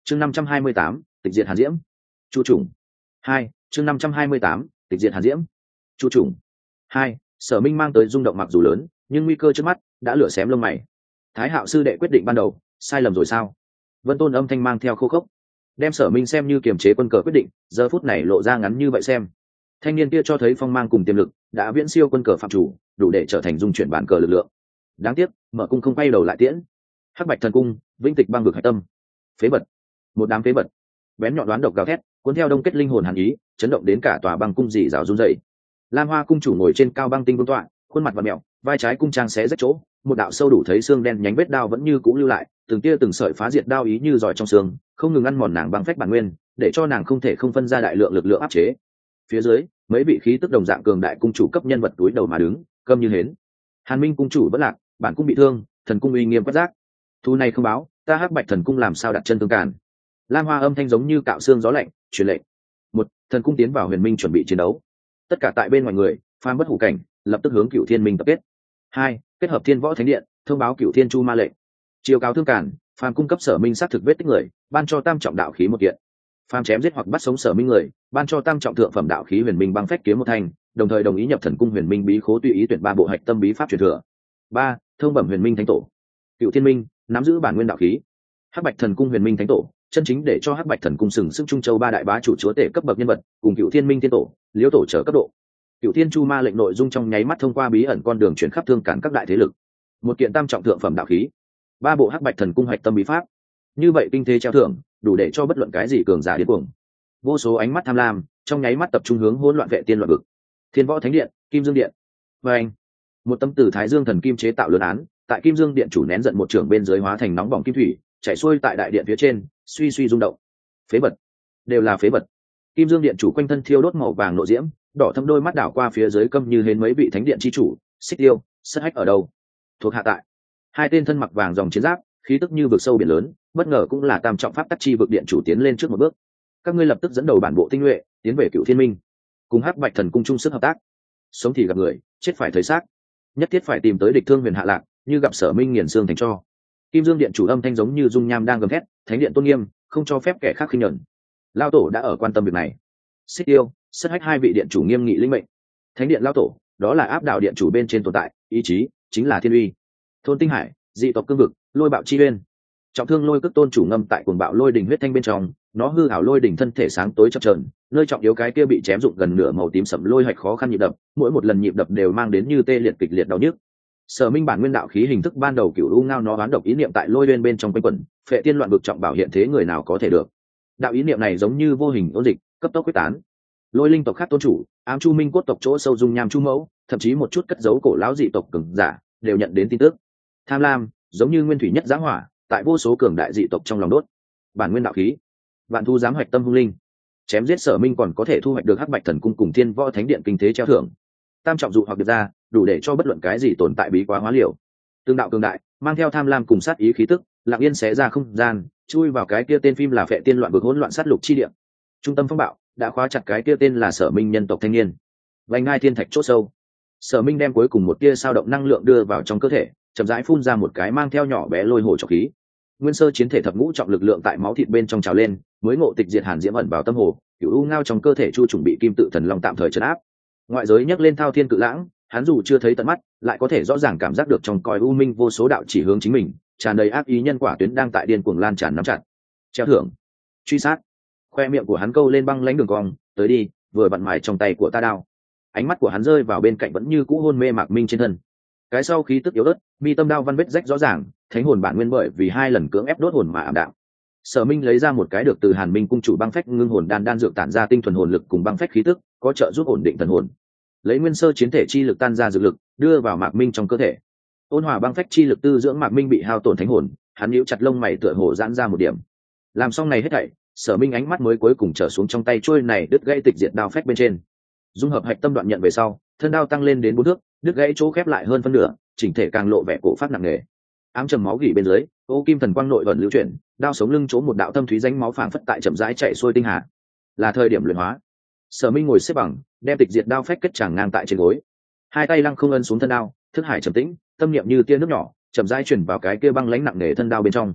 chương 528, tịch diệt hàn diễm. Chu trùng 2, chương 528, tịch diệt hàn diễm. Chu trùng 2. Sở Minh mang tới rung động mặc dù lớn, nhưng nguy cơ trước mắt đã lửa xém lông mày. Thái Hạo sư đệ quyết định ban đầu sai lầm rồi sao? Vân Tôn âm thanh mang theo khô khốc, đem Sở Minh xem như kiềm chế quân cờ quyết định, giờ phút này lộ ra ngắn như vậy xem. Thanh niên kia cho thấy phong mang cùng tiềm lực, đã viễn siêu quân cờ phạm chủ, đủ để trở thành dung chuyển bản cờ lực lượng. Đáng tiếc, mở cung không quay đầu lại tiễn. Hắc Bạch thần cung, vĩnh tịch băng vực hải tâm. Phế vật, một đám phế vật. Bén nhọn đoán độc gào thét, cuốn theo đông kết linh hồn hàn ý, chấn động đến cả tòa băng cung dị rào run rẩy. Lam Hoa cung chủ ngồi trên cao băng tinh vương tọa, khuôn mặt vặn mèo, vai trái cung trang xé rách chỗ, một đạo sâu đủ thấy xương đen nhánh vết đao vẫn như cũ lưu lại, từng tia từng sợi phá diệt đao ý như giỏi trong xương, không ngừng ăn mòn nàng băng phách bản nguyên, để cho nàng không thể không phân ra đại lượng lực lượng áp chế. Phía dưới, mấy vị khí tức đồng dạng cường đại cung chủ cấp nhân vật túi đầu mà đứng, câm như hến. Hàn Minh cung chủ vẫn lạc, bản cung bị thương, thần cung uy nghiêm quát giác. Thu này không báo, ta Hắc Bạch thần cung làm sao đặt chân tương cản. Lam Hoa âm thanh giống như cạo xương gió lạnh, truyền lệnh. Một, thần cung tiến vào huyền minh chuẩn bị chiến đấu. Tất cả tại bên ngoài người, phàm bất hủ cảnh, lập tức hướng Cửu Thiên Minh tập kết. 2. Kết hợp Thiên Võ Thánh Điện, thông báo Cửu Thiên Chu ma lệnh. Chiêu cáo thương cản, phàm cung cấp Sở Minh xác thực vết tích người, ban cho tam trọng đạo khí một kiện. Phàm chém giết hoặc bắt sống Sở Minh người, ban cho tam trọng thượng phẩm đạo khí huyền minh băng phách kiếm một thanh, đồng thời đồng ý nhập thần cung huyền minh bí khố tùy ý tuyển 3 bộ hạch tâm bí pháp truyền thừa. 3. Thông bẩm huyền minh thánh tổ. Cửu Thiên Minh nắm giữ bản nguyên đạo khí. Hắc Bạch thần cung huyền minh thánh tổ, chân chính để cho Hắc Bạch thần cung sừng sững Trung Châu 3 đại bá chủ chúa tể cấp bậc nhân vật, cùng Cửu Thiên Minh thiên tổ, Liễu tổ trở cấp độ. Cửu Thiên Chu ma lệnh nội dung trong nháy mắt thông qua bí ẩn con đường chuyển khắp thương cản các đại thế lực. Một kiện tam trọng thượng phẩm đạo khí, 3 bộ Hắc Bạch thần cung hạch tâm bí pháp. Như vậy kinh thế treo thưởng, đủ để cho bất luận cái gì cường giả điên cuồng. Vô số ánh mắt tham lam, trong nháy mắt tập trung hướng hỗn loạn vệ tiên loạn vực. Thiên Võ Thánh Điện, Kim Dương Điện. Và anh, một tấm từ Thái Dương thần kim chế tạo lớn án, tại Kim Dương Điện chủ nén giận một trường bên dưới hóa thành nóng bỏng kim thủy, chảy xuôi tại đại điện phía trên, suy suy rung động. Phế vật, đều là phế vật. Kim Dương Điện chủ quanh thân thiêu đốt màu vàng nộ diễm, đỏ thâm đôi mắt đảo qua phía dưới câm như hến mấy vị thánh điện chi chủ. Xích Tiêu, Sất Hách ở đâu? Thuộc hạ tại. Hai tên thân mặc vàng dòng chiến giáp, khí tức như vực sâu biển lớn, bất ngờ cũng là tam trọng pháp tắc chi vực điện chủ tiến lên trước một bước. Các ngươi lập tức dẫn đầu bản bộ tinh nhuệ tiến về Cửu Thiên Minh, cùng Hắc Bạch thần cung chung sức hợp tác. Sống thì gặp người, chết phải thấy xác. Nhất thiết phải tìm tới địch thương huyền hạ lạc, như gặp Sở Minh nghiền xương thành tro. Kim Dương Điện chủ âm thanh giống như dung nham đang gầm thét, thánh điện tôn nghiêm, không cho phép kẻ khác khinh nhẫn. Lao tổ đã ở quan tâm việc này. Xích Tiêu, Sất Hách hai vị điện chủ nghiêm nghị lĩnh mệnh. Thánh điện lao tổ, đó là áp đảo điện chủ bên trên tồn tại, ý chí chính là thiên uy. Thôn Tinh Hải, dị tộc cương vực, lôi bạo chi uyên. Trọng thương lôi cước tôn chủ ngâm tại cuồng bạo lôi đỉnh huyết thanh bên trong, nó hư ảo lôi đỉnh thân thể sáng tối chập chờn, nơi trọng yếu cái kia bị chém dụng gần nửa màu tím sẫm lôi hạch khó khăn nhịp đập, mỗi một lần nhịp đập đều mang đến như tê liệt kịch liệt đau nhức. Sở Minh bản nguyên đạo khí hình thức ban đầu cửu u ngao nó oán độc ý niệm tại lôi lên bên trong quanh quẩn, phệ tiên loạn vực trọng bảo hiện thế người nào có thể được. Đạo ý niệm này giống như vô hình ôn dịch, cấp tốc quyết tán. Lôi linh tộc khác tôn chủ, ám chu minh cốt tộc chỗ sâu dung nham chu mẫu, thậm chí một chút cất giấu cổ lão dị tộc cường giả, đều nhận đến tin tức. Tham lam, giống như nguyên thủy nhất giáng hỏa, tại vô số cường đại dị tộc trong lòng đốt. Bản nguyên đạo khí, vạn thu giám hoạch tâm hung linh. Chém giết Sở Minh còn có thể thu hoạch được Hắc Bạch thần cung cùng Thiên Võ Thánh Điện kinh thế treo thưởng. Tam trọng dụ hoặc được ra, đủ để cho bất luận cái gì tồn tại bí quá hóa liều. Tương đạo cường đại, mang theo tham lam cùng sát ý khí tức, lặng yên xé ra không gian, chui vào cái kia tên phim là phệ tiên loạn vực hỗn loạn sát lục chi địa. Trung tâm phong bạo đã khóa chặt cái kia tên là Sở Minh nhân tộc thanh niên. Vành ngai thiên thạch chốt sâu, Sở Minh đem cuối cùng một tia sao động năng lượng đưa vào trong cơ thể, chậm rãi phun ra một cái mang theo nhỏ bé lôi hồ trọc khí. Nguyên sơ chiến thể thập ngũ trọng lực lượng tại máu thịt bên trong trào lên, mới ngộ tịch diệt hàn diễm ẩn vào tâm hồ, cửu u ngao trong cơ thể chu chuẩn bị kim tự thần long tạm thời trấn áp. Ngoại giới nhấc lên thao thiên cự lãng, hắn dù chưa thấy tận mắt, lại có thể rõ ràng cảm giác được trong cõi u minh vô số đạo chỉ hướng chính mình, tràn đầy ác ý nhân quả tuyến đang tại điên cuồng lan tràn nắm chặt. Treo thưởng, truy sát. Khoe miệng của hắn câu lên băng lãnh đường cong, tới đi, vừa vặn mài trong tay của ta đao. Ánh mắt của hắn rơi vào bên cạnh vẫn như cũ hôn mê Mạc Minh trên thân. Cái sau khí tức yếu ớt, mi tâm đao văn vết rách rõ ràng, thánh hồn bản nguyên bởi vì 2 lần cưỡng ép đốt hồn mà ảm đạm. Sở Minh lấy ra một cái được từ Hàn Minh cung chủ băng phách ngưng hồn đan dược tản ra tinh thuần hồn lực cùng băng phách khí tức, có trợ giúp ổn định thần hồn. Lấy nguyên sơ chiến thể chi lực tan ra dược lực, đưa vào Mạc Minh trong cơ thể. Ôn hòa băng phách chi lực tư dưỡng Mạc Minh bị hao tổn thánh hồn, hắn nhíu chặt lông mày tựa hồ giãn ra một điểm. Làm xong này hết thảy, Sở Minh ánh mắt mới cuối cùng trở xuống trong tay trôi này đứt gãy tịch diệt đao phách bên trên. Dung hợp hạch tâm đoạn nhận về sau, thân đao tăng lên đến 4 thước, đứt gãy chỗ khép lại hơn phân nửa, chỉnh thể càng lộ vẻ cổ phát nặng nề. Ám trầm máu gỉ bên dưới, ô kim thần quang nội vận lưu chuyển, đao sống lưng chỗ một đạo thâm thúy rãnh máu phảng phất tại chậm rãi chạy xuôi tinh hà. Là thời điểm luyện hóa. Sở Minh ngồi xếp bằng, đem tịch diệt đao phách kết tràng ngang tại trên gối. Hai tay lăng không ấn xuống thân đao, thức hải trầm tĩnh, tâm niệm như tia nước nhỏ, chậm rãi chuyển vào cái kia băng lãnh nặng nề thân đao bên trong.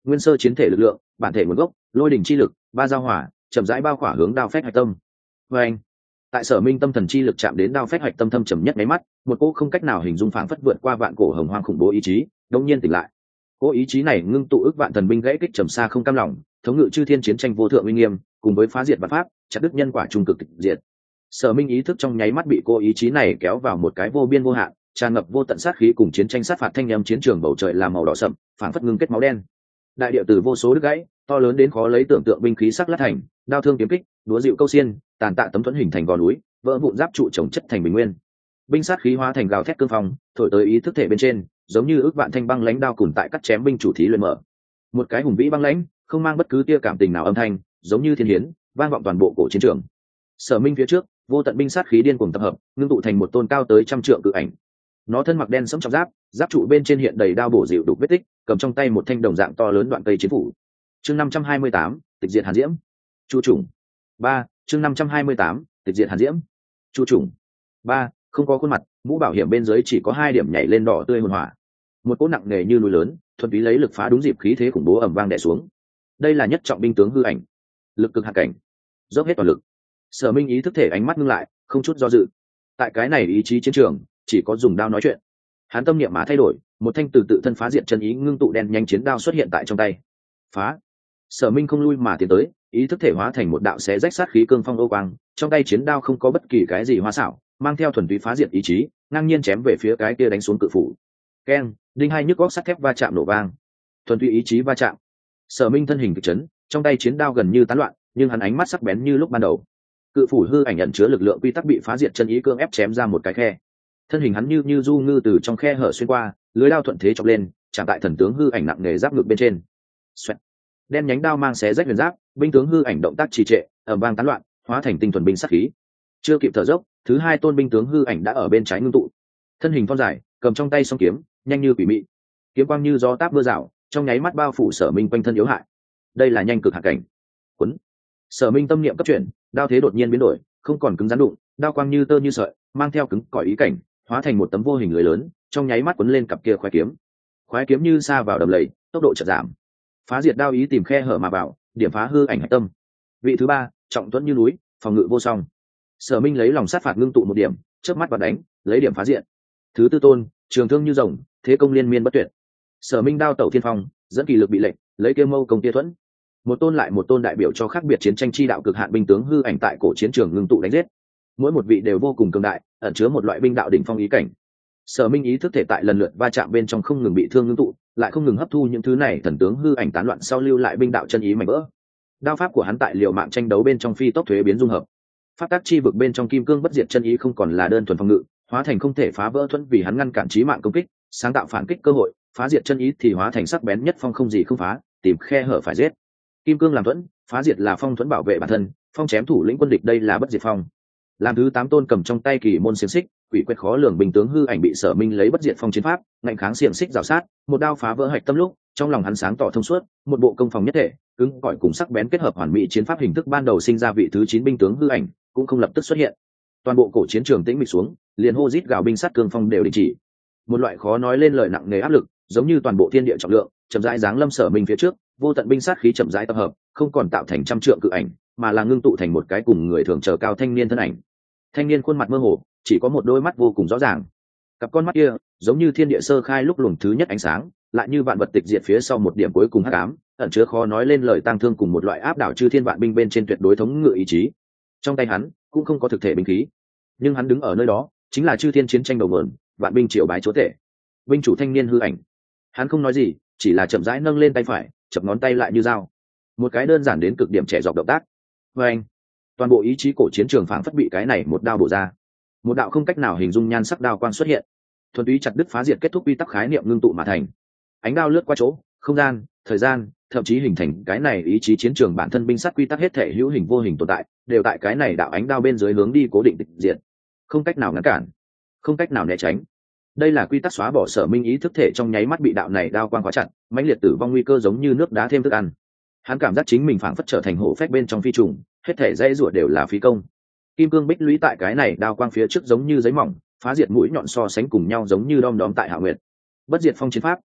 nguyên sơ chiến thể lực lượng, bản thể nguồn gốc, lôi đỉnh chi lực, ba giao hỏa chậm rãi bao khỏa hướng đao phách hạch tâm. Và anh, tại Sở Minh tâm thần chi lực chạm đến đao phách hạch tâm thâm trầm nhất mấy mắt, một cỗ không cách nào hình dung phảng phất vượt qua vạn cổ hồng hoang khủng bố ý chí đống nhiên tỉnh lại. Cỗ ý chí này ngưng tụ ức vạn thần binh gãy kích trầm xa không cam lòng, thống ngự chư thiên chiến tranh vô thượng uy nghiêm, cùng với phá diệt vạn pháp, chặt đứt nhân quả trung cực tịch diệt. Sở Minh ý thức trong nháy mắt bị cô ý chí này kéo vào một cái vô biên vô hạn, tràn ngập vô tận sát khí cùng chiến tranh sát phạt thanh âm chiến trường bầu trời làm màu đỏ sậm, phảng phất ngưng kết máu đen. Đại địa từ vô số đứt gãy, to lớn đến khó lấy tưởng tượng binh khí sắc lát thành, đao thương kiếm kích, đúa dịu câu xiên, tàn tạ tấm thuẫn hình thành gò núi, vỡ vụn giáp trụ chồng chất thành bình nguyên. Binh sát khí hóa thành gào thét cương phong, thổi tới ý thức thể bên trên, giống như ước vạn thanh băng lãnh đao cùn tại cắt chém binh chủ thí luyện mở. Một cái hùng vĩ băng lãnh, không mang bất cứ tia cảm tình nào âm thanh, giống như thiên hiến, vang vọng toàn bộ cổ chiến trường. Sở Minh phía trước, vô tận binh sát khí điên cuồng tập hợp, ngưng tụ thành một tôn cao tới 100 trượng cự ảnh. Nó thân mặc đen sẫm trọng giáp, giáp trụ bên trên hiện đầy đao bổ dịu đục vết tích, cầm trong tay một thanh đồng dạng to lớn đoạn cây chiến phủ. Chương 528, tịch diệt hàn diễm. Chu trùng. 3, chương 528, tịch diệt hàn diễm. Chu trùng. 3, không có khuôn mặt, mũ bảo hiểm bên dưới chỉ có 2 điểm nhảy lên đỏ tươi hồn hỏa. Một cỗ nặng nề như núi lớn, thuần túy lấy lực phá đúng dịp khí thế khủng bố ầm vang đè xuống. Đây là nhất trọng binh tướng hư ảnh, lực cực hạ cảnh, dốc hết toàn lực. Sở Minh ý thức thể ánh mắt ngưng lại, không chút do dự. Tại cái này ý chí chiến trường, chỉ có dùng đao nói chuyện. Hắn tâm niệm mà thay đổi, một thanh từ tự thân phá diệt chân ý ngưng tụ đen nhanh chiến đao xuất hiện tại trong tay. Phá! Sở Minh không lui mà tiến tới, ý thức thể hóa thành một đạo xé rách sát khí cương phong ô quang, trong tay chiến đao không có bất kỳ cái gì hoa xảo, mang theo thuần túy phá diệt ý chí, ngang nhiên chém về phía cái kia đánh xuống cự phủ. Keng, đinh hai nhức góc sắt thép va chạm nổ vang. Thuần túy ý chí va chạm. Sở Minh thân hình kịch chấn, trong tay chiến đao gần như tán loạn, nhưng hắn ánh mắt sắc bén như lúc ban đầu. Cự phủ hư ảnh nhận chứa lực lượng quy tắc bị phá diệt chân ý cương ép chém ra một cái khe. Thân hình hắn như du ngư từ trong khe hở xuyên qua, lưới đao thuận thế chọc lên, chạm tại thần tướng hư ảnh nặng nề giáp ngực bên trên. Xoẹt. Đen nhánh đao mang xé rách huyền giáp, binh tướng hư ảnh động tác trì trệ, ầm vang tán loạn, hóa thành tinh thuần binh sát khí. Chưa kịp thở dốc, thứ hai tôn binh tướng hư ảnh đã ở bên trái ngưng tụ. Thân hình thon dài, cầm trong tay song kiếm, nhanh như quỷ mị. Kiếm quang như gió táp mưa rào, trong nháy mắt bao phủ Sở Minh quanh thân yếu hại. Đây là nhanh cực hạ cảnh. Quấn. Sở Minh tâm niệm cấp chuyển, đao thế đột nhiên biến đổi, không còn cứng rắn đụng, đao quang như tơ như sợi, mang theo cứng cỏi ý cảnh, hóa thành một tấm vô hình lưới lớn, trong nháy mắt quấn lên cặp kia khoái kiếm. Khoái kiếm như sa vào đầm lầy, tốc độ chợt giảm. Phá diệt đao ý tìm khe hở mà vào, điểm phá hư ảnh hạch tâm. Vị thứ ba, trọng tuấn như núi, phòng ngự vô song. Sở Minh lấy lòng sát phạt ngưng tụ một điểm, chớp mắt và đánh, lấy điểm phá diện. Thứ tư tôn, trường thương như rồng, thế công liên miên bất tuyệt. Sở Minh đao tẩu thiên phong, dẫn kỳ lực bị lệnh, lấy kia mâu công tia thuẫn. Một tôn lại một tôn đại biểu cho khác biệt chiến tranh chi đạo cực hạn binh tướng hư ảnh tại cổ chiến trường ngưng tụ đánh giết. Mỗi một vị đều vô cùng cường đại, ẩn chứa một loại binh đạo đỉnh phong ý cảnh. Sở Minh ý thức thể tại lần lượt va chạm bên trong không ngừng bị thương ngưng tụ, lại không ngừng hấp thu những thứ này thần tướng hư ảnh tán loạn sau lưu lại binh đạo chân ý mảnh vỡ. Đao pháp của hắn tại liều mạng tranh đấu bên trong phi tốc thuế biến dung hợp. Pháp tác chi vực bên trong kim cương bất diệt chân ý không còn là đơn thuần phòng ngự, hóa thành không thể phá vỡ thuẫn vì hắn ngăn cản chí mạng công kích, sáng tạo phản kích cơ hội, phá diệt chân ý thì hóa thành sắc bén nhất phong không gì không phá, tìm khe hở phải giết. Kim cương làm thuẫn, phá diệt là phong thuẫn bảo vệ bản thân, phong chém thủ lĩnh quân địch đây là bất diệt phong. Làm thứ 8 tôn cầm trong tay kỳ môn xiềng xích, quỷ quyết khó lường bình tướng hư ảnh bị Sở Minh lấy bất diệt phong chiến pháp, ngạnh kháng xiềng xích rào sát, một đao phá vỡ hạch tâm lúc, trong lòng hắn sáng tỏ thông suốt, một bộ công phòng nhất thể, cứng cỏi cùng sắc bén kết hợp hoàn mỹ chiến pháp hình thức ban đầu sinh ra vị thứ 9 binh tướng hư ảnh, cũng không lập tức xuất hiện. Toàn bộ cổ chiến trường tĩnh mịch xuống, liền hô rít gào binh sát cương phong đều đình chỉ. Một loại khó nói lên lời nặng nề áp lực, giống như toàn bộ thiên địa trọng lượng, chậm rãi giáng lâm Sở Minh phía trước, vô tận binh sát khí chậm rãi tập hợp, không còn tạo thành trăm trượng cự ảnh, mà là ngưng tụ thành một cái cùng người thường chờ cao thanh niên thân ảnh. Thanh niên khuôn mặt mơ hồ, chỉ có một đôi mắt vô cùng rõ ràng. Cặp con mắt kia, giống như thiên địa sơ khai lúc luồng thứ nhất ánh sáng, lại như vạn vật tịch diệt phía sau một điểm cuối cùng hắc ám, ẩn chứa khó nói lên lời tang thương cùng một loại áp đảo chư thiên vạn binh bên trên tuyệt đối thống ngự ý chí. Trong tay hắn cũng không có thực thể binh khí, nhưng hắn đứng ở nơi đó, chính là chư thiên chiến tranh đầu nguồn, vạn binh triều bái chúa tể. Binh chủ thanh niên hư ảnh. Hắn không nói gì, chỉ là chậm rãi nâng lên tay phải, chập ngón tay lại như dao. Một cái đơn giản đến cực điểm trẻ dọc động tác. Và anh, toàn bộ ý chí cổ chiến trường phảng phất bị cái này một đao bổ ra. Một đạo không cách nào hình dung nhan sắc đao quang xuất hiện, thuần túy chặt đứt phá diệt kết thúc quy tắc khái niệm ngưng tụ mà thành. Ánh đao lướt qua chỗ, không gian, thời gian, thậm chí hình thành cái này ý chí chiến trường bản thân binh sát quy tắc hết thể hữu hình vô hình tồn tại, đều tại cái này đạo ánh đao bên dưới hướng đi cố định tịch diệt. Không cách nào ngăn cản, không cách nào né tránh. Đây là quy tắc xóa bỏ Sở Minh ý thức thể trong nháy mắt bị đạo này đao quang khóa chặt, mãnh liệt tử vong nguy cơ giống như nước đá thêm thức ăn. Hắn cảm giác chính mình phảng phất trở thành hổ phách bên trong phi trùng, hết thể dãy rủa đều là phí công. Kim cương bích lũy tại cái này đao quang phía trước giống như giấy mỏng, phá diệt mũi nhọn so sánh cùng nhau giống như đom đóm tại Hạ Nguyệt. Bất diệt phong chiến pháp,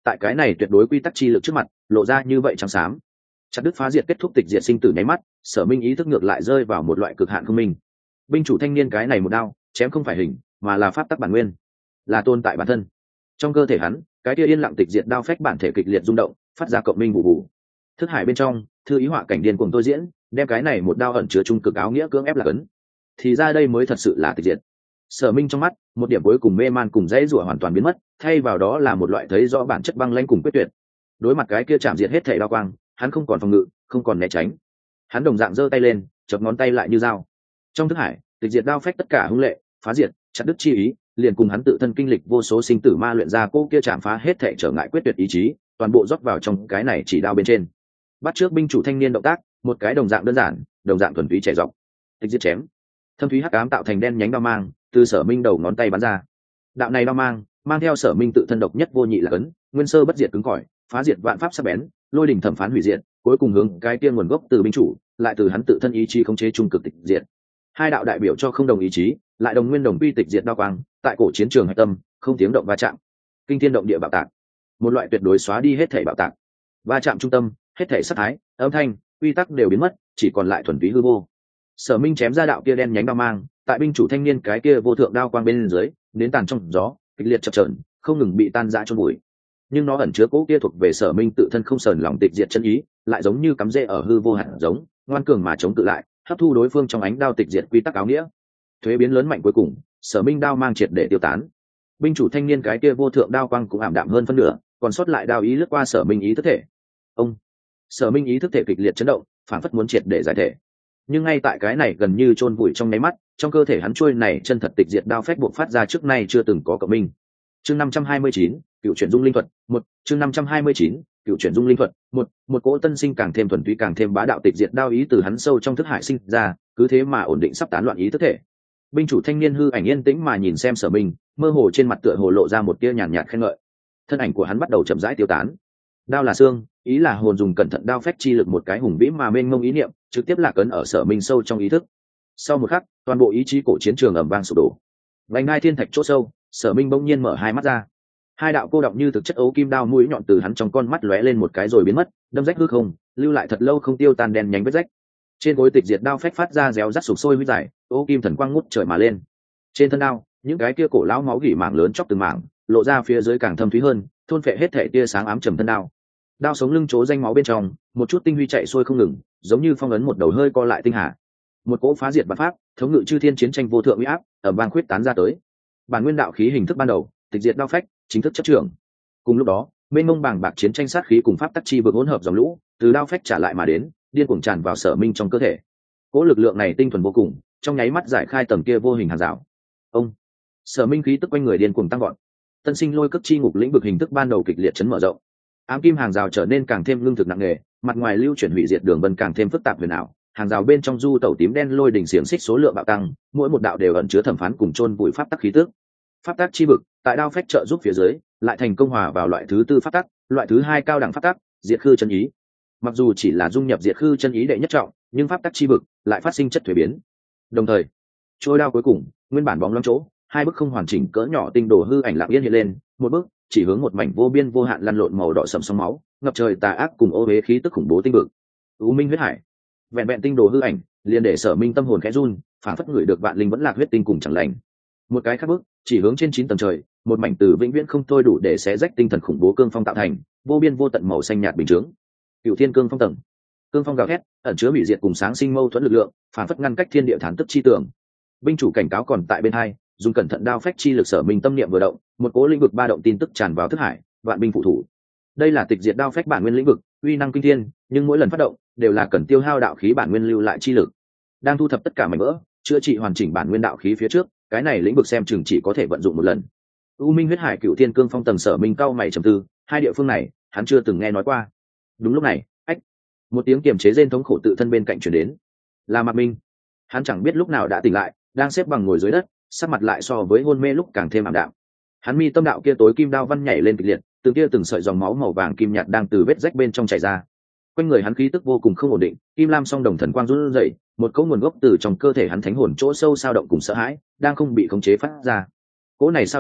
tại cái này tuyệt đối quy tắc chi lực trước mặt lộ ra như vậy trắng xám. Chặt đứt phá diệt kết thúc tịch diệt sinh tử nháy mắt, Sở Minh ý thức ngược lại rơi vào một loại cực hạn không minh. Binh chủ thanh niên cái này một đao chém không phải hình, mà là pháp tắc bản nguyên, là tồn tại bản thân. Trong cơ thể hắn, cái kia yên lặng tịch diệt đao phách bản thể kịch liệt rung động, phát ra cộng minh vụ vụ. Thức hải bên trong, thư ý họa cảnh điên cuồng tôi diễn, đem cái này một đao ẩn chứa trung cực áo nghĩa cưỡng ép là cấn. Thì ra đây mới thật sự là tịch diệt. Sở Minh trong mắt, một điểm cuối cùng mê man cùng dãy rủa hoàn toàn biến mất, thay vào đó là một loại thấy rõ bản chất băng lãnh cùng quyết tuyệt. Đối mặt cái kia chạm diệt hết thảy đao quang, hắn không còn phòng ngự, không còn né tránh. Hắn đồng dạng giơ tay lên, chập ngón tay lại như dao. Trong thức hải, tịch diệt đao phách tất cả hung lệ, phá diệt, chặt đứt chi ý, liền cùng hắn tự thân kinh lịch vô số sinh tử ma luyện ra cô kia chạm phá hết thảy trở ngại quyết tuyệt ý chí, toàn bộ rót vào trong cái này chỉ đao bên trên. Bắt trước binh chủ thanh niên động tác, một cái đồng dạng đơn giản, đồng dạng thuần túy trẻ dọc. Tịch diệt chém. Thâm thúy hắc ám tạo thành đen nhánh đao mang, từ Sở Minh đầu ngón tay bắn ra. Đạo này đao mang theo Sở Minh tự thân độc nhất vô nhị là cấn, nguyên sơ bất diệt cứng cỏi, phá diệt vạn pháp sắc bén, lôi đỉnh thẩm phán hủy diệt, cuối cùng hướng cái tiên nguồn gốc từ binh chủ, lại từ hắn tự thân ý chí khống chế trung cực tịch diệt. Hai đạo đại biểu cho không đồng ý chí, lại đồng nguyên đồng quy tịch diệt đao quang, tại cổ chiến trường hạch tâm, không tiếng động va chạm. Kinh thiên động địa bạo tạc. Một loại tuyệt đối xóa đi hết thảy bạo tạc. Va chạm trung tâm, hết thảy sắc thái, âm thanh, quy tắc đều biến mất, chỉ còn lại thuần túy hư vô. Sở Minh chém ra đạo kia đen nhánh đao mang, tại binh chủ thanh niên cái kia vô thượng đao quang bên dưới, đến tàn trong gió, kịch liệt chập chờn, không ngừng bị tan rã chôn bụi. Nhưng nó ẩn chứa cố kia thuộc về Sở Minh tự thân không sờn lòng tịch diệt chân ý, lại giống như cắm rễ ở hư vô hạt giống, ngoan cường mà chống tự lại, hấp thu đối phương trong ánh đao tịch diệt quy tắc áo nghĩa. Thuế biến lớn mạnh cuối cùng, Sở Minh đao mang triệt để tiêu tán. Binh chủ thanh niên cái kia vô thượng đao quang cũng ảm đạm hơn phân nửa, còn sót lại đao ý lướt qua Sở Minh ý thức thể. Ông Sở Minh ý thức thể kịch liệt chấn động, phản phất muốn triệt để giải thể. Nhưng ngay tại cái này gần như chôn vùi trong nháy mắt, trong cơ thể hắn trôi này chân thật tịch diệt đao phách buộc phát ra trước nay chưa từng có cộng minh. Chương 529, cựu chuyển dung linh thuật, 1, chương 529, cựu chuyển dung linh thuật, 1, một cỗ tân sinh càng thêm thuần túy càng thêm bá đạo tịch diệt đao ý từ hắn sâu trong thức hải sinh ra, cứ thế mà ổn định sắp tán loạn ý thức thể. Binh chủ thanh niên hư ảnh yên tĩnh mà nhìn xem Sở Minh, mơ hồ trên mặt tựa hồ lộ ra một tia nhàn nhạt khen ngợi. Thân ảnh của hắn bắt đầu chậm rãi tiêu tán. Đao là xương, ý là hồn dùng cẩn thận đao phách chi lực một cái hùng vĩ mà mênh mông ý niệm, trực tiếp lạc ấn ở Sở Minh sâu trong ý thức. Sau một khắc, toàn bộ ý chí cổ chiến trường ầm vang sụp đổ. Vành ngai thiên thạch chỗ sâu, Sở Minh bỗng nhiên mở hai mắt ra. Hai đạo cô đọng như thực chất ấu kim đao mũi nhọn từ hắn trong con mắt lóe lên một cái rồi biến mất, đâm rách hư không, lưu lại thật lâu không tiêu tan đen nhánh vết rách. Trên gối tịch diệt đao phách phát ra réo rắt sục sôi huyết dài, ấu kim thần quang ngút trời mà lên. Trên thân đao, những cái kia cổ lão máu gỉ mảng lớn chóc từng mảng, lộ ra phía dưới càng thâm thúy hơn, thôn phệ hết thể tia sáng ám trầm thân đao. Đao sống lưng chố danh máu bên trong, một chút tinh huy chạy xuôi không ngừng, giống như phong ấn một đầu hơi co lại tinh hà. Một cỗ phá diệt bát pháp, thống ngự chư thiên chiến tranh vô thượng uy áp, ở bang khuyết tán ra tới. Bản nguyên đạo khí hình thức ban đầu, tịch diệt đao phách, chính thức chấp trưởng. Cùng lúc đó, mênh mông bàng bạc chiến tranh sát khí cùng pháp tắc chi vực hỗn hợp dòng lũ, từ đao phách trả lại mà đến, điên cuồng tràn vào Sở Minh trong cơ thể. Cỗ lực lượng này tinh thuần vô cùng, trong nháy mắt giải khai tầng kia vô hình hàng rào. Ông Sở Minh khí tức quanh người điên cuồng tăng gọn. Tân sinh lôi cước chi ngục lĩnh vực hình thức ban đầu kịch liệt chấn mở rộng. Ám kim hàng rào trở nên càng thêm lương thực nặng nề, mặt ngoài lưu chuyển hủy diệt đường vân càng thêm phức tạp huyền ảo. Hàng rào bên trong du tẩu tím đen lôi đỉnh xiềng xích số lượng bạo tăng, mỗi một đạo đều ẩn chứa thẩm phán cùng chôn vùi pháp tắc khí tức. Pháp tắc chi vực tại đao phách trợ giúp phía dưới, lại thành công hòa vào loại thứ tư pháp tắc, loại thứ hai cao đẳng pháp tắc, diệt khư chân ý. Mặc dù chỉ là dung nhập diệt khư chân ý đệ nhất trọng, nhưng pháp tắc chi vực lại phát sinh chất thuế biến. Đồng thời, trôi đao cuối cùng, nguyên bản bóng loáng chỗ, hai bức không hoàn chỉnh cỡ nhỏ tinh đồ hư ảnh lặng yên hiện lên, một bức chỉ hướng một mảnh vô biên vô hạn lăn lộn màu đỏ sẫm sóng máu, ngập trời tà ác cùng ô uế khí tức khủng bố tinh vực. U Minh huyết hải. Vẹn vẹn tinh đồ hư ảnh, liền để Sở Minh tâm hồn khẽ run, phản phất người được vạn linh vẫn lạc huyết tinh cùng chẳng lành. Một cái khác bức, chỉ hướng trên 9 tầng trời, một mảnh từ vĩnh viễn không thôi đủ để xé rách tinh thần khủng bố cương phong tạo thành, vô biên vô tận màu xanh nhạt bình chướng. Cửu Thiên Cương Phong tầng. Cương phong gào thét, ẩn chứa hủy diệt cùng sáng sinh mâu thuẫn lực lượng, phản phất ngăn cách thiên địa thán tức chi tưởng. Binh chủ cảnh cáo còn tại bên hai, dùng cẩn thận đao phách chi lực Sở Minh tâm niệm vừa động, một cố lĩnh vực ba động tin tức tràn vào thức hải, vạn binh phụ thủ. Đây là tịch diệt đao phách bản nguyên lĩnh vực, uy năng kinh thiên, nhưng mỗi lần phát động đều là cần tiêu hao đạo khí bản nguyên lưu lại chi lực. Đang thu thập tất cả mảnh vỡ, chữa trị hoàn chỉnh bản nguyên đạo khí phía trước, cái này lĩnh vực xem chừng chỉ có thể vận dụng một lần. U Minh huyết hải, Cửu Thiên Cương Phong tầng, Sở Minh cao mày trầm tư, hai địa phương này hắn chưa từng nghe nói qua. Đúng lúc này, ách, một tiếng kiềm chế rên thống khổ tự thân bên cạnh truyền đến. Là Mạc Minh. Hắn chẳng biết lúc nào đã tỉnh lại, đang xếp bằng ngồi dưới đất, sắc mặt lại so với hôn mê lúc càng thêm ảm đạm. Hắn mi tâm đạo kia tối kim đao văn nhảy lên kịch liệt, từng sợi dòng máu màu vàng kim nhạt đang từ vết rách bên trong chảy ra. Quanh người hắn khí tức vô cùng không ổn định, kim lam song đồng thần quang run rẩy, một cỗ nguồn gốc từ trong cơ thể hắn thánh hồn chỗ sâu sao động cùng sợ hãi, đang không bị khống chế phát ra. Cỗ này sao động,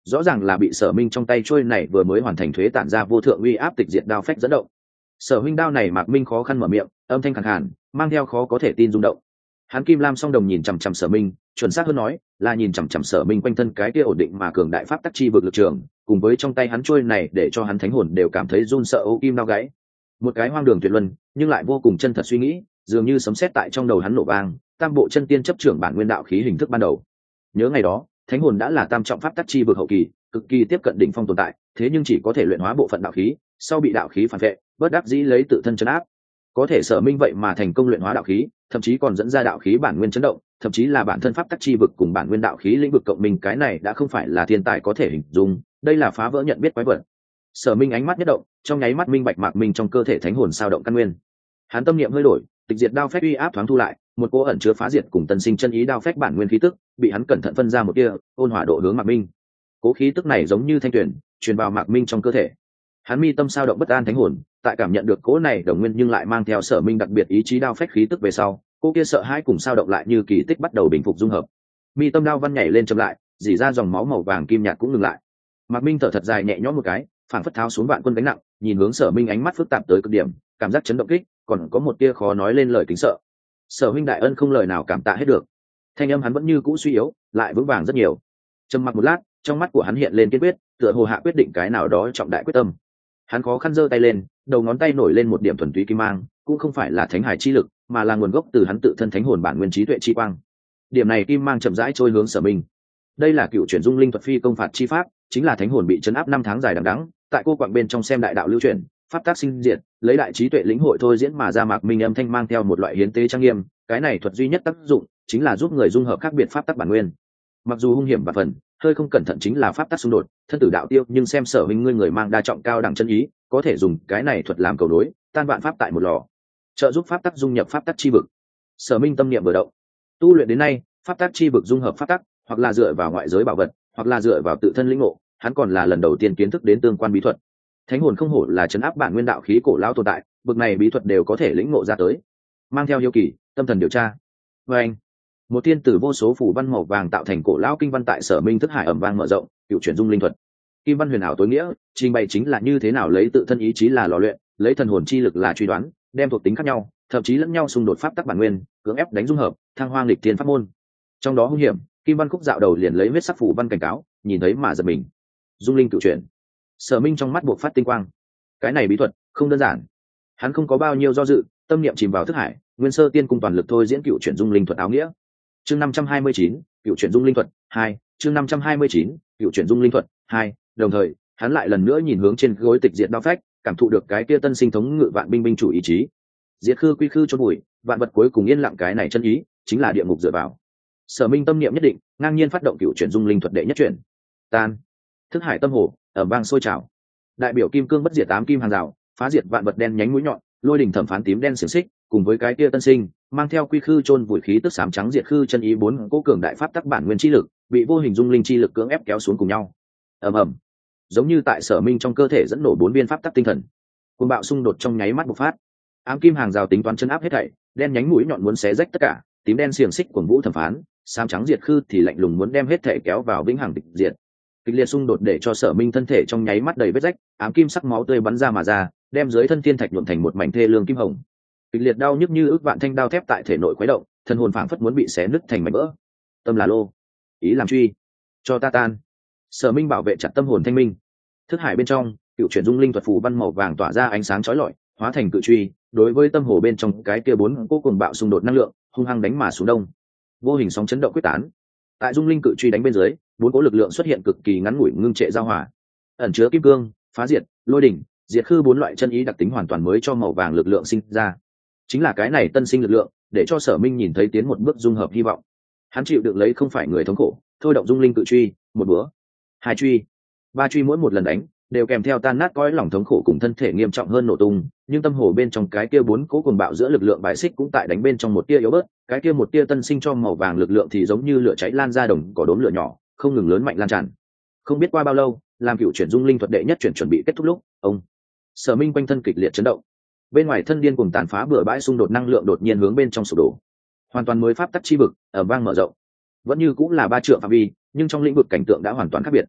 rõ ràng là bị Sở Minh trong tay trôi này vừa mới hoàn thành thuế tản ra vô thượng uy áp tịch diệt đao phách dẫn động. Sở huynh đao này Mạc Minh khó khăn mở miệng, âm thanh khàn khàn, mang theo khó có thể tin rung động. Hắn kim lam song đồng nhìn chằm chằm Sở Minh, chuẩn xác hơn nói là nhìn chằm chằm Sở Minh quanh thân cái kia ổn định mà cường đại pháp tắc chi vực lực trường, cùng với trong tay hắn trôi này để cho hắn thánh hồn đều cảm thấy run sợ ô kim đao gãy. Một cái hoang đường tuyệt luân, nhưng lại vô cùng chân thật suy nghĩ, dường như sấm sét tại trong đầu hắn nổ vang, tam bộ chân tiên chấp trưởng bản nguyên đạo khí hình thức ban đầu. Nhớ ngày đó, thánh hồn đã là tam trọng pháp tắc chi vực hậu kỳ, cực kỳ tiếp cận đỉnh phong tồn tại, thế nhưng chỉ có thể luyện hóa bộ phận đạo khí, sau bị đạo khí phản vệ, bất đắc dĩ lấy tự thân chấn áp. Có thể Sở Minh vậy mà thành công luyện hóa đạo khí, thậm chí còn dẫn ra đạo khí bản nguyên chấn động, thậm chí là bản thân pháp tắc chi vực cùng bản nguyên đạo khí lĩnh vực cộng minh, cái này đã không phải là thiên tài có thể hình dung, đây là phá vỡ nhận biết quái vật. Sở Minh ánh mắt nhất động, trong nháy mắt minh bạch Mạc Minh trong cơ thể thánh hồn sao động căn nguyên. Hắn tâm niệm hơi đổi, tịch diệt đao phách uy áp thoáng thu lại, một cỗ ẩn chứa phá diệt cùng tân sinh chân ý đao phách bản nguyên khí tức, bị hắn cẩn thận phân ra một tia, ôn hòa độ hướng Mạc Minh. Cỗ khí tức này giống như thanh tuyển, truyền vào Mạc Minh trong cơ thể. Hắn mi tâm sao động bất an thánh hồn, tại cảm nhận được cỗ này đồng nguyên nhưng lại mang theo Sở Minh đặc biệt ý chí đao phách khí tức về sau, cô kia sợ hãi cùng sao động lại như kỳ tích bắt đầu bình phục dung hợp. Mi tâm đao văn nhảy lên chậm lại, dỉ ra dòng máu màu vàng kim nhạt cũng ngừng lại. Mạc Minh thở thật dài nhẹ nhõm một cái, phảng phất tháo xuống vạn quân gánh nặng, nhìn hướng Sở Minh ánh mắt phức tạp tới cực điểm, cảm giác chấn động kích, còn có một tia khó nói lên lời kính sợ. Sở huynh đại ân không lời nào cảm tạ hết được. Thanh âm hắn vẫn như cũ suy yếu, lại vững vàng rất nhiều. Trầm mặc một lát, trong mắt của hắn hiện lên kiên quyết, tựa hồ hạ quyết định cái nào đó trọng đại quyết tâm. Hắn khó khăn giơ tay lên, đầu ngón tay nổi lên một điểm thuần túy kim mang, cũng không phải là thánh hải chi lực, mà là nguồn gốc từ hắn tự thân thánh hồn bản nguyên trí tuệ chi quang. Điểm này kim mang chậm rãi trôi hướng Sở Minh. Đây là cựu chuyển dung linh thuật phi công phạt chi pháp, chính là thánh hồn bị chấn áp 5 tháng dài đằng đẵng, tại cô quạng bên trong xem đại đạo lưu chuyển, pháp tác sinh diệt, lấy đại trí tuệ lĩnh hội thôi diễn mà ra. Mạc Minh âm thanh mang theo một loại hiến tế trang nghiêm, cái này thuật duy nhất tác dụng chính là giúp người dung hợp khác biệt pháp tắc bản nguyên. Mặc dù hung hiểm và phần, hơi không cẩn thận chính là pháp tắc xung đột, thân tử đạo tiêu, nhưng xem Sở Minh ngươi người mang đa trọng cao đẳng chân ý, có thể dùng cái này thuật làm cầu đối, tan vạn pháp tại một lò, trợ giúp pháp tắc dung nhập pháp tắc chi vực. Sở Minh tâm niệm vừa động, tu luyện đến nay, pháp tắc chi vực dung hợp pháp tắc, hoặc là dựa vào ngoại giới bảo vật, hoặc là dựa vào tự thân lĩnh ngộ, hắn còn là lần đầu tiên kiến thức đến tương quan bí thuật. Thánh hồn không hổ là trấn áp bản nguyên đạo khí cổ lão tồn tại, bực này bí thuật đều có thể lĩnh ngộ ra tới. Mang theo hiếu kỳ, tâm thần điều tra. Và anh, một thiên tử vô số phủ văn màu vàng tạo thành cổ lão kinh văn tại Sở Minh thức hải ầm vang mở rộng, cựu chuyển dung linh thuật. Kim văn huyền ảo tối nghĩa, trình bày chính là như thế nào lấy tự thân ý chí là lò luyện, lấy thần hồn chi lực là truy đoán, đem thuộc tính khác nhau, thậm chí lẫn nhau xung đột pháp tắc bản nguyên, cưỡng ép đánh dung hợp, thăng hoa nghịch thiên pháp môn. Trong đó hung hiểm, Kim văn khúc dạo đầu liền lấy huyết sắc phủ văn cảnh cáo, nhìn thấy mà giật mình. Dung linh cựu chuyển. Sở Minh trong mắt buộc phát tinh quang. Cái này bí thuật không đơn giản. Hắn không có bao nhiêu do dự, tâm niệm chìm vào thức hải, nguyên sơ tiên cung toàn lực thôi diễn cựu chuyển dung linh thuật áo nghĩa. Chương 529, cựu chuyển dung linh thuật 2, chương 529, cựu chuyển dung linh thuật 2, đồng thời, hắn lại lần nữa nhìn hướng trên gối tịch diệt đao phách, cảm thụ được cái kia tân sinh thống ngự vạn binh binh chủ ý chí. Diệt khư quy khư chôn bụi, vạn vật cuối cùng yên lặng, cái này chân ý, chính là địa ngục dựa vào. Sở Minh tâm niệm nhất định, ngang nhiên phát động cựu chuyển dung linh thuật đệ nhất chuyển. Tan. Thức hải tâm hồ ở vang sôi trào. Đại biểu kim cương bất diệt 8 kim hàng rào, phá diệt vạn vật đen nhánh mũi nhọn, lôi đỉnh thẩm phán tím đen xiềng xích, cùng với cái kia tân sinh, mang theo quy khư chôn vùi khí tức xám trắng diệt khư chân ý 4 cố cường đại pháp tắc bản nguyên chi lực, bị vô hình dung linh chi lực cưỡng ép kéo xuống cùng nhau. Ầm ầm. Giống như tại Sở Minh trong cơ thể dẫn nổ 4 viên pháp tắc tinh thần. Cuồng bạo xung đột trong nháy mắt bộc phát. Ám kim hàng rào tính toán chân áp hết thảy, đen nhánh mũi nhọn muốn xé rách tất cả, tím đen xiềng xích cuồng vũ thẩm phán, xám trắng diệt khư thì lạnh lùng muốn đem hết thảy kéo vào vĩnh hằng tịch diệt. Kịch liệt xung đột để cho Sở Minh thân thể trong nháy mắt đầy vết rách, ám kim sắc máu tươi bắn ra mà ra, đem dưới thân thiên thạch nhuộm thành một mảnh thê lương kim hồng. Kịch liệt đau nhức như ức vạn thanh đao thép tại thể nội khuấy động, thần hồn phảng phất muốn bị xé nứt thành mảnh vỡ. Tâm là lô, ý làm truy, cho ta tan. Sở Minh bảo vệ chặt tâm hồn thanh minh. Thức hải bên trong, cựu chuyển dung linh thuật phù văn màu vàng tỏa ra ánh sáng chói lọi, hóa thành cự truy, đối với tâm hồ bên trong cái kia 4 cố cuồng bạo xung đột năng lượng, hung hăng đánh mà xuống đông. Vô hình sóng chấn động quyết tán. Tại dung linh cự truy đánh bên dưới, 4 cố lực lượng xuất hiện cực kỳ ngắn ngủi ngưng trệ giao hòa. Ẩn chứa kim cương, phá diệt, lôi đỉnh, diệt khư 4 loại chân ý đặc tính hoàn toàn mới cho màu vàng lực lượng sinh ra. Chính là cái này tân sinh lực lượng, để cho Sở Minh nhìn thấy tiến một bước dung hợp hy vọng. Hắn chịu được lấy không phải người thống khổ, thôi động dung linh cự truy, 1 búa, 2 truy, 3 truy, mỗi một lần đánh đều kèm theo tan nát cõi lòng thống khổ cùng thân thể nghiêm trọng hơn nổ tung, nhưng tâm hồ bên trong cái kia 4 cố cuồng bạo giữa lực lượng bài xích cũng tại đánh bên trong một tia yếu bớt, cái kia một tia tân sinh cho màu vàng lực lượng thì giống như lửa cháy lan ra đồng cỏ đốm lửa nhỏ, không ngừng lớn mạnh lan tràn. Không biết qua bao lâu, làm cựu chuyển dung linh thuật đệ nhất chuyển chuẩn bị kết thúc lúc, ông Sở Minh quanh thân kịch liệt chấn động. Bên ngoài thân điên cuồng tàn phá bừa bãi xung đột năng lượng đột nhiên hướng bên trong sụp đổ. Hoàn toàn mới pháp tắc chi vực ở vang mở rộng. Vẫn như cũng là 3 trượng phạm vi, nhưng trong lĩnh vực cảnh tượng đã hoàn toàn khác biệt.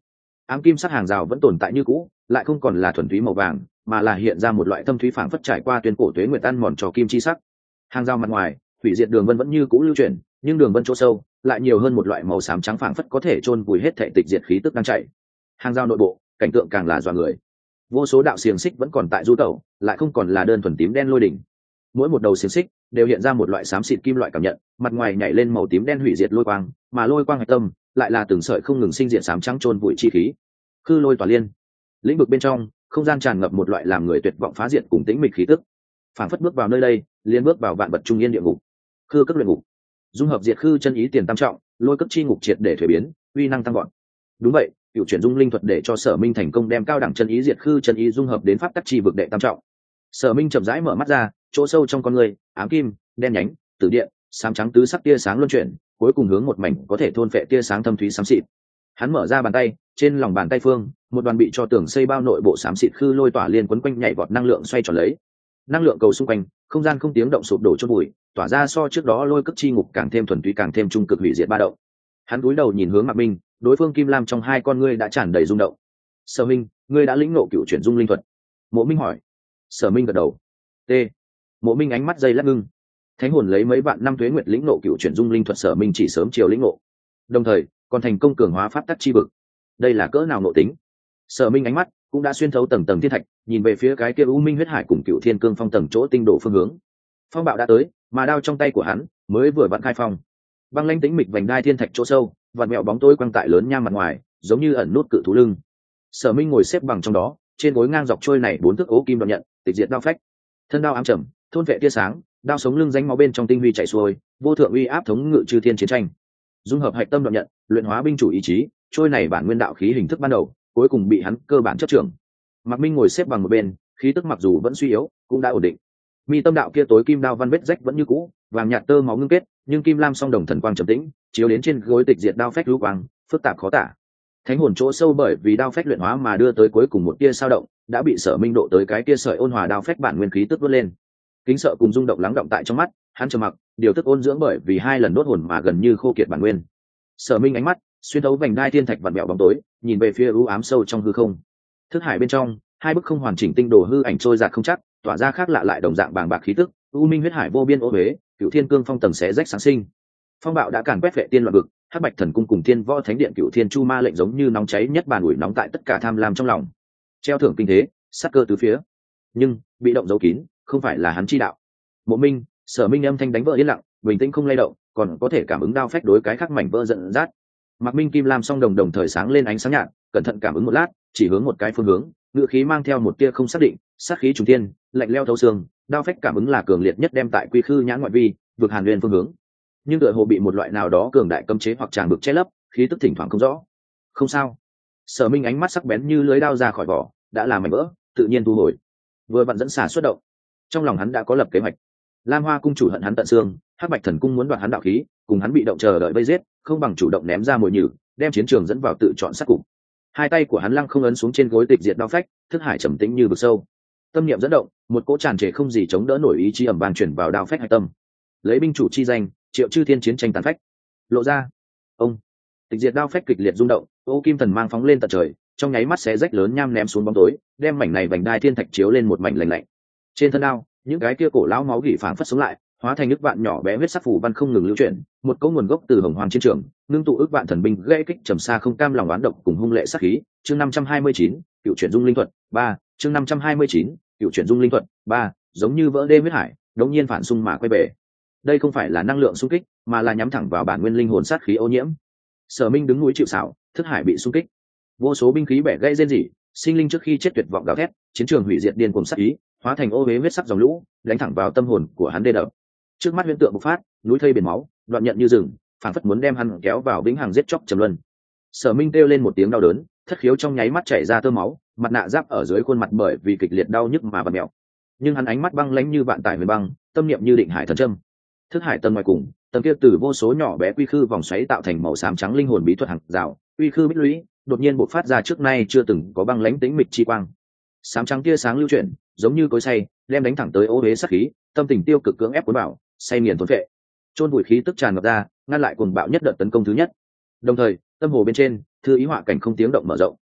ám kim sắc hàng rào vẫn tồn tại như cũ, lại không còn là thuần túy màu vàng, mà là hiện ra một loại thâm thúy phảng phất trải qua tuyên cổ tuế nguyệt ăn mòn trò kim chi sắc. Hàng rào mặt ngoài hủy diệt đường vân vẫn như cũ lưu chuyển, nhưng đường vân chỗ sâu lại nhiều hơn một loại màu xám trắng phảng phất có thể chôn vùi hết thể tịch diệt khí tức đang chạy. Hàng rào nội bộ cảnh tượng càng là dọa người, vô số đạo xiềng xích vẫn còn tại du tẩu, lại không còn là đơn thuần tím đen lôi đỉnh. Mỗi một đầu xiềng xích đều hiện ra một loại xám xịt kim loại cảm nhận, mặt ngoài nhảy lên màu tím đen hủy diệt lôi quang, mà lôi quang hạch tâm lại là từng sợi không ngừng sinh diệt xám trắng chôn vùi chi khí. Khư lôi tỏa liên, lĩnh vực bên trong không gian tràn ngập một loại làm người tuyệt vọng phá diệt cùng tĩnh mịch khí tức, phảng phất bước vào nơi đây liên bước vào vạn vật trung yên địa ngục. Khư cấp luyện ngục, dung hợp diệt khư chân ý tiền tam trọng, lôi cấp chi ngục triệt để thuế biến, uy năng tăng gọn. Đúng vậy, cựu chuyển dung linh thuật để cho Sở Minh thành công đem cao đẳng chân ý diệt khư chân ý dung hợp đến pháp tắc chi vực đệ tam trọng. Sở Minh chậm rãi mở mắt ra, chỗ sâu trong con người ám kim, đen nhánh, tử điện, xám trắng tứ sắc tia sáng luân chuyển, cuối cùng hướng một mảnh có thể thôn phệ tia sáng thâm thúy xám xịt. Hắn mở ra bàn tay, trên lòng bàn tay phương một đoàn bị cho tường xây bao nội bộ xám xịt khư lôi tỏa liên quấn quanh nhảy vọt năng lượng xoay tròn lấy. Năng lượng cầu xung quanh không gian không tiếng động sụp đổ chôn bụi, tỏa ra so trước đó lôi cấp chi ngục càng thêm thuần túy, càng thêm trung cực hủy diệt ba động. Hắn cúi đầu nhìn hướng Mạc Minh, đối phương kim lam trong hai con ngươi đã tràn đầy rung động. Sở Minh, ngươi đã lĩnh ngộ cựu chuyển dung linh thuật? Mộ Minh hỏi. Sở Minh gật đầu. T. Mộ Minh ánh mắt dây lắc ngưng. Thánh hồn lấy mấy vạn năm tuế nguyệt lĩnh ngộ cựu chuyển dung linh thuật, Sở Minh chỉ sớm chiều lĩnh ngộ, đồng thời còn thành công cường hóa pháp tắc chi vực. Đây là cỡ nào nội tính? Sở Minh ánh mắt cũng đã xuyên thấu tầng tầng thiên thạch, nhìn về phía cái kia u minh huyết hải cùng cựu thiên cương phong tầng chỗ tinh độ phương hướng. Phong bạo đã tới, mà đao trong tay của hắn mới vừa vặn khai phong. Băng lãnh tĩnh mịch vành đai thiên thạch chỗ sâu, vạt mẹo bóng tối quăng tại lớn nham mặt ngoài, giống như ẩn nút cự thú lưng. Sở Minh ngồi xếp bằng trong đó, trên gối ngang dọc trôi này 4 thước ố kim đoạn nhận, tịch diệt đao phách. Thân đao ám trầm, thôn vệ tia sáng, đao sống lưng rãnh máu bên trong tinh huy chảy xuôi, vô thượng uy áp thống ngự chư thiên chiến tranh. Dung hợp hạch tâm đoạn nhận, luyện hóa binh chủ ý chí, trôi này bản nguyên đạo khí hình thức ban đầu, cuối cùng bị hắn cơ bản chấp trưởng. Mạc Minh ngồi xếp bằng một bên, khí tức mặc dù vẫn suy yếu, cũng đã ổn định. Mi tâm đạo kia tối kim đao văn vết rách vẫn như cũ, vàng nhạt tơ máu ngưng kết, nhưng kim lam song đồng thần quang trầm tĩnh, chiếu đến trên gối tịch diệt đao phách lưu quang, phức tạp khó tả. Thánh hồn chỗ sâu bởi vì đao phách luyện hóa mà đưa tới cuối cùng một tia sao động, đã bị Sở Minh độ tới cái tia sợi ôn hòa đao phách bản nguyên khí tức vút lên. Kính sợ cùng rung động lắng động tại trong mắt, hắn trầm mặc, điều tức ôn dưỡng bởi vì 2 lần đốt hồn mà gần như khô kiệt bản nguyên. Sở Minh ánh mắt xuyên thấu vành đai thiên thạch vặn vẹo bóng tối, nhìn về phía u ám sâu trong hư không. Thức hải bên trong, 2 bức không hoàn chỉnh tinh đồ hư ảnh trôi dạt không chắc, tỏa ra khác lạ lại đồng dạng bàng bạc khí tức, u minh huyết hải vô biên ô huế, cựu thiên cương phong tầng xé rách sáng sinh. Phong bạo đã càn quét vệ tiên loạn vực, hắc bạch thần cung cùng thiên võ thánh điện cựu thiên chu ma lệnh giống như nóng cháy nhất bàn ủi nóng tại tất cả tham lam trong lòng. Treo thưởng kinh thế, sát cơ tứ phía. Nhưng bị động giấu kín, không phải là hắn chi đạo. Mộ Minh, Sở Minh âm thanh đánh vỡ yên lặng, bình tĩnh không lay động, còn có thể cảm ứng đao phách đối cái khác mảnh vỡ giận dắt. Mạc Minh kim lam song đồng đồng thời sáng lên ánh sáng nhạt, cẩn thận cảm ứng một lát, chỉ hướng một cái phương hướng, ngựa khí mang theo một tia không xác định, sát khí trùng thiên, lạnh lẽo thấu xương, đao phách cảm ứng là cường liệt nhất đem tại quy khư nhãn ngoại vi, vực hàn nguyên phương hướng. Nhưng tựa hồ bị một loại nào đó cường đại cấm chế hoặc tràng bực che lấp, khí tức thỉnh thoảng không rõ. Không sao. Sở Minh ánh mắt sắc bén như lưới đao ra khỏi vỏ, đã làm mảnh vỡ, tự nhiên thu hồi. Vừa vặn dẫn xả xuất động. Trong lòng hắn đã có lập kế hoạch. Lam Hoa cung chủ hận hắn tận xương, Hắc Bạch thần cung muốn đoạt hắn đạo khí, cùng hắn bị động chờ đợi vây giết, không bằng chủ động ném ra mồi nhử, đem chiến trường dẫn vào tự chọn sát cục. Hai tay của hắn lăng không ấn xuống trên gối tịch diệt đao phách, thức hải trầm tĩnh như vực sâu. Tâm niệm dẫn động, một cỗ tràn trề không gì chống đỡ nổi ý chí ầm vang chuyển vào đao phách hạch tâm. Lấy binh chủ chi danh, triệu chư thiên chiến tranh tàn phách. Lộ ra. Ông. Tịch diệt đao phách kịch liệt rung động, ô kim thần mang phóng lên tận trời, trong nháy mắt xé rách lớn nham ném xuống bóng tối, đem mảnh này vành đai thiên thạch chiếu lên một mảnh lạnh lạnh. Trên thân đao, những cái kia cổ lão máu gỉ phảng phất sống lại, hóa thành ức vạn nhỏ bé huyết sắc phù văn không ngừng lưu chuyển, một cỗ nguồn gốc từ hồng hoàng chiến trường, ngưng tụ ức vạn thần binh gãy kích trầm xa không cam lòng oán độc cùng hung lệ sát khí. Chương 529, cựu chuyển dung linh thuật 3, chương 529, cựu chuyển dung linh thuật 3, giống như vỡ đê huyết hải, đột nhiên phản xung mà quay về. Đây không phải là năng lượng xung kích, mà là nhắm thẳng vào bản nguyên linh hồn sát khí ô nhiễm. Sở Minh đứng núi chịu sào, thức hải bị xung kích, vô số binh khí bẻ gãy rên rỉ, sinh linh trước khi chết tuyệt vọng gào thét, chiến trường hủy diệt điên cuồng sát ý, hóa thành ô huế huyết sắc dòng lũ, đánh thẳng vào tâm hồn của hắn đê đập. Trước mắt huyễn tượng bộc phát, núi thây biển máu, đoạn nhận như rừng, phản phất muốn đem hắn kéo vào vĩnh hằng giết chóc trầm luân. Sở Minh kêu lên một tiếng đau đớn, thất khiếu trong nháy mắt chảy ra tơ máu, mặt nạ giáp ở dưới khuôn mặt bởi vì kịch liệt đau nhức mà vặn mèo. Nhưng hắn ánh mắt băng lãnh như vạn tải huyền băng, tâm niệm như định hải thần châm. Thức hải tầng ngoài cùng, tầng kia từ vô số nhỏ bé quy khư vòng xoáy tạo thành màu xám trắng linh hồn bí thuật hàng rào, quy khư bích lũy, đột nhiên bộc phát ra trước nay chưa từng có băng lãnh tĩnh mịch chi quang. Xám trắng tia sáng lưu chuyển, giống như cối xay, đem đánh thẳng tới ô huế sát khí, tâm tình tiêu cực cưỡng ép cuốn vào, say nghiền thốn phệ. Chôn bụi khí tức tràn ngập ra, ngăn lại cuồng bạo nhất đợt tấn công thứ nhất. Đồng thời, tâm hồ bên trên, thư ý họa cảnh không tiếng động mở rộng.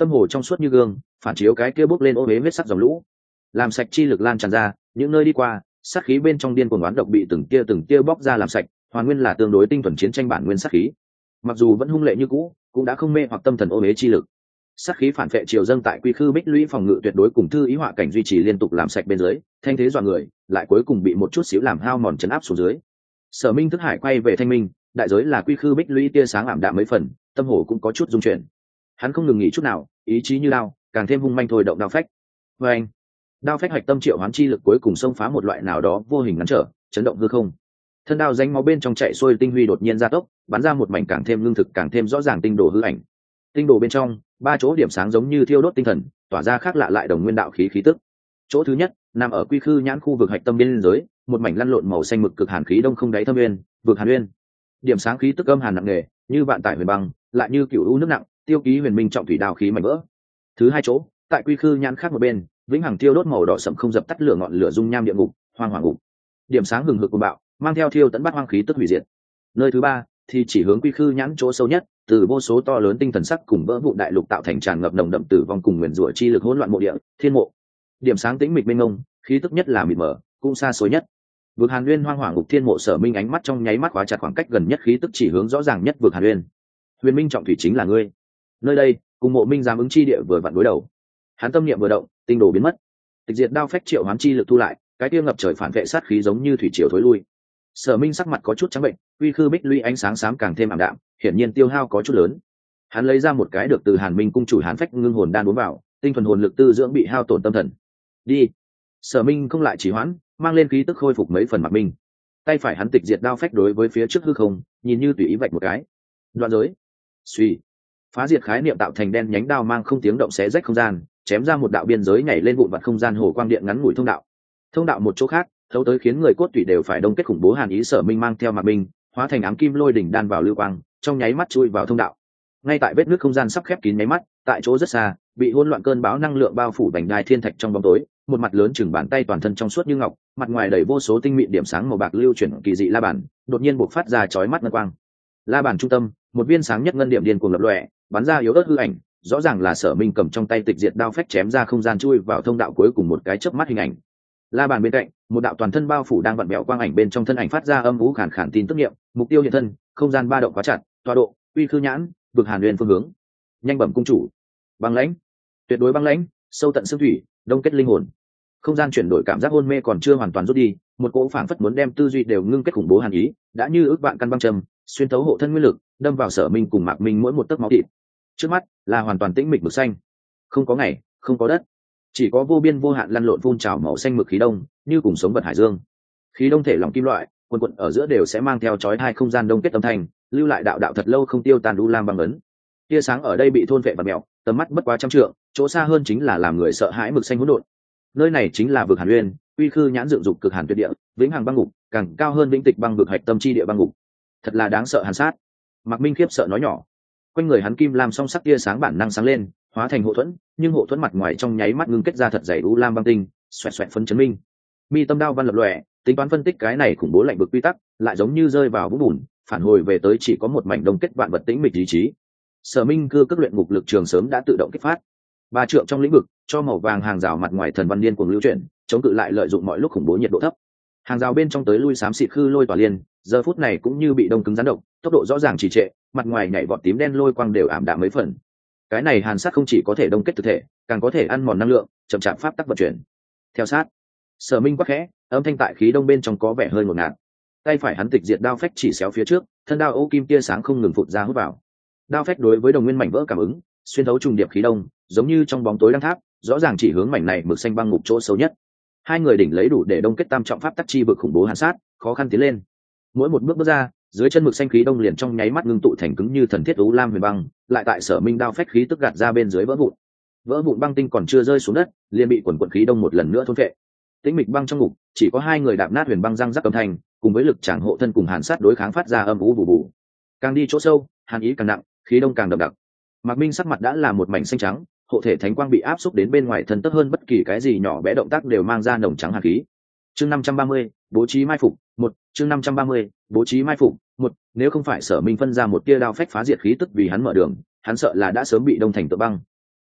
tâm hồ trong suốt như gương, phản chiếu cái kia bốc lên ô huế huyết sắc dòng lũ, làm sạch chi lực lan tràn ra, những nơi đi qua sát khí bên trong điên cuồng oán độc bị từng tia bóc ra làm sạch, hoàn nguyên là tương đối tinh thuần chiến tranh bản nguyên sát khí. Mặc dù vẫn hung lệ như cũ, cũng đã không mê hoặc tâm thần ô huế chi lực. Sát khí phản vệ triều dâng tại quy khư bích lũy phòng ngự tuyệt đối cùng thư ý họa cảnh duy trì liên tục làm sạch bên dưới, thanh thế dọa người, lại cuối cùng bị một chút xíu làm hao mòn chấn áp xuống dưới. Sở Minh thức hải quay về thanh minh, đại giới là quy khư bích lũy tia sáng ảm đạm mấy phần, tâm hồ cũng có chút rung chuyển. Hắn không ngừng nghỉ chút nào, ý chí như đao, càng thêm hung manh thôi động đao phách. Và anh, đao phách hoạch tâm triệu hoán chi lực cuối cùng xông phá một loại nào đó vô hình ngăn trở, chấn động hư không. Thân đao danh máu bên trong chạy xuôi tinh huy đột nhiên gia tốc, bắn ra một mảnh càng thêm lương thực càng thêm rõ ràng tinh đồ hư ảnh. Tinh đồ bên trong, 3 chỗ điểm sáng giống như thiêu đốt tinh thần, tỏa ra khác lạ lại đồng nguyên đạo khí khí tức. Chỗ thứ nhất, nằm ở quy khư nhãn khu vực hạch tâm biên giới, một mảnh lăn lộn màu xanh mực cực hàn khí đông không đáy thâm nguyên, vực hàn nguyên. Điểm sáng khí tức âm hàn nặng nề, như vạn tải huyền băng, lại như cựu u nước nặng, tiêu ký huyền minh trọng thủy đào khí mảnh vỡ. Thứ hai chỗ, tại quy khư nhãn khác một bên, vĩnh hằng thiêu đốt màu đỏ sẫm không dập tắt lửa ngọn lửa dung nham địa ngục, hoang hỏa ngục. Điểm sáng hừng hực của bạo, mang theo thiêu tấn bắt hoang khí tức hủy diệt. Nơi thứ ba thì chỉ hướng quy khư nhãn chỗ sâu nhất, từ vô số to lớn tinh thần sắc cùng vỡ vụn đại lục tạo thành tràn ngập nồng đậm tử vong cùng nguyền rủa chi lực hỗn loạn mộ địa, thiên mộ. Điểm sáng tĩnh mịch mênh mông, khí tức nhất là mịt mờ, cũng xa xôi nhất. Vực Hàn Nguyên hoang hỏa ngục thiên mộ, Sở Minh ánh mắt trong nháy mắt khóa chặt khoảng cách gần nhất khí tức chỉ hướng rõ ràng nhất vực Hàn Nguyên. Huyền Minh trọng thủy chính là ngươi. Nơi đây, cùng Mộ Minh giám ứng chi địa vừa vặn đối đầu. Hắn tâm niệm vừa động, tinh đồ biến mất. Tịch diệt đao phách triệu hoán chi lực thu lại, cái kia ngập trời phản vệ sát khí giống như thủy triều thối lui. Sở Minh sắc mặt có chút trắng bệnh, quy khư bích lũy ánh sáng xám càng thêm ảm đạm, hiển nhiên tiêu hao có chút lớn. Hắn lấy ra một cái được từ Hàn Minh cung chủ Hàn Phách ngưng hồn đan uống vào, tinh thuần hồn lực tư dưỡng bị hao tổn tâm thần. Đi. Sở Minh không lại trì hoãn, mang lên khí tức khôi phục mấy phần mặt minh. Tay phải hắn tịch diệt đao phách đối với phía trước hư không, nhìn như tùy ý vạch một cái. Đoạn giới. Suy. Phá diệt khái niệm tạo thành đen nhánh đao mang không tiếng động xé rách không gian, chém ra một đạo biên giới nhảy lên vụn vặt không gian hồ quang điện ngắn ngủi thông đạo. Thông đạo một chỗ khác, thấu tới khiến người cốt tủy đều phải đông kết khủng bố hàn ý. Sở Minh mang theo mặt minh, hóa thành ám kim lôi đỉnh đan vào lưu quang, trong nháy mắt chui vào thông đạo. Ngay tại vết nước không gian sắp khép kín nháy mắt, tại chỗ rất xa, bị hỗn loạn cơn bão năng lượng bao phủ bành đai thiên thạch trong bóng tối, một mặt lớn chừng bàn tay toàn thân trong suốt như ngọc, mặt ngoài đầy vô số tinh mịn điểm sáng màu bạc lưu chuyển kỳ dị la bàn, đột nhiên bộc phát ra chói mắt ngân quang. La bàn trung tâm, một viên sáng nhất ngân điểm điên cuồng lập lòe, bắn ra yếu ớt hư ảnh, rõ ràng là Sở Minh cầm trong tay tịch diệt đao phách chém ra không gian chui vào thông đạo cuối cùng một cái chớp mắt hình ảnh. La bàn bên cạnh, một đạo toàn thân bao phủ đang vặn vẹo quang ảnh bên trong thân ảnh phát ra âm vũ khản khản tin tức nghiệm, mục tiêu hiện thân, không gian ba động quá chặt, tọa độ, uy khư nhãn, vực Hàn Nguyên phương hướng. Nhanh bẩm cung chủ. Băng lãnh, tuyệt đối băng lãnh, sâu tận xương thủy, đông kết linh hồn. Không gian chuyển đổi cảm giác hôn mê còn chưa hoàn toàn rút đi, một cỗ phảng phất muốn đem tư duy đều ngưng kết khủng bố hàn ý, đã như ước vạn căn băng châm, xuyên thấu hộ thân nguyên lực, đâm vào Sở Minh cùng Mạc Minh mỗi một tấc máu thịt. Trước mắt là hoàn toàn tĩnh mịch mực xanh, không có ngày, không có đất, chỉ có vô biên vô hạn lăn lộn phun trào màu xanh mực khí đông, như cùng sống vật hải dương. Khí đông thể lỏng kim loại, quần quần ở giữa đều sẽ mang theo chói hai không gian đông kết âm thanh, lưu lại đạo đạo thật lâu không tiêu tan u lam băng ấn. Tia sáng ở đây bị thôn vệ và mèo, tầm mắt bất quá trăm trượng, chỗ xa hơn chính là làm người sợ hãi mực xanh hỗn độn. Nơi này chính là vực Hàn Nguyên, uy khư nhãn dựng dục cực hàn tuyệt địa, vĩnh hằng băng ngục, càng cao hơn vĩnh tịch băng vực hạch tâm chi địa băng ngục. Thật là đáng sợ hàn sát. Mạc Minh khiếp sợ nói nhỏ. Quanh người hắn kim lam song sắc tia sáng bản năng sáng lên, hóa thành hộ thuẫn, nhưng hộ thuẫn mặt ngoài trong nháy mắt ngưng kết ra thật dày u lam băng tinh, xoẹt xoẹt phấn chấn minh. Mi tâm đao văn lập lòe, tính toán phân tích cái này khủng bố lạnh vực quy tắc, lại giống như rơi vào vũng bùn, phản hồi về tới chỉ có một mảnh đông kết vạn vật tĩnh mịch ý chí. Sở Minh cư cước luyện ngục lực trường sớm đã tự động kích phát. Ba trượng trong lĩnh vực, cho màu vàng hàng rào mặt ngoài thần văn liên cuồng lưu chuyển, chống cự lại lợi dụng mọi lúc khủng bố nhiệt độ thấp. Hàng rào bên trong tới lui xám xịt khư lôi tỏa liên, giờ phút này cũng như bị đông cứng rắn động, tốc độ rõ ràng trì trệ, mặt ngoài nhảy vọt tím đen lôi quang đều ảm đạm mấy phần. Cái này hàn sát không chỉ có thể đông kết thực thể, càng có thể ăn mòn năng lượng, chậm chạp pháp tắc vận chuyển. Theo sát, Sở Minh quắc khẽ, âm thanh tại khí đông bên trong có vẻ hơi ngột ngạt. Tay phải hắn tịch diệt đao phách chỉ xéo phía trước, thân đao ô kim tia sáng không ngừng phụt ra hút vào. Đao phách đối với đồng nguyên mảnh vỡ cảm ứng, xuyên thấu trùng điệp khí đông, giống như trong bóng tối đang tháp, rõ ràng chỉ hướng mảnh này mực xanh băng ngục chỗ sâu nhất. Hai người đỉnh lấy đủ để đông kết tam trọng pháp tắc chi vực khủng bố hàn sát, khó khăn tiến lên. Mỗi một bước ra, dưới chân mực xanh khí đông liền trong nháy mắt ngưng tụ thành cứng như thần thiết u lam huyền băng, lại tại Sở Minh đao phách khí tức gạt ra bên dưới vỡ vụn. Vỡ vụn băng tinh còn chưa rơi xuống đất, liền bị quần quần khí đông một lần nữa thôn phệ. Tĩnh mịch băng trong ngục, chỉ có hai người đạp nát huyền băng răng rắc âm thanh, cùng với lực tràng hộ thân cùng hàn sát đối kháng phát ra âm u bù bù. Càng đi chỗ sâu, hàn ý càng nặng, khí đông càng đậm đặc. Mạc Minh sắc mặt đã là một mảnh xanh trắng, hộ thể thánh quang bị áp xúc đến bên ngoài thân tất hơn bất kỳ cái gì nhỏ bé động tác đều mang ra nồng trắng hàn khí. Chương 530, bố trí mai phục, 1, chương 530, bố trí mai phục, 1, nếu không phải Sở Minh phân ra một tia đao phách phá diệt khí tức vì hắn mở đường, hắn sợ là đã sớm bị đông thành tượng băng.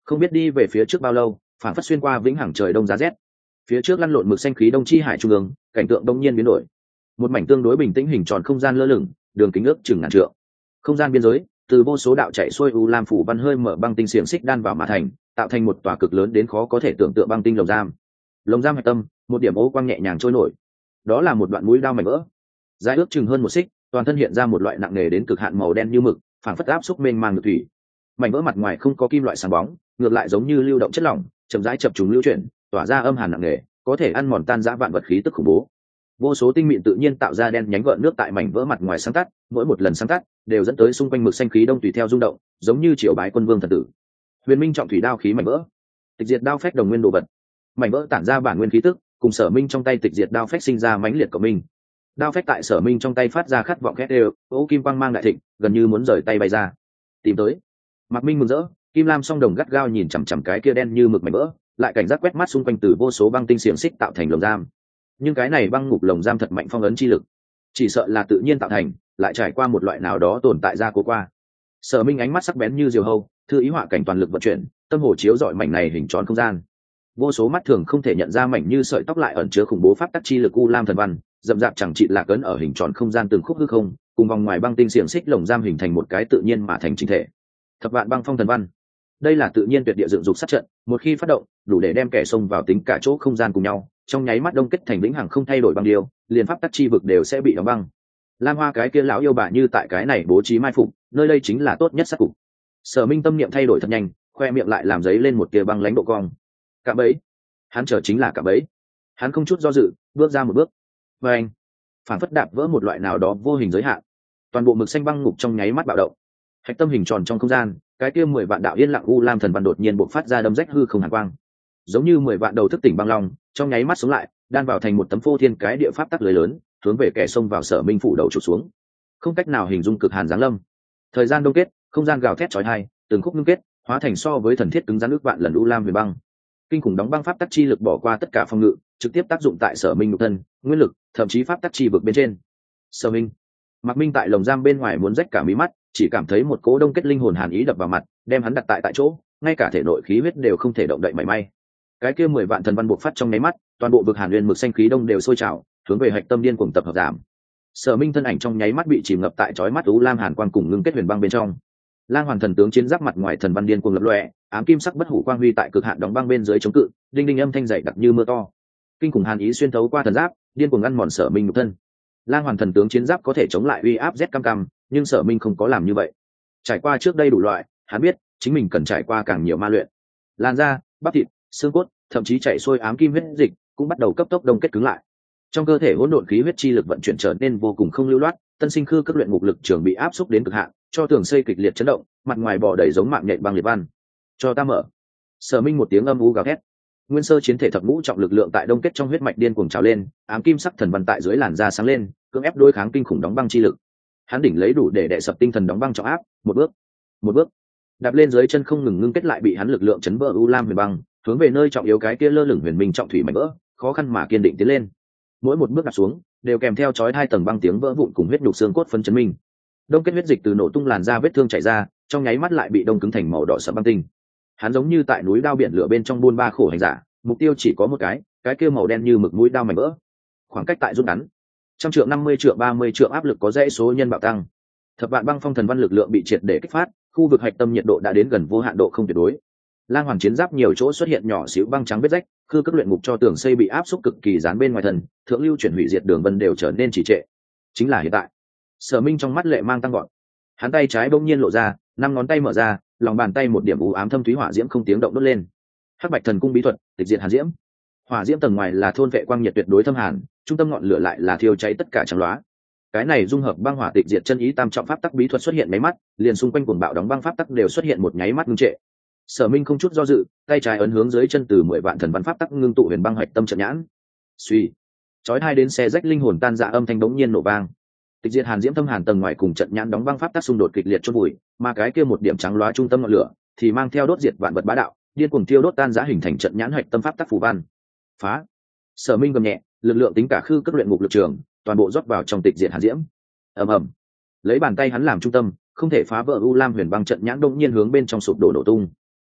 không biết đi về phía trước bao lâu, phản phất xuyên qua vĩnh hằng trời đông giá rét. Phía trước lăn lộn mực xanh khí đông chi hải trung ương, cảnh tượng đông nhiên biến đổi. Một mảnh tương đối bình tĩnh hình tròn không gian lơ lửng, đường kính ước chừng ngàn trượng. Không gian biên giới, từ vô số đạo chạy xuôi u lam phủ văn hơi mở băng tinh xiềng xích đan vào mà thành, tạo thành một tòa cực lớn đến khó có thể tưởng tượng băng tinh lồng giam. Lồng giam hạch tâm, một điểm ô quang nhẹ nhàng trôi nổi. Đó là một đoạn mũi đao mảnh vỡ, dài ước chừng hơn 1 xích, toàn thân hiện ra một loại nặng nề đến cực hạn màu đen như mực, phảng phất áp xúc mênh mang thủy. Mảnh vỡ mặt ngoài không có kim loại sáng bóng, ngược lại giống như lưu động chất lỏng, chậm rãi chập trùng lưu chuyển, tỏa ra âm hàn nặng nề, có thể ăn mòn tan rã vạn vật khí tức khủng bố. Vô số tinh mịn tự nhiên tạo ra đen nhánh gợn nước tại mảnh vỡ mặt ngoài sáng tắt, mỗi một lần sáng tắt đều dẫn tới xung quanh mực xanh khí đông tùy theo rung động, giống như triều bái quân vương thần tử. Huyền Minh trọng thủy đao khí mảnh vỡ, tịch diệt đao phách đồng nguyên đồ vật. Mảnh vỡ tản ra bản nguyên khí tức, cùng Sở Minh trong tay tịch diệt đao phách sinh ra mãnh liệt của mình. Đao phách tại Sở Minh trong tay phát ra khát vọng khét đều, ô kim quang mang đại thịnh, gần như muốn rời tay bay ra. Tìm tới. Mạc Minh mừng rỡ, Kim Lam song đồng gắt gao nhìn chằm chằm cái kia đen như mực mảnh vỡ, lại cảnh giác quét mắt xung quanh từ vô số băng tinh xiềng xích tạo thành lồng giam. Nhưng cái này băng ngục lồng giam thật mạnh phong ấn chi lực, chỉ sợ là tự nhiên tạo thành, lại trải qua một loại nào đó tồn tại ra cố qua. Sở Minh ánh mắt sắc bén như diều hâu, thư ý họa cảnh toàn lực vận chuyển, tâm hồ chiếu dọi mảnh này hình tròn không gian. Vô số mắt thường không thể nhận ra mảnh như sợi tóc lại ẩn chứa khủng bố pháp tắc chi lực u lam thần văn, dậm dạp chẳng trị lạc ấn ở hình tròn không gian từng khúc hư không, cùng vòng ngoài băng tinh xiềng xích lồng giam hình thành một cái tự nhiên mà thành chính thể. Thập vạn băng phong thần văn, đây là tự nhiên tuyệt địa dựng dục sát trận, một khi phát động, đủ để đem kẻ xông vào tính cả chỗ không gian cùng nhau, trong nháy mắt đông kết thành vĩnh hằng không thay đổi băng điêu, liền pháp tắc chi vực đều sẽ bị đóng băng. Lam Hoa cái kia lão yêu bà như tại cái này bố trí mai phục, nơi đây chính là tốt nhất sát cục. Sở Minh tâm niệm thay đổi thật nhanh, khoe miệng lại làm giấy lên một tia băng lãnh độ cong. Cạm bẫy, hắn chờ chính là cạm bẫy. Hắn không chút do dự, bước ra một bước. Và anh, phản phất đạp vỡ một loại nào đó vô hình giới hạn. Toàn bộ mực xanh băng ngục trong nháy mắt bạo động. Hạch tâm hình tròn trong không gian, cái kia 10 vạn đạo yên lặng u lam thần văn đột nhiên bộc phát ra đâm rách hư không hàn quang, giống như 10 vạn đầu thức tỉnh băng long, trong nháy mắt sống lại, đan vào thành một tấm phô thiên cái địa pháp tắc lưới lớn, hướng về kẻ xông vào Sở Minh phủ đầu chụp xuống. Không cách nào hình dung cực hàn giáng lâm. Thời gian đông kết, không gian gào thét chói tai, từng khúc ngưng kết, hóa thành so với thần thiết cứng rắn ước vạn lần u lam huyền băng. Kinh khủng đóng băng pháp tắc chi lực bỏ qua tất cả phòng ngự, trực tiếp tác dụng tại Sở Minh nhục thân, nguyên lực, thậm chí pháp tắc chi vực bên trên. Sở Minh, Mạc Minh tại lồng giam bên ngoài muốn rách cả mí mắt, chỉ cảm thấy một cỗ đông kết linh hồn hàn ý đập vào mặt, đem hắn đặt tại chỗ, ngay cả thể nội khí huyết đều không thể động đậy mảy may. Cái kia 10 vạn thần văn bộc phát trong nháy mắt, toàn bộ vực hàn nguyên mực xanh khí đông đều sôi trào, hướng về hạch tâm điên cuồng tập hợp giảm. Sở Minh thân ảnh trong nháy mắt bị chìm ngập tại chói mắt u lam hàn quang cùng ngưng kết huyền băng bên trong. Lang Hoàn thần tướng chiến giáp mặt ngoài thần văn điên cuồng lập lòe, ám kim sắc bất hủ quang huy tại cực hạn đóng băng bên dưới chống cự, đinh đinh âm thanh dày đặc như mưa to. Kinh khủng hàn ý xuyên thấu qua thần giáp, điên cuồng ngăn mòn Sở Minh nhục thân. Lang Hoàn thần tướng chiến giáp có thể chống lại uy áp rét cam cam, nhưng Sở Minh không có làm như vậy. Trải qua trước đây đủ loại, hắn biết chính mình cần trải qua càng nhiều ma luyện. Làn da, bắp thịt, xương cốt, thậm chí chảy xuôi ám kim huyết dịch cũng bắt đầu cấp tốc đông kết cứng lại. Trong cơ thể hỗn độn khí huyết chi lực vận chuyển trở nên vô cùng không lưu loát, tân sinh khư các luyện ngục lực trường bị áp xúc đến cực hạn, cho tường xây kịch liệt chấn động, mặt ngoài bò đầy giống mạng nhện băng liệt văn. Cho ta mở. Sở Minh một tiếng âm u gào thét. Nguyên sơ chiến thể thập ngũ trọng lực lượng tại đông kết trong huyết mạch điên cuồng trào lên, ám kim sắc thần văn tại dưới làn da sáng lên, cưỡng ép đối kháng kinh khủng đóng băng chi lực. Hắn đỉnh lấy đủ để đè sập tinh thần đóng băng trọng áp, một bước, đạp lên dưới chân không ngừng ngưng kết lại bị hắn lực lượng chấn vỡ u lam huyền băng, hướng về nơi trọng yếu cái kia lơ lửng huyền minh trọng thủy mảnh vỡ, khó khăn mà kiên định tiến lên. Mỗi một bước đặt xuống, đều kèm theo chói 2 tầng băng tiếng vỡ vụn cùng huyết nhục xương cốt phân chấn minh. Đông kết huyết dịch từ nổ tung làn da vết thương chảy ra, trong nháy mắt lại bị đông cứng thành màu đỏ sẫm băng tinh. Hắn giống như tại núi đao biển lửa bên trong buôn ba khổ hành giả, mục tiêu chỉ có một cái kia màu đen như mực mũi đao mảnh vỡ. Khoảng cách tại rút ngắn, 100 trượng, 50 trượng, 30 trượng áp lực có dãy số nhân bạo tăng. Thập vạn băng phong thần văn lực lượng bị triệt để kích phát, khu vực hạch tâm nhiệt độ đã đến gần vô hạn độ không tuyệt đối. Lang Hoàn chiến giáp nhiều chỗ xuất hiện nhỏ xíu băng trắng vết rách, khư các luyện ngục cho tường xây bị áp xúc cực kỳ dán bên ngoài thần, thượng lưu chuyển hủy diệt đường vân đều trở nên trì trệ. Chính là hiện tại. Sở Minh trong mắt lệ mang tăng gọn. Hắn tay trái bỗng nhiên lộ ra, 5 ngón tay mở ra, lòng bàn tay một điểm u ám thâm thúy hỏa diễm không tiếng động đốt lên. Hắc Bạch Thần Cung bí thuật, tịch diệt hàn diễm. Hỏa diễm tầng ngoài là thôn vệ quang nhiệt tuyệt đối thâm hàn, trung tâm ngọn lửa lại là thiêu cháy tất cả trắng loá. Cái này dung hợp băng hỏa tịch diệt chân ý tam trọng pháp tắc bí thuật xuất hiện mấy mắt, liền xung quanh cuồng bạo đóng băng pháp tắc đều xuất hiện một nháy mắt ngưng trệ. Sở Minh không chút do dự, tay trái ấn hướng dưới chân từ 10 vạn thần văn pháp tắc ngưng tụ huyền băng hạch tâm trận nhãn. Suy, chói hai đến xe rách linh hồn tan rã âm thanh đống nhiên nổ vang. Tịch diệt hàn diễm thâm hàn tầng ngoài cùng trận nhãn đóng băng pháp tắc xung đột kịch liệt chôn bụi, mà cái kia một điểm trắng loá trung tâm ngọn lửa thì mang theo đốt diệt vạn vật bá đạo, điên cuồng thiêu đốt tan rã hình thành trận nhãn hạch tâm pháp tắc phù văn. Phá! Sở Minh gầm nhẹ, lực lượng tính cả khư các luyện ngục lực trường, toàn bộ rót vào trong tịch diệt hàn diễm. Ầm ầm, lấy bàn tay hắn làm trung tâm, không thể phá vỡ u lam huyền băng trận nhãn đột nhiên hướng bên trong sụp đổ nổ tung.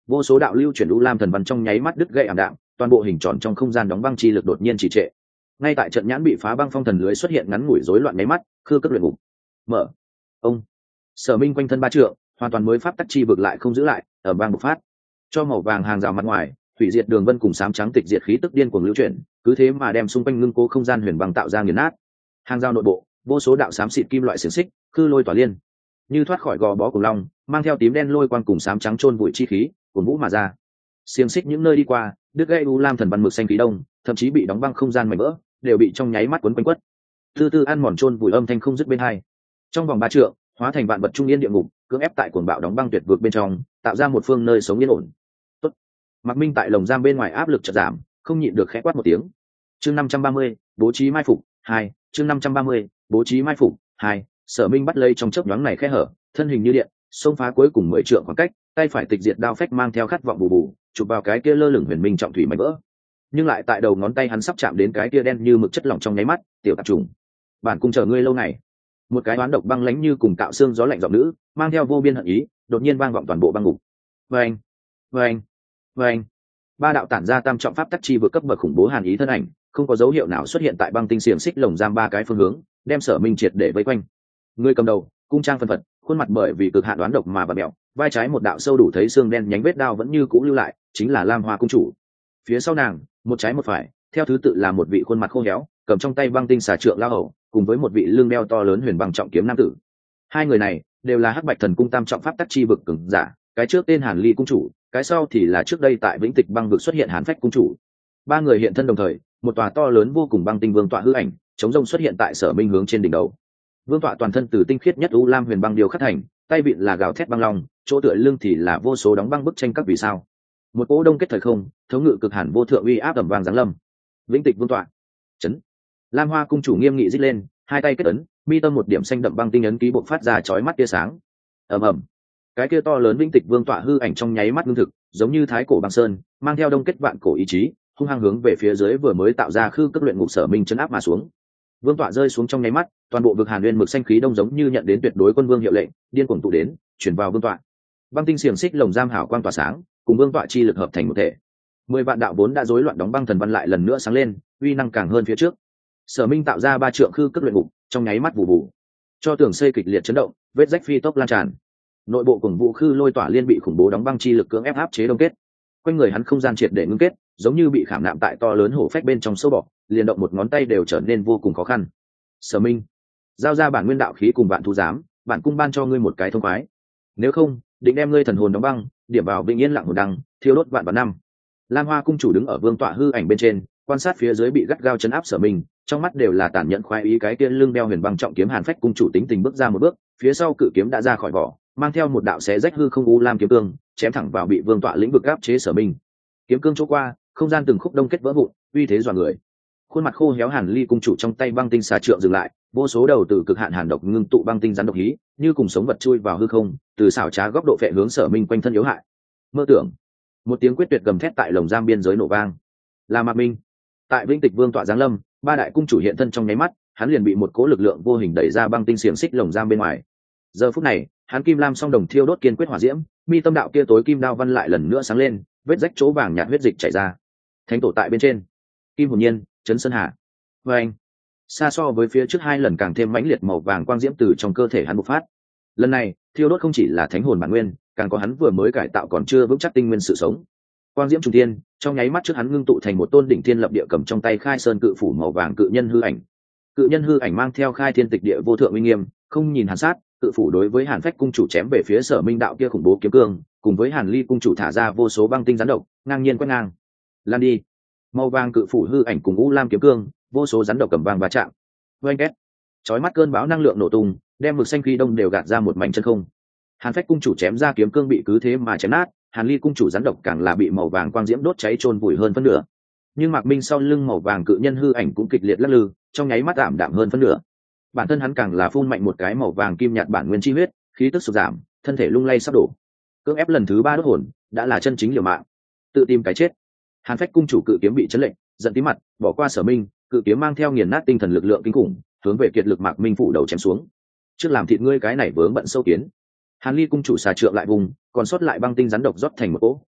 vô số đạo lưu chuyển u lam thần văn trong nháy mắt đứt gãy ảm đạm, toàn bộ hình tròn trong không gian đóng băng chi lực đột nhiên trì trệ. Ngay tại trận nhãn bị phá băng phong thần lưới xuất hiện ngắn ngủi rối loạn nháy mắt, khư cấp luyện ngục mở. Ông Sở Minh quanh thân ba trượng, hoàn toàn mới pháp tắc chi vực lại không giữ lại, ở bang bộc phát, cho màu vàng hàng rào mặt ngoài, hủy diệt đường vân cùng sám trắng tịch diệt khí tức điên cuồng lưu chuyển, cứ thế mà đem xung quanh ngưng cố không gian huyền băng tạo ra nghiền nát. Hàng rào nội bộ, vô số đạo xám xịt kim loại xiềng xích, khư lôi tỏa liên, như thoát khỏi gò bó của long, mang theo tím đen lôi quang cùng sám trắng chôn bụi chi khí, cuồn vũ mà ra. Xiềng xích những nơi đi qua, đứt gãy u lam thần văn mực xanh khí đông, thậm chí bị đóng băng không gian mảnh vỡ, đều bị trong nháy mắt cuốn quanh quất. Từ từ ăn mòn chôn vùi âm thanh không dứt bên hai. Trong vòng 3 trượng, hóa thành vạn vật trung yên địa ngục, cưỡng ép tại cuồng bạo đóng băng tuyệt vực bên trong, tạo ra một phương nơi sống yên ổn. Tốt. Mạc Minh tại lồng giam bên ngoài áp lực chợt giảm, không nhịn được khẽ quát một tiếng. Chương 530, bố trí mai phục 2, chương 530, bố trí mai phục 2. Sở Minh bắt lấy trong chớp nhoáng này khe hở, thân hình như điện, xông phá cuối cùng 10 trượng khoảng cách, tay phải tịch diệt đao phách mang theo khát vọng bù bù, chụp vào cái kia lơ lửng huyền minh trọng thủy mảnh vỡ. Nhưng lại tại đầu ngón tay hắn sắp chạm đến cái kia đen như mực chất lỏng trong nháy mắt, tiểu tạp trùng, bản cung chờ ngươi lâu này. Một cái oán độc băng lãnh như cùng cạo xương gió lạnh giọng nữ, mang theo vô biên hận ý, đột nhiên vang vọng toàn bộ băng ngục. Vâng, vâng, vâng. Ba đạo tản ra tam trọng pháp tắc chi vượt cấp bậc khủng bố hàn ý thân ảnh, không có dấu hiệu nào xuất hiện tại băng tinh xiềng xích lồng giam ba cái phương hướng, đem Sở Minh triệt để vây quanh. Người cầm đầu, cung trang phân phật, khuôn mặt bởi vì cực hạn đoán độc mà bặm mèo, vai trái một đạo sâu đủ thấy xương đen nhánh vết đao vẫn như cũ lưu lại, chính là Lam Hoa cung chủ. Phía sau nàng, một trái một phải, theo thứ tự là một vị khuôn mặt khô héo, cầm trong tay băng tinh xà trượng lao hầu, cùng với một vị lưng đeo to lớn huyền băng trọng kiếm nam tử. Hai người này đều là Hắc Bạch Thần Cung tam trọng pháp tắc chi vực cường giả, cái trước tên Hàn Ly cung chủ, cái sau thì là trước đây tại Vĩnh Tịch băng vực xuất hiện Hàn Phách cung chủ. Ba người hiện thân đồng thời, một tòa to lớn vô cùng băng tinh vương tọa hư ảnh, chống rông xuất hiện tại Sở Minh hướng trên đỉnh đầu. Vương tọa toàn thân từ tinh khiết nhất u lam huyền băng điều khắc thành, tay vịn là gào thét băng long, chỗ tựa lưng thì là vô số đóng băng bức tranh các vì sao. Một cỗ đông kết thời không, thống ngự cực hàn vô thượng uy áp tầm vang giáng lâm. Vĩnh Tịch vương tọa. Chấn. Lam Hoa cung chủ nghiêm nghị rít lên, hai tay kết ấn, mi tâm một điểm xanh đậm băng tinh ấn ký bộc phát ra chói mắt tia sáng. Ầm ầm. Cái kia to lớn Vĩnh Tịch vương tọa hư ảnh trong nháy mắt ngưng thực, giống như thái cổ băng sơn, mang theo đông kết vạn cổ ý chí, hung hăng hướng về phía dưới vừa mới tạo ra khư cấp luyện ngục Sở Minh chấn áp mà xuống. Vương tọa rơi xuống trong nháy mắt, toàn bộ vực hàn nguyên mực xanh khí đông giống như nhận đến tuyệt đối quân vương hiệu lệnh, điên cuồng tụ đến, chuyển vào vương tọa. Băng tinh xiềng xích lồng giam hào quang tỏa sáng, cùng vương tọa chi lực hợp thành một thể. 10 vạn đạo vốn đã rối loạn đóng băng thần văn lại lần nữa sáng lên, uy năng càng hơn phía trước. Sở Minh tạo ra 3 trượng khư cấp luyện ngục, trong nháy mắt vụ vụ, cho tường xây kịch liệt chấn động, vết rách phi tốc lan tràn. Nội bộ cùng vũ khư lôi tỏa liên bị khủng bố đóng băng chi lực cưỡng ép áp chế đông kết. Quanh người hắn không gian triệt để ngưng kết, giống như bị khảm nạm tại to lớn hổ phách bên trong sâu bọ, liền động một ngón tay đều trở nên vô cùng khó khăn. Sở Minh, giao ra bản nguyên đạo khí cùng vạn thú giám, bản cung ban cho ngươi một cái thông khoái. Nếu không, định đem ngươi thần hồn đóng băng, điểm vào vĩnh yên lặng hồn đăng, thiêu đốt vạn vạn năm. Lam Hoa cung chủ đứng ở vương tọa hư ảnh bên trên, quan sát phía dưới bị gắt gao chấn áp Sở Minh, trong mắt đều là tàn nhẫn khoái ý. Cái kia lưng đeo huyền băng trọng kiếm Hàn Phách cung chủ tính tình bước ra một bước, phía sau cự kiếm đã ra khỏi vỏ, mang theo một đạo xé rách hư không u lam kiếm cương, chém thẳng vào bị vương tọa lĩnh vực áp chế Sở Minh. Kiếm cương chỗ qua, không gian từng khúc đông kết vỡ vụn, uy thế dọa người. Khuôn mặt khô héo Hàn Ly cung chủ trong tay băng tinh xà trượng dừng lại, vô số đầu từ cực hạn hàn độc ngưng tụ băng tinh rắn độc hí, như cùng sống vật chui vào hư không, từ xảo trá góc độ phệ hướng Sở Minh quanh thân yếu hại. Mơ tưởng. Một tiếng quyết tuyệt gầm thét tại lồng giam biên giới nổ vang. Là Mạc Minh. Tại Vĩnh Tịch vương tọa giáng lâm, ba đại cung chủ hiện thân trong nháy mắt, hắn liền bị một cỗ lực lượng vô hình đẩy ra băng tinh xiềng xích lồng giam bên ngoài. Giờ phút này, hắn kim lam song đồng thiêu đốt kiên quyết hỏa diễm, mi tâm đạo kia tối kim đao văn lại lần nữa sáng lên, vết rách chỗ vàng nhạt huyết dịch chảy ra. Thánh tổ tại bên trên, kim hồn nhiên, chấn sơn hà. Và anh, xa so với phía trước 2 lần càng thêm mãnh liệt màu vàng quang diễm từ trong cơ thể hắn bộc phát. Lần này, thiêu đốt không chỉ là thánh hồn bản nguyên, càng có hắn vừa mới cải tạo còn chưa vững chắc tinh nguyên sự sống. Quang diễm trung thiên, trong nháy mắt trước hắn ngưng tụ thành một tôn đỉnh thiên lập địa cầm trong tay khai sơn cự phủ màu vàng cự nhân hư ảnh. Cự nhân hư ảnh mang theo khai thiên tịch địa vô thượng uy nghiêm, không nhìn hàn sát, cự phủ đối với Hàn Phách cung chủ chém về phía Sở Minh đạo kia khủng bố kiếm cương, cùng với Hàn Ly cung chủ thả ra vô số băng tinh rắn độc, ngang nhiên quét ngang. Lan đi. Màu vàng cự phủ hư ảnh cùng u lam kiếm cương, vô số rắn độc cầm vàng va chạm. Oanh két. Chói mắt cơn bão năng lượng nổ tung, đem mực xanh khí đông đều gạt ra một mảnh chân không. Hàn Phách cung chủ chém ra kiếm cương bị cứ thế mà chém nát, Hàn Ly cung chủ rắn độc càng là bị màu vàng quang diễm đốt cháy chôn vùi hơn phân nửa. Nhưng Mạc Minh sau lưng màu vàng cự nhân hư ảnh cũng kịch liệt lắc lư, trong nháy mắt ảm đạm hơn phân nửa. Bản thân hắn càng là phun mạnh một cái màu vàng kim nhạt bản nguyên chi huyết, khí tức sụt giảm, thân thể lung lay sắp đổ. Cưỡng ép lần thứ 3 đốt hồn, đã là chân chính liều mạng, tự tìm cái chết. Hàn Phách cung chủ cự kiếm bị chấn lệnh, giận tí mặt, bỏ qua Sở Minh, cự kiếm mang theo nghiền nát tinh thần lực lượng kinh khủng, hướng về kiệt lực Mạc Minh phủ đầu chém xuống. Trước làm thịt ngươi cái này vướng bận sâu kiến. Hàn Ly cung chủ xà trượng lại vùng, còn sót lại băng tinh rắn độc rót thành một cỗ,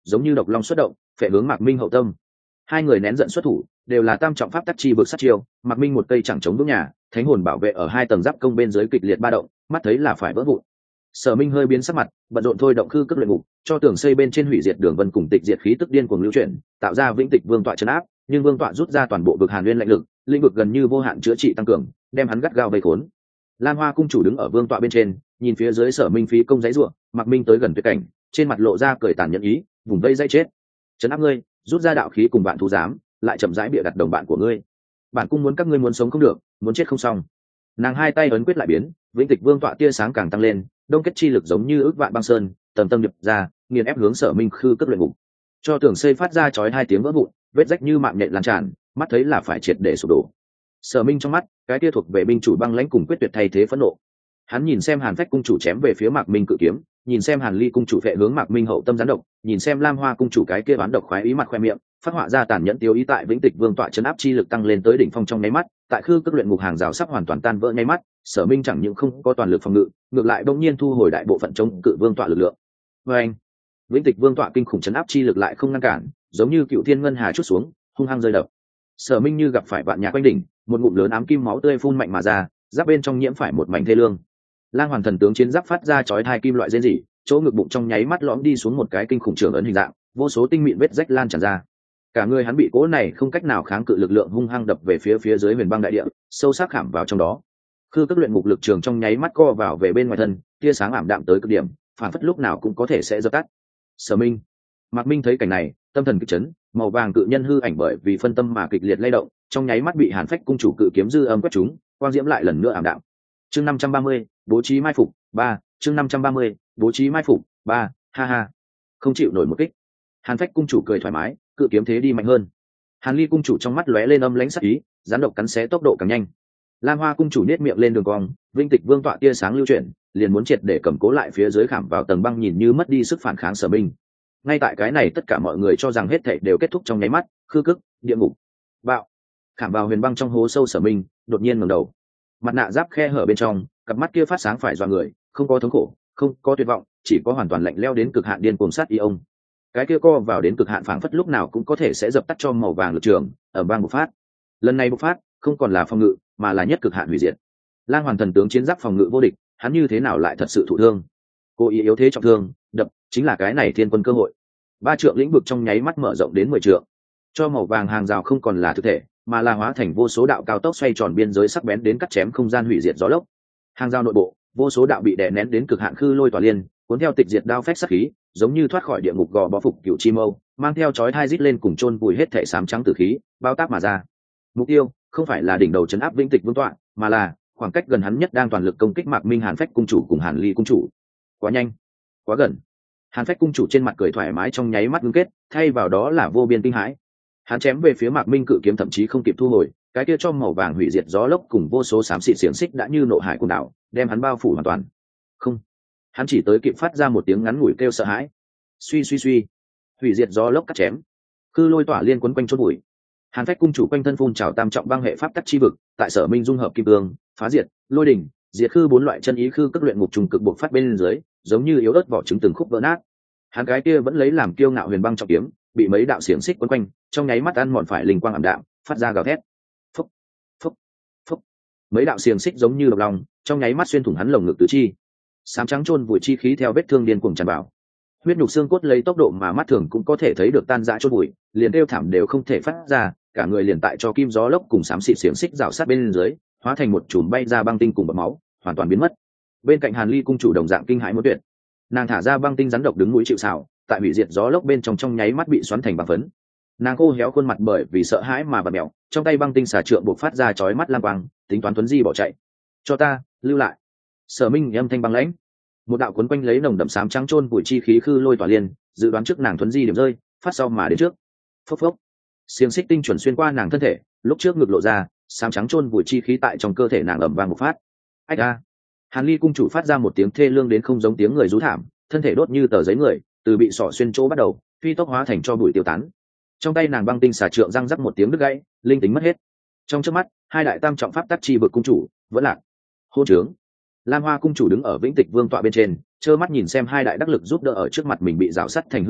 giống như độc long xuất động phệ hướng mạc minh hậu tâm. Hai người nén giận xuất thủ, đều là tam trọng pháp tắc chi vực sát chiêu. Mạc minh một cây chẳng chống vững nhà, thánh hồn bảo vệ ở hai tầng giáp công bên dưới kịch liệt ba động, mắt thấy là phải vỡ vụn. Sở Minh hơi biến sắc mặt, bận rộn thôi động khư cước luyện ngục, cho tường xây bên trên hủy diệt đường vân cùng tịch diệt khí tức điên cuồng lưu chuyển, tạo ra vĩnh tịch vương tọa trấn áp. Nhưng vương tọa rút ra toàn bộ vực hàn nguyên lạnh lực, lĩnh vực gần như vô hạn chữa trị tăng cường, đem hắn gắt gao vây khốn. Lan Hoa cung chủ đứng ở vương tọa bên trên, nhìn phía dưới Sở Minh phí công giấy ruộng, Mạc minh tới gần tuyệt cảnh, trên mặt lộ ra cười tàn nhẫn ý, vùng vây dây chết. Trấn áp ngươi, rút ra đạo khí cùng bạn thú giám, lại chậm rãi bịa đặt đồng bạn của ngươi. Bản cung muốn các ngươi muốn sống không được, muốn chết không xong. Nàng hai tay ấn quyết lại biến, vĩnh tịch vương tọa tia sáng càng tăng lên, đông kết chi lực giống như ước vạn băng sơn tầm tâm điệp ra, nghiền ép hướng Sở Minh khư cất luyện ngục. Cho tường xây phát ra chói hai tiếng vỡ vụn, vết rách như mạng nhện lan tràn, mắt thấy là phải triệt để sụp đổ. Sở Minh trong mắt, cái tia thuộc về binh chủ băng lãnh cùng quyết tuyệt thay thế phẫn nộ. Hắn nhìn xem Hàn Phách cung chủ chém về phía Mạc Minh cự kiếm, nhìn xem Hàn Ly cung chủ vệ hướng Mạc Minh hậu tâm gián độc, nhìn xem Lam Hoa cung chủ cái kia bán độc khoái ý mặt khoe miệng, phát họa ra tàn nhẫn tiêu ý tại vĩnh tịch vương tọa chấn áp chi lực tăng lên tới đỉnh phong trong nháy mắt, tại khư cước luyện ngục hàng rào sắp hoàn toàn tan vỡ nháy mắt, Sở Minh chẳng những không có toàn lực phòng ngự, ngược lại bỗng nhiên thu hồi đại bộ phận chống cự vương tọa lực lượng. Anh, vĩnh tịch vương tọa kinh khủng chấn áp chi lực lại không ngăn cản, giống như cựu thiên ngân hà chút xuống, hung hăng rơi đập. Sở Minh như gặp phải vạn nhạc quanh đỉnh, một ngụm lớn ám kim máu tươi phun mạnh mà ra, giáp bên trong nhiễm phải một mảnh thê lương. Lang Hoàn thần tướng chiến giáp phát ra chói hai kim loại rên rỉ, chỗ ngực bụng trong nháy mắt lõm đi xuống một cái kinh khủng trường ấn hình dạng, vô số tinh mịn vết rách lan tràn ra. Cả người hắn bị cỗ này không cách nào kháng cự lực lượng hung hăng đập về phía dưới huyền băng đại địa, sâu sắc khảm vào trong đó. Khư cước luyện ngục lực trường trong nháy mắt co vào về bên ngoài thân, tia sáng ảm đạm tới cực điểm, phản phất lúc nào cũng có thể sẽ dập tắt. Sở Minh, Mạc Minh thấy cảnh này, tâm thần kịch chấn, màu vàng cự nhân hư ảnh bởi vì phân tâm mà kịch liệt lay động, trong nháy mắt bị Hàn Phách cung chủ cự kiếm dư âm quét trúng, quang diễm lại lần nữa ảm đạm. Chương 530, bố trí mai phục 3, chương 530, bố trí mai phục 3, ha ha. Không chịu nổi một kích. Hàn Phách cung chủ cười thoải mái, cự kiếm thế đi mạnh hơn. Hàn Ly cung chủ trong mắt lóe lên âm lãnh sắc ý, gián độc cắn xé tốc độ càng nhanh. Lam Hoa cung chủ nhếch miệng lên đường cong, vinh tịch vương tọa tia sáng lưu chuyển, liền muốn triệt để cầm cố lại phía dưới khảm vào tầng băng nhìn như mất đi sức phản kháng Sở Minh. Ngay tại cái này tất cả mọi người cho rằng hết thảy đều kết thúc trong nháy mắt, khư cức, địa ngục, bạo, khảm vào huyền băng trong hố sâu Sở Minh, đột nhiên ngẩng đầu. Mặt nạ giáp khe hở bên trong, cặp mắt kia phát sáng phải dọa người, không có thống khổ, không có tuyệt vọng, chỉ có hoàn toàn lạnh lẽo đến cực hạn điên cuồng sát ý ông. Cái kia co vào đến cực hạn phảng phất lúc nào cũng có thể sẽ dập tắt cho màu vàng lực trường, ở bang bộc phát. Lần này bộc phát, không còn là phòng ngự, mà là nhất cực hạn hủy diệt. Lang Hoàn thần tướng chiến giáp phòng ngự vô địch, hắn như thế nào lại thật sự thụ thương? Cố ý yếu thế trọng thương, đập, chính là cái này thiên quân cơ hội. Ba trượng lĩnh vực trong nháy mắt mở rộng đến 10 trượng. Cho màu vàng hàng rào không còn là thực thể, mà là hóa thành vô số đạo cao tốc xoay tròn biên giới sắc bén đến cắt chém không gian hủy diệt gió lốc. Hàng rào nội bộ, vô số đạo bị đè nén đến cực hạn khư lôi tỏa liên, cuốn theo tịch diệt đao phách sát khí, giống như thoát khỏi địa ngục gò bó phục cựu chi mâu, mang theo chói tai rít lên cùng chôn vùi hết thể xám trắng tử khí, bao tác mà ra. Mục tiêu không phải là đỉnh đầu trấn áp vĩnh tịch vương tọa, mà là khoảng cách gần hắn nhất đang toàn lực công kích Mạc Minh Hàn Phách cung chủ cùng Hàn Ly cung chủ. Quá nhanh, quá gần. Hàn Phách cung chủ trên mặt cười thoải mái trong nháy mắt ngưng kết, thay vào đó là vô biên kinh hãi. Hắn chém về phía Mạc Minh cự kiếm thậm chí không kịp thu hồi, cái kia cho màu vàng hủy diệt gió lốc cùng vô số xám xịt xiềng xích đã như nộ hải cuồng đảo, đem hắn bao phủ hoàn toàn. Không, hắn chỉ tới kịp phát ra một tiếng ngắn ngủi kêu sợ hãi. Suy suy suy, hủy diệt gió lốc cắt chém, khư lôi tỏa liên quấn quanh chốt bụi. Hàn Phách cung chủ quanh thân phun trào tam trọng băng hệ pháp tắc chi vực, tại Sở Minh dung hợp kim cương, phá diệt, lôi đỉnh, diệt khư bốn loại chân ý khư cấp luyện ngục trùng cực bộc phát bên dưới, giống như yếu ớt vỏ trứng từng khúc vỡ nát. Hắn cái kia vẫn lấy làm kiêu ngạo huyền băng trọng kiếm, bị mấy đạo xiềng xích quấn quanh, trong nháy mắt ăn mòn phải linh quang ảm đạm, phát ra gào thét. Phúc, phúc, phúc. Mấy đạo xiềng xích giống như độc lòng, trong nháy mắt xuyên thủng hắn lồng ngực tứ chi. Sám trắng chôn vùi chi khí theo vết thương điên cuồng tràn vào. Huyết nhục xương cốt lấy tốc độ mà mắt thường cũng có thể thấy được tan rã chôn vùi, liền kêu thảm đều không thể phát ra, cả người liền tại cho kim gió lốc cùng xám xịt xiềng xích rào sát bên dưới, hóa thành một chùm bay ra băng tinh cùng bọt máu, hoàn toàn biến mất. Bên cạnh Hàn Ly cung chủ đồng dạng kinh hãi muốn tuyệt. Nàng thả ra băng tinh rắn độc đứng mũi chịu sào, tại hủy diệt gió lốc bên trong nháy mắt bị xoắn thành băng phấn. Nàng khô héo khuôn mặt bởi vì sợ hãi mà bật mèo, trong tay băng tinh xà trượng buộc phát ra chói mắt lam quang, tính toán Tuấn Di bỏ chạy. Cho ta lưu lại. Sở Minh âm thanh băng lãnh. Một đạo cuốn quanh lấy nồng đậm xám trắng chôn vùi chi khí khư lôi tỏa liên, dự đoán trước nàng Tuấn Di điểm rơi, phát sau mà đến trước. Phốc phốc. Xiềng xích tinh chuẩn xuyên qua nàng thân thể, lúc trước ngực lộ ra, xám trắng chôn vùi chi khí tại trong cơ thể nàng ầm vang một phát. Ách a! Hàn Ly cung chủ phát ra một tiếng thê lương đến không giống tiếng người rú thảm, thân thể đốt như tờ giấy người, từ bị sọ xuyên chỗ bắt đầu, phi tốc hóa thành cho bụi tiêu tán. Trong tay nàng băng tinh xà trượng răng rắc một tiếng đứt gãy, linh tính mất hết. Trong chớp mắt, hai đại tam trọng pháp tắc chi vực cung chủ vẫn lạc. Hôn trướng. Lam Hoa cung chủ đứng ở Vĩnh Tịch Vương tọa bên trên, trơ mắt nhìn xem hai đại đắc lực giúp đỡ ở trước mặt mình bị rào sắt thành hư vô,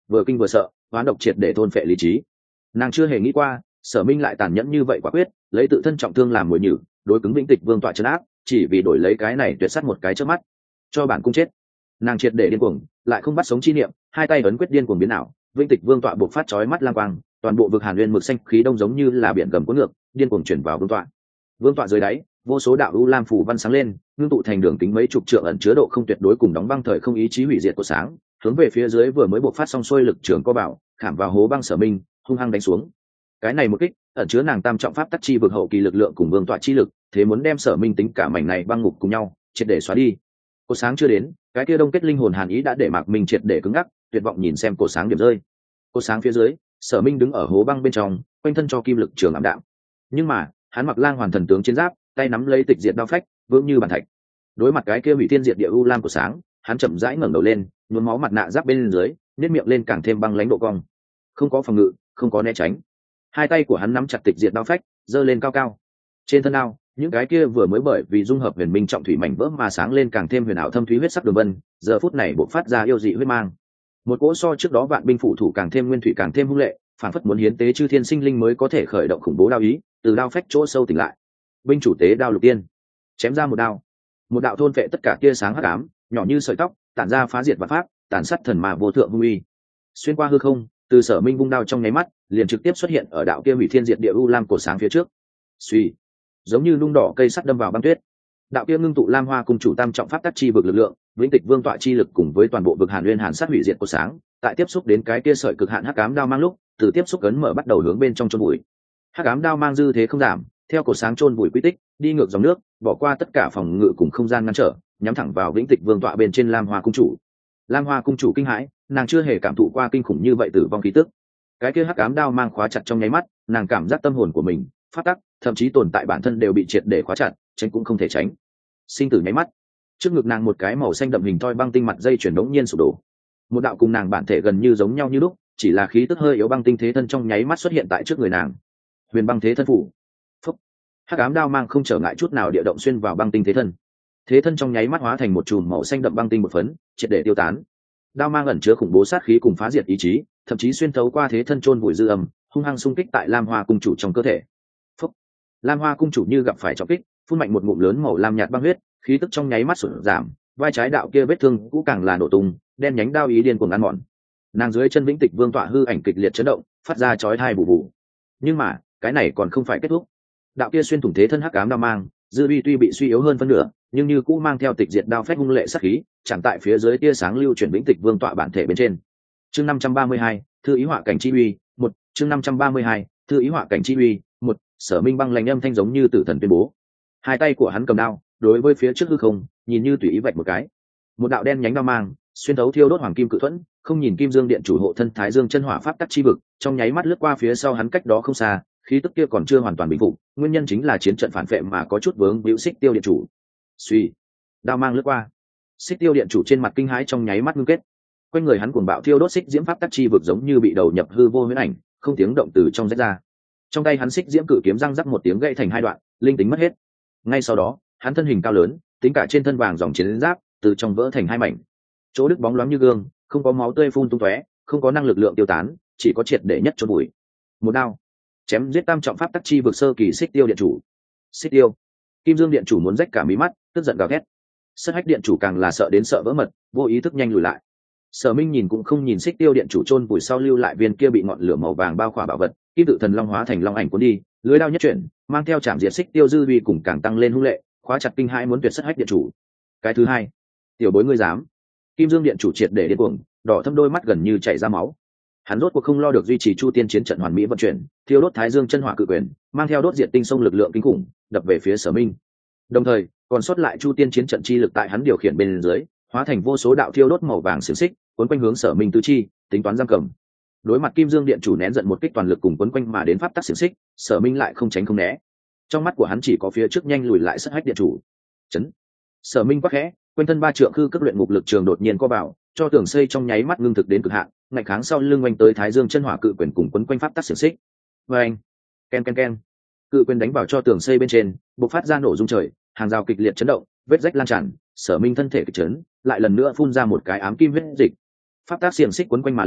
vừa kinh vừa sợ, hoán độc triệt để thôn phệ lý trí. Nàng chưa hề nghĩ qua Sở Minh lại tàn nhẫn như vậy quả quyết, lấy tự thân trọng thương làm mồi nhử, đối cứng Vĩnh Tịch Vương tọa trấn áp, chỉ vì đổi lấy cái này tuyệt sát một cái chớp mắt, cho bản cung chết. Nàng triệt để điên cuồng, lại không bắt sống chi niệm, hai tay ấn quyết điên cuồng biến ảo, Vĩnh Tịch Vương tọa buộc phát chói mắt lang quang, toàn bộ vực Hàn Nguyên mực xanh khí đông giống như là biển gầm cuốn ngược, điên cuồng chuyển vào vương tọa. Vương tọa dưới đáy, vô số đạo u lam phủ văn sáng lên, ngưng tụ thành đường kính mấy chục trượng ẩn chứa độ không tuyệt đối cùng đóng băng thời không ý chí hủy diệt của sáng, hướng về phía dưới vừa mới buộc phát xong xuôi lực trường co bảo, khảm vào hố băng Sở Minh, hung hăng đánh xuống. Cái này một kích, ẩn chứa nàng tam trọng pháp tắc chi vực hậu kỳ lực lượng cùng vương tọa chi lực, thế muốn đem Sở Minh tính cả mảnh này băng ngục cùng nhau, triệt để xóa đi. Cột sáng chưa đến, cái kia đông kết linh hồn hàn ý đã để Mạc Minh triệt để cứng ngắc, tuyệt vọng nhìn xem cột sáng điểm rơi. Cột sáng phía dưới, Sở Minh đứng ở hố băng bên trong, quanh thân cho kim lực trường ảm đạm. Nhưng mà, hắn mặc lang hoàn thần tướng chiến giáp, tay nắm lấy tịch diệt đao phách, vững như bàn thạch. Đối mặt cái kia hủy thiên diệt địa u lam của sáng, hắn chậm rãi ngẩng đầu lên, nhuốm máu mặt nạ giáp bên dưới, nhếch miệng lên càng thêm băng lãnh độ cong. Không có phòng ngự, không có né tránh. Hai tay của hắn nắm chặt tịch diệt đao phách, giơ lên cao cao. Trên thân đao, những cái kia vừa mới bởi vì dung hợp huyền minh trọng thủy mảnh vỡ mà sáng lên càng thêm huyền ảo thâm thúy huyết sắc đường vân, giờ phút này bộc phát ra yêu dị huyết mang. Một cỗ so trước đó vạn binh phụ thủ càng thêm nguyên thủy càng thêm hung lệ, phản phất muốn hiến tế chư thiên sinh linh mới có thể khởi động khủng bố đao ý, từ đao phách chỗ sâu tỉnh lại. Binh chủ tế đao lục tiên, chém ra một đao, một đạo thôn vệ tất cả tia sáng hắc ám, nhỏ như sợi tóc, tản ra phá diệt vạn pháp, tàn sát thần mà vô thượng hung uy. Xuyên qua hư không, từ Sở Minh vung đao trong nháy mắt, liền trực tiếp xuất hiện ở đạo kia hủy thiên diệt địa u lam cổ sáng phía trước. Suy, giống như nung đỏ cây sắt đâm vào băng tuyết. Đạo kia ngưng tụ lam hoa cùng chủ tam trọng pháp tắc chi vực lực lượng, Vĩnh Tịch Vương tọa chi lực cùng với toàn bộ vực Hàn Nguyên hàn sát hủy diệt cổ sáng, tại tiếp xúc đến cái kia sợi cực hạn hắc ám đao mang lúc, từ tiếp xúc cấn mở bắt đầu hướng bên trong chôn bụi. Hắc ám đao mang dư thế không giảm, theo cổ sáng chôn bụi quy tích, đi ngược dòng nước, bỏ qua tất cả phòng ngự cùng không gian ngăn trở, nhắm thẳng vào Vĩnh Tịch Vương tọa bên trên lam hoa cung chủ. Lam hoa cung chủ kinh hãi, nàng chưa hề cảm thụ qua kinh khủng như vậy tử vong khí tức. Cái kia hắc ám đao mang khóa chặt trong nháy mắt, nàng cảm giác tâm hồn của mình, pháp tắc, thậm chí tồn tại bản thân đều bị triệt để khóa chặt, tránh cũng không thể tránh. Sinh tử nháy mắt, trước ngực nàng một cái màu xanh đậm hình thoi băng tinh mặt dây chuyển đống nhiên sụp đổ. Một đạo cùng nàng bản thể gần như giống nhau như lúc, chỉ là khí tức hơi yếu băng tinh thế thân trong nháy mắt xuất hiện tại trước người nàng. Huyền băng thế thân phủ. Phúc. Hắc ám đao mang không trở ngại chút nào địa động xuyên vào băng tinh thế thân. Thế thân trong nháy mắt hóa thành một chùm màu xanh đậm băng tinh một phấn, triệt để tiêu tán. Đao mang ẩn chứa khủng bố sát khí cùng phá diệt ý chí, thậm chí xuyên thấu qua thế thân chôn vùi dư âm, hung hăng xung kích tại Lam Hoa cung chủ trong cơ thể. Phúc. Lam Hoa cung chủ như gặp phải trọng kích, phun mạnh một ngụm lớn màu lam nhạt băng huyết, khí tức trong nháy mắt sụt giảm, vai trái đạo kia vết thương cũ càng là nổ tung, đen nhánh đao ý điên cuồng ăn mòn. Nàng dưới chân Vĩnh Tịch Vương tọa hư ảnh kịch liệt chấn động, phát ra chói tai bù bù. Nhưng mà, cái này còn không phải kết thúc. Đạo kia xuyên thủng thế thân hắc ám đao mang, dư uy tuy bị suy yếu hơn phân nửa, nhưng như cũ mang theo tịch diệt đao phách hung lệ sát khí, chẳng tại phía dưới tia sáng lưu chuyển Vĩnh Tịch Vương tọa bản thể bên trên. Chương 532, thư ý họa cảnh chi uy, 1, chương 532, thư ý họa cảnh chi uy, 1, Sở Minh băng lạnh âm thanh giống như tử thần tuyên bố. Hai tay của hắn cầm đao, đối với phía trước hư không, nhìn như tùy ý vạch một cái. Một đạo đen nhánh đao mang, xuyên thấu thiêu đốt hoàng kim cự thuẫn, không nhìn Kim Dương Điện chủ hộ thân Thái Dương chân hỏa pháp tắc chi vực, trong nháy mắt lướt qua phía sau hắn cách đó không xa, khí tức kia còn chưa hoàn toàn bình phục, nguyên nhân chính là chiến trận phản vệ mà có chút vướng víu Xích Tiêu Điện chủ. Suy, đao mang lướt qua. Xích Tiêu Điện chủ trên mặt kinh hãi trong nháy mắt ngưng kết. Quanh người hắn cuồng bạo thiêu đốt xích diễm pháp tắc chi vực giống như bị đầu nhập hư vô huyễn ảnh, không tiếng động từ trong rách ra. Trong tay hắn xích diễm cự kiếm răng rắc một tiếng gãy thành hai đoạn, linh tính mất hết. Ngay sau đó, hắn thân hình cao lớn, tính cả trên thân vàng dòng chiến giáp, từ trong vỡ thành hai mảnh. Chỗ đứt bóng loáng như gương, không có máu tươi phun tung tóe, không có năng lực lượng tiêu tán, chỉ có triệt để nhất chôn bụi. Một đao, chém giết tam trọng pháp tắc chi vực sơ kỳ Xích Tiêu Điện chủ. Xích Tiêu, Kim Dương Điện chủ muốn rách cả mí mắt, tức giận gào thét. Sất Hách Điện chủ càng là sợ đến sợ vỡ mật, vô ý thức nhanh lùi lại. Sở Minh nhìn cũng không nhìn Xích Tiêu Điện chủ chôn vùi sau lưu lại viên kia bị ngọn lửa màu vàng bao khỏa bảo vật, kim tự thần long hóa thành long ảnh cuốn đi, lưới đao nhất chuyển, mang theo chạm diệt Xích Tiêu dư uy cùng càng tăng lên hung lệ, khóa chặt kinh hãi muốn tuyệt Sất Hách Điện chủ. Cái thứ hai, tiểu bối ngươi dám? Kim Dương Điện chủ triệt để điên cuồng, đỏ thâm đôi mắt gần như chảy ra máu. Hắn rốt cuộc không lo được duy trì Chu Tiên chiến trận hoàn mỹ vận chuyển, thiêu đốt Thái Dương chân hỏa cự quyền, mang theo đốt diệt tinh sông lực lượng kinh khủng, đập về phía Sở Minh. Đồng thời, còn sót lại Chu Tiên chiến trận chi lực tại hắn điều khiển bên dưới, hóa thành vô số đạo thiêu đốt màu vàng xiềng xích, cuốn quanh hướng Sở Minh tứ chi, tính toán giam cầm. Đối mặt Kim Dương Điện chủ nén giận một kích toàn lực cùng cuốn quanh mà đến pháp tắc xiềng xích, Sở Minh lại không tránh không né. Trong mắt của hắn chỉ có phía trước nhanh lùi lại Sất Hách Điện chủ. Chấn. Sở Minh quắc khẽ, quanh thân ba trượng khư cấp luyện ngục lực trường đột nhiên co vào, cho tường xây trong nháy mắt ngưng thực đến cực hạn, ngạnh kháng sau lưng oanh tới Thái Dương chân hỏa cự quyền cùng quấn quanh pháp tắc xiềng xích. Oanh, ken ken ken, cự quyền đánh vào cho tường xây bên trên, bộc phát ra nổ rung trời, hàng rào kịch liệt chấn động, vết rách lan tràn. Sở Minh thân thể kịch chấn, lại lần nữa phun ra một cái ám kim huyết dịch. Pháp tắc xiềng xích quấn quanh mà lên,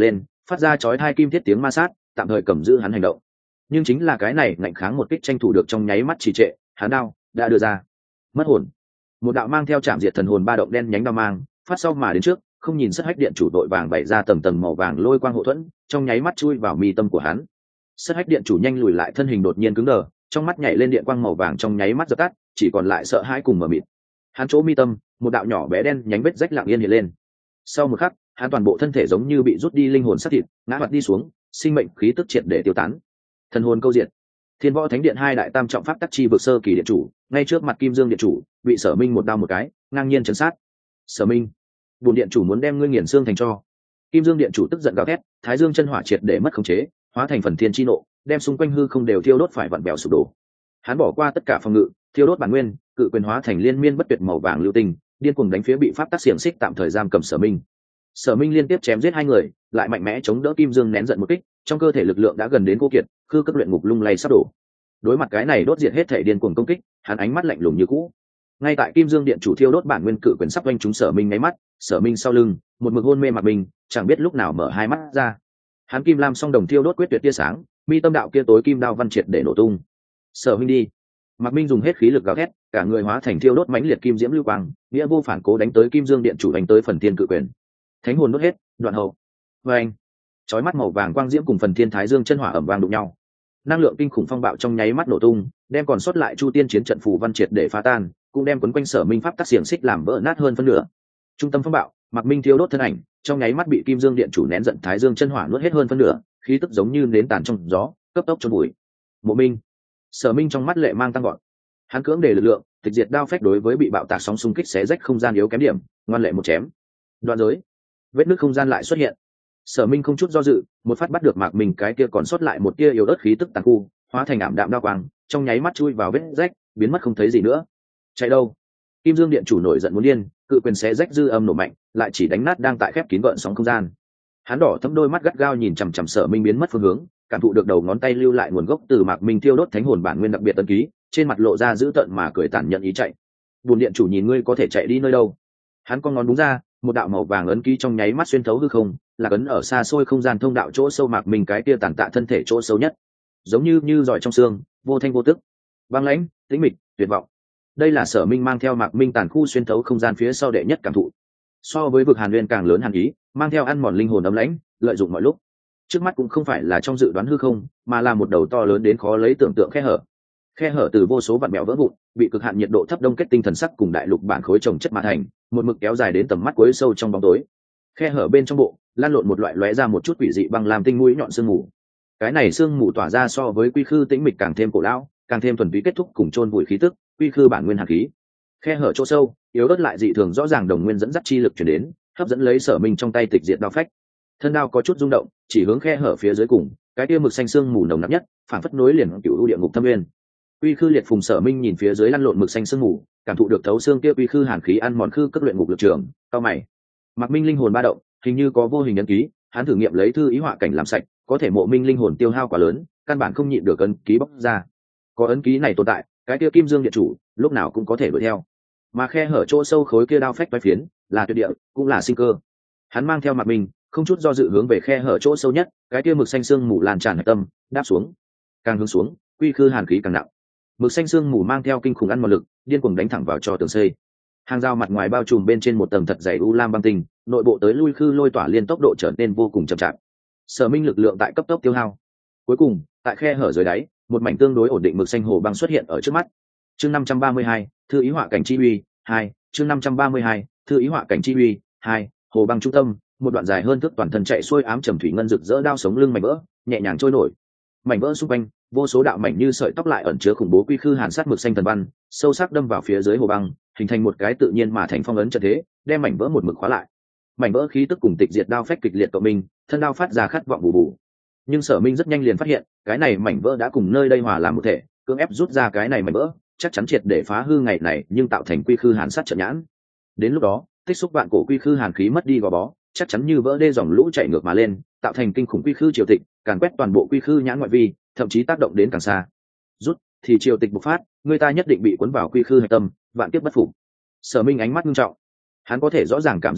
phát ra chói tai kim thiết tiếng ma sát, tạm thời cầm giữ hắn hành động. Nhưng chính là cái này ngạnh kháng một kích tranh thủ được trong nháy mắt trì trệ, hắn đao đã đưa ra. Mất hồn. Một đạo mang theo chạm diệt thần hồn ba động đen nhánh đao mang, phát sau mà đến trước, không nhìn sất hách điện chủ đội vàng bày ra tầng tầng màu vàng lôi quang hộ thuẫn, trong nháy mắt chui vào mi tâm của hắn. Sất hách điện chủ nhanh lùi lại, thân hình đột nhiên cứng đờ, trong mắt nhảy lên điện quang màu vàng trong nháy mắt dập tắt, chỉ còn lại sợ hãi cùng mờ mịt. Hắn chỗ mi tâm, một đạo nhỏ bé đen nhánh vết rách lặng yên hiện lên. Sau một khắc, hắn toàn bộ thân thể giống như bị rút đi linh hồn sát thịt, ngã mặt đi xuống, sinh mệnh khí tức triệt để tiêu tán. Thần hồn câu diệt. Thiên Võ Thánh Điện hai đại tam trọng pháp tắc chi vực sơ kỳ điện chủ, ngay trước mặt Kim Dương điện chủ, bị Sở Minh một đao một cái, ngang nhiên chấn sát. Sở Minh, bổn điện chủ muốn đem ngươi nghiền xương thành tro. Kim Dương điện chủ tức giận gào thét, Thái Dương chân hỏa triệt để mất khống chế, hóa thành phần thiên chi nộ, đem xung quanh hư không đều thiêu đốt phải vặn bèo sụp đổ. Hắn bỏ qua tất cả phòng ngự, thiêu đốt bản nguyên, cự quyền hóa thành liên miên bất tuyệt màu vàng lưu tinh, điên cuồng đánh phía bị pháp tắc xiềng xích tạm thời giam cầm Sở Minh. Sở Minh liên tiếp chém giết hai người, lại mạnh mẽ chống đỡ Kim Dương nén giận một kích, trong cơ thể lực lượng đã gần đến vô kiệt, khư cấp luyện ngục lung lay sắp đổ. Đối mặt cái này đốt diệt hết thể điên cuồng công kích, hắn ánh mắt lạnh lùng như cũ. Ngay tại Kim Dương điện chủ thiêu đốt bản nguyên cự quyền sắp oanh trúng Sở Minh nháy mắt, Sở Minh sau lưng, một mực hôn mê Mạc Minh, chẳng biết lúc nào mở hai mắt ra. Hắn kim lam song đồng thiêu đốt quyết tuyệt tia sáng, mi tâm đạo kia tối kim đao văn triệt để nổ tung. Sở Minh đi. Mạc Minh dùng hết khí lực gào thét, cả người hóa thành thiêu đốt mãnh liệt kim diễm lưu quang, nghĩa vô phản cố đánh tới Kim Dương điện chủ, đánh tới phần thiên cự quyền. Thánh hồn đốt hết, đoạn hậu. Oeng. Chói mắt màu vàng quang diễm cùng phần thiên Thái Dương chân hỏa ầm vang đụng nhau. Năng lượng kinh khủng phong bạo trong nháy mắt nổ tung, đem còn sót lại Chu Tiên chiến trận phù văn triệt để phá tan, cũng đem quấn quanh Sở Minh pháp tắc xiềng xích làm vỡ nát hơn phân nửa. Trung tâm phong bạo, Mạc Minh thiêu đốt thân ảnh, trong nháy mắt bị Kim Dương điện chủ nén giận Thái Dương chân hỏa nuốt hết hơn phân nửa, khí tức giống như nến tàn trong gió, cấp tốc chôn bụi. Mộ Minh. Sở Minh trong mắt lệ mang tăng gọn. Hắn cưỡng để lực lượng, tịch diệt đao phách đối với bị bạo tạc sóng xung kích xé rách không gian yếu kém điểm, ngoan lệ một chém. Đoạn giới. Vết nứt không gian lại xuất hiện. Sở Minh không chút do dự, một phát bắt được Mạc Minh cái kia còn sót lại một tia yếu ớt khí tức tàn khu, hóa thành ảm đạm đao quang, trong nháy mắt chui vào vết rách, biến mất không thấy gì nữa. Chạy đâu? Kim Dương điện chủ nổi giận muốn điên, cự quyền xé rách dư âm nổ mạnh, lại chỉ đánh nát đang tại khép kín gợn sóng không gian. Hắn đỏ thẫm đôi mắt gắt gao nhìn chằm chằm Sở Minh biến mất phương hướng, cảm thụ được đầu ngón tay lưu lại nguồn gốc từ Mạc Minh thiêu đốt thánh hồn bản nguyên đặc biệt ấn ký, trên mặt lộ ra dữ tợn mà cười tàn nhẫn ý chạy. Buồn điện chủ nhìn ngươi có thể chạy đi nơi đâu? Hắn con ngón đúng ra, một đạo màu vàng ấn ký trong nháy mắt xuyên thấu hư không, là ấn ở xa xôi không gian thông đạo chỗ sâu Mạc Minh cái kia tàn tạ thân thể chỗ sâu nhất, giống như giỏi trong xương, vô thanh vô tức, băng lãnh, tĩnh mịch, tuyệt vọng. Đây là Sở Minh mang theo Mạc Minh tàn khu xuyên thấu không gian phía sau đệ nhất cảm thụ. So với vực Hàn Nguyên càng lớn hàn ý, mang theo ăn mòn linh hồn ấm lãnh, lợi dụng mọi lúc. Trước mắt cũng không phải là trong dự đoán hư không, mà là một đầu to lớn đến khó lấy tưởng tượng khe hở. Khe hở từ vô số vạn mèo vỡ vụn, bị cực hạn nhiệt độ thấp đông kết tinh thần sắc cùng đại lục bản khối chồng chất mà thành, một mực kéo dài đến tầm mắt cuối sâu trong bóng tối. Khe hở bên trong bộ, lan lộn một loại lóe ra một chút quỷ dị băng làm tinh mũi nhọn sương mù. Cái này sương mù tỏa ra so với quy khư tĩnh mịch càng thêm cổ lão, càng thêm thuần túy kết thúc cùng chôn vùi khí tức, quy khư bản nguyên hàn khí. Khe hở chỗ sâu, yếu ớt lại dị thường rõ ràng đồng nguyên dẫn dắt chi lực truyền đến, hấp dẫn lấy Sở Minh trong tay tịch diệt đao phách. Thân đao có chút rung động, chỉ hướng khe hở phía dưới cùng, cái kia mực xanh sương mù nồng nặc nhất, phản phất nối liền cựu u địa ngục thâm nguyên. Quy khư liệt phùng Sở Minh nhìn phía dưới lăn lộn mực xanh sương mù, cảm thụ được thấu xương kia quy khư hàn khí ăn mòn khư cấp luyện ngục lực trường, cao mày. Mạc Minh linh hồn ba động, hình như có vô hình ấn ký, hắn thử nghiệm lấy thư ý họa cảnh làm sạch, có thể Mộ Minh linh hồn tiêu hao quá lớn, căn bản không nhịn được ấn ký bóc ra. Có ấn ký này tồn tại, cái kia Kim Dương điện chủ lúc nào cũng có thể đuổi theo. Mà khe hở chỗ sâu khối kia đao phách toái phiến, là tuyệt địa, cũng là sinh cơ. Hắn mang theo Mạc Minh, không chút do dự hướng về khe hở chỗ sâu nhất, cái kia mực xanh sương mù lan tràn hạch tâm, đáp xuống. Càng hướng xuống, quy khư hàn khí càng nặng. Mực xanh sương mù mang theo kinh khủng ăn mòn lực, điên cuồng đánh thẳng vào cho tường xây. Hàng rào mặt ngoài bao trùm bên trên một tầng thật dày u lam băng tinh, nội bộ tới lui khư lôi tỏa liên tốc độ trở nên vô cùng chậm chạp. Sở Minh lực lượng tại cấp tốc tiêu hao. Cuối cùng, tại khe hở dưới đáy, một mảnh tương đối ổn định mực xanh hồ băng xuất hiện ở trước mắt. Chương 532, thư ý họa cảnh chi uy 2, chương 532, thư ý họa cảnh chi uy 2, hồ băng trung tâm, một đoạn dài hơn thước toàn thân chạy xuôi ám trầm thủy ngân rực rỡ đao sống lưng mảnh vỡ, nhẹ nhàng trôi nổi. Mảnh vỡ xung quanh, vô số đạo mảnh như sợi tóc lại ẩn chứa khủng bố quy khư hàn sát mực xanh thần văn, sâu sắc đâm vào phía dưới hồ băng, hình thành một cái tự nhiên mà thành phong ấn trận thế, đem mảnh vỡ một mực khóa lại. Mảnh vỡ khí tức cùng tịch diệt đao phách kịch liệt cộng minh, thân đao phát ra khát vọng bù bù. Nhưng Sở Minh rất nhanh liền phát hiện, cái này mảnh vỡ đã cùng nơi đây hòa làm một thể, cưỡng ép rút ra cái này mảnh vỡ, chắc chắn triệt để phá hư ngày này, nhưng tạo thành quy khư hàn sát trận nhãn. Đến lúc đó, tích xúc vạn cổ quy khư hàn khí mất đi gò bó, chắc chắn như vỡ đê dòng lũ chảy ngược mà lên, tạo thành kinh khủng quy khư triều tịch, càn quét toàn bộ quy khư nhãn ngoại vi, thậm chí tác động đến càng xa. Rút thì triều tịch bộc phát, người ta nhất định bị cuốn vào quy khư hạch tâm, vạn kiếp bất phục. Sở Minh ánh mắt nghiêm trọng, hắn có thể rõ ràng cảm giác được,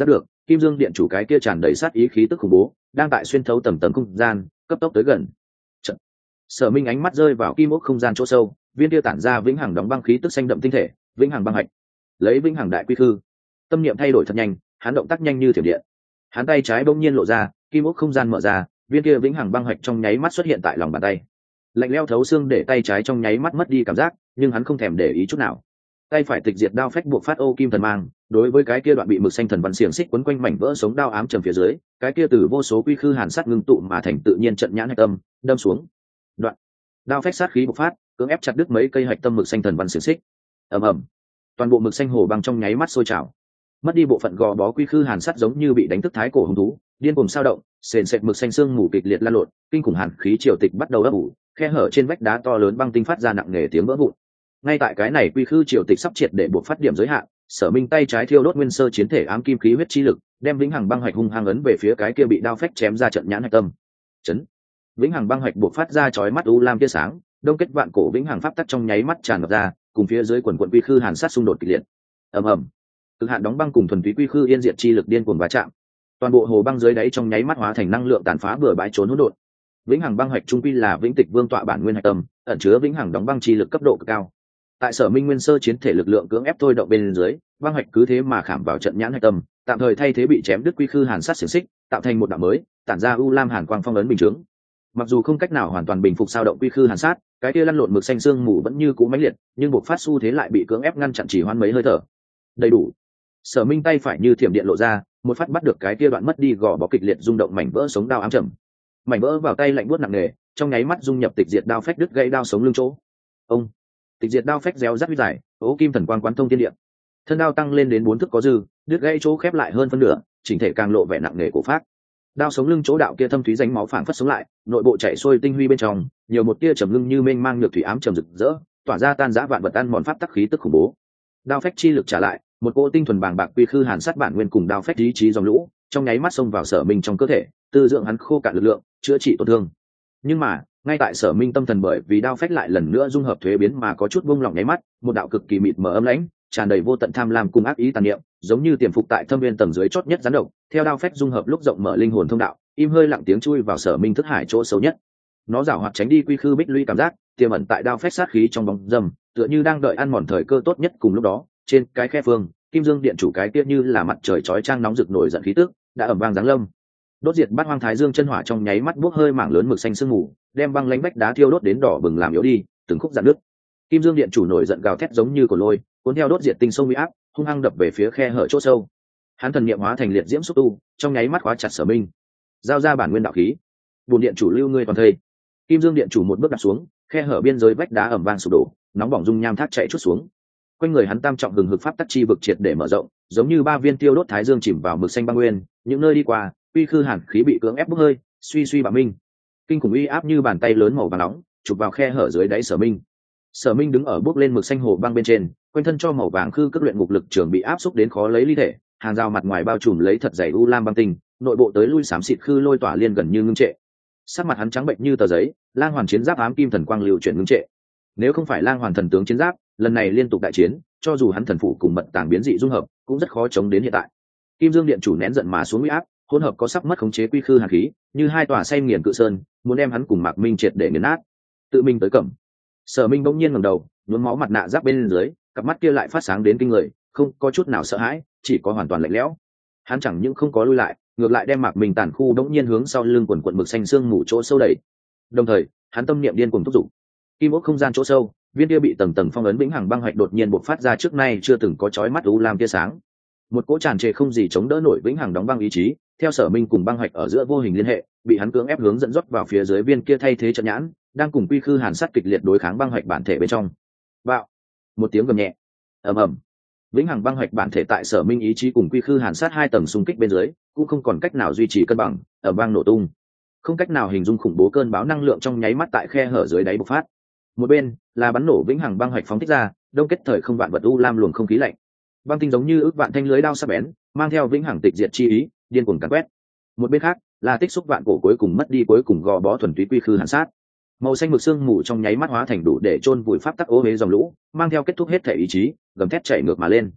kim dương điện chủ cái kia tràn đầy sát ý khí tức khủng bố đang tại xuyên thấu tầm tầm không gian cấp tốc tới gần. Chật. Sở Minh ánh mắt rơi vào kim ốc không gian chỗ sâu, viên kia tản ra vĩnh hằng đóng băng khí tức xanh đậm tinh thể, vĩnh hằng băng hạch. Lấy vĩnh hằng đại quy khư, tâm niệm thay đổi thật nhanh, hắn động tác nhanh như thiểm điện. Hắn tay trái bỗng nhiên lộ ra, kim ốc không gian mở ra, viên kia vĩnh hằng băng hạch trong nháy mắt xuất hiện tại lòng bàn tay. Lạnh lẽo thấu xương để tay trái trong nháy mắt mất đi cảm giác, nhưng hắn không thèm để ý chút nào. Tay phải tịch diệt đao phách buộc phát ô kim thần mang, đối với cái kia đoạn bị mực xanh thần văn xiềng xích quấn quanh mảnh vỡ sống đao ám trầm phía dưới, cái kia từ vô số quy khư hàn sát ngưng tụ mà thành tự nhiên trận nhãn hạch tâm, đâm xuống. Đoạn đao phách sát khí bộc phát, cưỡng ép chặt đứt mấy cây hạch tâm mực xanh thần văn xiềng xích. Ầm ầm, toàn bộ mực xanh hồ băng trong nháy mắt sôi trào. Mất đi bộ phận gò bó quy khư hàn sát giống như bị đánh thức thái cổ hung thú, điên cuồng sao động, sền sệt mực xanh xương mù kịch liệt lan lộn, kinh khủng hàn khí triều tịch bắt đầu ấp ủ, khe hở trên vách đá to lớn băng tinh phát ra nặng nề tiếng vỡ vụn. Ngay tại cái này quy khư triều tịch sắp triệt để buộc phát điểm giới hạn, Sở Minh tay trái thiêu đốt nguyên sơ chiến thể ám kim khí huyết chi lực, đem vĩnh hằng băng hạch hung hăng ấn về phía cái kia bị đao phách chém ra trận nhãn hạch tâm. Chấn. Vĩnh hằng băng hạch buộc phát ra chói mắt u lam tia sáng, đông kết vạn cổ vĩnh hằng pháp tắc trong nháy mắt tràn ngập ra, cùng phía dưới quần quần quy khư hàn sát xung đột kịch liệt. Ầm ầm. Cực hạn đóng băng cùng thuần túy quy khư yên diệt chi lực điên cuồng va chạm. Toàn bộ hồ băng dưới đáy trong nháy mắt hóa thành năng lượng tàn phá bừa bãi trốn hỗn độn. Vĩnh hằng băng hạch trung quy là vĩnh tịch vương tọa bản nguyên hạch tâm, ẩn chứa vĩnh hằng đóng băng chi lực cấp độ cực cao. Tại Sở Minh nguyên sơ chiến thể lực lượng cưỡng ép thôi động bên dưới, băng hạch cứ thế mà khảm vào trận nhãn hạch tâm, tạm thời thay thế bị chém đứt quy khư hàn sát xiềng xích, tạo thành một đạo mới, tản ra u lam hàn quang phong ấn bình chứng. Mặc dù không cách nào hoàn toàn bình phục sao động quy khư hàn sát, cái kia lăn lộn mực xanh xương mù vẫn như cũ mãnh liệt, nhưng buộc phát xu thế lại bị cưỡng ép ngăn chặn chỉ hoãn mấy hơi thở. Đầy đủ. Sở Minh tay phải như thiểm điện lộ ra, một phát bắt được cái kia đoạn mất đi gò bó kịch liệt rung động mảnh vỡ sống đao ám trầm. Mảnh vỡ vào tay lạnh buốt nặng nề, trong nháy mắt dung nhập tịch diệt đao phách đứt gãy đao sống lưng chỗ. Ông. Tịch diệt đao phách réo rắt huy dài, ố kim thần quang quán thông thiên địa. Thân đao tăng lên đến 4 thước có dư, đứt gãy chỗ khép lại hơn phân nửa, chỉnh thể càng lộ vẻ nặng nề cổ phát. Đao sống lưng chỗ đạo kia thâm thúy rãnh máu phảng phất sống lại, nội bộ chảy xuôi tinh huy bên trong, nhiều một tia trầm ngưng như mênh mang nhược thủy ám trầm rực rỡ, tỏa ra tan rã vạn vật ăn mòn pháp tắc khí tức khủng bố. Đao phách chi lực trả lại, một cỗ tinh thuần bàng bạc quy khư hàn sát bản nguyên cùng đao phách ý chí dòng lũ, trong nháy mắt xông vào Sở Minh trong cơ thể, tư dưỡng hắn khô cạn lực lượng, chữa trị tổn thương. Nhưng mà, ngay tại Sở Minh tâm thần bởi vì đao phách lại lần nữa dung hợp thuế biến mà có chút buông lỏng nháy mắt, một đạo cực kỳ mịt mờ âm lãnh, tràn đầy vô tận tham lam cùng ác ý tàn niệm, giống như tiềm phục tại thâm viên tầng dưới chót nhất rắn độc, theo đao phách dung hợp lúc rộng mở linh hồn thông đạo, im hơi lặng tiếng chui vào Sở Minh thức hải chỗ xấu nhất. Nó giảo hoạt tránh đi quy khư bích lũy cảm giác, tiềm ẩn tại đao phách sát khí trong bóng râm, tựa như đang đợi ăn mòn thời cơ tốt nhất. Cùng lúc đó, trên cái khe phương, Kim Dương Điện chủ cái kia như là mặt trời chói chang nóng rực nổi giận khí tức, đã ầm vang giáng lâm. Đốt diệt bát hoang thái dương chân hỏa trong nháy mắt bốc hơi mảng lớn mực xanh sương mù, đem băng lãnh bách đá thiêu đốt đến đỏ bừng làm yếu đi, từng khúc rạn nước. Kim Dương Điện chủ nổi giận gào thét giống như cổ lôi, cuốn theo đốt diệt tinh sông uy áp, hung hăng đập về phía khe hở chỗ sâu. Hắn thần niệm hóa thành liệt diễm xúc tu, trong nháy mắt khóa chặt Sở Minh, giao ra bản nguyên đạo khí. Bổn điện chủ lưu ngươi toàn thây. Kim Dương Điện chủ một bước đặt xuống, khe hở biên giới vách đá ầm vang sụp đổ, nóng bỏng dung nham thác chạy chút xuống. Quanh người hắn tam trọng hừng hực pháp tắc chi vực triệt để mở rộng, giống như ba viên tiêu đốt thái dương chìm vào mực xanh băng nguyên, những nơi đi qua, uy khư hàn khí bị cưỡng ép bốc hơi, suy suy bạo minh. Kinh khủng uy áp như bàn tay lớn màu vàng nóng, chụp vào khe hở dưới đáy Sở Minh. Sở Minh đứng ở bước lên mực xanh hồ băng bên trên, quanh thân cho màu vàng khư cất luyện ngục lực trường bị áp xúc đến khó lấy ly thể, hàng rào mặt ngoài bao trùm lấy thật dày u lam băng tinh, nội bộ tới lui xám xịt khư lôi tỏa liên gần như ngưng trệ. Sắc mặt hắn trắng bệnh như tờ giấy, lang hoàn chiến giáp ám kim thần quang lưu chuyển ngưng trệ. Nếu không phải lang hoàn thần tướng chiến giáp, lần này liên tục đại chiến, cho dù hắn thần phủ cùng mật tàng biến dị dung hợp, cũng rất khó chống đến hiện tại. Kim Dương Điện chủ nén giận mà xuống uy áp, hỗn hợp có sắp mất khống chế quy khư hàn khí, như hai tòa say nghiền cự sơn, muốn đem hắn cùng Mạc Minh triệt để nghiền nát. Tự mình tới cẩm. Sở Minh bỗng nhiên ngẩng đầu, nhuốm máu mặt nạ giáp bên dưới, cặp mắt kia lại phát sáng đến kinh người, không có chút nào sợ hãi, chỉ có hoàn toàn lạnh lẽo. Hắn chẳng những không có lui lại, ngược lại đem Mạc Minh tàn khu bỗng nhiên hướng sau lưng quần quần mực xanh xương mù chỗ sâu đẩy. Đồng thời, hắn tâm niệm điên cuồng thúc giục. Kim ốc không gian chỗ sâu, viên kia bị tầng tầng phong ấn vĩnh hằng băng hạch đột nhiên bộc phát ra trước nay chưa từng có chói mắt u lam tia sáng. Một cỗ tràn trề không gì chống đỡ nổi vĩnh hằng đóng băng ý chí, theo Sở Minh cùng băng hạch ở giữa vô hình liên hệ, bị hắn cưỡng ép hướng dẫn dắt vào phía dưới viên kia thay thế trận nhãn, đang cùng quy khư hàn sát kịch liệt đối kháng băng hạch bản thể bên trong. Bạo! Một tiếng gầm nhẹ. Ầm ầm. Vĩnh hằng băng hạch bản thể tại Sở Minh ý chí cùng quy khư hàn sát hai tầng xung kích bên dưới, cũng không còn cách nào duy trì cân bằng, ầm vang nổ tung. Không cách nào hình dung khủng bố cơn bão năng lượng trong nháy mắt tại khe hở dưới đáy bộc phát. Một bên là bắn nổ vĩnh hằng băng hạch phóng thích ra, đông kết thời không vạn vật u lam luồng không khí lạnh. Băng tinh giống như ước vạn thanh lưới đao sắc bén, mang theo vĩnh hằng tịch diệt chi ý, điên cuồng càn quét. Một bên khác là tích xúc vạn cổ cuối cùng mất đi cuối cùng gò bó thuần túy quy khư hàn sát. Màu xanh mực xương mù trong nháy mắt hóa thành đủ để chôn vùi pháp tắc ô hế dòng lũ, mang theo kết thúc hết thể ý chí, gầm thét chạy ngược mà lên.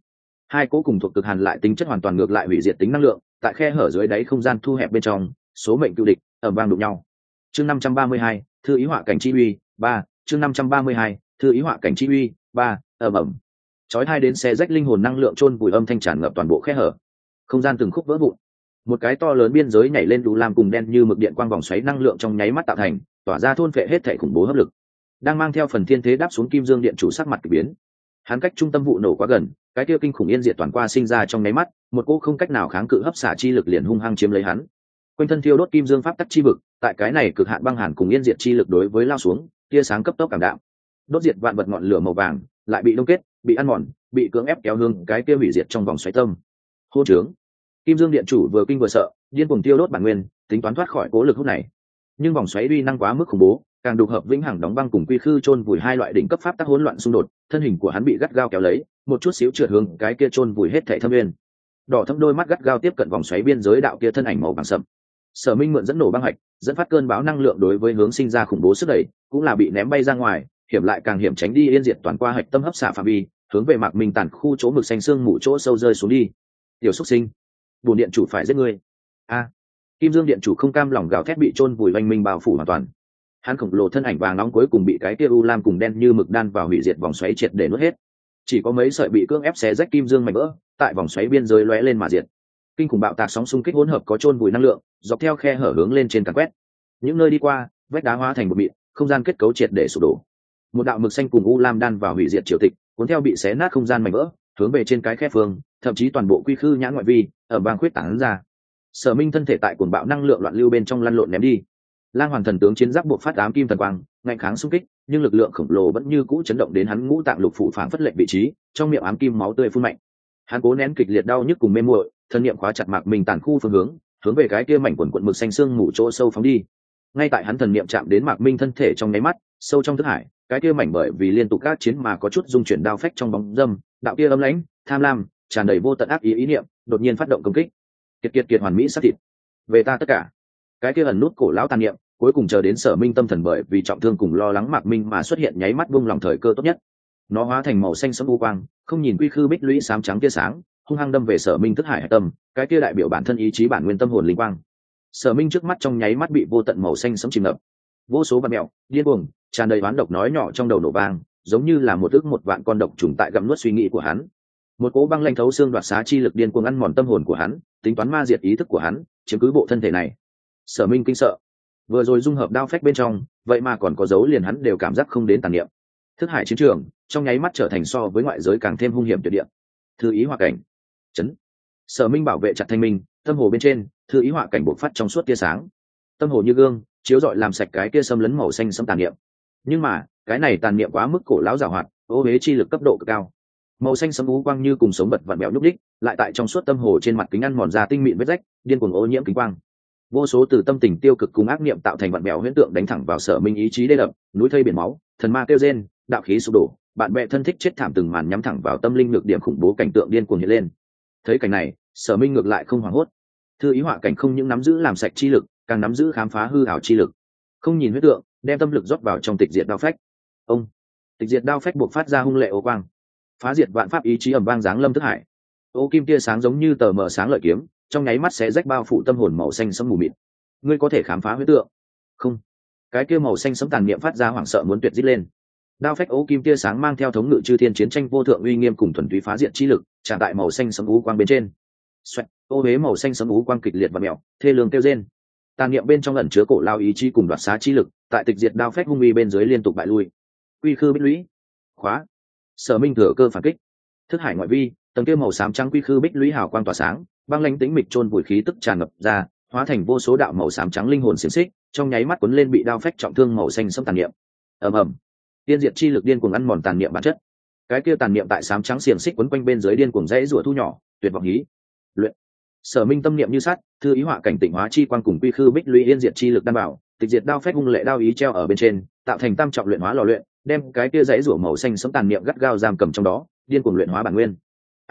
Hai cỗ cùng thuộc cực hàn lại tính chất hoàn toàn ngược lại hủy diệt tính năng lượng, tại khe hở dưới đáy không gian thu hẹp bên trong, số mệnh cựu địch ầm vang đụng nhau. Chương 532, thư ý họa cảnh chi uy 3, chương 532, thư ý họa cảnh chi uy 3, ầm ầm. Chói hai đến xe rách linh hồn năng lượng chôn vùi âm thanh tràn ngập toàn bộ khe hở. Không gian từng khúc vỡ vụn. Một cái to lớn biên giới nhảy lên đủ lam cùng đen như mực điện quang vòng xoáy năng lượng trong nháy mắt tạo thành, tỏa ra thôn phệ hết thảy khủng bố hấp lực. Đang mang theo phần thiên thế đáp xuống Kim Dương điện chủ sắc mặt kỳ biến. Hắn cách trung tâm vụ nổ quá gần, cái kia kinh khủng yên diệt toàn qua sinh ra trong nháy mắt, một cô không cách nào kháng cự hấp xả chi lực liền hung hăng chiếm lấy hắn. Quanh thân thiêu đốt kim dương pháp tắc chi vực, tại cái này cực hạn băng hàn cùng yên diệt chi lực đối với lao xuống, tia sáng cấp tốc cảm đạm. Đốt diệt vạn vật ngọn lửa màu vàng, lại bị đông kết, bị ăn mòn, bị cưỡng ép kéo hướng cái kia hủy diệt trong vòng xoáy tâm. Hô trướng. Kim Dương điện chủ vừa kinh vừa sợ, điên cuồng tiêu đốt bản nguyên, tính toán thoát khỏi cố lực hút này. Nhưng vòng xoáy uy năng quá mức khủng bố, càng đục hợp vĩnh hằng đóng băng cùng quy khư chôn vùi hai loại đỉnh cấp pháp tắc hỗn loạn xung đột, thân hình của hắn bị gắt gao kéo lấy, một chút xíu trượt hướng cái kia chôn vùi hết thảy thâm nguyên. Đỏ thâm đôi mắt gắt gao tiếp cận vòng xoáy biên giới đạo kia thân ảnh màu vàng sậm. Sở Minh mượn dẫn nổ băng hạch, dẫn phát cơn bão năng lượng đối với hướng sinh ra khủng bố sức đẩy, cũng là bị ném bay ra ngoài, hiểm lại càng hiểm tránh đi yên diệt toàn qua hạch tâm hấp xả phạm vi, hướng về Mạc Minh tản khu chỗ mực xanh xương mù chỗ sâu rơi xuống đi. Tiểu xuất sinh, bổn điện chủ phải giết ngươi. A. Kim Dương điện chủ không cam lòng gào thét bị chôn vùi oanh minh bao phủ hoàn toàn. Hắn khổng lồ thân ảnh vàng nóng cuối cùng bị cái kia u lam cùng đen như mực đan vào hủy diệt vòng xoáy triệt để nuốt hết. Chỉ có mấy sợi bị cưỡng ép xé rách kim dương mảnh vỡ, tại vòng xoáy biên giới lóe lên mà diệt. Kinh khủng bạo tạc sóng xung kích hỗn hợp có chôn vùi năng lượng, dọc theo khe hở hướng lên trên càn quét. Những nơi đi qua, vách đá hóa thành một mịn, không gian kết cấu triệt để sụp đổ. Một đạo mực xanh cùng u lam đan vào hủy diệt triều tịch, cuốn theo bị xé nát không gian mảnh vỡ, hướng về trên cái khe phương, thậm chí toàn bộ quy khư nhãn ngoại vi, ở bang khuyết tán ra. Sở Minh thân thể tại cuồng bạo năng lượng loạn lưu bên trong lăn lộn ném đi. Lang Hoàng thần tướng chiến giáp buộc phát ám kim thần quang, ngạnh kháng xung kích, nhưng lực lượng khổng lồ vẫn như cũ chấn động đến hắn ngũ tạng lục phủ phảng phất lệnh vị trí, trong miệng ám kim máu tươi phun mạnh. Hắn cố nén kịch liệt đau nhức cùng mê muội, thân niệm khóa chặt Mạc Minh tản khu phương hướng về cái kia mảnh quần quần mực xanh xương ngủ chỗ sâu phóng đi. Ngay tại hắn thần niệm chạm đến Mạc Minh thân thể trong nháy mắt, sâu trong thức hải, cái kia mảnh bởi vì liên tục các chiến mà có chút dung chuyển đao phách trong bóng dâm, đạo kia ấm lãnh, tham lam, tràn đầy vô tận ác ý niệm, đột nhiên phát động công kích. Kiệt hoàn mỹ sát thịt. Về ta tất cả. Cái kia ẩn nút cổ lão tàn niệm, cuối cùng chờ đến Sở Minh tâm thần bởi vì trọng thương cùng lo lắng Mạc Minh mà xuất hiện nháy mắt buông lòng thời cơ tốt nhất. Nó hóa thành màu xanh sẫm u quang, không nhìn quy khư bích lũy xám trắng tia sáng, hung hăng đâm về Sở Minh thức hải hải tâm, cái kia đại biểu bản thân ý chí bản nguyên tâm hồn linh quang. Sở Minh trước mắt trong nháy mắt bị vô tận màu xanh sẫm chìm ngập. Vô số vạn mèo, điên cuồng, tràn đầy oán độc nói nhỏ trong đầu nổ vang, giống như là một vạn con độc trùng tại gặm nuốt suy nghĩ của hắn. Một cỗ băng lanh thấu xương đoạt xá chi lực điên cuồng ăn mòn tâm hồn của hắn, tính toán ma diệt ý thức của hắn, chiếm cứ bộ thân thể này. Sở Minh kinh sợ. Vừa rồi dung hợp đao phách bên trong, vậy mà còn có dấu liền hắn đều cảm giác không đến tàn niệm. Thức hải chiến trường trong nháy mắt trở thành so với ngoại giới càng thêm hung hiểm tuyệt địa. Thư ý họa cảnh chấn. Sở Minh bảo vệ chặt thanh minh, tâm hồ bên trên, thư ý họa cảnh bộc phát trong suốt tia sáng. Tâm hồ như gương, chiếu rọi làm sạch cái kia xâm lấn màu xanh sẫm tàn niệm. Nhưng mà, cái này tàn niệm quá mức cổ lão giàu hoạt, ô uế chi lực cấp độ cực cao. Màu xanh sẫm u quang như cùng sống vật vặn bẹo nhúc đích, lại tại trong suốt tâm hồ trên mặt kính ăn mòn ra tinh mịn vết rách, điên cuồng ô nhiễm kính quang. Vô số từ tâm tình tiêu cực cùng ác niệm tạo thành vặn bẹo huyễn tượng đánh thẳng vào Sở Minh ý chí đê đập, núi thây biển máu, thần ma kêu rên, đạo khí sụp đổ, bạn bè thân thích chết thảm từng màn nhắm thẳng vào tâm linh nhược điểm khủng bố cảnh tượng điên cuồng hiện lên. Thấy cảnh này, Sở Minh ngược lại không hoảng hốt. Thư ý họa cảnh không những nắm giữ làm sạch chi lực, càng nắm giữ khám phá hư ảo chi lực. Không nhìn huyết tượng, đem tâm lực rót vào trong tịch diệt đao phách. Ông, tịch diệt đao phách buộc phát ra hung lệ ô quang, phá diệt vạn pháp ý chí ầm vang giáng lâm thức hải. Ô kim tia sáng giống như tờ mờ sáng lợi kiếm, trong nháy mắt sẽ rách bao phủ tâm hồn màu xanh sẫm mù mịt. Ngươi có thể khám phá huyết tượng? Không. Cái kia màu xanh sẫm tàn niệm phát ra hoảng sợ muốn tuyệt rít lên. Đao phách ô kim tia sáng mang theo thống ngự chư thiên chiến tranh vô thượng uy nghiêm cùng thuần túy phá diệt chi lực, tràn tại màu xanh sẫm u quang bên trên. Xoẹt, ô huế màu xanh sẫm u quang kịch liệt và mèo, thê lương kêu rên. Tàn niệm bên trong ẩn chứa cổ lao ý chí cùng đoạt xá chi lực, tại tịch diệt đao phách hung uy bên dưới liên tục bại lui. Quy khư bích lũy. Khóa. Sở Minh thừa cơ phản kích. Thức hải ngoại vi, tầng kia màu xám trắng quy khư bích lũy hào quang tỏa sáng, băng lãnh tĩnh mịch chôn vùi khí tức tràn ngập ra, hóa thành vô số đạo màu xám trắng linh hồn xiềng xích, trong nháy mắt cuốn lên bị đao phách trọng thương màu xanh sẫm tàn niệm. Ầm ầm. Tiên diệt chi lực điên cuồng ăn mòn tàn niệm bản chất. Cái kia tàn niệm tại xám trắng xiềng xích quấn quanh bên dưới điên cuồng rẽ rủa thu nhỏ, tuyệt vọng hí. Luyện. Sở Minh tâm niệm như sắt, thư ý họa cảnh tịnh hóa chi quang cùng quy khư bích lũy yên diệt chi lực đảm bảo, tịch diệt đao phách hung lệ đao ý treo ở bên trên, tạo thành tam trọng luyện hóa lò luyện, đem cái kia rẽ rủa màu xanh sẫm tàn niệm gắt gao giam cầm trong đó, điên cuồng luyện hóa bản nguyên.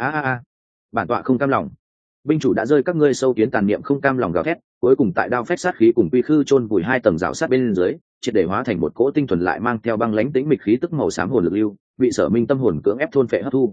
Bản tọa không cam lòng. Binh chủ đã rơi các ngươi sâu kiến tàn niệm không cam lòng gào thét, cuối cùng tại đao phách sát khí cùng quy khư chôn vùi hai tầng rào sát bên dưới, triệt để hóa thành một cỗ tinh thuần lại mang theo băng lãnh tĩnh mịch khí tức màu xám hồn lực lưu, bị Sở Minh tâm hồn cưỡng ép thôn phệ hấp thu.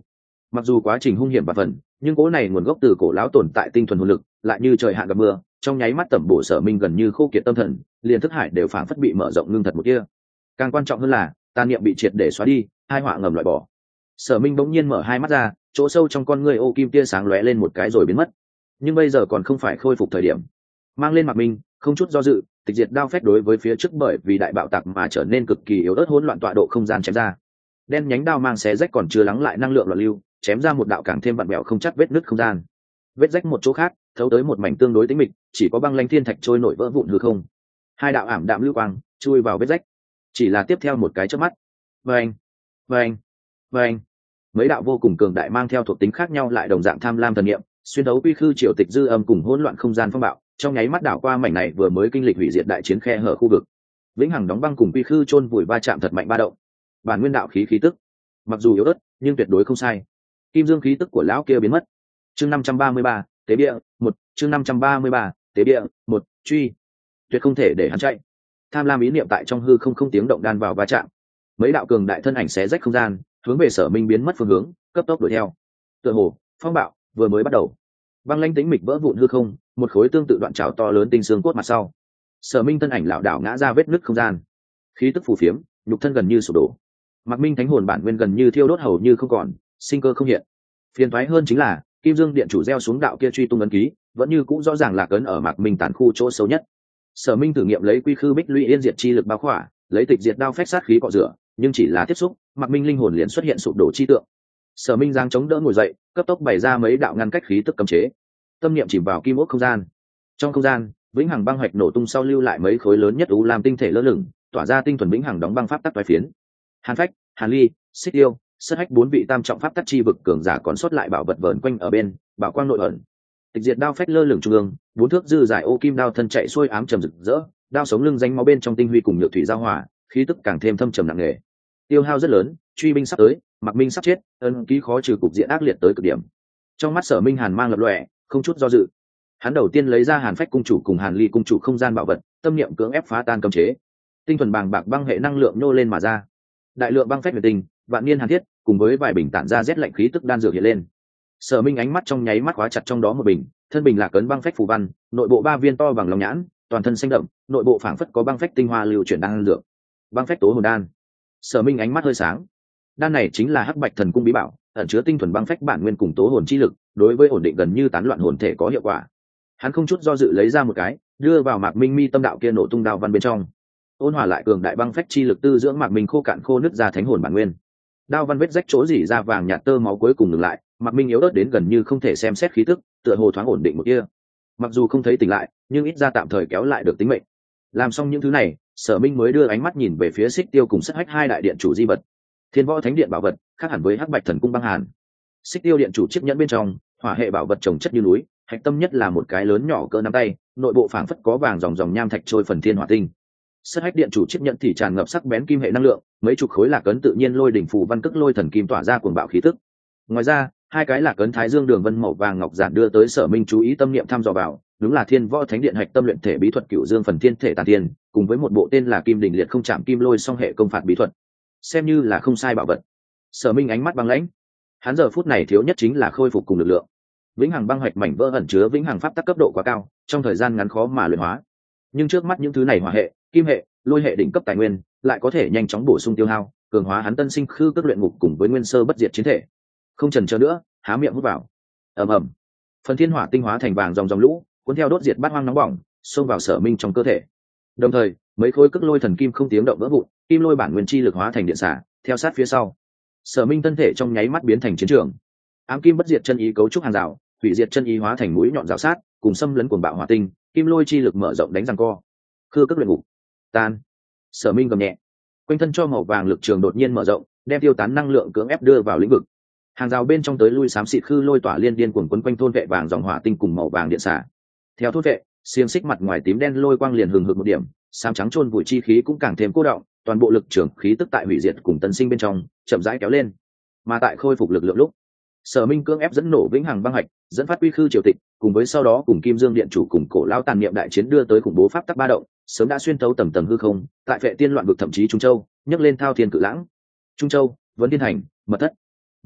Mặc dù quá trình hung hiểm và phần, nhưng cỗ này nguồn gốc từ cổ lão tồn tại tinh thuần hồn lực, lại như trời hạn gặp mưa, trong nháy mắt tẩm bổ Sở Minh gần như khô kiệt tâm thần, liền thức hải đều phảng phất bị mở rộng ngưng thật một kia. Càng quan trọng hơn là, tà niệm bị triệt để xóa đi, hai họa ngầm loại bỏ. Sở Minh bỗng nhiên mở hai mắt ra, chỗ sâu trong con người ô kim tia sáng lóe lên một cái rồi biến mất. Nhưng bây giờ còn không phải khôi phục thời điểm. Mang lên Mạc Minh, không chút do dự, tịch diệt đao phách đối với phía trước bởi vì đại bạo tạc mà trở nên cực kỳ yếu ớt hỗn loạn tọa độ không gian chém ra. Đen nhánh đao mang xé rách còn chưa lắng lại năng lượng loạn lưu, chém ra một đạo càng thêm vặn vẹo không chắc vết nứt không gian. Vết rách một chỗ khác, thấu tới một mảnh tương đối tĩnh mịch, chỉ có băng lãnh thiên thạch trôi nổi vỡ vụn hư không. Hai đạo ảm đạm lưu quang chui vào vết rách, chỉ là tiếp theo một cái chớp mắt. Vâng, vâng, vâng. Mấy đạo vô cùng cường đại mang theo thuộc tính khác nhau lại đồng dạng tham lam thần niệm, xuyên đấu quy khư triều tịch dư âm cùng hỗn loạn không gian phong bạo, trong nháy mắt đảo qua mảnh này vừa mới kinh lịch hủy diệt đại chiến khe hở khu vực. Vĩnh hằng đóng băng cùng quy khư chôn vùi va chạm thật mạnh ba động. Bản nguyên đạo khí khí tức, mặc dù yếu ớt, nhưng tuyệt đối không sai. Kim dương khí tức của lão kia biến mất. Chương 533, tế địa, một chương 533, tế địa, một truy. Tuyệt không thể để hắn chạy. Tham lam ý niệm tại trong hư không không tiếng động đan vào va chạm. Mấy đạo cường đại thân ảnh xé rách không gian, hướng về Sở Minh biến mất phương hướng, cấp tốc đuổi theo. Tựa hồ, phong bạo vừa mới bắt đầu. Băng lãnh tĩnh mịch vỡ vụn hư không, một khối tương tự đoạn trảo to lớn tinh xương cốt mặt sau. Sở Minh thân ảnh lảo đảo ngã ra vết nứt không gian, khí tức phù phiếm, nhục thân gần như sụp đổ. Mạc Minh thánh hồn bản nguyên gần như thiêu đốt hầu như không còn, sinh cơ không hiện. Phiền toái hơn chính là, Kim Dương điện chủ gieo xuống đạo kia truy tung ấn ký, vẫn như cũng rõ ràng là ấn ở Mạc Minh tán khu chỗ xấu nhất. Sở Minh thử nghiệm lấy quy khư bích lũy yên diệt chi lực bao khỏa, lấy tịch diệt đao phách sát khí cọ rửa, nhưng chỉ là tiếp xúc, Mạc Minh linh hồn liền xuất hiện sụp đổ chi tượng. Sở Minh giang chống đỡ ngồi dậy, cấp tốc bày ra mấy đạo ngăn cách khí tức cấm chế. Tâm niệm chìm vào kim ốc không gian. Trong không gian, vĩnh hằng băng hạch nổ tung sau lưu lại mấy khối lớn nhất u làm tinh thể lơ lửng, tỏa ra tinh thuần vĩnh hằng đóng băng pháp tắc toái phiến. Hàn Phách, Hàn Ly, Xích Tiêu, Sất Hách bốn vị tam trọng pháp tắc chi vực cường giả còn sót lại bảo vật vờn quanh ở bên, bảo quang nội ẩn. Tịch diệt đao phách lơ lửng trung ương, bốn thước dư dài ô kim đao thân chạy xuôi ám trầm rực rỡ, đao sống lưng danh máu bên trong tinh huy cùng nhược thủy giao hòa, khí tức càng thêm thâm trầm nặng nề. Tiêu hao rất lớn, truy binh sắp tới, Mạc Minh sắp chết, ân ký khó trừ cục diện ác liệt tới cực điểm. Trong mắt Sở Minh hàn mang lập lòe, không chút do dự. Hắn đầu tiên lấy ra Hàn Phách cung chủ cùng Hàn Ly cung chủ không gian bảo vật, tâm niệm cưỡng ép phá tan cấm chế. Tinh thuần bàng bạc băng hệ năng lượng nhô lên mà ra. Đại lượng băng phách huyền tinh, vạn niên hàn thiết, cùng với vài bình tản ra rét lạnh khí tức đan dược hiện lên. Sở Minh ánh mắt trong nháy mắt khóa chặt trong đó một bình, thân bình là cấn băng phách phù văn, nội bộ ba viên to bằng lòng nhãn, toàn thân xanh đậm, nội bộ phảng phất có băng phách tinh hoa lưu chuyển đan dược. Băng phách tố hồn đan. Sở Minh ánh mắt hơi sáng. Đan này chính là Hắc Bạch Thần Cung bí bảo, ẩn chứa tinh thuần băng phách bản nguyên cùng tố hồn chi lực, đối với ổn định gần như tán loạn hồn thể có hiệu quả. Hắn không chút do dự lấy ra một cái, đưa vào Mạc Minh mi tâm đạo kia nổ tung đao văn bên trong. Ôn hòa lại cường đại băng phách chi lực tư dưỡng Mạc Minh khô cạn khô nứt ra thánh hồn bản nguyên. Đao văn vết rách chỗ rỉ ra vàng nhạt tơ máu cuối cùng ngừng lại, Mạc Minh yếu ớt đến gần như không thể xem xét khí tức, tựa hồ thoáng ổn định một kia. Mặc dù không thấy tỉnh lại, nhưng ít ra tạm thời kéo lại được tính mệnh. Làm xong những thứ này, Sở Minh mới đưa ánh mắt nhìn về phía Xích Tiêu cùng Sất Hách hai đại điện chủ di vật. Thiên Võ Thánh Điện bảo vật, khác hẳn với Hắc Bạch Thần Cung băng hàn. Xích Tiêu điện chủ chiếc nhẫn bên trong, hỏa hệ bảo vật chồng chất như núi, hạch tâm nhất là một cái lớn nhỏ cỡ nắm tay, nội bộ phảng phất có vàng dòng dòng nham thạch trôi phần thiên hỏa tinh. Sất Hách điện chủ chiếc nhẫn thì tràn ngập sắc bén kim hệ năng lượng, mấy chục khối lạc ấn tự nhiên lôi đỉnh phù văn cức lôi thần kim tỏa ra cuồng bạo khí tức. Ngoài ra, hai cái lạc ấn thái dương đường vân màu vàng ngọc giản đưa tới Sở Minh chú ý tâm niệm thăm dò vào, đúng là Thiên Võ Thánh Điện hạch tâm luyện thể bí thuật Cửu Dương phần thiên thể tàn tiên, cùng với một bộ tên là Kim Đỉnh Liệt không chạm kim lôi song hệ công phạt bí thuật. Xem như là không sai bảo vật. Sở Minh ánh mắt băng lãnh. Hắn giờ phút này thiếu nhất chính là khôi phục cùng lực lượng. Vĩnh hằng băng hạch mảnh vỡ ẩn chứa vĩnh hằng pháp tắc cấp độ quá cao, trong thời gian ngắn khó mà luyện hóa. Nhưng trước mắt những thứ này hỏa hệ, kim hệ, lôi hệ đỉnh cấp tài nguyên, lại có thể nhanh chóng bổ sung tiêu hao, cường hóa hắn tân sinh khư cước luyện ngục cùng với nguyên sơ bất diệt chiến thể. Không chần chờ nữa, há miệng hút vào. Ầm ầm. Phần thiên hỏa tinh hóa thành vàng dòng dòng lũ, cuốn theo đốt diệt bát hoang nóng bỏng, xông vào Sở Minh trong cơ thể. Đồng thời, mấy khối cước lôi thần kim không tiếng động vỡ vụn, kim lôi bản nguyên chi lực hóa thành điện xả, theo sát phía sau. Sở Minh thân thể trong nháy mắt biến thành chiến trường. Ám kim bất diệt chân ý cấu trúc hàng rào, hủy diệt chân ý hóa thành mũi nhọn rào sát, cùng xâm lấn cuồng bạo hỏa tinh, kim lôi chi lực mở rộng đánh giằng co. Khư cước luyện ngục. Tan. Sở Minh gầm nhẹ. Quanh thân cho màu vàng lực trường đột nhiên mở rộng, đem tiêu tán năng lượng cưỡng ép đưa vào lĩnh vực. Hàng rào bên trong tới lui xám xịt khư lôi tỏa liên điên cuồng quấn quanh thôn vệ vàng dòng hỏa tinh cùng màu vàng điện xả. Theo thôn vệ, xiềng xích mặt ngoài tím đen lôi quang liền hừng hực một điểm, xám trắng chôn vùi chi khí cũng càng thêm cố động, toàn bộ lực trường khí tức tại hủy diệt cùng tân sinh bên trong chậm rãi kéo lên. Mà tại khôi phục lực lượng lúc, Sở Minh cưỡng ép dẫn nổ vĩnh hằng băng hạch, dẫn phát quy khư triều tịch, cùng với sau đó cùng Kim Dương điện chủ cùng cổ lão tàn niệm đại chiến đưa tới khủng bố pháp tắc ba động, sớm đã xuyên thấu tầng tầng hư không, tại Vệ Tiên loạn vực thậm chí Trung Châu, nhấc lên thao thiên cự lãng. Trung Châu, Vấn Thiên Thành, Mật Thất.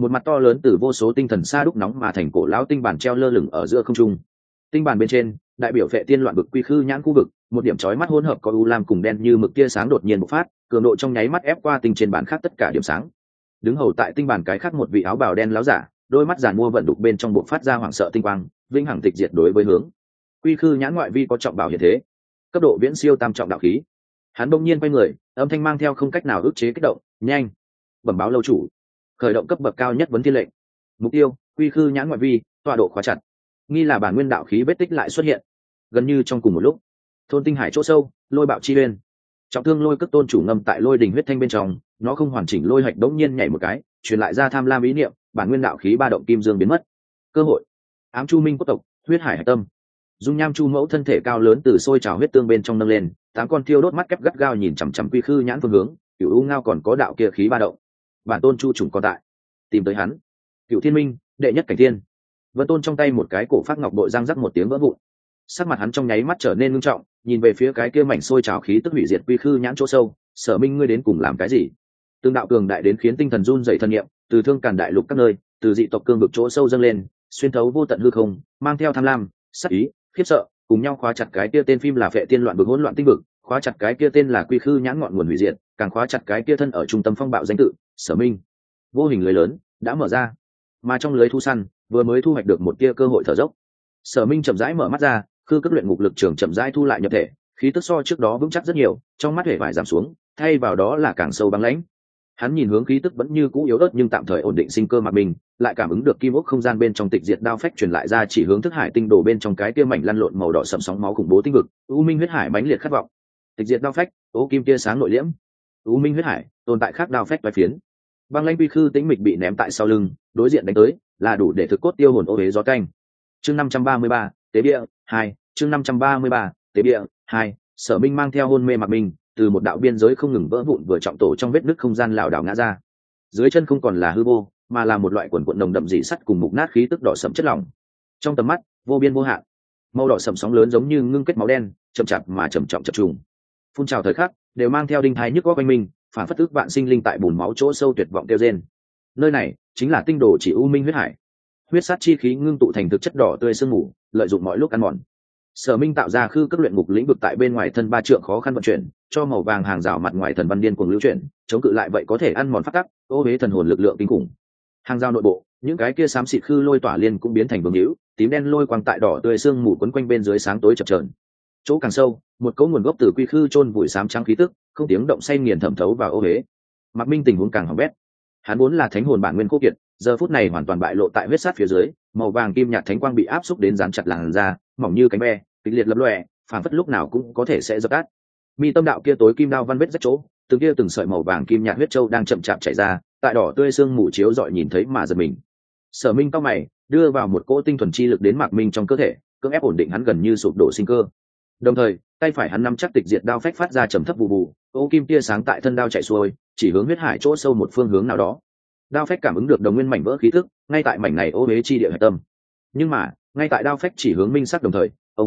một mặt to lớn từ vô số tinh thần sa đúc nóng mà thành cổ lão tinh bản treo lơ lửng ở giữa không trung. Tinh bản bên trên đại biểu phệ tiên loạn vực quy khư nhãn khu vực, một điểm chói mắt hỗn hợp có u lam cùng đen như mực tia sáng đột nhiên bộc phát, cường độ trong nháy mắt ép qua tinh trên bản khác tất cả điểm sáng. Đứng hầu tại tinh bản cái khác một vị áo bào đen láo giả, đôi mắt giàn mua vận đục bên trong bộc phát ra hoảng sợ tinh quang, vĩnh hằng tịch diệt đối với hướng quy khư nhãn ngoại vi có trọng bảo hiện thế, cấp độ viễn siêu tam trọng đạo khí. Hắn bỗng nhiên quay người, âm thanh mang theo không cách nào ức chế kích động, nhanh bẩm báo lâu chủ, khởi động cấp bậc cao nhất vấn thiên lệnh, mục tiêu quy khư nhãn ngoại vi, tọa độ khóa chặt. Nghi là bản nguyên đạo khí vết tích lại xuất hiện. Gần như trong cùng một lúc, thôn tinh hải chỗ sâu, lôi bạo chi bên, trọng thương lôi cước tôn chủ ngâm tại lôi đình huyết thanh bên trong, nó không hoàn chỉnh lôi hạch đống nhiên nhảy một cái, truyền lại ra tham lam ý niệm, bản nguyên đạo khí ba động kim dương biến mất. Cơ hội, ám chu minh quốc tộc, huyết hải hải tâm. Dung nham chu mẫu thân thể cao lớn từ sôi trào huyết tương bên trong nâng lên, tám con thiêu đốt mắt kép gắt gao nhìn chằm chằm quy khư nhãn phương hướng, cửu u ngao còn có đạo kia khí ba động. Bản tôn chu trùng còn tại, tìm tới hắn. Cửu thiên minh, đệ nhất cảnh thiên. Vân tôn trong tay một cái cổ phát ngọc bội răng rắc một tiếng vỡ vụn, sắc mặt hắn trong nháy mắt trở nên nghiêm trọng, nhìn về phía cái kia mảnh sôi trào khí tức hủy diệt quy khư nhãn chỗ sâu. Sở Minh, ngươi đến cùng làm cái gì? Tương đạo cường đại đến khiến tinh thần run rẩy thân niệm, từ thương càn đại lục các nơi, từ dị tộc cương vực chỗ sâu dâng lên, xuyên thấu vô tận hư không, mang theo tham lam, sát ý, khiếp sợ, cùng nhau khóa chặt cái kia tên phim là Phệ Tiên loạn vực hỗn loạn tinh vực, khóa chặt cái kia tên là quy khư nhãn ngọn nguồn hủy diệt, càng khóa chặt cái kia thân ở trung tâm phong bạo danh tự, Sở Minh. Vô hình lưới lớn đã mở ra, mà trong lưới thu săn vừa mới thu hoạch được một tia cơ hội thở dốc. Sở Minh chậm rãi mở mắt ra, khư cước luyện ngục lực trường chậm rãi thu lại nhập thể, khí tức so trước đó vững chắc rất nhiều, trong mắt hề vải giảm xuống, thay vào đó là càng sâu băng lãnh. Hắn nhìn hướng khí tức vẫn như cũ yếu ớt nhưng tạm thời ổn định sinh cơ mặt mình, lại cảm ứng được kim ốc không gian bên trong tịch diệt đao phách truyền lại ra chỉ hướng thức hải tinh đồ bên trong cái kia mảnh lăn lộn màu đỏ sẫm sóng máu khủng bố tinh vực, u minh huyết hải mãnh liệt khát vọng. Tịch diệt đao phách, ô kim tia sáng nội liễm. U minh huyết hải, tồn tại khác đao phách vài phiến. Băng lãnh quy khư tĩnh mịch bị ném tại sau lưng, đối diện đánh tới, là đủ để thực cốt tiêu hồn ô hế gió canh. Chương 533, tế bia 2, chương 533, tế bia 2, Sở Minh mang theo hôn mê mặc mình, từ một đạo biên giới không ngừng vỡ vụn vừa trọng tổ trong vết nứt không gian lảo đảo ngã ra. Dưới chân không còn là hư vô, mà là một loại quần quần nồng đậm dị sắt cùng mục nát khí tức đỏ sẫm chất lỏng. Trong tầm mắt, vô biên vô hạn, màu đỏ sẫm sóng lớn giống như ngưng kết máu đen, chậm chạp mà trầm trọng chập trùng. Phun trào thời khắc, đều mang theo đinh thái nhức góc quanh mình, phản phất ức vạn sinh linh tại bùn máu chỗ sâu tuyệt vọng kêu rên. Nơi này chính là tinh đồ chỉ u minh huyết hải. Huyết sát chi khí ngưng tụ thành thực chất đỏ tươi sương mù, lợi dụng mọi lúc ăn mòn. Sở Minh tạo ra khư cấp luyện ngục lĩnh vực tại bên ngoài thân ba trượng khó khăn vận chuyển, cho màu vàng hàng rào mặt ngoài thần văn điên cuồng lưu chuyển, chống cự lại vậy có thể ăn mòn phát tắc, ô hế thần hồn lực lượng kinh khủng. Hàng rào nội bộ, những cái kia xám xịt khư lôi tỏa liên cũng biến thành vương hữu, tím đen lôi quang tại đỏ tươi sương mù quấn quanh bên dưới sáng tối chập chờn. Chỗ càng sâu, một cấu nguồn gốc từ quy khư chôn vùi xám trắng khí tức, không tiếng động say nghiền thẩm thấu vào ô hế. Mạc Minh tình huống càng hỏng bét. Hắn vốn là thánh hồn bản nguyên khô kiệt, giờ phút này hoàn toàn bại lộ tại huyết sát phía dưới, màu vàng kim nhạt thánh quang bị áp xúc đến dán chặt làn da, mỏng như cánh ve, kịch liệt lập lòe, phản phất lúc nào cũng có thể sẽ dập tắt. Mi tâm đạo kia tối kim đao văn vết rách chỗ, từng sợi màu vàng kim nhạt huyết châu đang chậm chạp chảy ra, tại đỏ tươi xương mù chiếu rọi nhìn thấy mà giật mình. Sở Minh cau mày, đưa vào một cỗ tinh thuần chi lực đến Mạc Minh trong cơ thể, cưỡng ép ổn định hắn gần như sụp đổ sinh cơ. Đồng thời, tay phải hắn nắm chắc tịch diệt đao phách phát ra trầm thấp vụ vụ, ô kim tia sáng tại thân đao chạy xuôi, chỉ hướng huyết hải chỗ sâu một phương hướng nào đó. Đao phách cảm ứng được đồng nguyên mảnh vỡ khí tức, ngay tại mảnh này ô uế chi địa hải tâm. Nhưng mà, ngay tại đao phách chỉ hướng minh sắc đồng thời,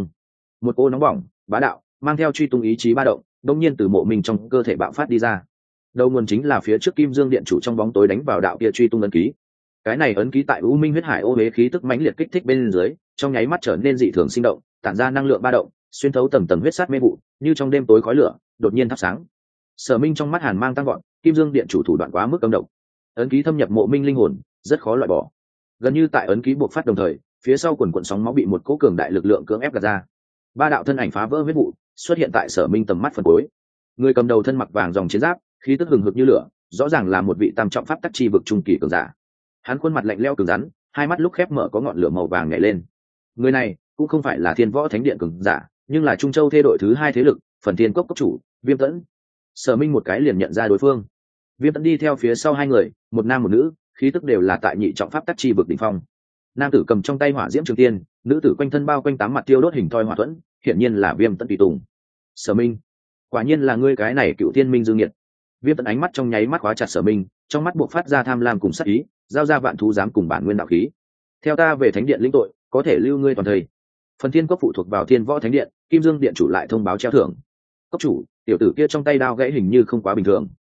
một cô nóng bỏng, bá đạo, mang theo truy tung ý chí ba động, đột nhiên từ mộ mình trong cơ thể bạo phát đi ra. Đầu nguồn chính là phía trước Kim Dương Điện chủ trong bóng tối đánh vào đạo kia truy tung ấn ký. Cái này ấn ký tại u minh huyết hải ô uế khí tức mãnh liệt kích thích bên dưới, trong nháy mắt trở nên dị thường sinh động, tản ra năng lượng ba động, xuyên thấu tầng tầng huyết sát mê vụ, như trong đêm tối khói lửa, đột nhiên thắp sáng. Sở Minh trong mắt hàn mang tăng gọn, Kim Dương Điện chủ thủ đoạn quá mức âm độc. Ấn ký thâm nhập mộ minh linh hồn, rất khó loại bỏ. Gần như tại ấn ký buộc phát đồng thời, phía sau quần quần sóng máu bị một cỗ cường đại lực lượng cưỡng ép gạt ra. Ba đạo thân ảnh phá vỡ huyết vụ, xuất hiện tại Sở Minh tầm mắt phần cuối. Người cầm đầu thân mặc vàng dòng chiến giáp, khí tức hừng hực như lửa, rõ ràng là một vị tam trọng pháp tắc chi vực trung kỳ cường giả. Hắn khuôn mặt lạnh lẽo cứng rắn, hai mắt lúc khép mở có ngọn lửa màu vàng nhảy lên. Người này cũng không phải là Thiên Võ Thánh Điện cường giả, nhưng là Trung Châu thê đội thứ hai thế lực, Phần Thiên Cốc cốc chủ, Viêm Tẫn. Sở Minh một cái liền nhận ra đối phương. Viêm Tẫn đi theo phía sau hai người, một nam một nữ, khí tức đều là tại nhị trọng pháp tắc chi vực đỉnh phong. Nam tử cầm trong tay hỏa diễm trường tiên, nữ tử quanh thân bao quanh tám mặt tiêu đốt hình thoi hỏa thuẫn, hiển nhiên là Viêm Tẫn tùy tùng. Sở Minh, quả nhiên là ngươi cái này cựu thiên minh dương nhiệt. Viêm Tẫn ánh mắt trong nháy mắt khóa chặt Sở Minh, trong mắt buộc phát ra tham lam cùng sát ý, giao ra vạn thú dám cùng bản nguyên đạo khí. Theo ta về thánh điện lĩnh tội, có thể lưu ngươi toàn thời. Phần Thiên Cốc phụ thuộc vào Thiên Võ Thánh Điện, Kim Dương Điện chủ lại thông báo treo thưởng. Cốc chủ, tiểu tử kia trong tay đao gãy hình như không quá bình thường.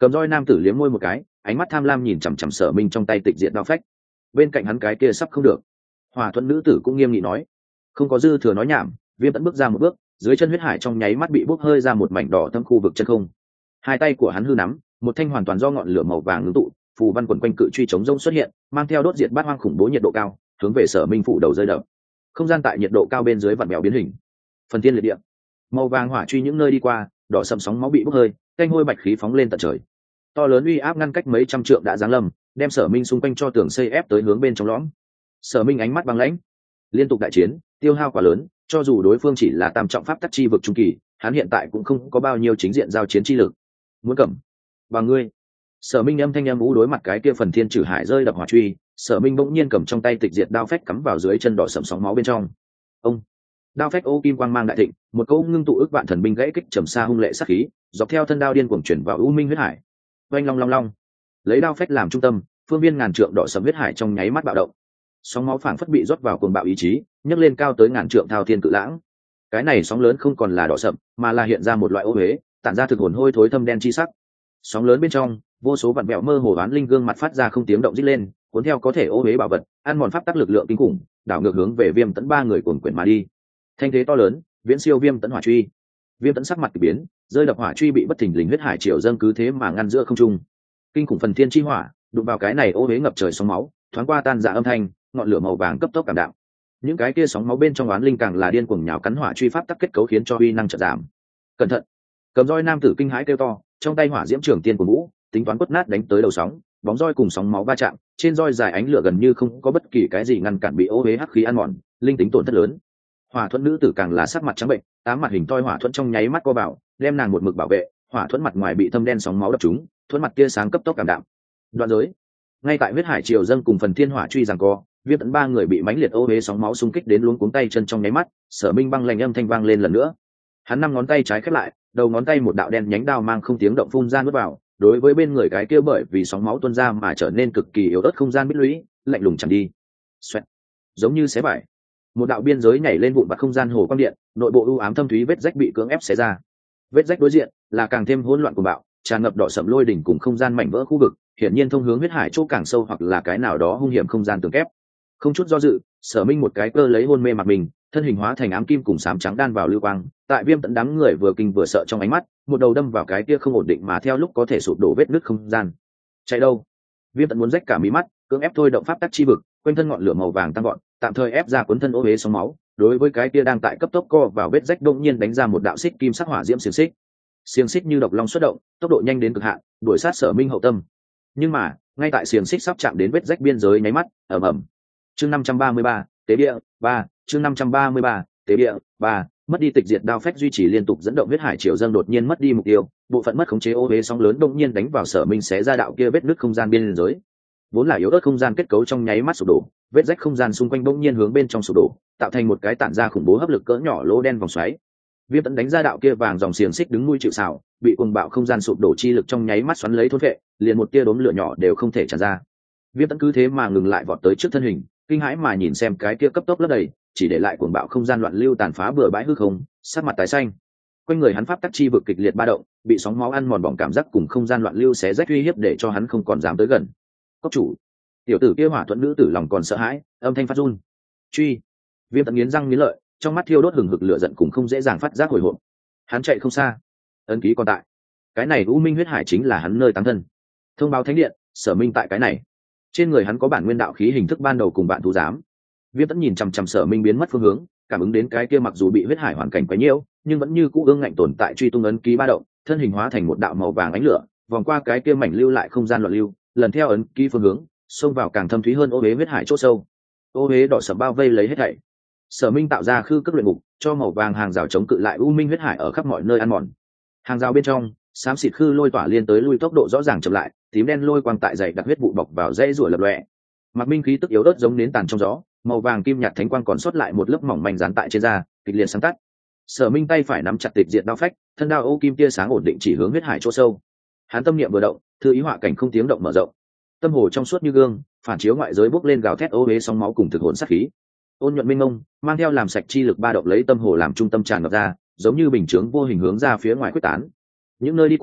Cầm roi nam tử liếm môi một cái, ánh mắt tham lam nhìn chằm chằm Sở Minh trong tay tịch diệt đao phách. Bên cạnh hắn cái kia sắp không được. Hỏa Thuẫn nữ tử cũng nghiêm nghị nói, không có dư thừa nói nhảm, Viêm Tẫn bước ra một bước, dưới chân huyết hải trong nháy mắt bị bốc hơi ra một mảnh đỏ thâm khu vực chân không. Hai tay của hắn hư nắm, một thanh hoàn toàn do ngọn lửa màu vàng ngưng tụ, phù văn quần quanh cự truy chống rông xuất hiện, mang theo đốt diệt bát hoang khủng bố nhiệt độ cao, hướng về Sở Minh phủ đầu rơi đập. Không gian tại nhiệt độ cao bên dưới vặn vẹo biến hình. Phần thiên liệt địa, màu vàng hỏa truy những nơi đi qua, đỏ sẫm sóng máu bị bốc hơi, canh hôi bạch khí phóng lên tận trời. To lớn uy áp ngăn cách mấy trăm trượng đã giáng lâm, đem Sở Minh xung quanh cho tường xây ép tới hướng bên trong lõm. Sở Minh ánh mắt băng lãnh, liên tục đại chiến, tiêu hao quá lớn, cho dù đối phương chỉ là tam trọng pháp tắc chi vực trung kỳ, hắn hiện tại cũng không có bao nhiêu chính diện giao chiến chi lực. Muốn cầm bằng ngươi. Sở Minh âm thanh âm u đối mặt cái kia phần thiên trừ hải rơi đập hỏa truy, Sở Minh bỗng nhiên cầm trong tay tịch diệt đao phách cắm vào dưới chân đỏ sẫm sóng máu bên trong. Ông đao phách ô kim quang mang đại thịnh, một câu ngưng tụ ức vạn thần binh gãy kích trầm xa hung lệ sát khí, dọc theo thân đao điên cuồng chuyển vào u minh huyết hải. Oanh long long long, lấy đao phách làm trung tâm, phương viên ngàn trượng đỏ sẫm huyết hải trong nháy mắt bạo động. Sóng máu phảng phất bị rót vào cuồng bạo ý chí, nhấc lên cao tới ngàn trượng thao thiên cự lãng. Cái này sóng lớn không còn là đỏ sậm, mà là hiện ra một loại ô huế, tản ra thực hồn hôi thối thâm đen chi sắc. Sóng lớn bên trong, vô số vạn vẹo mơ hồ oán linh gương mặt phát ra không tiếng động rít lên, cuốn theo có thể ô huế bảo vật, ăn mòn pháp tắc lực lượng kinh khủng, đảo ngược hướng về Viêm Tẫn ba người cuồn quyển mà đi. Thanh thế to lớn, viễn siêu Viêm Tẫn hỏa truy. Viêm Tẫn sắc mặt kỳ biến, rơi đập hỏa truy bị bất thình lình huyết hải triều dâng cứ thế mà ngăn giữa không trung. Kinh khủng phần thiên chi hỏa, đụng vào cái này ô huế ngập trời sóng máu, thoáng qua tan rã âm thanh, ngọn lửa màu vàng cấp tốc cảm đạo. Những cái kia sóng máu bên trong oán linh càng là điên cuồng nhào cắn hỏa truy pháp tắc kết cấu khiến cho uy năng chợt giảm. Cẩn thận! Cầm roi nam tử kinh hãi kêu to, trong tay hỏa diễm trường tiên của vũ, tính toán quất nát đánh tới đầu sóng, bóng roi cùng sóng máu va chạm, trên roi dài ánh lửa gần như không có bất kỳ cái gì ngăn cản bị ô huế hắc khí ăn mòn, linh tính tổn thất lớn. Hỏa Thuẫn nữ tử càng là sắc mặt trắng bệnh, tám mặt hình toi hỏa thuẫn trong nháy mắt co vào, đem nàng một mực bảo vệ. Hỏa thuẫn mặt ngoài bị thâm đen sóng máu đập trúng, thuẫn mặt tia sáng cấp tốc cảm đạm. Đoạn giới, ngay tại huyết hải triều dâng cùng phần thiên hỏa truy giằng co, Viêm Tẫn ba người bị mãnh liệt ô huế sóng máu xung kích đến luống cuống tay chân trong nháy mắt. Sở Minh băng lạnh âm thanh vang lên lần nữa. Hắn năm ngón tay trái khép lại, đầu ngón tay một đạo đen nhánh đao mang không tiếng động phun ra nuốt vào, đối với bên người cái kia bởi vì sóng máu tuôn ra mà trở nên cực kỳ yếu ớt không gian bít lũy, lạnh lùng chẳng đi. Xoẹt, giống như xé vải, một đạo biên giới nhảy lên vụn vặt không gian hồ quang điện, nội bộ u ám thâm thúy vết rách bị cưỡng ép xé ra. Vết rách đối diện là càng thêm hỗn loạn của bạo, tràn ngập đỏ sẫm lôi đỉnh cùng không gian mảnh vỡ khu vực, hiển nhiên thông hướng huyết hải chỗ càng sâu hoặc là cái nào đó hung hiểm không gian tường kép. Không chút do dự, Sở Minh một cái cơ lấy hôn mê mặc mình, thân hình hóa thành ám kim cùng xám trắng đan vào lưu quang, tại Viêm Tẫn đám người vừa kinh vừa sợ trong ánh mắt, một đầu đâm vào cái kia không ổn định mà theo lúc có thể sụp đổ vết nứt không gian. Chạy đâu? Viêm Tẫn muốn rách cả mí mắt, cưỡng ép thôi động pháp tắc chi vực, quanh thân ngọn lửa màu vàng tăng gọn, tạm thời ép ra cuốn thân ô huế sóng máu, đối với cái kia đang tại cấp tốc co vào vết rách đột nhiên đánh ra một đạo xích kim sắc hỏa diễm xiềng xích. Xiềng xích như độc long xuất động, tốc độ nhanh đến cực hạn, đuổi sát Sở Minh hậu tâm. Nhưng mà, ngay tại xiềng xích sắp chạm đến vết rách biên giới nháy mắt, ầm ầm. Chương 533, tế địa 3, chương 533, tế địa 3, mất đi tịch diệt đao phách duy trì liên tục dẫn động huyết hải triều dâng đột nhiên mất đi mục tiêu, bộ phận mất khống chế ô huế sóng lớn đột nhiên đánh vào Sở Minh xé ra đạo kia vết nứt không gian biên giới. Vốn là yếu ớt không gian kết cấu trong nháy mắt sụp đổ, vết rách không gian xung quanh bỗng nhiên hướng bên trong sụp đổ, tạo thành một cái tản ra khủng bố hấp lực cỡ nhỏ lỗ đen vòng xoáy. Viêm Tẫn đánh ra đạo kia vàng dòng xiềng xích đứng nuôi chịu sào, bị cuồng bạo không gian sụp đổ chi lực trong nháy mắt xoắn lấy thôn vệ, liền một tia đốm lửa nhỏ đều không thể tràn ra. Viêm Tẫn cứ thế mà ngừng lại vọt tới trước thân hình, kinh hãi mà nhìn xem cái kia cấp tốc lấp đầy, chỉ để lại cuồng bạo không gian loạn lưu tàn phá bừa bãi hư không, sắc mặt tái xanh. Quanh người hắn pháp tắc chi vực kịch liệt ba động, bị sóng máu ăn mòn bỏng cảm giác cùng không gian loạn lưu xé rách uy hiếp để cho hắn không còn dám tới gần. Cốc chủ, tiểu tử kia Hỏa Thuẫn nữ tử lòng còn sợ hãi, âm thanh phát run. Truy. Viêm Tẫn nghiến răng nghiến lợi, trong mắt thiêu đốt hừng hực lửa giận cùng không dễ dàng phát giác hồi hộp. Hắn chạy không xa, ấn ký còn tại. Cái này U Minh huyết hải chính là hắn nơi táng thân. Thông báo thánh điện, Sở Minh tại cái này. Trên người hắn có bản nguyên đạo khí hình thức ban đầu cùng bạn thú giám. Viêm Tẫn nhìn chằm chằm Sở Minh biến mất phương hướng, cảm ứng đến cái kia mặc dù bị huyết hải hoàn cảnh quấy nhiễu, nhưng vẫn như cũ ương ngạnh tồn tại truy tung ấn ký ba động, thân hình hóa thành một đạo màu vàng ánh lửa, vòng qua cái kia mảnh lưu lại không gian loạn lưu, lần theo ấn ký phương hướng, xông vào càng thâm thúy hơn ô huế huyết hải chỗ sâu. Ô huế đỏ sẫm bao vây lấy hết thảy. Sở Minh tạo ra khư cước luyện ngục, cho màu vàng hàng rào chống cự lại U Minh huyết hải ở khắp mọi nơi ăn mòn. Hàng rào bên trong, xám xịt khư lôi tỏa liên tới lui tốc độ rõ ràng chậm lại, tím đen lôi quang tại dày đặc huyết vụ bọc vào dây rủa lập lòe. Mặc Minh khí tức yếu ớt giống nến tàn trong gió, màu vàng kim nhạt thánh quang còn sót lại một lớp mỏng manh dán tại trên da, kịch liệt sáng tắt. Sở Minh tay phải nắm chặt tịch diệt đao phách, thân đao ô kim tia sáng ổn định chỉ hướng huyết hải chỗ sâu. Hắn tâm niệm vừa động, thư ý họa cảnh không tiếng động mở rộng. Tâm hồ trong suốt như gương, phản chiếu ngoại giới bốc lên gào thét ô huế sóng máu cùng thực hồn sát khí. Ôn nhuận minh mông, mang theo làm sạch chi lực ba động lấy tâm hồ làm trung tâm tràn ngập ra, giống như bình chướng vô hình hướng ra phía ngoài quyết tán. Những nơi đi qua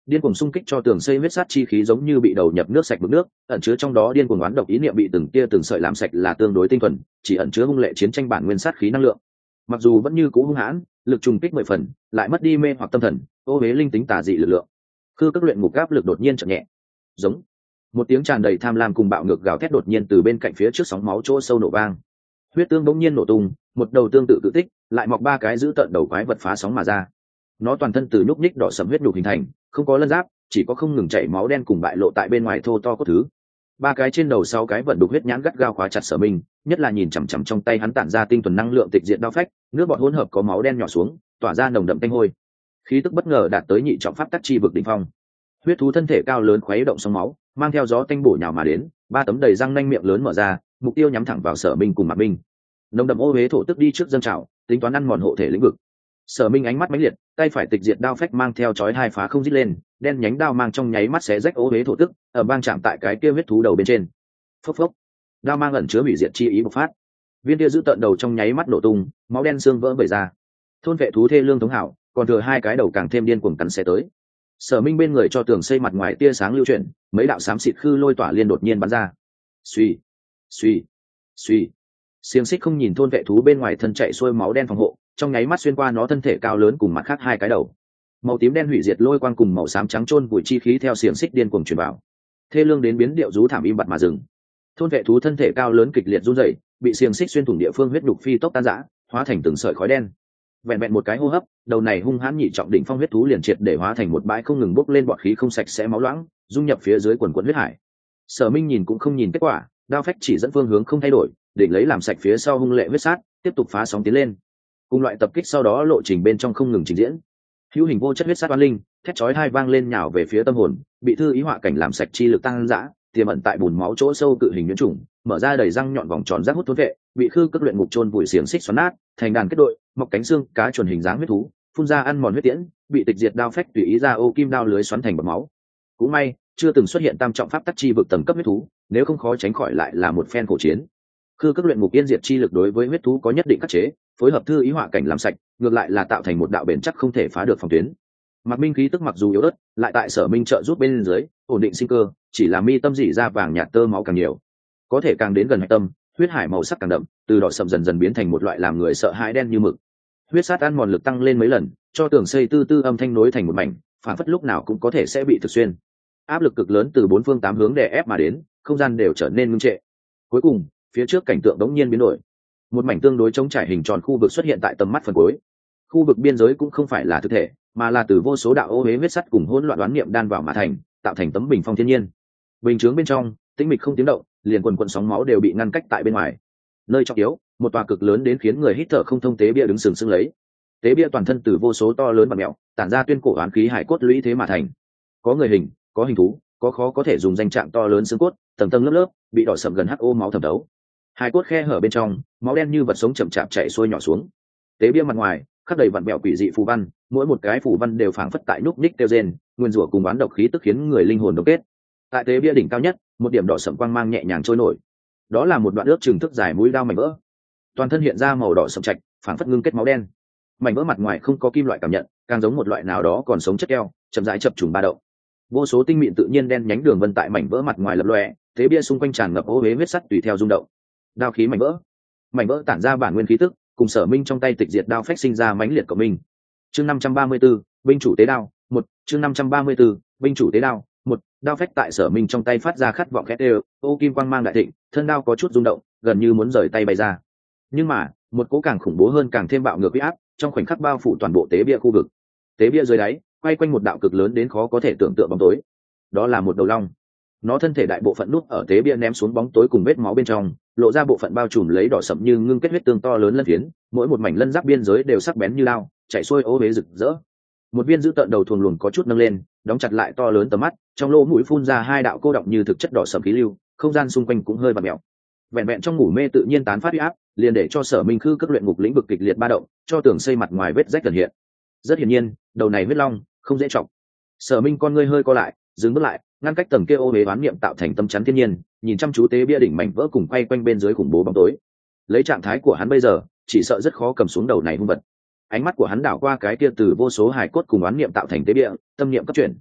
điên cuồng xung kích cho tường xây huyết sát chi khí giống như bị đầu nhập nước sạch mực nước, ẩn chứa trong đó điên cuồng oán độc ý niệm bị từng tia từng sợi làm sạch là tương đối tinh thuần, chỉ ẩn chứa hung lệ chiến tranh bản nguyên sát khí năng lượng. Mặc dù vẫn như cũ hung hãn, lực trùng kích 10 phần, lại mất đi mê hoặc tâm thần, ô huế linh tính tà dị lực lượng. Khư các luyện ngục áp lực đột nhiên chậm nhẹ. Giống. Một tiếng tràn đầy tham lam cùng bạo ngược gào thét đột nhiên từ bên cạnh phía trước sóng máu chỗ sâu nổ vang. Huyết tương bỗng nhiên nổ tung, một đầu tương tự cự tích, lại mọc ba cái giữ tận đầu quái vật phá sóng mà ra. Nó toàn thân từ nhúc nhích đỏ sẫm huyết nhục hình thành, không có lân giáp, chỉ có không ngừng chảy máu đen cùng bại lộ tại bên ngoài thô to cốt thứ. Ba cái trên đầu sáu cái vận đục huyết nhãn gắt gao khóa chặt Sở Minh, nhất là nhìn chằm chằm trong tay hắn tản ra tinh thuần năng lượng tịch diệt đao phách, nước bọt hỗn hợp có máu đen nhỏ xuống, tỏa ra nồng đậm tanh hôi. Khí tức bất ngờ đạt tới nhị trọng pháp tắc chi vực đỉnh phong. Huyết thú thân thể cao lớn khuấy động sóng máu, mang theo gió tanh bổ nhào mà đến, ba tấm đầy răng nanh miệng lớn mở ra, mục tiêu nhắm thẳng vào Sở Minh cùng Mạc Minh. Nồng đậm ô huế thổ tức đi trước dâng trào, tính toán ăn mòn hộ thể lĩnh vực. Sở Minh ánh mắt mãnh liệt, tay phải tịch diệt đao phách mang theo chói hai phá không rít lên, đen nhánh đao mang trong nháy mắt xé rách ô huế thổ tức, ở bang chạm tại cái kia huyết thú đầu bên trên. Phốc phốc, đao mang ẩn chứa hủy diệt chi ý bộc phát, viên kia giữ tận đầu trong nháy mắt nổ tung, máu đen xương vỡ bể ra. Thôn vệ thú thê lương thống hảo, còn thừa hai cái đầu càng thêm điên cuồng cắn xé tới. Sở Minh bên người cho tường xây mặt ngoài tia sáng lưu chuyển, mấy đạo xám xịt khư lôi tỏa liên đột nhiên bắn ra. Suy, suy, suy. Xiềng xích không nhìn thôn vệ thú bên ngoài thân chạy xuôi máu đen phòng hộ, trong nháy mắt xuyên qua nó thân thể cao lớn cùng mặt khác hai cái đầu. Màu tím đen hủy diệt lôi quang cùng màu xám trắng chôn bụi chi khí theo xiềng xích điên cuồng truyền vào. Thê lương đến biến điệu rú thảm im bặt mà dừng. Thôn vệ thú thân thể cao lớn kịch liệt run rẩy, bị xiềng xích xuyên thủng địa phương huyết nhục phi tốc tan rã, hóa thành từng sợi khói đen. Vẹn vẹn một cái hô hấp, đầu này hung hãn nhị trọng đỉnh phong huyết thú liền triệt để hóa thành một bãi không ngừng bốc lên bọt khí không sạch sẽ máu loãng, dung nhập phía dưới quần quần huyết hải. Sở Minh nhìn cũng không nhìn kết quả, đao phách chỉ dẫn phương hướng không thay đổi, định lấy làm sạch phía sau hung lệ huyết sát, tiếp tục phá sóng tiến lên. Cùng loại tập kích sau đó lộ trình bên trong không ngừng trình diễn. Hữu hình vô chất huyết sát oan linh, thét chói hai vang lên nhào về phía tâm hồn, bị thư ý họa cảnh làm sạch chi lực tăng dã, tiềm ẩn tại bùn máu chỗ sâu cự hình nhuyễn trùng, mở ra đầy răng nhọn vòng tròn rác hút thôn vệ, bị khư cất luyện ngục chôn vùi xiềng xích xoắn nát, thành đàn kết đội, mọc cánh xương, cá chuẩn hình dáng huyết thú, phun ra ăn mòn huyết tiễn, bị tịch diệt đao phách tùy ý ra ô kim đao lưới xoắn thành bọt máu. Cũng may, chưa từng xuất hiện tam trọng pháp tắc chi vực tầng cấp huyết thú, nếu không khó tránh khỏi lại là một phen khổ chiến. Khư cất luyện ngục yên diệt chi lực đối với huyết thú có nhất định khắc chế, phối hợp thư ý họa cảnh làm sạch, ngược lại là tạo thành một đạo bền chắc không thể phá được phòng tuyến. Mạc Minh khí tức mặc dù yếu ớt, lại tại Sở Minh trợ giúp bên dưới, ổn định sinh cơ, chỉ là mi tâm dị ra vàng nhạt tơ máu càng nhiều, có thể càng đến gần hạch tâm, huyết hải màu sắc càng đậm, từ đỏ sậm dần dần biến thành một loại làm người sợ hãi đen như mực. Huyết sát ăn mòn lực tăng lên mấy lần, cho tường xây tư tư âm thanh nối thành một mảnh, phản phất lúc nào cũng có thể sẽ bị thực xuyên. Áp lực cực lớn từ bốn phương tám hướng đè ép mà đến, không gian đều trở nên ngưng trệ. Cuối cùng, phía trước cảnh tượng đống nhiên biến đổi. Một mảnh tương đối trống trải hình tròn khu vực xuất hiện tại tầm mắt phần cuối. Khu vực biên giới cũng không phải là thực thể, mà là từ vô số đạo ô huế huyết sắt cùng hỗn loạn đoán niệm đan vào mà thành, tạo thành tấm bình phong thiên nhiên. Bình chướng bên trong, tĩnh mịch không tiếng động, liền quần quần sóng máu đều bị ngăn cách tại bên ngoài. Nơi trọng yếu, một tòa cực lớn đến khiến người hít thở không thông tế bia đứng sừng sững lấy. Tế bia toàn thân từ vô số to lớn và mèo, tản ra tuyên cổ oán khí hải cốt lũy thế mà thành. Có người hình, có hình thú, có khó có thể dùng danh trạng to lớn xương cốt, tầng tầng lớp lớp, bị đỏ sậm gần hắc ô máu thẩm thấu. Hải cốt khe hở bên trong, máu đen như vật sống chậm chạp chảy xuôi nhỏ xuống. Tế bia mặt ngoài, khắc đầy vặn vẹo quỷ dị phù văn, mỗi một cái phù văn đều phảng phất tại núc ních kêu rên, nguyên rủa cùng oán độc khí tức khiến người linh hồn đông kết. Tại tế bia đỉnh cao nhất, một điểm đỏ sậm quang mang nhẹ nhàng trôi nổi. Đó là một đoạn ước chừng thức dài mũi dao mảnh vỡ. Toàn thân hiện ra màu đỏ sậm trạch, phảng phất ngưng kết máu đen. Mảnh vỡ mặt ngoài không có kim loại cảm nhận, càng giống một loại nào đó còn sống chất keo, chậm rãi chập trùng ba động. Vô số tinh mịn tự nhiên đen nhánh đường vân tại mảnh vỡ mặt ngoài lập lòe, tế bia xung quanh tràn ngập ô huế huyết sắt tùy theo rung động. Đao khí mảnh vỡ tản ra bản nguyên khí tức, cùng Sở Minh trong tay tịch diệt đao phách sinh ra mãnh liệt của mình. Chương 534, binh chủ tế đao, 1, chương 534, binh chủ tế đao, 1, đao phách tại Sở Minh trong tay phát ra khát vọng khét đều, ô kim quang mang đại thịnh, thân đao có chút rung động, gần như muốn rời tay bay ra. Nhưng mà, một cỗ càng khủng bố hơn càng thêm bạo ngược uy áp, trong khoảnh khắc bao phủ toàn bộ tế bia khu vực. Tế bia dưới đáy, quay quanh một đạo cực lớn đến khó có thể tưởng tượng bóng tối. Đó là một đầu long. Nó thân thể đại bộ phận nút ở tế bia ném xuống bóng tối cùng vết máu bên trong, lộ ra bộ phận bao trùm lấy đỏ sậm như ngưng kết huyết tương to lớn lân phiến, mỗi một mảnh lân giáp biên giới đều sắc bén như lao, chạy xuôi ố huế rực rỡ. Một viên giữ tợn đầu thuần luồng có chút nâng lên, đóng chặt lại to lớn tầm mắt, trong lỗ mũi phun ra hai đạo cô động như thực chất đỏ sậm khí lưu, không gian xung quanh cũng hơi vặn mèo. Vẹn vẹn trong ngủ mê tự nhiên tán phát uy áp, liền để cho Sở Minh khư cất luyện ngục lĩnh vực kịch liệt ba động, cho tường xây mặt ngoài vết rách dần hiện. Rất hiển nhiên, đầu này huyết long không dễ chọc. Sở Minh con ngươi hơi co lại, dừng bước lại, ngăn cách tầng kia ô huế oán niệm tạo thành tâm chắn thiên nhiên, nhìn chăm chú tế bia đỉnh mảnh vỡ cùng quay quanh bên dưới khủng bố bóng tối. Lấy trạng thái của hắn bây giờ, chỉ sợ rất khó cầm xuống đầu này hung vật. Ánh mắt của hắn đảo qua cái kia từ vô số hài cốt cùng oán niệm tạo thành tế bia, tâm niệm cấp chuyển.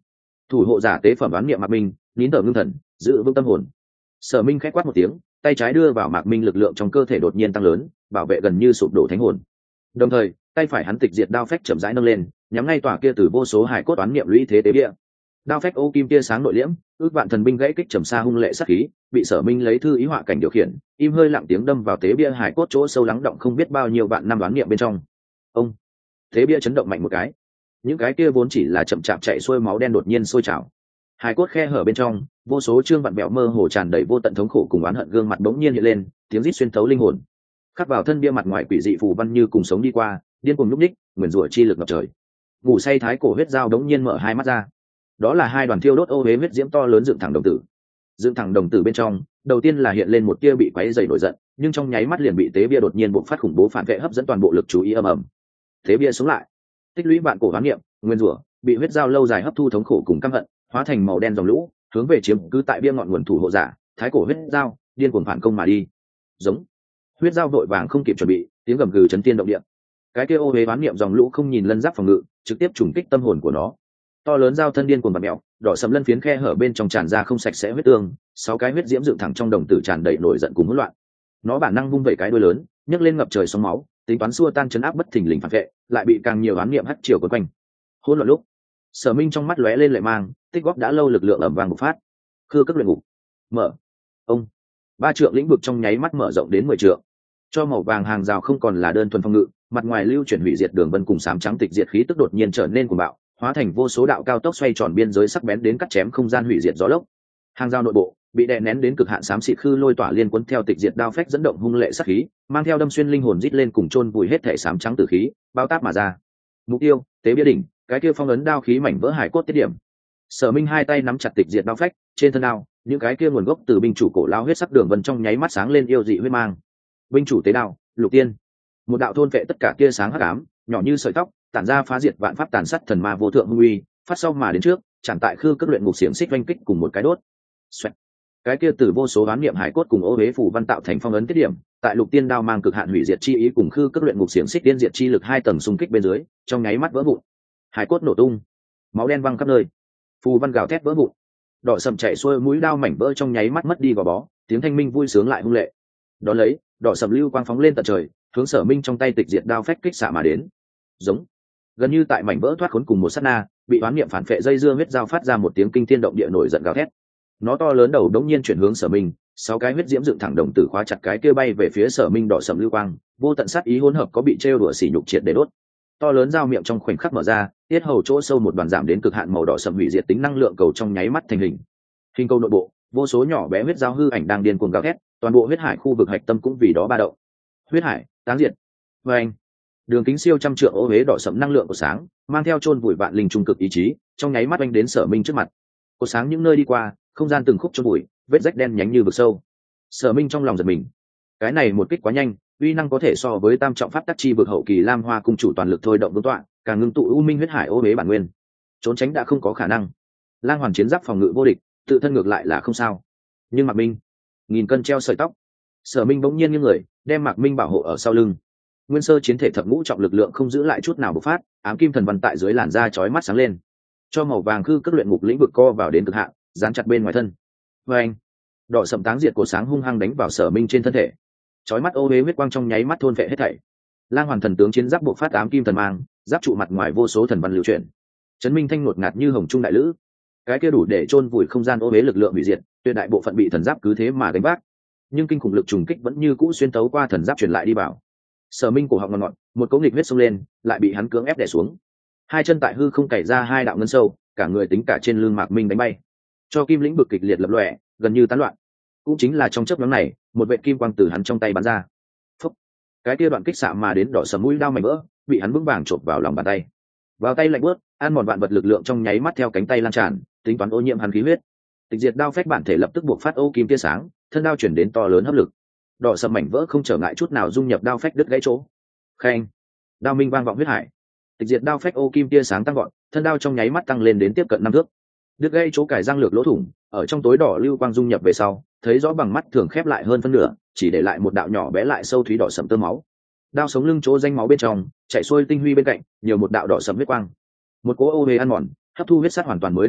thủ hộ giả tế phẩm đoán niệm mạc minh nín thở ngưng thần giữ vững tâm hồn. Sở Minh khẽ quát một tiếng, tay trái đưa vào mạc minh, lực lượng trong cơ thể đột nhiên tăng lớn, bảo vệ gần như sụp đổ thánh hồn. Đồng thời tay phải hắn tịch diệt đao phách chậm rãi nâng lên, nhắm ngay tòa kia từ vô số hải cốt toán niệm lũy thế tế địa. Đao phách ô kim tia sáng nội liễm, ước vạn thần binh gãy kích trầm xa hung lệ sát khí, bị Sở Minh lấy thư ý họa cảnh điều khiển, im hơi lặng tiếng đâm vào tế bia hải cốt chỗ sâu lắng động không biết bao nhiêu vạn năm đoán niệm bên trong. Ông, tế bia chấn động mạnh một cái, những cái kia vốn chỉ là chậm chạp chạy xuôi máu đen đột nhiên sôi trào. Hải cốt khe hở bên trong, vô số trương vặn vẹo mơ hồ tràn đầy vô tận thống khổ cùng oán hận gương mặt bỗng nhiên hiện lên, tiếng rít xuyên thấu linh hồn. Khắc vào thân bia mặt ngoài quỷ dị phù văn như cùng sống đi qua, điên cuồng nhúc nhích, nguyền rủa chi lực ngập trời. Ngủ say thái cổ huyết dao đống nhiên mở hai mắt ra, đó là hai đoàn thiêu đốt ô huế huyết diễm to lớn dựng thẳng đồng tử. Dựng thẳng đồng tử bên trong, đầu tiên là hiện lên một tia bị quấy dày nổi giận, nhưng trong nháy mắt liền bị tế bia đột nhiên bộc phát khủng bố phản vệ hấp dẫn toàn bộ lực chú ý ầm ầm. Tế bia sống lại, tích lũy vạn cổ hoán niệm, nguyên rủa, bị huyết dao lâu dài hấp thu thống khổ cùng căm hận, hóa thành màu đen dòng lũ, hướng về chiếm cứ tại bia ngọn nguồn thủ hộ giả, thái cổ huyết dao, điên cuồng phản công mà đi. Giống. Huyết dao vội vàng không kịp chuẩn bị, tiếng gầm gừ chấn thiên động địa. Cái kia ô huế hoán niệm dòng lũ không nhìn lân giáp phòng ngự, trực tiếp trùng kích tâm hồn của nó. To lớn dao thân điên cuồng bật mèo, đỏ sầm lân phiến khe hở bên trong tràn ra không sạch sẽ huyết tương, 6 cái huyết diễm dựng thẳng trong đồng tử tràn đầy nổi giận cùng hỗn loạn. Nó bản năng vung vẩy cái đuôi lớn, nhấc lên ngập trời sóng máu, tính toán xua tan chấn áp bất thình lình phản vệ, lại bị càng nhiều oán niệm hất chiều quấn quanh. Hỗn loạn lúc, Sở Minh trong mắt lóe lên lệ mang, tích góp đã lâu lực lượng ầm vang bộc phát. Khư cất luyện ngục, mở. Ông, ba trượng lĩnh vực trong nháy mắt mở rộng đến 10 trượng. Cho màu vàng hàng rào không còn là đơn thuần phòng ngự, mặt ngoài lưu chuyển hủy diệt đường vân cùng sám trắng tịch diệt khí tức đột nhiên trở nên cuồng bạo, hóa thành vô số đạo cao tốc xoay tròn biên giới sắc bén đến cắt chém không gian hủy diệt gió lốc. Hàng rào nội bộ bị đè nén đến cực hạn xám xịt khư lôi tỏa liên cuốn theo tịch diệt đao phách dẫn động hung lệ sát khí, mang theo đâm xuyên linh hồn rít lên cùng chôn vùi hết thể sám trắng tử khí, bao táp mà ra. Mục tiêu, tế bia đỉnh, cái kia phong ấn đao khí mảnh vỡ hải cốt tiết điểm. Sở Minh hai tay nắm chặt tịch diệt đao phách, trên thân đao, những cái kia nguồn gốc từ binh chủ cổ lao huyết sắc đường vân trong nháy mắt sáng lên yêu dị huyết mang. Binh chủ tế đao, Lục Tiên. Một đạo thôn vệ tất cả tia sáng hắc ám, nhỏ như sợi tóc, tản ra phá diệt vạn pháp tàn sát thần ma vô thượng hung uy, phát sau mà đến trước, chặn tại khư cất luyện ngục xiềng xích vanh kích cùng một cái đốt. Xoẹt. Cái kia từ vô số đoán niệm hải cốt cùng ô huế phù văn tạo thành phong ấn tiết điểm, tại Lục Tiên đao mang cực hạn hủy diệt chi ý cùng khư cất luyện ngục xiềng xích tiên diệt chi lực hai tầng xung kích bên dưới, trong nháy mắt vỡ vụn. Hải cốt nổ tung, máu đen văng khắp nơi, phù văn gào thét vỡ vụn. Đỏ sầm chạy xuôi mũi đao mảnh vỡ trong nháy mắt mất đi gò bó, tiếng thanh minh vui sướng lại hung lệ. Đó lấy, đỏ sầm lưu quang phóng lên tận trời, hướng Sở Minh trong tay tịch diệt đao phách kích xạ mà đến. Giống. Gần như tại mảnh vỡ thoát khốn cùng một sát na, bị oán niệm phản phệ dây dưa huyết dao phát ra một tiếng kinh thiên động địa nổi giận gào thét. Nó to lớn đầu đống nhiên chuyển hướng Sở Minh, 6 cái huyết diễm dựng thẳng đồng tử khóa chặt cái kia bay về phía Sở Minh đỏ sầm lưu quang, vô tận sát ý hỗn hợp có bị trêu đùa sỉ nhục triệt để đốt. To lớn dao miệng trong khoảnh khắc mở ra, tiết hầu chỗ sâu một đoàn giảm đến cực hạn màu đỏ sầm hủy diệt tính năng lượng cầu trong nháy mắt thành hình. Hình cầu nội bộ, vô số nhỏ bé huyết dao hư ảnh đang điên cuồng gào thét, toàn bộ huyết hải khu vực hạch tâm cũng vì đó ba động. Huyết hải, táng diệt. Và anh, đường kính siêu trăm trượng ô huế đỏ sẫm năng lượng của sáng, mang theo chôn vùi vạn linh trung cực ý chí, trong nháy mắt anh đến Sở Minh trước mặt. Của sáng những nơi đi qua, không gian từng khúc chôn vùi, vết rách đen nhánh như vực sâu. Sở Minh trong lòng giật mình, cái này một kích quá nhanh, uy năng có thể so với tam trọng pháp tắc chi vực hậu kỳ Lam Hoa cung chủ toàn lực thôi động vương tọa, càng ngưng tụ u minh huyết hải ô huế bản nguyên. Trốn tránh đã không có khả năng. Lang hoàn chiến giáp phòng ngự vô địch, tự thân ngược lại là không sao. Nhưng Mạc Minh, nghìn cân treo sợi tóc. Sở Minh bỗng nhiên nghiêng người, đem Mạc Minh bảo hộ ở sau lưng. Nguyên sơ chiến thể thập ngũ trọng lực lượng không giữ lại chút nào bộc phát, ám kim thần văn tại dưới làn da chói mắt sáng lên. Cho màu vàng khư cất luyện ngục lĩnh vực co vào đến cực hạn, dán chặt bên ngoài thân. Và anh, đỏ sậm táng diệt của sáng hung hăng đánh vào Sở Minh trên thân thể. Chói mắt ô huế huyết quang trong nháy mắt thôn phệ hết thảy. Lang hoàn thần tướng chiến giáp bộc phát ám kim thần mang, giáp trụ mặt ngoài vô số thần văn lưu chuyển. Chấn minh thanh ngột ngạt như hồng trung đại lữ. Cái kia đủ để chôn vùi không gian ô huế lực lượng hủy diệt, tuyệt đại bộ phận bị thần giáp cứ thế mà đánh vác. Nhưng kinh khủng lực trùng kích vẫn như cũ xuyên tấu qua thần giáp truyền lại đi vào. Sở Minh cổ họng ngọt ngọt, một cỗ nghịch huyết xông lên, lại bị hắn cưỡng ép đè xuống. Hai chân tại hư không cày ra hai đạo ngân sâu, cả người tính cả trên lưng Mạc Minh đánh bay. Cho kim lĩnh vực kịch liệt lập lòe, gần như tán loạn. Cũng chính là trong chớp nhoáng này, một vệt kim quang từ hắn trong tay bắn ra. Phốc. Cái kia đoạn kích xạ mà đến đỏ sầm mũi đao mảnh vỡ, bị hắn vững vàng chộp vào lòng bàn tay. Vào tay lạnh bước, ăn mòn vạn vật lực lượng trong nháy mắt theo cánh tay lan tràn, tính toán ô nhiễm hắn khí huyết. Tịch diệt đao phách bản thể lập tức buộc phát ô kim tia sáng, thân đao chuyển đến to lớn hấp lực. Đỏ sầm mảnh vỡ không trở ngại chút nào dung nhập đao phách đứt gãy chỗ. Khen, đao minh vang vọng huyết hải. Tịch diệt đao phách ô kim tia sáng tăng vọt, thân đao trong nháy mắt tăng lên đến tiếp cận 5 thước. Đứt gãy chỗ cải răng lược lỗ thủng, ở trong tối đỏ lưu quang dung nhập về sau, thấy rõ bằng mắt thường khép lại hơn phân nửa, chỉ để lại một đạo nhỏ bé lại sâu thúy đỏ sẫm tơ máu. Đao sống lưng chỗ danh máu bên trong, chạy xuôi tinh huy bên cạnh, nhiều một đạo đỏ sẫm huyết quang. Một cỗ ô huế ăn mòn, hấp thu huyết sát hoàn toàn mới đặc tính,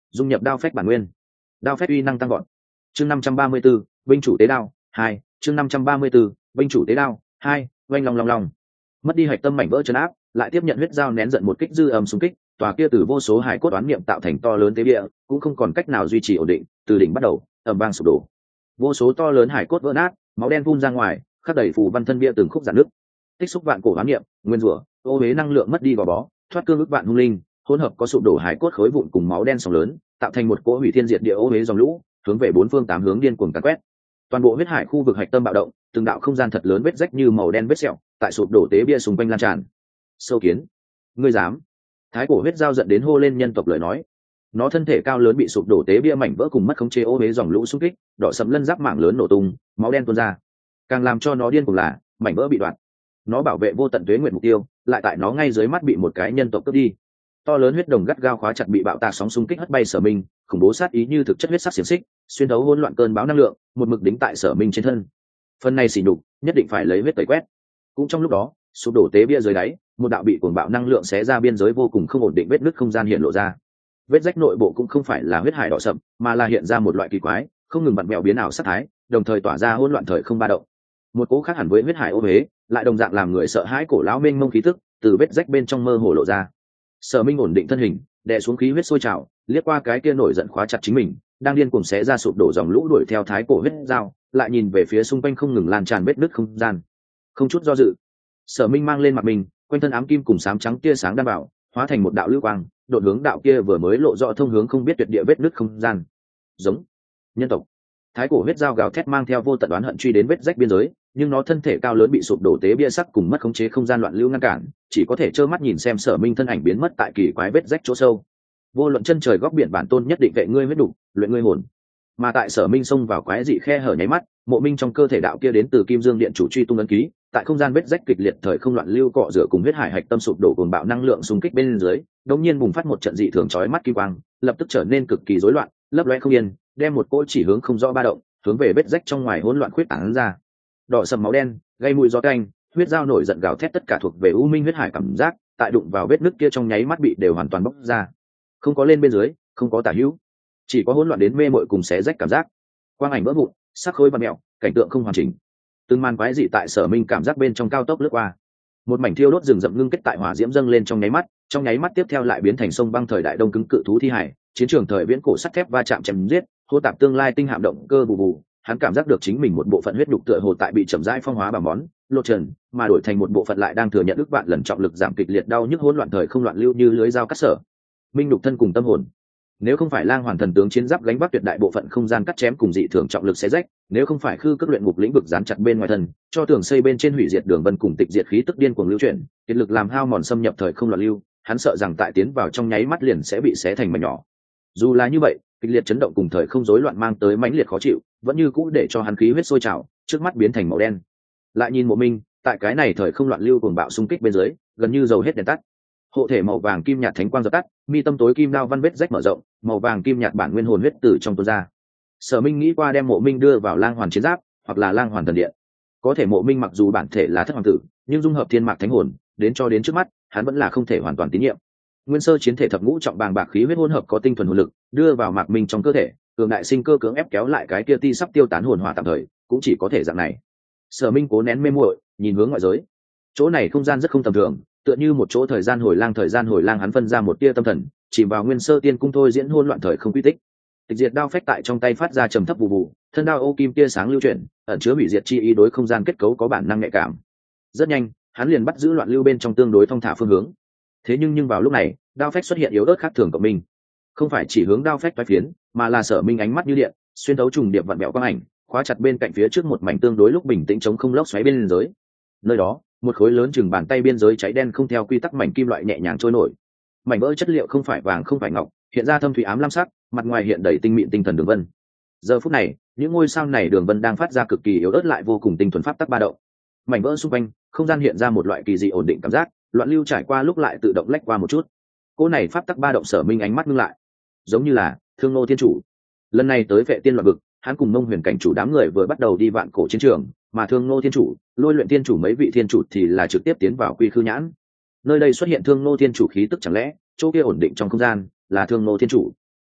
dung nhập đao phách bản nguyên, đao phách uy năng tăng gọn. Chương 534, binh chủ tế đao 2, chương 534, binh chủ tế đao 2, oanh long long long. Mất đi hạch tâm mảnh vỡ trấn áp, lại tiếp nhận huyết dao nén giận một kích dư âm xung kích, tòa kia từ vô số hải cốt oán niệm tạo thành to lớn tế địa, cũng không còn cách nào duy trì ổn định, từ đỉnh bắt đầu, ầm vang sụp đổ. Vô số to lớn hải cốt vỡ nát, máu đen phun ra ngoài, khắc đầy phù văn thân bia từng khúc rạn nứt. Tích xúc vạn cổ oán niệm, nguyên rủa, ô uế năng lượng mất đi gò bó, thoát cương ức vạn hung linh, hỗn hợp có sụp đổ hải cốt khối vụn cùng máu đen sóng lớn, tạo thành một cỗ hủy thiên diệt địa ô uế dòng lũ, hướng về bốn phương tám hướng điên cuồng càn quét. Toàn bộ huyết hải khu vực hạch tâm bạo động, từng đạo không gian thật lớn vết rách như màu đen vết sẹo, tại sụp đổ tế bia xung quanh lan tràn. Sâu kiến, ngươi dám? Thái cổ huyết dao giận đến hô lên nhân tộc lời nói. Nó thân thể cao lớn bị sụp đổ tế bia mảnh vỡ cùng mất khống chế ô uế dòng lũ xung kích, đỏ sẫm lân giáp mảng lớn nổ tung, máu đen tuôn ra. Càng làm cho nó điên cuồng là mảnh vỡ bị đoạn. Nó bảo vệ vô tận tuế nguyện mục tiêu, lại tại nó ngay dưới mắt bị một cái nhân tộc cướp đi. To lớn huyết đồng gắt gao khóa chặt bị bạo tạc sóng xung kích hất bay Sở Minh, khủng bố sát ý như thực chất huyết sắc xiềng xích, xuyên thấu hỗn loạn cơn bão năng lượng, một mực đính tại Sở Minh trên thân. Phần này xỉ nhục, nhất định phải lấy huyết tẩy quét. Cũng trong lúc đó, sụp đổ tế bia dưới đáy, một đạo bị cuồng bạo năng lượng xé ra biên giới vô cùng không ổn định vết nứt không gian hiện lộ ra. Vết rách nội bộ cũng không phải là huyết hải đỏ sậm, mà là hiện ra một loại kỳ quái, không ngừng vặn vẹo biến ảo sát thái, đồng thời tỏa ra hỗn loạn thời không ba động. Một cỗ khác hẳn với huyết hải ô huế, lại đồng dạng làm người sợ hãi cổ lão mênh mông khí tức, từ vết rách bên trong mơ hồ lộ ra. Sở Minh ổn định thân hình, đè xuống khí huyết sôi trào, liếc qua cái kia nổi giận khóa chặt chính mình, đang điên cuồng xé ra sụp đổ dòng lũ đuổi theo thái cổ huyết dao, lại nhìn về phía xung quanh không ngừng lan tràn vết nứt không gian. Không chút do dự, Sở Minh mang lên mặt mình, quanh thân ám kim cùng xám trắng tia sáng đan bảo, hóa thành một đạo lưu quang, đột hướng đạo kia vừa mới lộ rõ thông hướng không biết tuyệt địa vết nứt không gian. Giống nhân tộc. Thái cổ huyết dao gào thét mang theo vô tận oán hận truy đến vết rách biên giới, nhưng nó thân thể cao lớn bị sụp đổ tế bia sắc cùng mất khống chế không gian loạn lưu ngăn cản, chỉ có thể trơ mắt nhìn xem Sở Minh thân ảnh biến mất tại kỳ quái vết rách chỗ sâu. Vô luận chân trời góc biển bản tôn nhất định vệ ngươi huyết đủ, luyện ngươi hồn. Mà tại Sở Minh xông vào quái dị khe hở nháy mắt, Mộ Minh trong cơ thể đạo kia đến từ Kim Dương Điện chủ truy tung ấn ký, tại không gian vết rách kịch liệt thời không loạn lưu cọ rửa cùng huyết hải hạch tâm sụp đổ cuồng bạo năng lượng xung kích bên dưới, đột nhiên bùng phát một trận dị thường chói mắt kim quang, lập tức trở nên cực kỳ rối loạn, lấp lóe không yên, đem một cỗ chỉ hướng không rõ ba động, hướng về vết rách trong ngoài hỗn loạn khuyết tán ra. Đỏ sầm máu đen, gây mùi gió canh, huyết dao nổi giận gào thét tất cả thuộc về u minh huyết hải cảm giác, tại đụng vào vết nứt kia trong nháy mắt bị đều hoàn toàn bốc ra. Không có lên bên dưới, không có tả hữu, chỉ có hỗn loạn đến mê mội cùng xé rách cảm giác. Quang ảnh vỡ vụn, sắc khối vặn mèo, cảnh tượng không hoàn chỉnh. Từng màn quái dị tại Sở Minh cảm giác bên trong cao tốc lướt qua. Một mảnh thiêu đốt rừng rậm ngưng kết tại hỏa diễm dâng lên trong nháy mắt tiếp theo lại biến thành sông băng thời đại đông cứng cự thú thi hải, chiến trường thời viễn cổ sắt thép va chạm chém giết, hô tạp tương lai tinh hạm động cơ bù bù. Hắn cảm giác được chính mình một bộ phận huyết đục tựa hồ tại bị chậm rãi phong hóa bào món, lột trần, mà đổi thành một bộ phận lại đang thừa nhận ức vạn lần trọng lực giảm kịch liệt đau nhức hỗn loạn thời không loạn lưu như lưới dao cắt sở. Minh đục thân cùng tâm hồn. Nếu không phải Lang Hoàn thần tướng chiến giáp gánh vác tuyệt đại bộ phận không gian cắt chém cùng dị thường trọng lực xé rách, nếu không phải khư cước luyện ngục lĩnh vực dán chặt bên ngoài thân, cho tường xây bên trên hủy diệt đường vân cùng tịch diệt khí tức điên cuồng lưu chuyển, kiệt lực làm hao mòn xâm nhập thời không loạn lưu, hắn sợ rằng tại tiến vào trong nháy mắt liền sẽ bị xé thành mảnh nhỏ. Dù là như vậy, kịch liệt chấn động cùng thời không rối loạn mang tới mãnh liệt khó chịu, vẫn như cũ để cho hắn khí huyết sôi trào, trước mắt biến thành màu đen. Lại nhìn Mộ Minh, tại cái này thời không loạn lưu cuồng bạo xung kích bên dưới, gần như dầu hết đèn tắt. Hộ thể màu vàng kim nhạt thánh quang dập tắt, mi tâm tối kim đao văn vết rách mở rộng, màu vàng kim nhạt bản nguyên hồn huyết từ trong tuôn ra. Sở Minh nghĩ qua đem Mộ Minh đưa vào Lang Hoàn chiến giáp, hoặc là Lang Hoàn thần điện. Có thể Mộ Minh mặc dù bản thể là thất hoàng tử, nhưng dung hợp thiên mạc thánh hồn, đến cho đến trước mắt, hắn vẫn là không thể hoàn toàn tín nhiệm. Nguyên sơ chiến thể thập ngũ trọng bàng bạc khí huyết hỗn hợp có tinh thuần hồn lực, đưa vào Mạc Minh trong cơ thể, cường đại sinh cơ cưỡng ép kéo lại cái kia ti sắp tiêu tán hồn hỏa tạm thời, cũng chỉ có thể dạng này. Sở Minh cố nén mê muội, nhìn hướng ngoại giới. Chỗ này không gian rất không tầm thường, tựa như một chỗ thời gian hồi lang hắn phân ra một tia tâm thần, chìm vào nguyên sơ tiên cung thôi diễn hỗn loạn thời không quy tích. Tịch diệt đao phách tại trong tay phát ra trầm thấp vụ vụ, thân đao ô kim tia sáng lưu chuyển, ẩn chứa hủy diệt chi ý đối không gian kết cấu có bản năng nhạy cảm. Rất nhanh, hắn liền bắt giữ loạn lưu bên trong tương đối thong thả phương hướng. Thế nhưng vào lúc này, đao phách xuất hiện yếu ớt khác thường của mình, không phải chỉ hướng đao phách toái phiến, mà là Sở Minh ánh mắt như điện, xuyên thấu trùng điệp vặn bẹo quang ảnh, khóa chặt bên cạnh phía trước một mảnh tương đối lúc bình tĩnh chống không lốc xoáy bên dưới. Nơi đó, một khối lớn chừng bàn tay biên giới cháy đen không theo quy tắc mảnh kim loại nhẹ nhàng trôi nổi. Mảnh vỡ chất liệu không phải vàng không phải ngọc, hiện ra thâm thủy ám lam sắc, mặt ngoài hiện đầy tinh mịn tinh thần đường vân. Giờ phút này, những ngôi sao này đường vân đang phát ra cực kỳ yếu ớt lại vô cùng tinh thuần pháp tắc ba động. Mảnh vỡ xung quanh, không gian hiện ra một loại kỳ dị ổn định cảm giác, loạn lưu trải qua lúc lại tự động lách qua một chút. Cỗ này pháp tắc ba động Sở Minh ánh mắt ngưng lại, giống như là Thương Nô Thiên Chủ. Lần này tới Vệ Tiên Loạn Vực, hắn cùng Mông Huyền cảnh chủ đám người vừa bắt đầu đi vạn cổ chiến trường, mà Thương Nô Thiên Chủ, Lôi Luyện Thiên Chủ mấy vị thiên chủ thì là trực tiếp tiến vào Quy Khư Nhãn. Nơi đây xuất hiện Thương Nô Thiên Chủ khí tức, chẳng lẽ chỗ kia ổn định trong không gian là Thương Nô Thiên Chủ?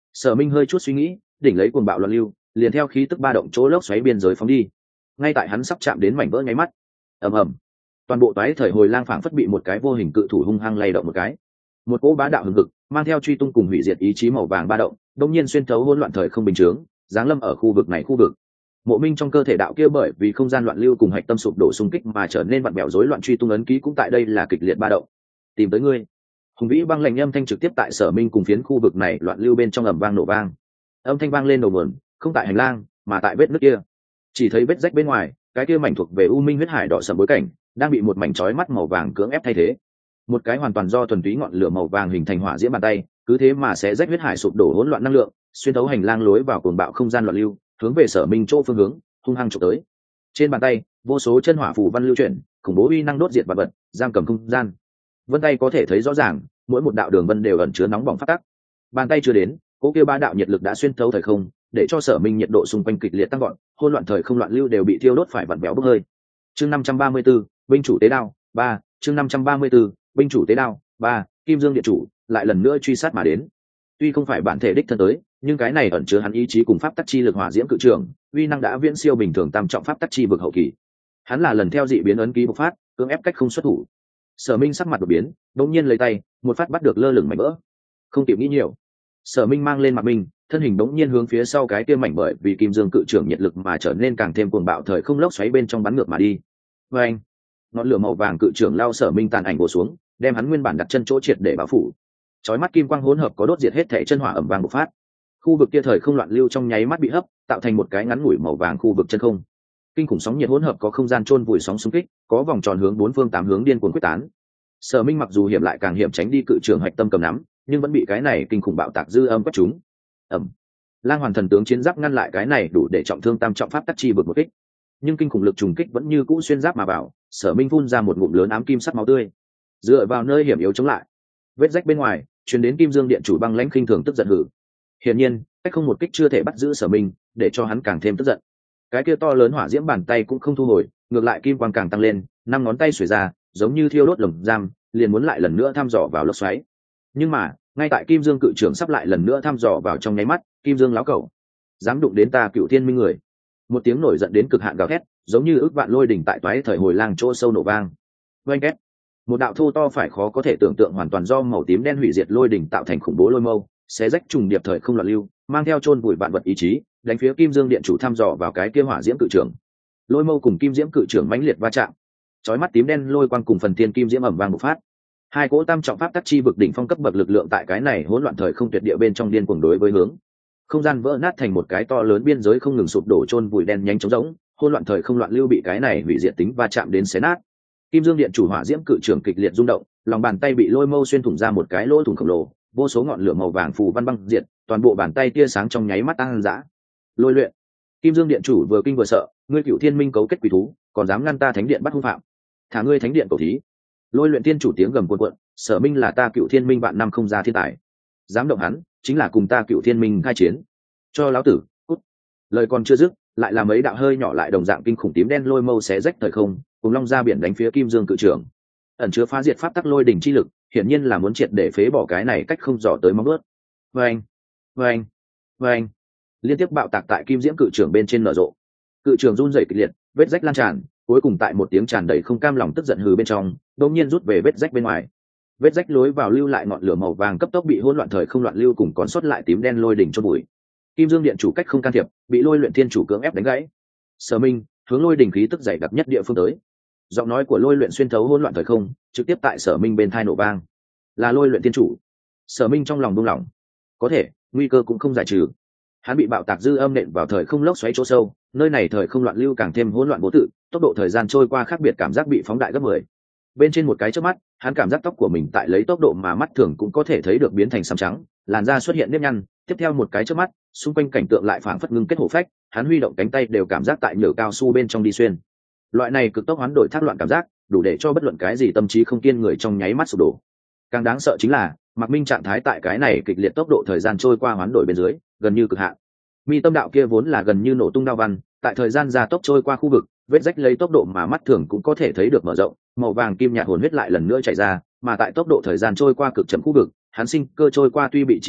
Sở Minh hơi chút suy nghĩ, đỉnh lấy cuồng bạo loạn lưu, liền theo khí tức ba động chỗ lốc xoáy biên giới phóng đi. Ngay tại hắn sắp chạm đến mảnh vỡ nháy mắt, ầm ầm, toàn bộ toái thời hồi lang phảng phất bị một cái vô hình cự thủ hung hăng lay động một cái. Một cỗ bá đạo hừng hực, mang theo truy tung cùng hủy diệt ý chí màu vàng ba động, đột nhiên xuyên thấu hỗn loạn thời không bình thường, giáng lâm ở khu vực này khu vực. Mộ Minh trong cơ thể đạo kia bởi vì không gian loạn lưu cùng hạch tâm sụp đổ xung kích mà trở nên vặn bèo rối loạn truy tung ấn ký cũng tại đây là kịch liệt ba động. Tìm tới ngươi. Hùng vĩ băng lạnh âm thanh trực tiếp tại Sở Minh cùng phiến khu vực này loạn lưu bên trong ầm vang nổ vang. Âm thanh vang lên đầu nguồn, không tại hành lang, mà tại vết nứt kia. Chỉ thấy vết rách bên ngoài, cái kia mảnh thuộc về U Minh huyết hải đỏ sẫm bối cảnh, đang bị một mảnh chói mắt màu vàng cưỡng ép thay thế. Một cái hoàn toàn do thuần túy ngọn lửa màu vàng hình thành hỏa diễm bàn tay, cứ thế mà sẽ rách huyết hải sụp đổ hỗn loạn năng lượng, xuyên thấu hành lang lối vào cuồng bạo không gian loạn lưu, hướng về Sở Minh chỗ phương hướng, hung hăng chụp tới. Trên bàn tay, vô số chân hỏa phù văn lưu chuyển, khủng bố uy năng đốt diệt vật vật, giam cầm không gian. Vân tay có thể thấy rõ ràng, mỗi một đạo đường vân đều ẩn chứa nóng bỏng phát tắc. Bàn tay chưa đến, cỗ kia ba đạo nhiệt lực đã xuyên thấu thời không, để cho Sở Minh nhiệt độ xung quanh kịch liệt tăng gọn, hỗn loạn thời không loạn lưu đều bị thiêu đốt phải vặn vẹo bốc hơi. Chương 534, binh chủ tế đao 3, chương 534, binh chủ tế đao 3, Kim Dương điện chủ lại lần nữa truy sát mà đến. Tuy không phải bản thể đích thân tới, nhưng cái này ẩn chứa hắn ý chí cùng pháp tắc chi lực hỏa diễm cự trường, uy năng đã viễn siêu bình thường tam trọng pháp tắc chi vực hậu kỳ. Hắn là lần theo dị biến ấn ký bộc phát, cưỡng ép cách không xuất thủ. Sở Minh sắc mặt đột biến, đột nhiên lấy tay, một phát bắt được lơ lửng mảnh vỡ. Không kịp nghĩ nhiều, Sở Minh mang lên mặt mình, thân hình đống nhiên hướng phía sau cái kia mảnh bởi vì kim dương cự trưởng nhiệt lực mà trở nên càng thêm cuồng bạo thời không lốc xoáy bên trong bắn ngược mà đi. Và anh, ngọn lửa màu vàng cự trưởng lao Sở Minh tàn ảnh bổ xuống, đem hắn nguyên bản đặt chân chỗ triệt để bao phủ. Chói mắt kim quang hỗn hợp có đốt diệt hết thể chân hỏa ẩm vàng bộc phát. Khu vực kia thời không loạn lưu trong nháy mắt bị hấp, tạo thành một cái ngắn ngủi màu vàng khu vực chân không. Kinh khủng sóng nhiệt hỗn hợp có không gian chôn vùi sóng xung kích, có vòng tròn hướng bốn phương tám hướng điên cuồng quyết tán. Sở Minh mặc dù hiểm lại càng hiểm tránh đi cự trưởng hạch tâm cầm nắm, nhưng vẫn bị cái này kinh khủng bạo tạc dư âm quét trúng. Ầm. Lang Hoàn thần tướng chiến giáp ngăn lại cái này đủ để trọng thương tam trọng pháp tắc chi vực một kích, nhưng kinh khủng lực trùng kích vẫn như cũ xuyên giáp mà vào. Sở Minh phun ra một ngụm lớn ám kim sắc máu tươi, dựa vào nơi hiểm yếu chống lại. Vết rách bên ngoài truyền đến Kim Dương điện chủ băng lãnh khinh thường tức giận hử. Hiển nhiên, cách không một kích chưa thể bắt giữ Sở Minh, để cho hắn càng thêm tức giận. Cái kia to lớn hỏa diễm bàn tay cũng không thu hồi, ngược lại kim quang càng tăng lên, năm ngón tay xuề ra, giống như thiêu đốt lồng giam, liền muốn lại lần nữa thăm dò vào lốc xoáy. Nhưng mà, ngay tại Kim Dương cự trưởng sắp lại lần nữa thăm dò vào trong nháy mắt, Kim Dương láo cẩu, dám đụng đến ta Cựu Thiên Minh người! Một tiếng nổi giận đến cực hạn gào thét, giống như ức vạn lôi đỉnh tại toái thời hồi lang chỗ sâu nổ vang. Oanh két, một đạo thô to phải khó có thể tưởng tượng hoàn toàn do màu tím đen hủy diệt lôi đỉnh tạo thành khủng bố lôi mâu, xé rách trùng điệp thời không loạn lưu, mang theo chôn vùi vạn vật ý chí, đánh phía Kim Dương điện chủ thăm dò vào cái kia hỏa diễm cự trưởng. Lôi mâu cùng kim diễm cự trưởng mãnh liệt va chạm, chói mắt tím đen lôi quang cùng phần thiên kim diễm ẩm vang bộc phát. Hai cỗ tam trọng pháp tắc chi vực đỉnh phong cấp bậc lực lượng tại cái này hỗn loạn thời không tuyệt địa bên trong điên cuồng đối với hướng. Không gian vỡ nát thành một cái to lớn biên giới không ngừng sụp đổ chôn vùi đen nhánh trống rỗng, hỗn loạn thời không loạn lưu bị cái này hủy diệt tính va chạm đến xé nát. Kim Dương điện chủ hỏa diễm cự trưởng kịch liệt rung động, lòng bàn tay bị lôi mâu xuyên thủng ra một cái lỗ thủng khổng lồ, vô số ngọn lửa màu vàng phù văn băng diệt, toàn bộ bàn tay tia sáng trong nháy mắt tăng dã. Lôi luyện. Kim Dương điện chủ vừa kinh vừa sợ, ngươi Cựu Thiên Minh cấu kết quỷ thú, còn dám ngăn ta thánh điện bắt hung phạm, thả ngươi thánh điện cầu thí. Lôi luyện tiên chủ tiếng gầm cuồn cuộn, Sở Minh là ta Cựu Thiên Minh vạn năm không ra thiên tài, dám động hắn chính là cùng ta Cựu Thiên Minh khai chiến, cho lão tử cút. Lời còn chưa dứt, lại là mấy đạo hơi nhỏ lại đồng dạng kinh khủng tím đen lôi mâu xé rách thời không, cùng long ra biển đánh phía Kim Dương cự trưởng, ẩn chứa phá diệt pháp tắc lôi đỉnh chi lực, hiển nhiên là muốn triệt để phế bỏ cái này cách không dò tới móng vuốt. Vâng, vâng, vâng, liên tiếp bạo tạc tại Kim Diễm cự trưởng bên trên nở rộ, cự trưởng run rẩy kịch liệt, vết rách lan tràn, cuối cùng tại một tiếng tràn đầy không cam lòng tức giận hừ bên trong, đột nhiên rút về vết rách bên ngoài. Vết rách lối vào lưu lại ngọn lửa màu vàng cấp tốc bị hỗn loạn thời không loạn lưu cùng còn sót lại tím đen lôi đỉnh chôn bụi. Kim Dương điện chủ cách không can thiệp, bị lôi luyện thiên chủ cưỡng ép đánh gãy. Sở Minh hướng lôi đỉnh khí tức dày đặc nhất địa phương tới. Giọng nói của lôi luyện xuyên thấu hỗn loạn thời không, trực tiếp tại Sở Minh bên tai nổ vang. Là lôi luyện thiên chủ. Sở Minh trong lòng buông lỏng. Có thể, nguy cơ cũng không giải trừ. Hắn bị bạo tạc dư âm nện vào thời không lốc xoáy chỗ sâu, nơi này thời không loạn lưu càng thêm hỗn loạn vô tự, tốc độ thời gian trôi qua khác biệt cảm giác bị phóng đại gấp 10. Bên trên một cái chớp mắt, hắn cảm giác tóc của mình tại lấy tốc độ mà mắt thường cũng có thể thấy được biến thành xám trắng, làn da xuất hiện nếp nhăn, tiếp theo một cái chớp mắt, xung quanh cảnh tượng lại phảng phất ngưng kết hổ phách, hắn huy động cánh tay đều cảm giác tại nhở cao su bên trong đi xuyên. Loại này cực tốc hoán đổi thác loạn cảm giác, đủ để cho bất luận cái gì tâm trí không kiên người trong nháy mắt sụp đổ. Càng đáng sợ chính là, Mạc Minh trạng thái tại cái này kịch liệt tốc độ thời gian trôi qua hoán đổi bên dưới, gần như cực hạn. Mi tâm đạo kia vốn là gần như nổ tung đao văn, tại thời gian gia tốc trôi qua khu vực, vết rách lấy tốc độ mà mắt thường cũng có thể thấy được mở rộng, màu vàng kim nhạt hồn huyết lại lần nữa chảy ra, mà tại tốc độ thời gian trôi qua cực chậm khu vực, hắn sinh cơ trôi qua tuy bị trì hoãn,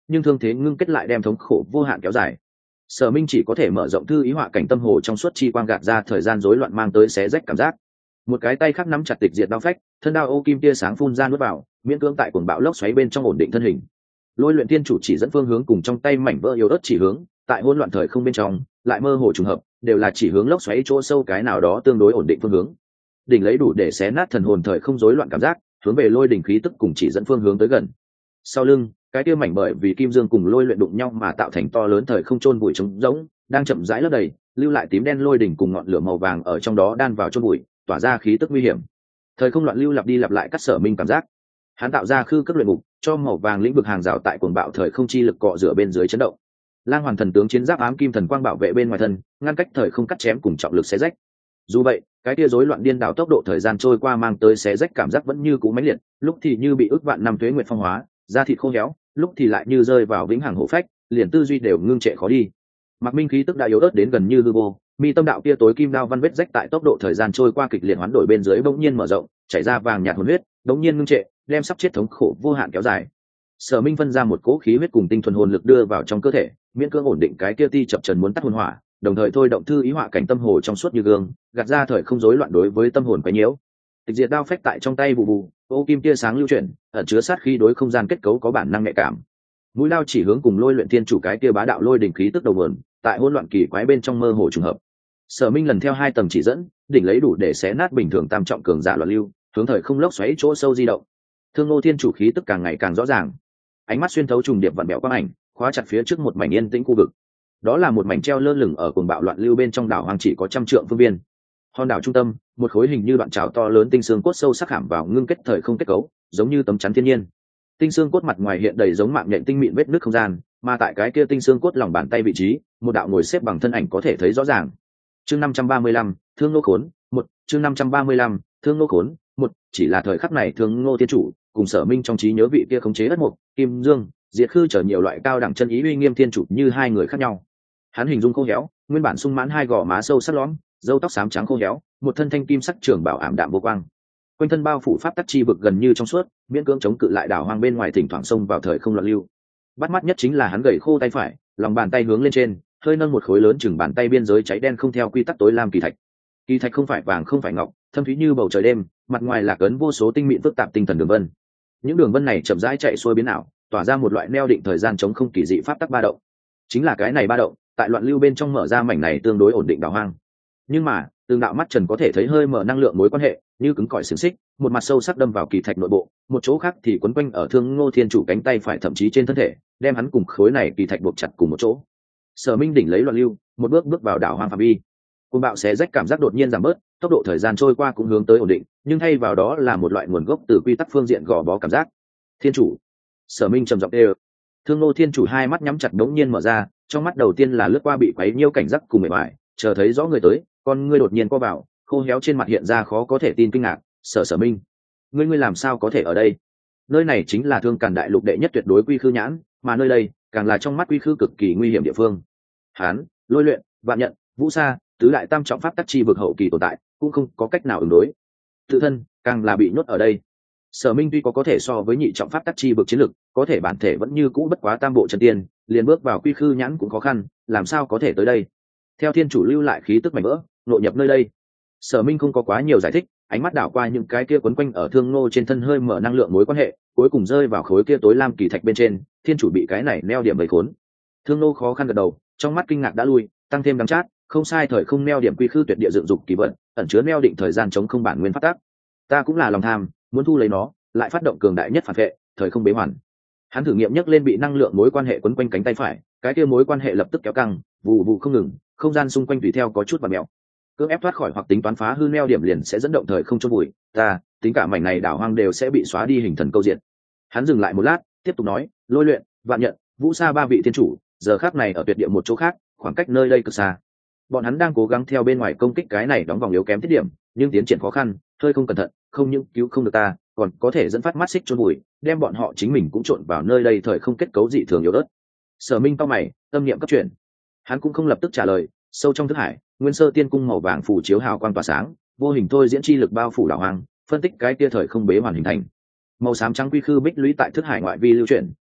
nhưng thương thế ngưng kết lại đem thống khổ vô hạn kéo dài. Sở Minh chỉ có thể mở rộng thư ý họa cảnh tâm hồ trong suốt chi quang gạt ra thời gian rối loạn mang tới xé rách cảm giác. Một cái tay khác nắm chặt tịch diệt đao phách, thân đao ô kim tia sáng phun ra nuốt vào, miễn cưỡng tại cuồng bạo lốc xoáy bên trong ổn định thân hình. Lôi luyện tiên chủ chỉ dẫn phương hướng cùng trong tay mảnh vỡ yếu ớt chỉ hướng, tại hỗn loạn thời không bên trong, lại mơ hồ trùng hợp, đều là chỉ hướng lốc xoáy chỗ sâu cái nào đó tương đối ổn định phương hướng. Đỉnh lấy đủ để xé nát thần hồn thời không rối loạn cảm giác, hướng về lôi đỉnh khí tức cùng chỉ dẫn phương hướng tới gần. Sau lưng, cái kia mảnh bởi vì kim dương cùng lôi luyện đụng nhau mà tạo thành to lớn thời không chôn bụi trống rỗng, đang chậm rãi lấp đầy, lưu lại tím đen lôi đỉnh cùng ngọn lửa màu vàng ở trong đó đan vào chôn bụi, tỏa ra khí tức nguy hiểm. Thời không loạn lưu lặp đi lặp lại cắt Sở Minh cảm giác. Hắn tạo ra khư cất luyện ngục, cho màu vàng lĩnh vực hàng rào tại cuồng bạo thời không chi lực cọ rửa bên dưới chấn động. Lang Hoàn thần tướng chiến giáp ám kim thần quang bảo vệ bên ngoài thân, ngăn cách thời không cắt chém cùng trọng lực xé rách. Dù vậy, cái kia rối loạn điên đảo tốc độ thời gian trôi qua mang tới xé rách cảm giác vẫn như cũ mãnh liệt, lúc thì như bị ức vạn năm tuế nguyệt phong hóa, da thịt khô héo, lúc thì lại như rơi vào vĩnh hằng hổ phách, liền tư duy đều ngưng trệ khó đi. Mạc Minh khí tức đã yếu ớt đến gần như hư vô, mi tâm đạo kia tối kim đao văn vết rách tại tốc độ thời gian trôi qua kịch liệt hoán đổi bên dưới bỗng nhiên mở rộng, chảy ra vàng nhạt hồn huyết, bỗng nhiên ngưng trệ, đem sắp chết thống khổ vô hạn kéo dài. Sở Minh phân ra một cỗ khí huyết cùng tinh thuần hồn lực đưa vào trong cơ thể, miễn cưỡng ổn định cái kia ti chập trần muốn tắt hồn hỏa, đồng thời thôi động thư ý họa cảnh tâm hồ trong suốt như gương, gạt ra thời không rối loạn đối với tâm hồn quấy nhiễu. Tịch diệt đao phách tại trong tay bù bù, ô kim tia sáng lưu chuyển, ẩn chứa sát khí đối không gian kết cấu có bản năng nhạy cảm. Mũi lao chỉ hướng cùng lôi luyện thiên chủ cái kia bá đạo lôi đỉnh khí tức đầu nguồn, tại hỗn loạn kỳ quái bên trong mơ hồ trùng hợp. Sở Minh lần theo hai tầng chỉ dẫn, đỉnh lấy đủ để xé nát bình thường tam trọng cường giả loạn lưu, hướng thời không lốc xoáy chỗ sâu di động. Thương Ngô Thiên chủ khí tức càng ngày càng rõ ràng, ánh mắt xuyên thấu trùng điệp vặn bẹo quang ảnh, khóa chặt phía trước một mảnh yên tĩnh khu vực. Đó là một mảnh treo lơ lửng ở cuồng bạo loạn lưu bên trong đảo hoang chỉ có trăm trượng phương viên. Hòn đảo trung tâm, một khối hình như đoạn trào to lớn tinh xương cốt sâu sắc khảm vào ngưng kết thời không kết cấu, giống như tấm chắn thiên nhiên. Tinh xương cốt mặt ngoài hiện đầy giống mạng nhện tinh mịn vết nước không gian, mà tại cái kia tinh xương cốt lòng bàn tay vị trí, một đạo ngồi xếp bằng thân ảnh có thể thấy rõ ràng. Chương 535, Thương Nô Khốn, một chương 535, Thương Nô Khốn, một chỉ là thời khắc này Thương Ngô Thiên chủ cùng Sở Minh trong trí nhớ vị kia khống chế đất mục, Kim Dương, Diệt Khư trở nhiều loại cao đẳng chân ý uy nghiêm thiên chủ như hai người khác nhau. Hắn hình dung khô héo, nguyên bản sung mãn hai gò má sâu sắc lõm, râu tóc xám trắng khô héo, một thân thanh kim sắc trường bảo ảm đạm vô quang. Quanh thân bao phủ pháp tắc chi vực gần như trong suốt, miễn cưỡng chống cự lại đảo hoang bên ngoài thỉnh thoảng xông vào thời không loạn lưu. Bắt mắt nhất chính là hắn gầy khô tay phải, lòng bàn tay hướng lên trên, hơi nâng một khối lớn chừng bàn tay biên giới cháy đen không theo quy tắc tối lam kỳ thạch. Kỳ thạch không phải vàng không phải ngọc, thâm thúy như bầu trời đêm, mặt ngoài là cấn vô số tinh mịn phức tạp tinh thần đường vân. Những đường vân này chậm rãi chạy xuôi biến ảo, tỏa ra một loại neo định thời gian chống không kỳ dị pháp tắc ba động. Chính là cái này ba động, tại loạn lưu bên trong mở ra mảnh này tương đối ổn định đảo hoang. Nhưng mà, từng đạo mắt trần có thể thấy hơi mở năng lượng mối quan hệ, như cứng cỏi xiềng xích, một mặt sâu sắc đâm vào kỳ thạch nội bộ, một chỗ khác thì quấn quanh ở Thương Ngô Thiên chủ cánh tay phải thậm chí trên thân thể, đem hắn cùng khối này kỳ thạch buộc chặt cùng một chỗ. Sở Minh đỉnh lấy loạn lưu, một bước bước vào đảo hoang phạm vi. Cơn bạo xé rách cảm giác đột nhiên giảm bớt, tốc độ thời gian trôi qua cũng hướng tới ổn định, nhưng thay vào đó là một loại nguồn gốc từ quy tắc phương diện gò bó cảm giác. Thiên chủ, Sở Minh trầm giọng kêu. Thương Ngô Thiên chủ hai mắt nhắm chặt đống nhiên mở ra, trong mắt đầu tiên là lướt qua bị quấy nhiễu cảnh giác cùng mệt mỏi, chờ thấy rõ người tới, con ngươi đột nhiên co vào, khô héo trên mặt hiện ra khó có thể tin kinh ngạc. Sở Minh, ngươi làm sao có thể ở đây? Nơi này chính là Thương Càn đại lục đệ nhất tuyệt đối quy khư nhãn, mà nơi đây càng là trong mắt quy khư cực kỳ nguy hiểm địa phương. Hán, Lôi Luyện, Vạn Nhận, Vũ Sa, tứ đại tam trọng pháp tắc chi vực hậu kỳ tồn tại, cũng không có cách nào ứng đối. Tự thân càng là bị nhốt ở đây. Sở Minh tuy có thể so với nhị trọng pháp tắc chi vực chiến lực, có thể bản thể vẫn như cũ bất quá tam bộ chân tiên, liền bước vào quy khư nhãn cũng khó khăn, làm sao có thể tới đây? Theo thiên chủ lưu lại khí tức mảnh vỡ, nội nhập nơi đây. Sở Minh không có quá nhiều giải thích, ánh mắt đảo qua những cái kia quấn quanh ở Thương Ngô trên thân hơi mở năng lượng mối quan hệ, cuối cùng rơi vào khối kia tối lam kỳ thạch bên trên. Thiên chủ bị cái này neo điểm bầy khốn. Thương Ngô khó khăn gật đầu, trong mắt kinh ngạc đã lui, tăng thêm đắng chát, không sai, thời không neo điểm quy khư tuyệt địa dựng dục kỳ vận, ẩn chứa neo định thời gian chống không bản nguyên phát tác. Ta cũng là lòng tham, muốn thu lấy nó, lại phát động cường đại nhất phản vệ, thời không bế hoàn. Hắn thử nghiệm nhấc lên bị năng lượng mối quan hệ quấn quanh cánh tay phải, cái kia mối quan hệ lập tức kéo căng, vụ vụ không ngừng, không gian xung quanh tùy theo có chút vặn mèo. Cưỡng ép thoát khỏi hoặc tính toán phá hư neo điểm liền sẽ dẫn động thời không chôn bụi, ta tính cả mảnh này đảo hoang đều sẽ bị xóa đi hình thần câu diện. Hắn dừng lại một lát, tiếp tục nói, Lôi Luyện, Vạn Nhận, Vũ Sa ba vị thiên chủ, giờ khắc này ở tuyệt địa một chỗ khác, khoảng cách nơi đây cực xa. Bọn hắn đang cố gắng theo bên ngoài công kích cái này đóng vòng yếu kém tiết điểm, nhưng tiến triển khó khăn, hơi không cẩn thận, không những cứu không được ta, còn có thể dẫn phát mắt xích chôn bụi, đem bọn họ chính mình cũng trộn vào nơi đây thời không kết cấu dị thường yếu ớt. Sở Minh cau mày, tâm niệm cấp chuyển. Hắn cũng không lập tức trả lời, sâu trong thức hải, nguyên sơ tiên cung màu vàng phủ chiếu hào quang tỏa sáng, vô hình thôi diễn chi lực bao phủ đảo hoang, phân tích cái kia thời không bế hoàn hình thành. Màu xám trắng quy khư bích lũy tại thức hải ngoại vi lưu chuyển,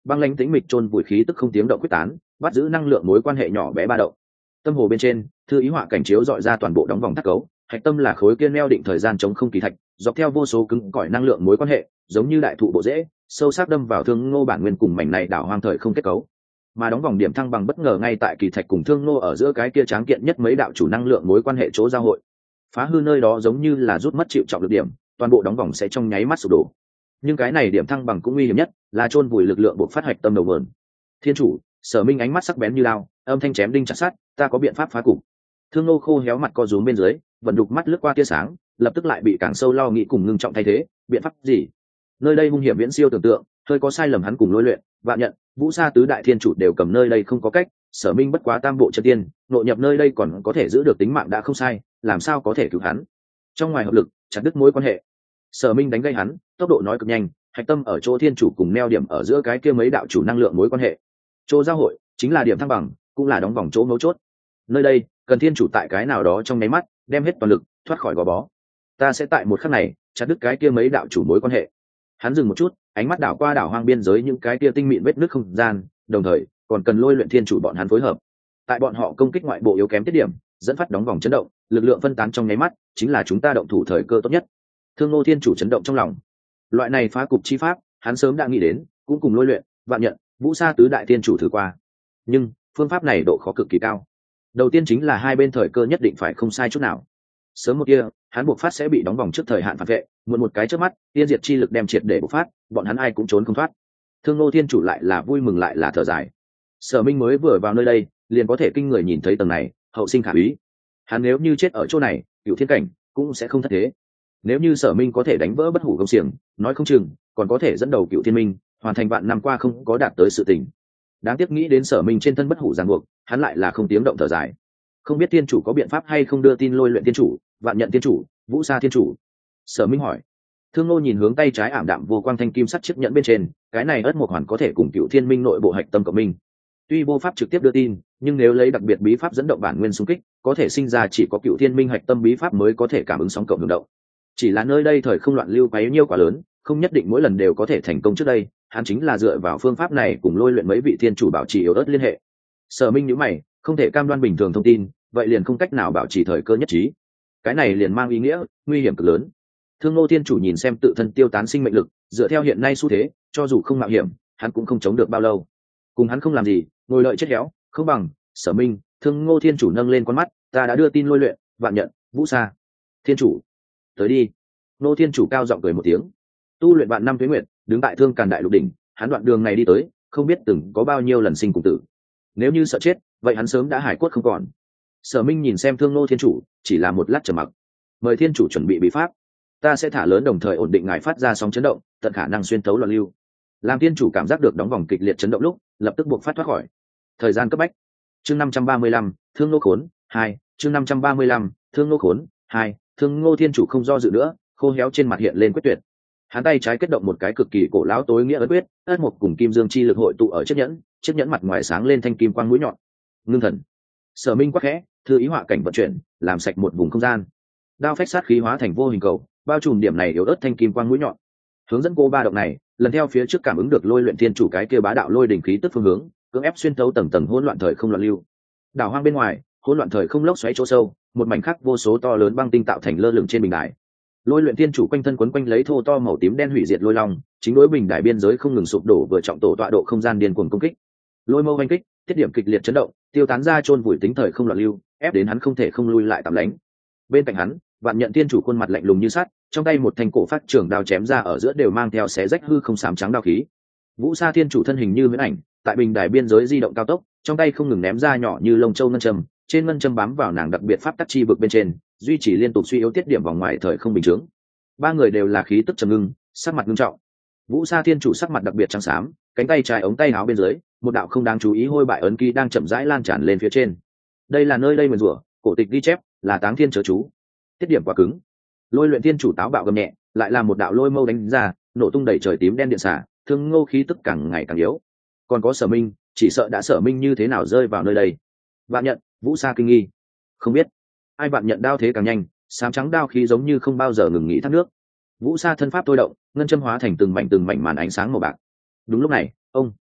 băng lãnh tĩnh mịch chôn vùi khí tức không tiếng động quyết tán, bắt giữ năng lượng mối quan hệ nhỏ bé ba động. Tâm hồ bên trên, thư ý họa cảnh chiếu dọi ra toàn bộ đóng vòng thắt cấu, hạch tâm là khối kia neo định thời gian chống không kỳ thạch, dọc theo vô số cứng cỏi năng lượng mối quan hệ, giống như đại thụ bộ rễ, sâu sắc đâm vào Thương Ngô bản nguyên cùng mảnh này đảo hoang thời không kết cấu. Mà đóng vòng điểm thăng bằng bất ngờ ngay tại kỳ thạch cùng Thương Ngô ở giữa cái kia tráng kiện nhất mấy đạo chủ năng lượng mối quan hệ chỗ giao hội. Phá hư nơi đó giống như là rút mất chịu trọng lực điểm, toàn bộ đóng vòng sẽ trong nháy mắt sụp đổ. Nhưng cái này điểm thăng bằng cũng nguy hiểm nhất, là chôn vùi lực lượng buộc phát hạch tâm đầu nguồn. Thiên chủ, Sở Minh ánh mắt sắc bén như lao, âm thanh chém đinh chặt sắt, ta có biện pháp phá cục. Thương Ngô khô héo mặt co rúm bên dưới, vận đục mắt lướt qua tia sáng, lập tức lại bị càng sâu lo nghĩ cùng ngưng trọng thay thế. Biện pháp gì? Nơi đây hung hiểm viễn siêu tưởng tượng, hơi có sai lầm hắn cùng lôi luyện, vạn nhận, Vũ Sa tứ đại thiên chủ đều cầm nơi đây không có cách. Sở Minh bất quá tam bộ chân tiên, nội nhập nơi đây còn có thể giữ được tính mạng đã không sai, làm sao có thể cứu hắn? Trong ngoài hợp lực, chặt đứt mối quan hệ. Sở Minh đánh gây hắn, tốc độ nói cực nhanh, hạch tâm ở chỗ thiên chủ cùng neo điểm ở giữa cái kia mấy đạo chủ năng lượng mối quan hệ. Chỗ giao hội chính là điểm thăng bằng, cũng là đóng vòng chỗ mấu chốt. Nơi đây cần thiên chủ tại cái nào đó trong nháy mắt đem hết toàn lực thoát khỏi gò bó. Ta sẽ tại một khắc này chặt đứt cái kia mấy đạo chủ mối quan hệ. Hắn dừng một chút, ánh mắt đảo qua đảo hoang biên giới những cái kia tinh mịn vết nứt không gian, đồng thời còn cần lôi luyện thiên chủ bọn hắn phối hợp. Tại bọn họ công kích ngoại bộ yếu kém tiết điểm, dẫn phát đóng vòng chấn động, lực lượng phân tán trong nháy mắt, chính là chúng ta động thủ thời cơ tốt nhất. Thương Ngô thiên chủ chấn động trong lòng. Loại này phá cục chi pháp, hắn sớm đã nghĩ đến, cũng cùng lôi luyện, vạn nhận, Vũ Sa tứ đại thiên chủ thử qua. Nhưng phương pháp này độ khó cực kỳ cao. Đầu tiên chính là hai bên thời cơ nhất định phải không sai chút nào. Sớm một kia, hắn buộc phát sẽ bị đóng vòng trước thời hạn phản vệ, muộn một cái trước mắt, tiên diệt chi lực đem triệt để bộc phát, bọn hắn ai cũng trốn không thoát. Thương Ngô thiên chủ lại là vui mừng lại là thở dài. Sở Minh mới vừa vào nơi đây, liền có thể kinh người nhìn thấy tầng này, hậu sinh khả úy. Hắn nếu như chết ở chỗ này, Cửu Thiên cảnh cũng sẽ không thất thế. Nếu như Sở Minh có thể đánh vỡ bất hủ công xiềng, nói không chừng còn có thể dẫn đầu Cửu Thiên Minh, hoàn thành vạn năm qua không có đạt tới sự tình. Đáng tiếc nghĩ đến Sở Minh trên thân bất hủ ràng buộc, hắn lại là không tiếng động thở dài. Không biết thiên chủ có biện pháp hay không đưa tin lôi luyện thiên chủ, vạn nhận thiên chủ, Vũ Sa thiên chủ. Sở Minh hỏi. Thương Ngô nhìn hướng tay trái ảm đạm vô quang thanh kim sắt chiếc nhẫn bên trên, cái này ất một hoàn có thể cùng Cửu Thiên Minh nội bộ hạch tâm cộng minh. Tuy vô pháp trực tiếp đưa tin, nhưng nếu lấy đặc biệt bí pháp dẫn động bản nguyên xung kích, có thể sinh ra chỉ có Cửu Thiên Minh hạch tâm bí pháp mới có thể cảm ứng sóng cộng hưởng động. Chỉ là nơi đây thời không loạn lưu quá nhiêu quá lớn, không nhất định mỗi lần đều có thể thành công trước đây, hắn chính là dựa vào phương pháp này cùng lôi luyện mấy vị thiên chủ bảo trì yếu ớt liên hệ. Sở Minh nhíu mày, không thể cam đoan bình thường thông tin, vậy liền không cách nào bảo trì thời cơ nhất trí. Cái này liền mang ý nghĩa nguy hiểm cực lớn. Thương Ngô thiên chủ nhìn xem tự thân tiêu tán sinh mệnh lực, dựa theo hiện nay xu thế, cho dù không mạo hiểm, hắn cũng không chống được bao lâu. Cùng hắn không làm gì, ngồi đợi chết héo, không bằng. Sở Minh, Thương Ngô thiên chủ nâng lên con mắt, ta đã đưa tin lôi luyện, vạn nhận, Vũ Sa thiên chủ, tới đi. Ngô thiên chủ cao giọng cười một tiếng. Tu luyện vạn năm tuế nguyệt, đứng tại Thương Càn đại lục đỉnh, hắn đoạn đường này đi tới, không biết từng có bao nhiêu lần sinh cùng tử. Nếu như sợ chết, vậy hắn sớm đã hải cốt không còn. Sở Minh nhìn xem Thương Ngô thiên chủ, chỉ là một lát trầm mặc. Mời thiên chủ chuẩn bị bí pháp, ta sẽ thả lớn đồng thời ổn định ngài phát ra sóng chấn động, tận khả năng xuyên tấu loạn lưu. Làm thiên chủ cảm giác được đóng vòng kịch liệt chấn động lúc, lập tức buộc phát thoát khỏi. Thời gian cấp bách. Chương 535, Thương Ngô khốn 2, chương 535, Thương Ngô khốn 2, Thương Ngô thiên chủ không do dự nữa, khô héo trên mặt hiện lên quyết tuyệt. Hắn tay trái kết động một cái cực kỳ cổ lão tối nghĩa ấn quyết, ất một cùng kim dương chi lực hội tụ ở chiếc nhẫn mặt ngoài sáng lên thanh kim quang mũi nhọn. Ngưng thần. Sở Minh quắc khẽ, thư ý họa cảnh vận chuyển, làm sạch một vùng không gian. Đao phách sát khí hóa thành vô hình cầu, bao trùm điểm này yếu ớt thanh kim quang mũi nhọn. Hướng dẫn cô ba động này, lần theo phía trước cảm ứng được lôi luyện thiên chủ cái kia bá đạo lôi đỉnh khí tức phương hướng, cưỡng ép xuyên thấu tầng tầng hỗn loạn thời không loạn lưu. Đảo hoang bên ngoài, hỗn loạn thời không lốc xoáy chỗ sâu, một mảnh khắc vô số to lớn băng tinh tạo thành lơ lửng trên bình đài. Lôi luyện thiên chủ quanh thân quấn quanh lấy thô to màu tím đen hủy diệt lôi long, chính đối bình đài biên giới không ngừng sụp đổ vừa trọng tổ tọa độ không gian điên cuồng công kích. Lôi mâu oanh kích, tiết điểm kịch liệt chấn động, tiêu tán ra chôn vùi tính thời không loạn lưu, ép đến hắn không thể không lui lại tạm lánh. Bên cạnh hắn, vạn nhận thiên chủ khuôn mặt lạnh lùng như sắt, trong tay một thanh cổ phát trường đao chém ra ở giữa đều mang theo xé rách hư không xám trắng đao khí. Vũ Sa thiên chủ thân hình như huyễn ảnh, tại bình đài biên giới di động cao tốc, trong tay không ngừng ném ra nhỏ như lông châu ngân châm, trên ngân châm bám vào nàng đặc biệt pháp tắc chi vực bên trên, duy trì liên tục suy yếu tiết điểm vòng ngoài thời không bình chứng. Ba người đều là khí tức trầm ngưng, sắc mặt nghiêm trọng. Vũ Sa thiên chủ sắc mặt đặc biệt trắng xám, cánh tay trái ống tay áo bên dưới, một đạo không đáng chú ý hôi bại ấn ký đang chậm rãi lan tràn lên phía trên. Đây là nơi đây mượn rủa, cổ tịch ghi chép, là táng thiên chớ chú. Tiết điểm quá cứng. Lôi luyện thiên chủ táo bạo gầm nhẹ, lại là một đạo lôi mâu đánh ra, nổ tung đầy trời tím đen điện xả, Thương Ngô khí tức càng ngày càng yếu. Còn có Sở Minh, chỉ sợ đã Sở Minh như thế nào rơi vào nơi đây. Vạn nhận, Vũ Sa kinh nghi. Không biết ai vạn nhận đao thế càng nhanh, xám trắng đao khí giống như không bao giờ ngừng nghỉ thác nước. Vũ Sa thân pháp thôi động, ngân châm hóa thành từng mảnh màn ánh sáng màu bạc. Đúng lúc này, ông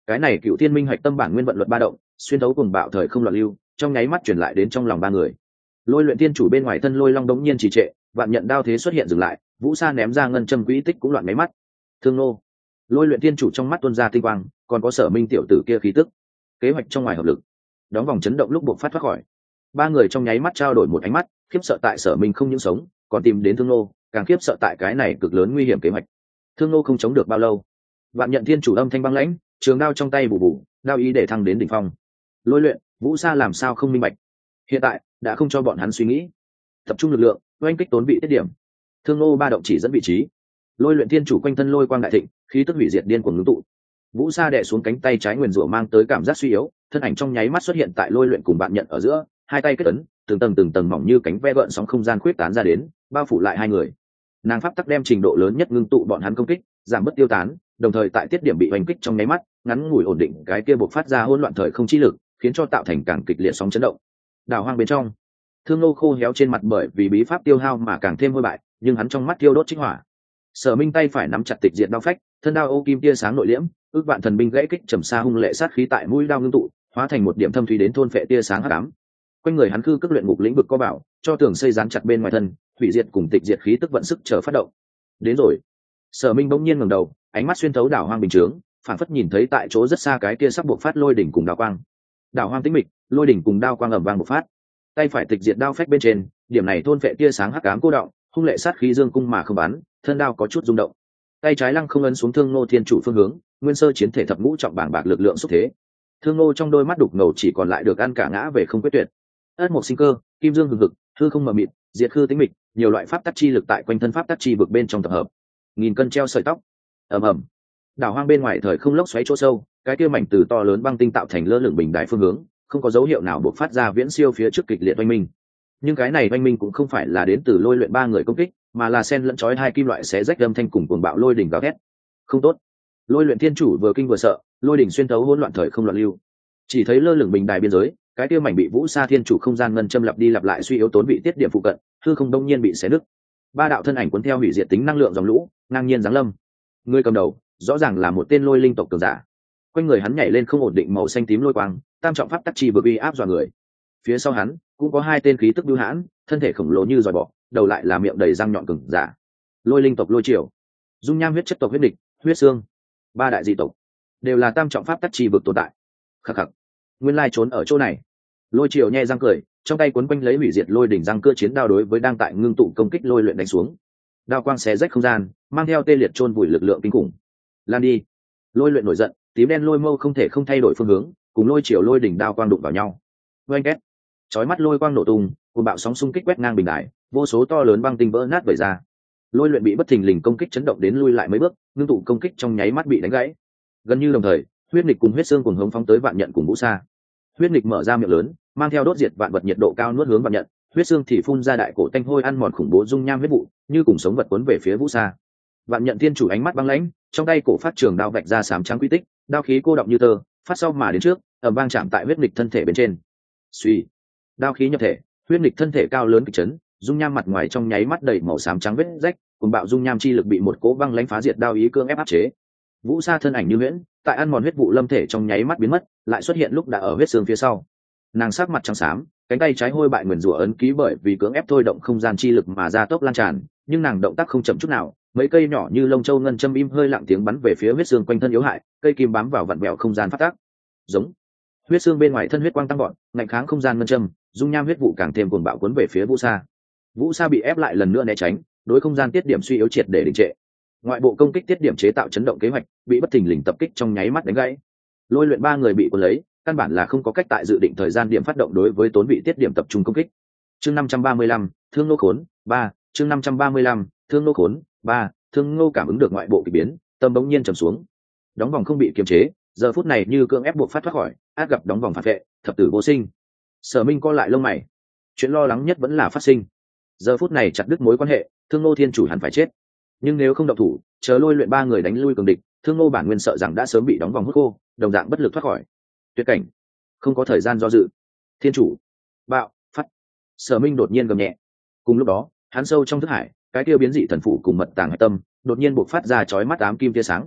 Cái này cựu thiên minh hạch tâm bản nguyên vận luật ba động xuyên thấu cùng bạo thời không loạn lưu, trong nháy mắt truyền lại đến trong lòng ba người. Lôi luyện tiên chủ bên ngoài thân lôi long đống nhiên trì trệ, vạn nhận đao thế xuất hiện dừng lại, Vũ Sa ném ra ngân châm quỹ tích cũng loạn máy mắt. Thương nô, lôi luyện tiên chủ trong mắt tuôn ra tinh quang, còn có Sở Minh tiểu tử kia khí tức. Kế hoạch trong ngoài hợp lực, đóng vòng chấn động lúc buộc phát thoát khỏi. Ba người trong nháy mắt trao đổi một ánh mắt, khiếp sợ tại Sở Minh không những sống, còn tìm đến Thương nô, càng khiếp sợ tại cái này cực lớn nguy hiểm kế hoạch. Thương nô không chống được bao lâu, vạn nhận thiên chủ âm thanh băng lãnh, trường đao trong tay bù bù, đao ý để thăng đến đỉnh phong. Lôi luyện, Vũ Sa làm sao không minh bạch? Hiện tại đã không cho bọn hắn suy nghĩ, tập trung lực lượng, oanh kích tốn vị tiết điểm. Thương nô ba động chỉ dẫn vị trí. Lôi luyện thiên chủ quanh thân lôi quang đại thịnh, khí tức hủy diệt điên cuồng ngưng tụ. Vũ Sa đè xuống cánh tay trái nguyền rủa mang tới cảm giác suy yếu, thân ảnh trong nháy mắt xuất hiện tại lôi luyện cùng bạn nhận ở giữa, hai tay kết ấn, từng tầng mỏng như cánh ve gợn sóng không gian khuyết tán ra đến, bao phủ lại hai người. Nàng pháp tắc đem trình độ lớn nhất ngưng tụ bọn hắn công kích, giảm bớt tiêu tán, đồng thời tại tiết điểm bị hoành kích trong nháy mắt, ngắn ngủi ổn định cái kia bộc phát ra hỗn loạn thời không chi lực, khiến cho tạo thành càng kịch liệt sóng chấn động. Đảo hoang bên trong, Thương Nô khô héo trên mặt bởi vì bí pháp tiêu hao mà càng thêm hôi bại, nhưng hắn trong mắt thiêu đốt chính hỏa. Sở Minh tay phải nắm chặt tịch diệt đao phách, thân đao ô kim tia sáng nội liễm, ước vạn thần binh gãy kích trầm xa hung lệ sát khí tại mũi đao ngưng tụ, hóa thành một điểm thâm thúy đến thôn phệ tia sáng hắc ám. Quanh người hắn khư cước luyện ngục lĩnh vực co bảo, cho tường xây dán chặt bên ngoài thân, hủy diệt cùng tịch diệt khí tức vận sức chờ phát động. Đến rồi. Sở Minh bỗng nhiên ngẩng đầu, ánh mắt xuyên thấu đảo hoang bình chướng, phản phất nhìn thấy tại chỗ rất xa cái kia sắp bộc phát lôi đỉnh cùng đao quang. Đảo hoang tĩnh mịch, lôi đỉnh cùng đao quang ầm vang bộc phát. Tay phải tịch diệt đao phách bên trên, điểm này thôn phệ tia sáng hắc ám cô động, hung lệ sát khí dương cung mà không bắn, thân đao có chút rung động. Tay trái lăng không ấn xuống Thương Nô thiên chủ phương hướng, nguyên sơ chiến thể thập ngũ trọng bảng bạc lực lượng xúc thế. Thương Nô trong đôi mắt đục ngầu chỉ còn lại được ăn cả ngã về không quyết tuyệt. Ất một sinh cơ, kim dương hừng hực, hư không mờ mịt, diệt hư tĩnh mịch, nhiều loại pháp tắc chi lực tại quanh thân pháp tắc chi vực bên trong tập hợp. Nghìn cân treo sợi tóc. Ầm ầm. Đảo hoang bên ngoài thời không lốc xoáy chỗ sâu, cái kia mảnh từ to lớn băng tinh tạo thành lơ lửng bình đài phương hướng, không có dấu hiệu nào bộc phát ra viễn siêu phía trước kịch liệt oanh minh. Nhưng cái này oanh minh cũng không phải là đến từ lôi luyện ba người công kích, mà là sen lẫn chói hai kim loại xé rách âm thanh cùng cuồng bạo lôi đỉnh gào thét. Không tốt. Lôi luyện thiên chủ vừa kinh vừa sợ, lôi đỉnh xuyên thấu hỗn loạn thời không loạn lưu. Chỉ thấy lơ lửng bình đài biên giới, cái kia mảnh bị Vũ Sa thiên chủ không gian ngân châm lặp đi lặp lại suy yếu tốn vị tiết điểm phụ cận, hư không đông nhiên bị xé nứt. Ba đạo thân ảnh cuốn theo hủy diệt tính năng lượng dòng lũ, ngang nhiên giáng lâm. Người cầm đầu, rõ ràng là một tên lôi linh tộc cường giả. Quanh người hắn nhảy lên không ổn định màu xanh tím lôi quang, tam trọng pháp tắc chi vực uy áp dọa người. Phía sau hắn cũng có hai tên khí tức bưu hãn, thân thể khổng lồ như giòi bọ, đầu lại là miệng đầy răng nhọn cường giả. Lôi linh tộc Lôi Triều, dung nham huyết chất tộc huyết địch, huyết xương, ba đại dị tộc đều là tam trọng pháp tắc chi vực tồn tại. Khắc khắc, nguyên lai trốn ở chỗ này. Lôi Triều nhe răng cười, trong tay cuốn quanh lấy hủy diệt lôi đỉnh răng cưa chiến đao đối với đang tại ngưng tụ công kích lôi luyện đánh xuống. Đao quang xé rách không gian, mang theo tê liệt chôn vùi lực lượng kinh khủng. Lan đi. Lôi luyện nổi giận, tím đen lôi mâu không thể không thay đổi phương hướng, cùng Lôi Triều lôi đỉnh đao quang đụng vào nhau. Oanh két, chói mắt lôi quang nổ tung, cuồng bạo sóng xung kích quét ngang bình đài, vô số to lớn băng tinh vỡ nát vẩy ra. Lôi luyện bị bất thình lình công kích chấn động đến lui lại mấy bước, ngưng tụ công kích trong nháy mắt bị đánh gãy. Gần như đồng thời, huyết nghịch cùng huyết xương cùng hống phóng tới vạn nhận cùng Vũ Sa. Huyết nghịch mở ra miệng lớn, mang theo đốt diệt vạn vật nhiệt độ cao nuốt hướng vạn nhận, huyết xương thì phun ra đại cổ tanh hôi ăn mòn khủng bố dung nham huyết vụ, như cùng sống vật cuốn về phía Vũ Sa. Vạn nhận thiên chủ ánh mắt băng lãnh, trong tay cổ phát trường đao vạch ra sám trắng quy tích, đao khí cô động như tơ, phát sau mà đến trước, ầm vang chạm tại huyết nghịch thân thể bên trên. Suy, đao khí nhập thể, huyết nghịch thân thể cao lớn kịch chấn, dung nham mặt ngoài trong nháy mắt đầy màu xám trắng vết rách, cùng bạo dung nham chi lực bị một cỗ băng lãnh phá diệt đao ý cương ép áp chế. Vũ Sa thân ảnh như huyễn, tại ăn mòn huyết vụ lâm thể trong nháy mắt biến mất, lại xuất hiện lúc đã ở huyết xương phía sau. Nàng sắc mặt trắng xám, cánh tay trái hôi bại nguyền rủa ấn ký bởi vì cưỡng ép thôi động không gian chi lực mà ra tốc lan tràn, nhưng nàng động tác không chậm chút nào, mấy cây nhỏ như lông châu ngân châm im hơi lặng tiếng bắn về phía huyết xương quanh thân yếu hại, cây kim bám vào vặn vẹo không gian phát tác. Giống. Huyết xương bên ngoài thân huyết quang tăng gọn, ngạnh kháng không gian ngân châm, dung nham huyết vụ càng thêm cuồng bạo cuốn về phía Vũ Sa. Vũ Sa bị ép lại lần nữa né tránh, đối không gian tiết điểm suy yếu triệt để đình trệ. Ngoại bộ công kích tiết điểm chế tạo chấn động kế hoạch bị bất thình lình tập kích trong nháy mắt đánh gãy. Lôi luyện ba người bị cuốn lấy, căn bản là không có cách tại dự định thời gian điểm phát động đối với tốn vị tiết điểm tập trung công kích. Chương 535, Thương Nô khốn 3, chương 535, Thương Nô khốn 3, Thương Nô cảm ứng được ngoại bộ kỳ biến, tâm bỗng nhiên trầm xuống. Đóng vòng không bị kiềm chế, giờ phút này như cưỡng ép buộc phát thoát khỏi, át gặp đóng vòng phản vệ, thập tử vô sinh. Sở Minh co lại lông mày, chuyện lo lắng nhất vẫn là phát sinh. Giờ phút này chặt đứt mối quan hệ, Thương Nô thiên chủ hẳn phải chết. Nhưng nếu không động thủ, chờ lôi luyện ba người đánh lui cường địch, Thương Nô bản nguyên sợ rằng đã sớm bị đóng vòng hút khô, đồng dạng bất lực thoát khỏi. Tuyệt cảnh, không có thời gian do dự. Thiên chủ, bạo, phát. Sở Minh đột nhiên gầm nhẹ. Cùng lúc đó, hắn sâu trong thức hải, cái tiêu biến dị thần phụ cùng mật tàng hải tâm, đột nhiên bộc phát ra chói mắt ám kim tia sáng.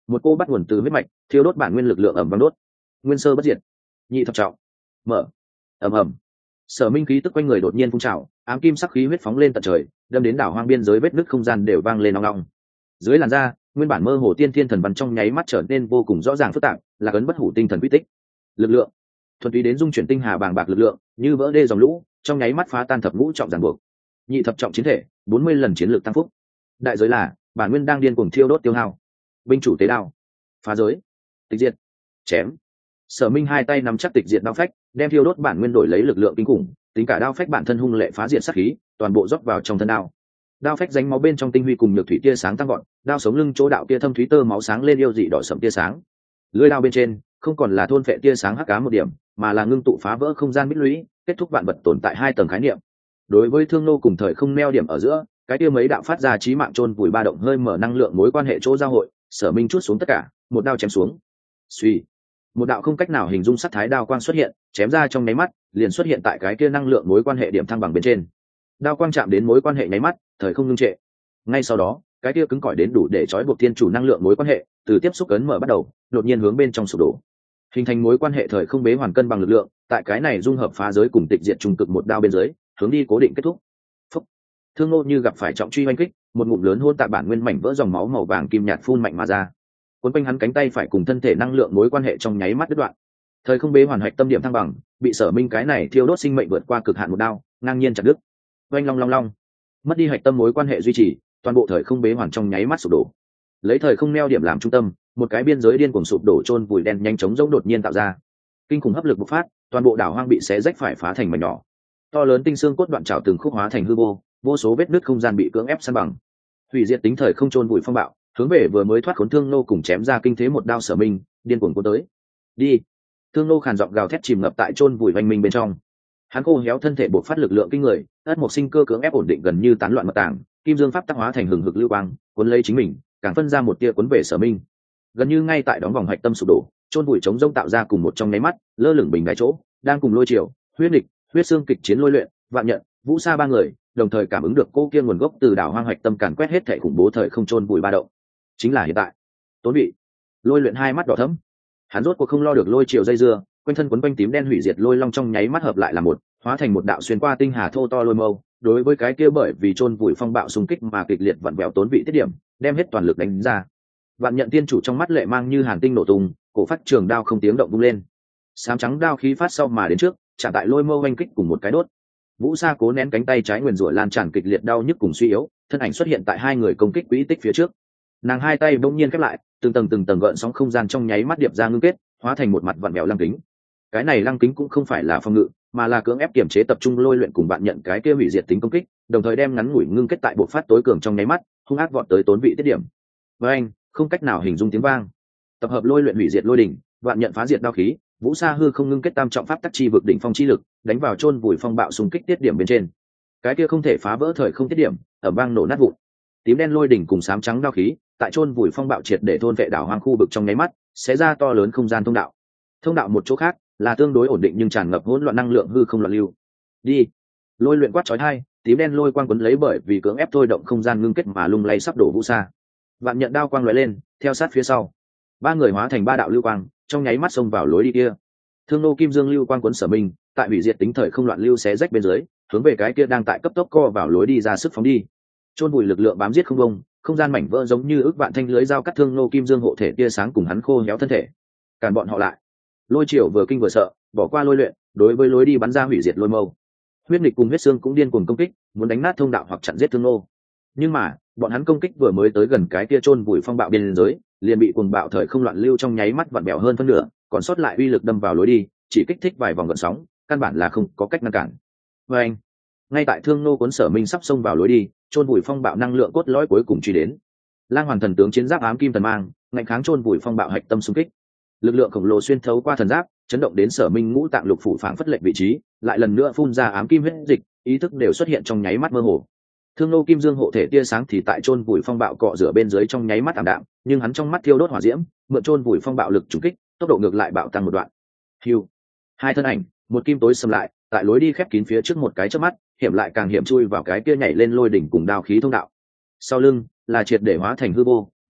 một cô bắt nguồn từ huyết mạch thiêu đốt bản nguyên lực lượng ẩm vang đốt, nguyên sơ bất diệt, nhị thập trọng mở, ầm ầm. Sở Minh khí tức quanh người đột nhiên phun trào, ám kim sắc khí huyết phóng lên tận trời, đâm đến đảo hoang biên giới vết nứt không gian đều vang lên ong ong. Dưới làn da, nguyên bản mơ hồ tiên thiên thần văn trong nháy mắt trở nên vô cùng rõ ràng phức tạp, là cấn bất hủ tinh thần quy tích. Lực lượng thuần túy đến dung chuyển tinh hà bàng bạc lực lượng, như vỡ đê dòng lũ, trong nháy mắt phá tan thập ngũ trọng ràng buộc. Nhị thập trọng chiến thể, 40 lần chiến lược tăng phúc. Đại giới là bản nguyên đang điên cuồng thiêu đốt tiêu hao. Binh chủ tế đao, phá giới, tịch diệt, chém. Sở Minh hai tay nắm chắc tịch diệt đao phách, đem thiêu đốt bản nguyên đổi lấy lực lượng kinh khủng, tính cả đao phách bản thân hung lệ phá diệt sát khí, toàn bộ rót vào trong thân đao. Đao phách ránh máu bên trong tinh huy cùng nhược thủy tia sáng tăng vọt, đao sống lưng chỗ đạo tia thâm thúy tơ máu sáng lên yêu dị đỏ sẫm tia sáng. Lưỡi đao bên trên không còn là thôn phệ tia sáng hắc ám một điểm, mà là ngưng tụ phá vỡ không gian bích lũy, kết thúc vạn vật tồn tại hai tầng khái niệm. Đối với thương nô cùng thời không neo điểm ở giữa, cái tia mấy đạo phát ra chí mạng chôn vùi ba động hơi mở năng lượng mối quan hệ chỗ giao hội, Sở Minh chuốt xuống tất cả, một đao chém xuống. Suy, một đạo không cách nào hình dung sắc thái đao quang xuất hiện, chém ra trong nháy mắt, liền xuất hiện tại cái kia năng lượng mối quan hệ điểm thăng bằng bên trên. Đao quang chạm đến mối quan hệ nháy mắt, thời không ngưng trệ. Ngay sau đó, cái kia cứng cỏi đến đủ để trói buộc thiên chủ năng lượng mối quan hệ, từ tiếp xúc ấn mở bắt đầu, đột nhiên hướng bên trong sụp đổ, hình thành mối quan hệ thời không bế hoàn cân bằng lực lượng, tại cái này dung hợp phá giới cùng tịch diệt trung cực một đao bên dưới, hướng đi cố định kết thúc. Phúc. Thương Nô như gặp phải trọng truy oanh kích, một ngụm lớn hôn tạ bản nguyên mảnh vỡ dòng máu màu vàng kim nhạt phun mạnh mà ra. Cuốn quanh hắn cánh tay phải cùng thân thể năng lượng mối quan hệ trong nháy mắt đứt đoạn. Thời không bế hoàn hạch tâm điểm thăng bằng, bị Sở Minh cái này thiêu đốt sinh mệnh vượt qua cực hạn một đao, ngang nhiên chặt đứt. Oanh long long long. Mất đi hạch tâm mối quan hệ duy trì, toàn bộ thời không bế hoàn trong nháy mắt sụp đổ. Lấy thời không neo điểm làm trung tâm, một cái biên giới điên cuồng sụp đổ chôn vùi đen nhanh chóng rỗng đột nhiên tạo ra. Kinh khủng hấp lực bộc phát, toàn bộ đảo hoang bị xé rách phải phá thành mảnh nhỏ. To lớn tinh xương cốt đoạn trảo từng khúc hóa thành hư vô, vô số vết nứt không gian bị cưỡng ép san bằng. Hủy diệt tính thời không chôn vùi phong bạo, hướng về vừa mới thoát khốn Thương Nô cùng chém ra kinh thế một đao Sở Minh, điên cuồng cuốn tới. Đi. Thương Nô khàn giọng gào thét chìm ngập tại chôn vùi vành minh bên trong. Hắn khô héo thân thể bộc phát lực lượng kinh người, ất một sinh cơ cưỡng ép ổn định gần như tán loạn mật tảng, kim dương pháp tác hóa thành hừng hực lưu quang, cuốn lấy chính mình, càng phân ra một tia cuốn về Sở Minh. Gần như ngay tại đóng vòng hạch tâm sụp đổ, chôn vùi chống rông tạo ra cùng một trong nháy mắt, lơ lửng bình đái chỗ, đang cùng lôi triều, huyết địch, huyết xương kịch chiến lôi luyện, vạn nhận, vũ sa ba người, đồng thời cảm ứng được cô kia nguồn gốc từ đảo hoang hạch tâm càn quét hết thể khủng bố thời không chôn vùi ba động. Chính là hiện tại. Tốn bị. Lôi luyện hai mắt đỏ thẫm. Hắn rốt cuộc không lo được lôi triều dây dưa, quanh thân quấn quanh tím đen hủy diệt lôi long trong nháy mắt hợp lại là một, hóa thành một đạo xuyên qua tinh hà thô to lôi mâu. Đối với cái kia bởi vì chôn vùi phong bạo xung kích mà kịch liệt vặn vẹo Tốn vị tiết điểm, đem hết toàn lực đánh ra. Vạn nhận tiên chủ trong mắt lệ mang như hàn tinh nổ tung, cổ phát trường đao không tiếng động vung lên. Sám trắng đao khí phát sau mà đến trước, chạm tại lôi mâu oanh kích cùng một cái đốt. Vũ Sa cố nén cánh tay trái nguyền rủa lan tràn kịch liệt đau nhức cùng suy yếu, thân ảnh xuất hiện tại hai người công kích quỹ tích phía trước. Nàng hai tay bỗng nhiên khép lại, từng tầng gợn sóng không gian trong nháy mắt điệp ra ngưng kết, hóa thành một mặt vặn vẹo lăng kính. Cái này lăng kính cũng không phải là phòng ngự, mà là cưỡng ép kiểm chế tập trung lôi luyện cùng bạn nhận cái kia hủy diệt tính công kích, đồng thời đem ngắn ngủi ngưng kết tại bộ phát tối cường trong nháy mắt, hung ác vọt tới Tốn vị tiết điểm. Với anh, không cách nào hình dung tiếng vang. Tập hợp lôi luyện hủy diệt lôi đỉnh, bạn nhận phá diệt đao khí, Vũ Sa hư không ngưng kết tam trọng pháp tắc chi vực đỉnh phong chi lực, đánh vào chôn vùi phong bạo xung kích tiết điểm bên trên. Cái kia không thể phá vỡ thời không tiết điểm, ở vang nổ nát vụn. Tím đen lôi đỉnh cùng xám trắng đao khí, tại chôn vùi phong bạo triệt để thôn vệ đảo hoang khu vực trong nháy mắt, sẽ ra to lớn không gian thông đạo. Thông đạo một chỗ khác là tương đối ổn định nhưng tràn ngập hỗn loạn năng lượng hư không loạn lưu. Đi. Lôi luyện quát chói tai, tím đen lôi quang quấn lấy bởi vì cưỡng ép thôi động không gian ngưng kết mà lung lay sắp đổ Vũ Sa. Vạn nhận đao quang lóe lên, theo sát phía sau. Ba người hóa thành ba đạo lưu quang, trong nháy mắt xông vào lối đi kia. Thương Nô kim dương lưu quang cuốn Sở Minh, tại hủy diệt tính thời không loạn lưu xé rách bên dưới, hướng về cái kia đang tại cấp tốc co vào lối đi ra sức phóng đi. Chôn vùi lực lượng bám giết không bông, không gian mảnh vỡ giống như ước vạn thanh lưới dao cắt Thương Nô kim dương hộ thể tia sáng cùng hắn khô héo thân thể. Càn bọn họ lại. Lôi Triều vừa kinh vừa sợ, bỏ qua lôi luyện, đối với lối đi bắn ra hủy diệt lôi mâu. Huyết nghịch cùng huyết xương cũng điên cuồng công kích, muốn đánh nát thông đạo hoặc chặn giết Thương Nô. Nhưng mà, bọn hắn công kích vừa mới tới gần cái kia chôn vùi phong bạo biên giới, liền bị cuồng bạo thời không loạn lưu trong nháy mắt vặn bèo hơn phân nửa, còn sót lại uy lực đâm vào lối đi, chỉ kích thích vài vòng gợn sóng, căn bản là không có cách ngăn cản. Và anh, ngay tại Thương Nô cuốn Sở Minh sắp xông vào lối đi, chôn vùi phong bạo năng lượng cốt lõi cuối cùng truy đến. Lang Hoàn thần tướng chiến giáp ám kim thần mang, ngạnh kháng chôn vùi phong bạo hạch tâm xung kích. Lực lượng khổng lồ xuyên thấu qua thần giáp, chấn động đến Sở Minh ngũ tạng lục phủ phảng phất lệch vị trí, lại lần nữa phun ra ám kim huyết dịch, ý thức đều xuất hiện trong nháy mắt mơ hồ. Thương Nô kim dương hộ thể tia sáng thì tại chôn vùi phong bạo cọ rửa bên dưới trong nháy mắt ảm đạm, nhưng hắn trong mắt thiêu đốt hỏa diễm, mượn chôn vùi phong bạo lực trùng kích, tốc độ ngược lại bạo tăng một đoạn. Hưu. Hai thân ảnh, một kim tối xâm lại, tại lối đi khép kín phía trước một cái chớp mắt, hiểm lại càng hiểm chui vào cái kia nhảy lên lôi đỉnh cùng đao khí thông đạo. Sau lưng là triệt để hóa thành hư vô,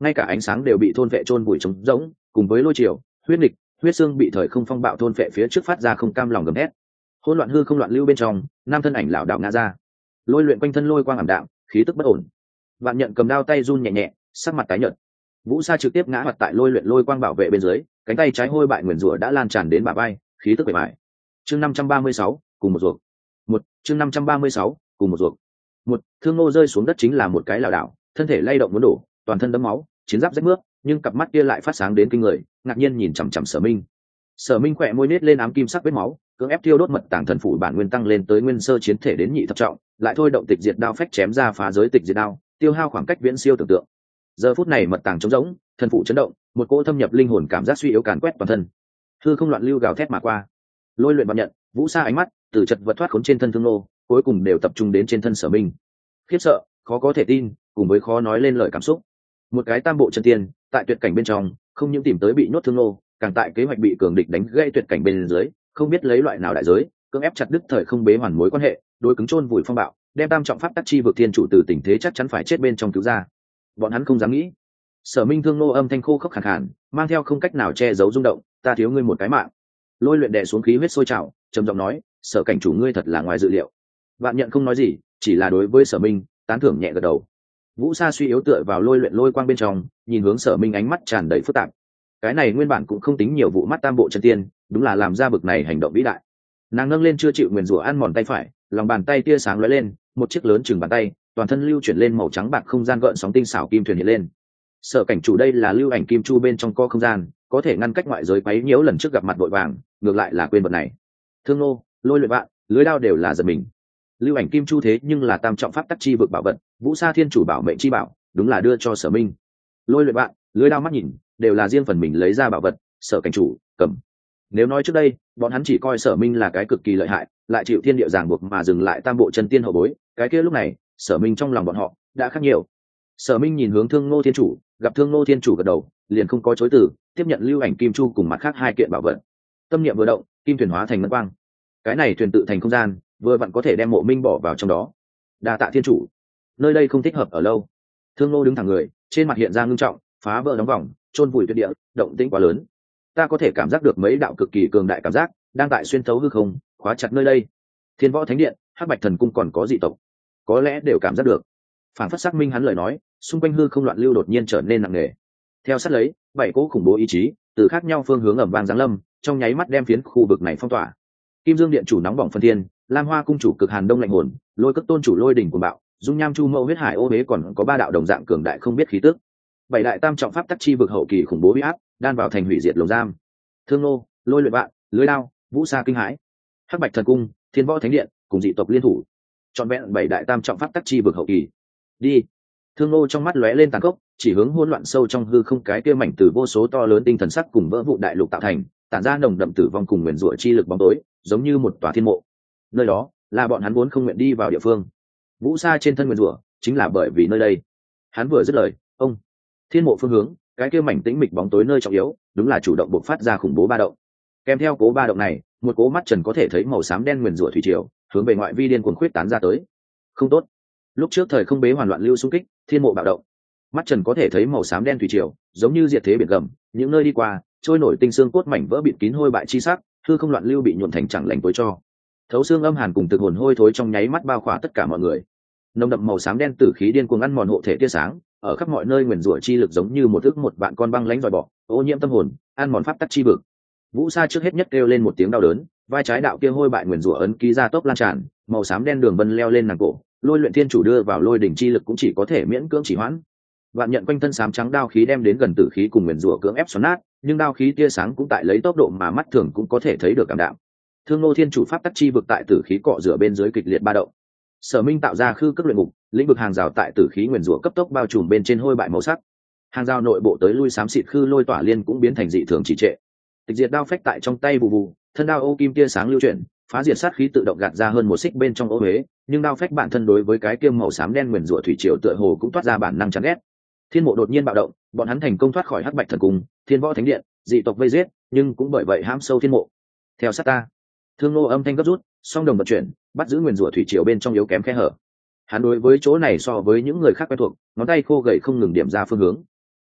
ngay cả ánh sáng đều bị thôn vệ chôn vùi trống rỗng, cùng với lôi triều, huyết nghịch, huyết xương bị thời không phong bạo thôn vệ phía trước phát ra không cam lòng gầm hét. Hỗn loạn hư không loạn lưu bên trong, nam thân ảnh lão đạo ngã ra. Lôi luyện quanh thân lôi quang ảm đạm, khí tức bất ổn. Vạn nhận cầm đao tay run nhẹ nhẹ, sắc mặt tái nhợt. Vũ Sa trực tiếp ngã mặt tại lôi luyện lôi quang bảo vệ bên dưới, cánh tay trái hôi bại nguyền rủa đã lan tràn đến bả vai, khí tức bề bại. Chương 536, cùng một ruột. Chương 536, cùng một ruột. Thương Ngô rơi xuống đất chính là một cái lảo đảo, thân thể lay động muốn đổ, toàn thân đẫm máu, chiến giáp rách mướp, nhưng cặp mắt kia lại phát sáng đến kinh người, ngạc nhiên nhìn chằm chằm Sở Minh. Sở Minh khỏe môi nết lên ám kim sắc vết máu, cưỡng ép tiêu đốt mật tàng thần phủ bản nguyên tăng lên tới nguyên sơ chiến thể đến nhị thập trọng, lại thôi động tịch diệt đao phách chém ra phá giới tịch diệt đao, tiêu hao khoảng cách viễn siêu tưởng tượng. Giờ phút này mật tàng trống rỗng, thần phủ chấn động, một cỗ thâm nhập linh hồn cảm giác suy yếu càn quét toàn thân. Hư không loạn lưu gào thét mà qua. Lôi luyện Vạn nhận, Vũ Sa ánh mắt từ chật vật thoát khốn trên thân Thương Nô, cuối cùng đều tập trung đến trên thân Sở Minh. Khiếp sợ, khó có thể tin, cùng với khó nói lên lời cảm xúc. Một cái tam bộ chân tiên, tại tuyệt cảnh bên trong, không những tìm tới bị nhốt Thương Nô, càng tại kế hoạch bị cường địch đánh gãy tuyệt cảnh bên dưới, không biết lấy loại nào đại giới, cưỡng ép chặt đứt thời không bế hoàn mối quan hệ, đối cứng chôn vùi phong bạo, đem tam trọng pháp tắc chi vực thiên chủ từ tình thế chắc chắn phải chết bên trong cứu ra. Bọn hắn không dám nghĩ. Sở Minh Thương Nô âm thanh khô khốc khàn khàn, mang theo không cách nào che giấu rung động, ta thiếu ngươi một cái mạng. Lôi luyện đè xuống khí huyết sôi trào, trầm giọng nói, Sở cảnh chủ ngươi thật là ngoài dự liệu. Vạn nhận không nói gì, chỉ là đối với Sở Minh tán thưởng nhẹ gật đầu. Vũ Sa suy yếu tựa vào lôi luyện lôi quang bên trong, nhìn hướng Sở Minh ánh mắt tràn đầy phức tạp. Cái này nguyên bản cũng không tính nhiều vụ mắt tam bộ chân tiên, đúng là làm ra bực này hành động vĩ đại. Nàng nâng lên chưa chịu nguyền rủa ăn mòn tay phải, lòng bàn tay tia sáng lóe lên, một chiếc lớn chừng bàn tay, toàn thân lưu chuyển lên màu trắng bạc không gian gợn sóng tinh xảo kim thuyền hiện lên. Sở cảnh chủ đây là lưu ảnh kim chu bên trong co không gian, có thể ngăn cách ngoại giới quấy nhiễu lần trước gặp mặt vội vàng, ngược lại là quên vật này. Thương Nô, lôi luyện Vạn, lưới đao đều là giật mình. Lưu ảnh kim chu thế nhưng là tam trọng pháp tắc chi vực bảo vật, Vũ Sa thiên chủ bảo mệnh chi bảo, đúng là đưa cho Sở Minh. Lôi luyện Vạn, lưới đao mắt nhìn, đều là riêng phần mình lấy ra bảo vật, Sở cảnh chủ cầm. Nếu nói trước đây, bọn hắn chỉ coi Sở Minh là cái cực kỳ lợi hại, lại chịu thiên địa ràng buộc mà dừng lại tam bộ chân tiên hậu bối, cái kia lúc này, Sở Minh trong lòng bọn họ đã khác nhiều. Sở Minh nhìn hướng Thương Ngô thiên chủ, gặp Thương Ngô thiên chủ gật đầu, liền không có chối từ, tiếp nhận lưu ảnh kim chu cùng mặt khác hai kiện bảo vật. Tâm niệm vừa động, kim thuyền hóa thành ngân quang. Cái này thuyền tự thành không gian, vừa vặn có thể đem Mộ Minh bỏ vào trong đó. Đa tạ thiên chủ, nơi đây không thích hợp ở lâu. Thương Ngô đứng thẳng người, trên mặt hiện ra ngưng trọng, phá vỡ đóng vòng, chôn vùi tuyệt địa, động tĩnh quá lớn. Ta có thể cảm giác được mấy đạo cực kỳ cường đại cảm giác đang tại xuyên thấu hư không, khóa chặt nơi đây. Thiên Võ Thánh Điện, Hắc Bạch Thần Cung còn có dị tộc, có lẽ đều cảm giác được. Phản phất xác minh hắn lời nói, xung quanh hư không loạn lưu đột nhiên trở nên nặng nề. Theo sát lấy, bảy cỗ khủng bố ý chí từ khác nhau phương hướng ầm vang giáng lâm, trong nháy mắt đem phiến khu vực này phong tỏa. Kim Dương Điện chủ nóng bỏng phân thiên, Lam Hoa cung chủ cực hàn đông lạnh hồn, Lôi Cất tôn chủ lôi đỉnh cuồng bạo, Dung Nham Chu Mẫu huyết hải ô huế còn có ba đạo đồng dạng cường đại không biết khí tức. Bảy đại tam trọng pháp tắc chi vực hậu kỳ khủng bố uy áp, đan vào thành hủy diệt lồng giam. Thương Nô, lôi luyện Vạn, lưới đao, Vũ Sa kinh hãi, Hắc Bạch Thần Cung, Thiên Võ Thánh Điện cùng dị tộc liên thủ, trọn vẹn bảy đại tam trọng pháp tắc chi vực hậu kỳ. Đi. Thương Nô trong mắt lóe lên tàn khốc, chỉ hướng hỗn loạn sâu trong hư không cái kia mảnh từ vô số to lớn tinh thần sắc cùng vỡ vụ đại lục tạo thành, tản ra nồng đậm tử vong cùng nguyền rủa chi lực bóng tối, giống như một tòa thiên mộ. Nơi đó là bọn hắn vốn không nguyện đi vào địa phương. Vũ Sa trên thân nguyền rủa chính là bởi vì nơi đây. Hắn vừa dứt lời, ông thiên mộ phương hướng, cái kia mảnh tĩnh mịch bóng tối nơi trọng yếu, đúng là chủ động bộc phát ra khủng bố ba động. Kèm theo cố ba động này, một cố mắt trần có thể thấy màu xám đen nguyền rủa thủy triều, hướng về ngoại vi điên cuồng khuyết tán ra tới. Không tốt. Lúc trước thời không bế hoàn loạn lưu xung kích, thiên mộ bạo động. Mắt trần có thể thấy màu xám đen thủy triều, giống như diệt thế biển gầm, những nơi đi qua, trôi nổi tinh xương cốt mảnh vỡ bịt kín hôi bại chi sắc, hư không loạn lưu bị nhuộm thành chẳng lành tối cho. Thấu xương âm hàn cùng thực hồn hôi thối trong nháy mắt bao khỏa tất cả mọi người. Nồng đậm màu xám đen tử khí điên cuồng ăn mòn hộ thể tia sáng, ở khắp mọi nơi nguyền rủa chi lực giống như một vạn con băng lãnh dòi bỏ, ô nhiễm tâm hồn, ăn mòn pháp tắc chi vực. Vũ Sa trước hết nhất kêu lên một tiếng đau đớn, vai trái đạo kia hôi bại nguyền rủa ấn ký ra tốc lan tràn, màu xám đen đường vân leo lên nàng cổ, lôi luyện thiên chủ đưa vào lôi đỉnh chi lực cũng chỉ có thể miễn cưỡng chỉ hoãn. Vạn nhận quanh thân xám trắng đao khí đem đến gần tử khí cùng nguyền rủa cưỡng ép xoắn nát, nhưng đao khí tia sáng cũng tại lấy tốc độ mà mắt thường cũng có thể thấy được cảm đạm. Thương Nô thiên chủ pháp tắc chi vực tại tử khí cọ rửa bên dưới kịch liệt ba động. Sở Minh tạo ra khư cấp luyện ngục, lĩnh vực hàng rào tại tử khí nguyền rủa cấp tốc bao trùm bên trên hôi bại màu sắc. Hàng rào nội bộ tới lui xám xịt khư lôi tỏa liên cũng biến thành dị thường trì trệ. Tịch diệt đao phách tại trong tay vù vù, thân đao ô kim tia sáng lưu chuyển, phá diệt sát khí tự động gạt ra hơn một xích bên trong ô huế, nhưng đao phách bản thân đối với cái kiêm màu xám đen nguyền rủa thủy triều tựa hồ cũng toát ra bản năng chán ghét. Thiên mộ đột nhiên bạo động, bọn hắn thành công thoát khỏi Hắc Bạch Thần Cung, Thiên Võ Thánh Điện, dị tộc vây giết, nhưng cũng bởi vậy hãm sâu thiên mộ. Theo sát ta. Thương Nô âm thanh gấp rút, song đồng vận chuyển, bắt giữ nguyền rủa thủy triều bên trong yếu kém khe hở. Hắn đối với chỗ này so với những người khác quen thuộc, ngón tay khô gầy không ngừng điểm ra phương hướng.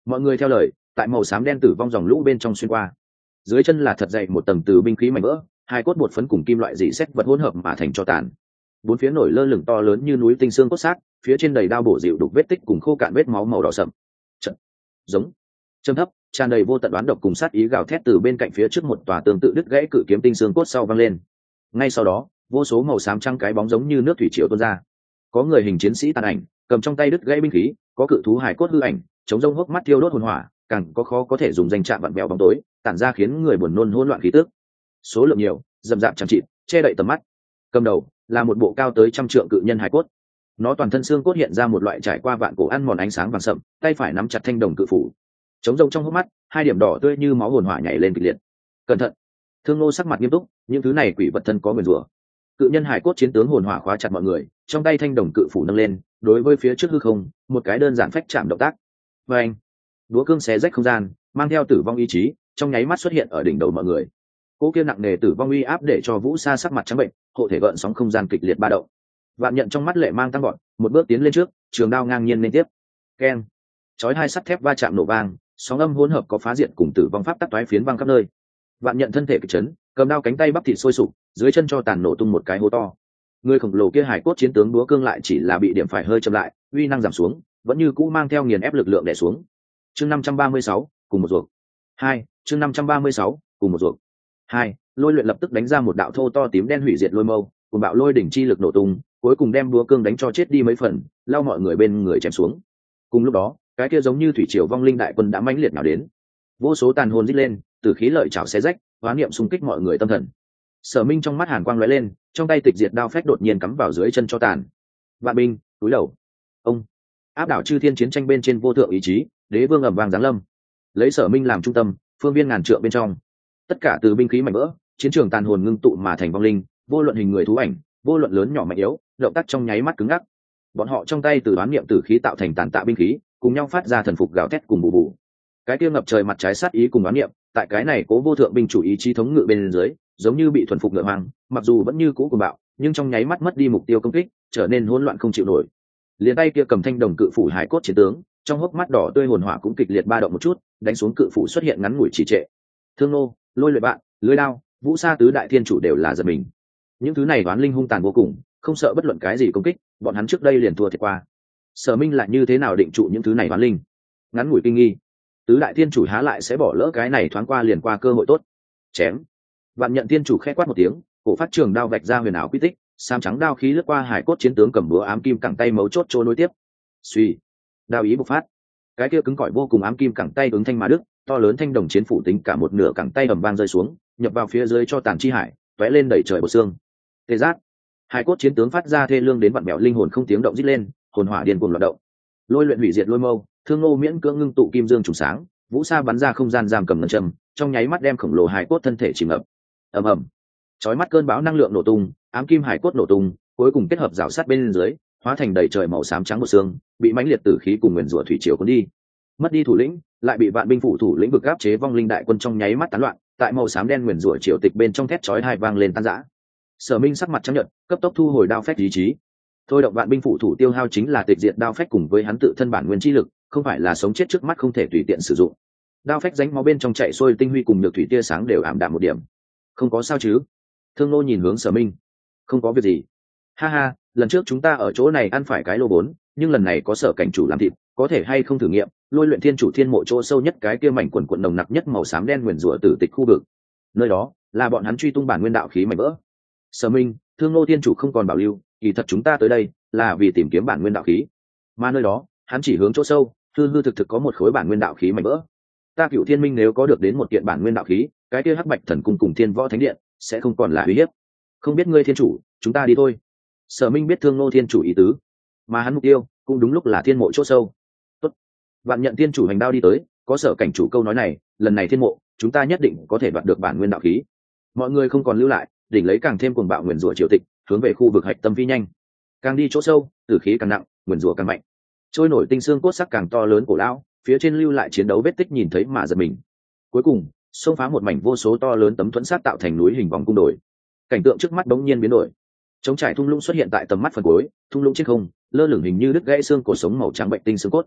Mọi người theo lời tại màu xám đen tử vong dòng lũ bên trong xuyên qua. Dưới chân là thật dày một tầng từ binh khí mảnh vỡ, hai cốt bột phấn cùng kim loại dị xét vật hỗn hợp mà thành cho tàn. Bốn phía nổi lơ lửng to lớn như núi tinh xương cốt xác, phía trên đầy đao bổ dịu đục vết tích cùng khô cạn vết máu màu đỏ sậm. Trận giống trầm thấp, tràn đầy vô tận đoán độc cùng sát ý gào thét từ bên cạnh phía trước một tòa tương tự đứt gãy cự kiếm tinh xương cốt sau vang lên. Ngay sau đó, vô số màu xám trắng cái bóng giống như nước thủy triều tuôn ra. Có người hình chiến sĩ tàn ảnh, cầm trong tay đứt gãy binh khí, có cự thú hải cốt hư ảnh, chống rông hốc mắt thiêu đốt hồn hỏa, càng có khó có thể dùng danh chạm vặn vẹo bóng tối, tản ra khiến người buồn nôn hỗn loạn khí tức. Số lượng nhiều, rậm rạp chẳng chịt, che đậy tầm mắt. Cầm đầu là một bộ cao tới 100 trượng cự nhân hải cốt. Nó toàn thân xương cốt hiện ra một loại trải qua vạn cổ ăn mòn ánh sáng vàng sậm, tay phải nắm chặt thanh đồng cự phủ. Chống rông trong hốc mắt, hai điểm đỏ tươi như máu hồn hỏa nhảy lên kịch liệt. Cẩn thận! Thương Ngô sắc mặt nghiêm túc, những thứ này quỷ vật thân có nguyền rủa. Cự nhân hải cốt chiến tướng hồn hỏa khóa chặt mọi người, trong tay thanh đồng cự phủ nâng lên, đối với phía trước hư không, một cái đơn giản phách chạm động tác. Và anh, đúa cương xé rách không gian, mang theo tử vong ý chí, trong nháy mắt xuất hiện ở đỉnh đầu mọi người. Cỗ kia nặng nề tử vong uy áp để cho Vũ Sa sắc mặt trắng bệnh, hộ thể gợn sóng không gian kịch liệt ba động. Vạn Nhận trong mắt lệ mang tăng gọn, một bước tiến lên trước, trường đao ngang nhiên lên tiếp. Keng, chói hai sắt thép va chạm nổ vang, sóng âm hỗn hợp có phá diện cùng tử vong pháp tắc toái phiến văng khắp nơi. Vạn Nhận thân thể kịch chấn, cầm đao cánh tay bắp thịt sôi sục, dưới chân cho tàn nổ tung một cái hố to. Người khổng lồ kia hải cốt chiến tướng đúa cương lại chỉ là bị điểm phải hơi chậm lại, uy năng giảm xuống, vẫn như cũ mang theo nghiền ép lực lượng đè xuống. Chương 536, cùng một ruột. 2, chương 536, cùng một ruột. 2, Lôi Luyện lập tức đánh ra một đạo thô to tím đen hủy diệt lôi mâu, cùng bạo lôi đỉnh chi lực nổ tung, cuối cùng đem đúa cương đánh cho chết đi mấy phần, lao mọi người bên người chém xuống. Cùng lúc đó, cái kia giống như thủy triều vong linh đại quân đã mãnh liệt nào đến. Vô số tàn hồn rít lên, tử khí lợi chảo xé rách, hóa niệm xung kích mọi người tâm thần. Sở Minh trong mắt hàn quang lóe lên, trong tay tịch diệt đao phách đột nhiên cắm vào dưới chân cho tàn. Vạn binh, túi đầu. Ông áp đảo chư thiên chiến tranh bên trên vô thượng ý chí, đế vương ầm vang giáng lâm. Lấy Sở Minh làm trung tâm, phương viên ngàn trượng bên trong, tất cả từ binh khí mảnh vỡ, chiến trường tàn hồn ngưng tụ mà thành vong linh, vô luận hình người thú ảnh, vô luận lớn nhỏ mạnh yếu, động tác trong nháy mắt cứng ngắc. Bọn họ trong tay từ đoán niệm tử khí tạo thành tàn tạ binh khí, cùng nhau phát ra thần phục gào thét cùng bù bù. Cái kia ngập trời mặt trái sát ý cùng đoán niệm, tại cái này cố vô thượng binh chủ ý chí thống ngự bên dưới, giống như bị thuần phục ngựa hoang, mặc dù vẫn như cũ cuồng bạo, nhưng trong nháy mắt mất đi mục tiêu công kích, trở nên hỗn loạn không chịu nổi. Liền tay kia cầm thanh đồng cự phủ hải cốt chiến tướng, trong hốc mắt đỏ tươi hồn hỏa cũng kịch liệt ba động một chút, đánh xuống cự phủ xuất hiện ngắn ngủi trì trệ. Thương nô, Lôi Luyện bạn, lưới đao, Vũ Sa tứ đại thiên chủ đều là giật mình. Những thứ này đoán linh hung tàn vô cùng, không sợ bất luận cái gì công kích, bọn hắn trước đây liền thua thiệt qua. Sở Minh lại như thế nào định trụ những thứ này đoán linh? Ngắn ngủi kinh nghi, tứ đại thiên chủ há lại sẽ bỏ lỡ cái này thoáng qua liền qua cơ hội tốt. Chém. Vạn Nhận thiên chủ khẽ quát một tiếng, cổ phát trường đao vạch ra huyền ảo quy tích, sam trắng đao khí lướt qua hải cốt chiến tướng cầm búa ám kim cẳng tay mấu chốt chỗ nối tiếp. Suy, đao ý bộc phát, cái kia cứng cỏi vô cùng ám kim cẳng tay ứng thanh mà đức, to lớn thanh đồng chiến phủ tính cả một nửa cẳng tay ầm vang rơi xuống, nhập vào phía dưới cho tàn chi hải, tóe lên đẩy trời bột xương. Tê giác, hải cốt chiến tướng phát ra thê lương đến vặn bẹo linh hồn không tiếng động rít lên, hồn hỏa điên cuồng loạn động. Lôi Luyện hủy diệt lôi mâu, Thương Ngô miễn cưỡng ngưng tụ kim dương trùng sáng, Vũ Sa bắn ra không gian giam cầm ngân châm, trong nháy mắt đem khổng lồ hải cốt thân thể chìm ngập. Ầm ầm, chói mắt cơn bão năng lượng nổ tung, ám kim hải cốt nổ tung, cuối cùng kết hợp rào sát bên dưới, hóa thành đầy trời màu xám trắng một xương, bị mãnh liệt tử khí cùng nguyên rủa thủy triều cuốn đi. Mất đi thủ lĩnh, lại bị vạn binh phủ thủ lĩnh vực áp chế vong linh đại quân trong nháy mắt tán loạn, tại màu xám đen nguyên rủa triều tịch bên trong thét chói tai vang lên tan rã. Sở Minh sắc mặt trắng nhợt, cấp tốc thu hồi đao phách ý chí. Thôi động vạn binh phủ thủ tiêu hao chính là tịch diệt đao phách cùng với hắn tự thân bản nguyên chi lực, không phải là sống chết trước mắt không thể tùy tiện sử dụng. Đao phách rãnh máu bên trong chạy xuôi tinh huy cùng nhược thủy tia sáng đều ảm đạm một điểm. Không có sao chứ? Thương Nô nhìn hướng Sở Minh. Không có việc gì. Ha ha, lần trước chúng ta ở chỗ này ăn phải cái lô vốn, nhưng lần này có Sở cảnh chủ làm thịt, có thể hay không thử nghiệm? Lôi Luyện thiên chủ thiên mộ chỗ sâu nhất cái kia mảnh quần quần nồng nặc nhất màu xám đen nguyên rủa tử tịch khu vực. Nơi đó là bọn hắn truy tung bản nguyên đạo khí mảnh vỡ. Sở Minh, Thương Nô thiên chủ không còn bảo lưu, kỳ thật chúng ta tới đây là vì tìm kiếm bản nguyên đạo khí, mà nơi đó hắn chỉ hướng chỗ sâu, hư hư thực thực có một khối bản nguyên đạo khí mảnh vỡ. Ta Cựu Thiên Minh nếu có được đến một kiện bản nguyên đạo khí, cái kia Hắc Bạch Thần Cung cùng Thiên Võ Thánh Điện sẽ không còn là uy hiếp. Không biết ngươi thiên chủ, chúng ta đi thôi. Sở Minh biết Thương Nô thiên chủ ý tứ, mà hắn mục tiêu cũng đúng lúc là thiên mộ chỗ sâu. Tốt. Vạn Nhận thiên chủ hành đao đi tới, có Sở cảnh chủ câu nói này, lần này thiên mộ chúng ta nhất định có thể đoạt được bản nguyên đạo khí. Mọi người không còn lưu lại, đỉnh lấy càng thêm cuồng bạo nguyên rủa triều tịch, hướng về khu vực hạch tâm phi nhanh. Càng đi chỗ sâu, tử khí càng nặng, nguyên rủa càng mạnh. Trôi nổi tinh xương cốt sắc càng to lớn cổ lão, phía trên lưu lại chiến đấu vết tích nhìn thấy mà giật mình. Cuối cùng, xông phá một mảnh vô số to lớn tấm thuẫn sát tạo thành núi hình vòng cung đổi. Cảnh tượng trước mắt bỗng nhiên biến đổi. Trống trải thung lũng xuất hiện tại tầm mắt phần cuối, thung lũng trên không, lơ lửng hình như đứt gãy xương cổ sống màu trắng bệnh tinh xương cốt.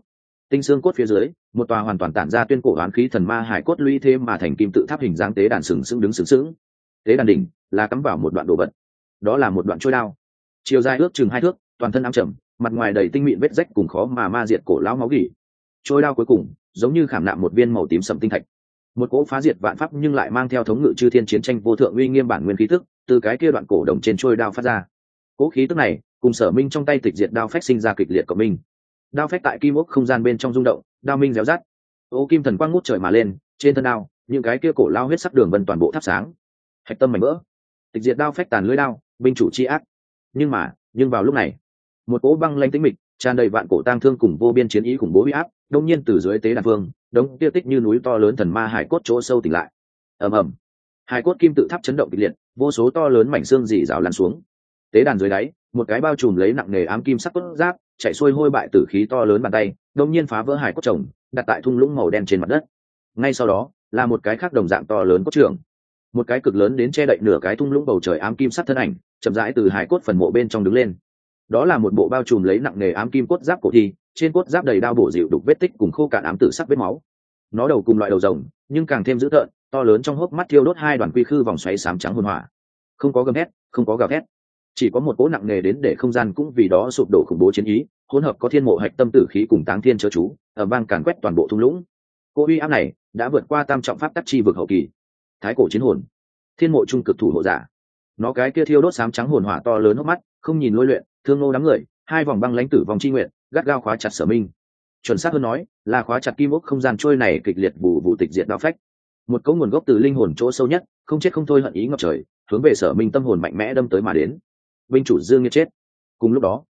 Tinh xương cốt phía dưới, một tòa hoàn toàn tản ra tuyên cổ oán khí thần ma hải cốt lũy thế mà thành kim tự tháp hình dáng tế đàn sừng sững đứng sừng sững. Tế đàn đỉnh là cắm vào một đoạn đồ vật, đó là một đoạn trôi đao, chiều dài ước chừng 2 thước, toàn thân ám trầm, mặt ngoài đầy tinh mịn vết rách cùng khó mà ma diệt cổ lão máu gỉ. Trôi đao cuối cùng giống như khảm nạm một viên màu tím sẫm tinh thạch. Một cỗ phá diệt vạn pháp nhưng lại mang theo thống ngự chư thiên chiến tranh vô thượng uy nghiêm bản nguyên khí tức, từ cái kia đoạn cổ đồng trên trôi đao phát ra. Cỗ khí tức này cùng Sở Minh trong tay tịch diệt đao phách sinh ra kịch liệt cộng minh. Đao phách tại kim ốc không gian bên trong rung động, đao minh réo rát. Ô kim thần quang ngút trời mà lên, trên thân đao, những cái kia cổ lao huyết sắc đường vân toàn bộ thắp sáng. Hạch tâm mảnh vỡ. Tịch diệt đao phách tàn lưỡi đao, binh chủ chi ác. Nhưng vào lúc này, một cỗ băng lãnh tĩnh mịch, tràn đầy vạn cổ tang thương cùng vô biên chiến ý khủng bố uy áp, đột nhiên từ dưới tế đàn phương, đống kia tích như núi to lớn thần ma hải cốt chỗ sâu tỉnh lại. Ầm ầm. Hải cốt kim tự tháp chấn động kịch liệt, vô số to lớn mảnh xương rỉ rào lăn xuống. Tế đàn dưới đáy, một cái bao trùm lấy nặng nề ám kim sắc cốt giáp, chạy xuôi hôi bại tử khí to lớn bàn tay, đột nhiên phá vỡ hải cốt chồng, đặt tại thung lũng màu đen trên mặt đất. Ngay sau đó, là một cái khác đồng dạng to lớn cốt trưởng, một cái cực lớn đến che đậy nửa cái thung lũng bầu trời ám kim sắc thân ảnh, chậm rãi từ hải cốt phần mộ bên trong đứng lên. Đó là một bộ bao trùm lấy nặng nề ám kim cốt giáp cổ thi, trên cốt giáp đầy đao bổ dịu đục vết tích cùng khô cạn ám tử sắc vết máu. Nó đầu cùng loại đầu rồng, nhưng càng thêm dữ tợn, to lớn trong hốc mắt thiêu đốt 2 đoàn quy khư vòng xoáy xám trắng hồn hỏa. Không có gầm hét, không có gào thét, chỉ có một cỗ nặng nề đến để không gian cũng vì đó sụp đổ khủng bố chiến ý, hỗn hợp có thiên mộ hạch tâm tử khí cùng táng thiên chớ chú, ở vang càn quét toàn bộ thung lũng. Cỗ uy áp này đã vượt qua tam trọng pháp tắc chi vực hậu kỳ. Thái cổ chiến hồn, thiên mộ trung cực thủ hộ giả. Nó cái kia thiêu đốt xám trắng hồn hỏa to lớn hốc mắt, không nhìn lôi luyện, thương nô đám người, 2 vòng băng lãnh tử vòng chi nguyện, gắt gao khóa chặt Sở Minh. Chuẩn xác hơn nói, là khóa chặt kim ốc không gian trôi này kịch liệt vụ tịch diệt đao phách. Một cấu nguồn gốc từ linh hồn chỗ sâu nhất, không chết không thôi hận ý ngập trời, hướng về Sở Minh tâm hồn mạnh mẽ đâm tới mà đến. Binh chủ Dương Nghiệt chết. Cùng lúc đó,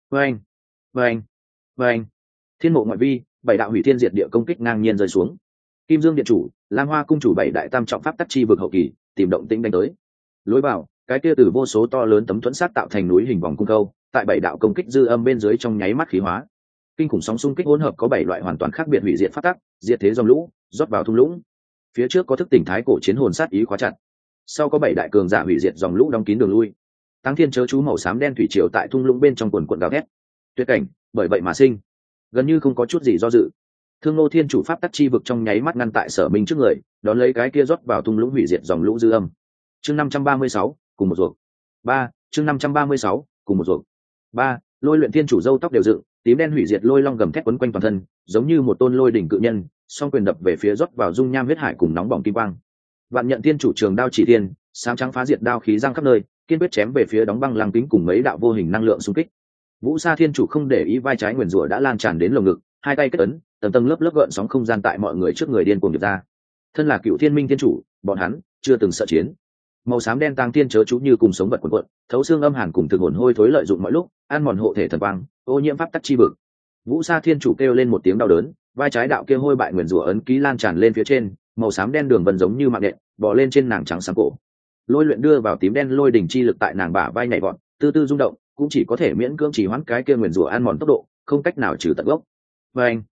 vâng, thiên mộ ngoại vi, 7 đạo hủy thiên diệt địa công kích ngang nhiên rơi xuống. Kim Dương điện chủ, Lam Hoa cung chủ 7 đại tam trọng pháp tắc chi vực hậu kỳ, tìm động tĩnh đánh tới. Lối vào, cái kia từ vô số to lớn tấm thuẫn sát tạo thành núi hình vòng cung câu, tại 7 đạo công kích dư âm bên dưới trong nháy mắt khí hóa. Kinh khủng sóng xung kích hỗn hợp có 7 loại hoàn toàn khác biệt hủy diệt pháp tắc, diệt thế dòng lũ, rót vào thung lũng. Phía trước có thức tỉnh thái cổ chiến hồn sát ý khóa chặt, sau có 7 đại cường giả hủy diệt dòng lũ đóng kín đường lui. Táng thiên chớ chú màu xám đen thủy triều tại thung lũng bên trong quần quần gào thét. Tuyệt cảnh, bởi vậy mà sinh, gần như không có chút gì do dự. Thương Nô Thiên chủ pháp tắc chi vực trong nháy mắt ngăn tại Sở Minh trước người, đón lấy cái kia rót vào thung lũng hủy diệt dòng lũ dư âm. Chương 536, cùng một ruột. 3, chương 536, cùng một ruột. 3, Lôi luyện thiên chủ râu tóc đều dựng, tím đen hủy diệt lôi long gầm thét quấn quanh toàn thân, giống như một tôn lôi đỉnh cự nhân, song quyền đập về phía rót vào dung nham huyết hải cùng nóng bỏng kim quang. Vạn nhận thiên chủ trường đao chỉ thiên, sáng trắng phá diệt đao khí giăng khắp nơi, kiên quyết chém về phía đóng băng lăng kính cùng mấy đạo vô hình năng lượng xung kích. Vũ Sa thiên chủ không để ý vai trái nguyền rủa đã lan tràn đến lồng ngực, 2 tay kết ấn, tầng tầng lớp lớp gợn sóng không gian tại mọi người trước người điên cuồng điệp ra. Thân là Cựu Thiên Minh thiên chủ, bọn hắn chưa từng sợ chiến. Màu xám đen tang thiên chớ chú như cùng sống vật cuộn cuộn, thấu xương âm hàn cùng thực hồn hôi thối lợi dụng mọi lúc, ăn mòn hộ thể thần quang, ô nhiễm pháp tắc chi vực. Vũ Sa thiên chủ kêu lên một tiếng đau đớn, vai trái đạo kia hôi bại nguyền rủa ấn ký lan tràn lên phía trên, màu xám đen đường vân giống như mạng nhện, bò lên trên nàng trắng sáng cổ. Lôi luyện đưa vào tím đen lôi đỉnh chi lực tại nàng bả vai nhảy vọt, từ từ rung động, cũng chỉ có thể miễn cưỡng chỉ hoãn cái kia nguyền rủa ăn mòn tốc độ, không cách nào trừ tận gốc. Vâng,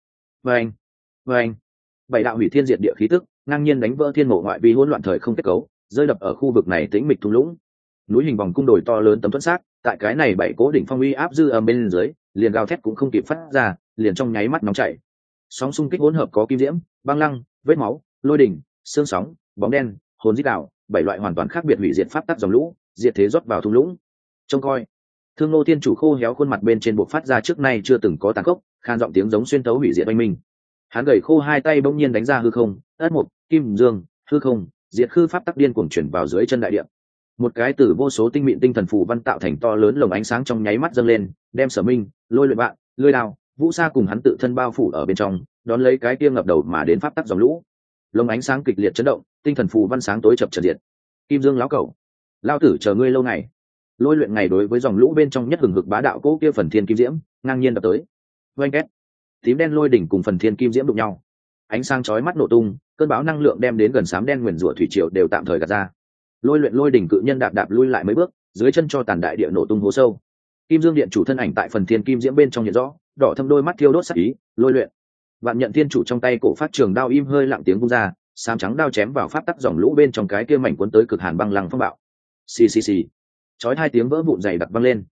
7 đạo hủy thiên diệt địa khí tức ngang nhiên đánh vỡ thiên mộ ngoại vi hỗn loạn thời không kết cấu, rơi đập ở khu vực này tĩnh mịch thung lũng. Núi hình vòng cung đồi to lớn tấm thuẫn sát, tại cái này 7 cố đỉnh phong uy áp dư âm bên dưới, liền gào thét cũng không kịp phát ra, liền trong nháy mắt nóng chảy. Sóng xung kích hỗn hợp có kim diễm, băng lăng, vết máu, lôi đỉnh, xương sóng, bóng đen, hồn dít đạo, 7 loại hoàn toàn khác biệt hủy diệt pháp tắc dòng lũ, diệt thế rót vào thung lũng. Trông coi. Thương Nô Thiên chủ khô héo khuôn mặt bên trên buộc phát ra trước nay chưa từng có tàn khốc, khan giọng tiếng giống xuyên tấu hủy diệt oanh minh. Hắn gầy khô 2 tay bỗng nhiên đánh ra hư không, ất mục, kim dương, hư không, diệt khư pháp tắc điên cuồng chuyển vào dưới chân đại địa. Một cái từ vô số tinh mịn tinh thần phù văn tạo thành to lớn lồng ánh sáng trong nháy mắt dâng lên, đem Sở Minh, Lôi luyện bạn, lưỡi đao, Vũ Sa cùng hắn tự thân bao phủ ở bên trong, đón lấy cái kia ngập đầu mà đến pháp tắc dòng lũ. Lồng ánh sáng kịch liệt chấn động, tinh thần phù văn sáng tối chập chờn diệt. Kim Dương lão cẩu, lao tử chờ ngươi lâu ngày. Lôi luyện ngày đối với dòng lũ bên trong nhất hừng hực bá đạo cố kia phần thiên kim diễm ngang nhiên đập tới. Oanh két, tím đen lôi đỉnh cùng phần thiên kim diễm đụng nhau, ánh sáng chói mắt nổ tung, cơn bão năng lượng đem đến gần xám đen nguyền rủa thủy triều đều tạm thời gạt ra. Lôi luyện lôi đỉnh cự nhân đạp đạp lui lại mấy bước, dưới chân cho tàn đại địa nổ tung hố sâu. Kim Dương điện chủ thân ảnh tại phần thiên kim diễm bên trong hiện rõ, đỏ thâm đôi mắt thiêu đốt sát ý. Lôi luyện, vạn nhận thiên chủ trong tay cổ phát trường đao im hơi lặng tiếng vung ra, xám trắng đao chém vào pháp tắc dòng lũ bên trong cái kia mảnh cuốn tới cực hàn băng lăng phong bạo. Xì xì xì, chói 2 tiếng vỡ vụn dày đặc vang lên.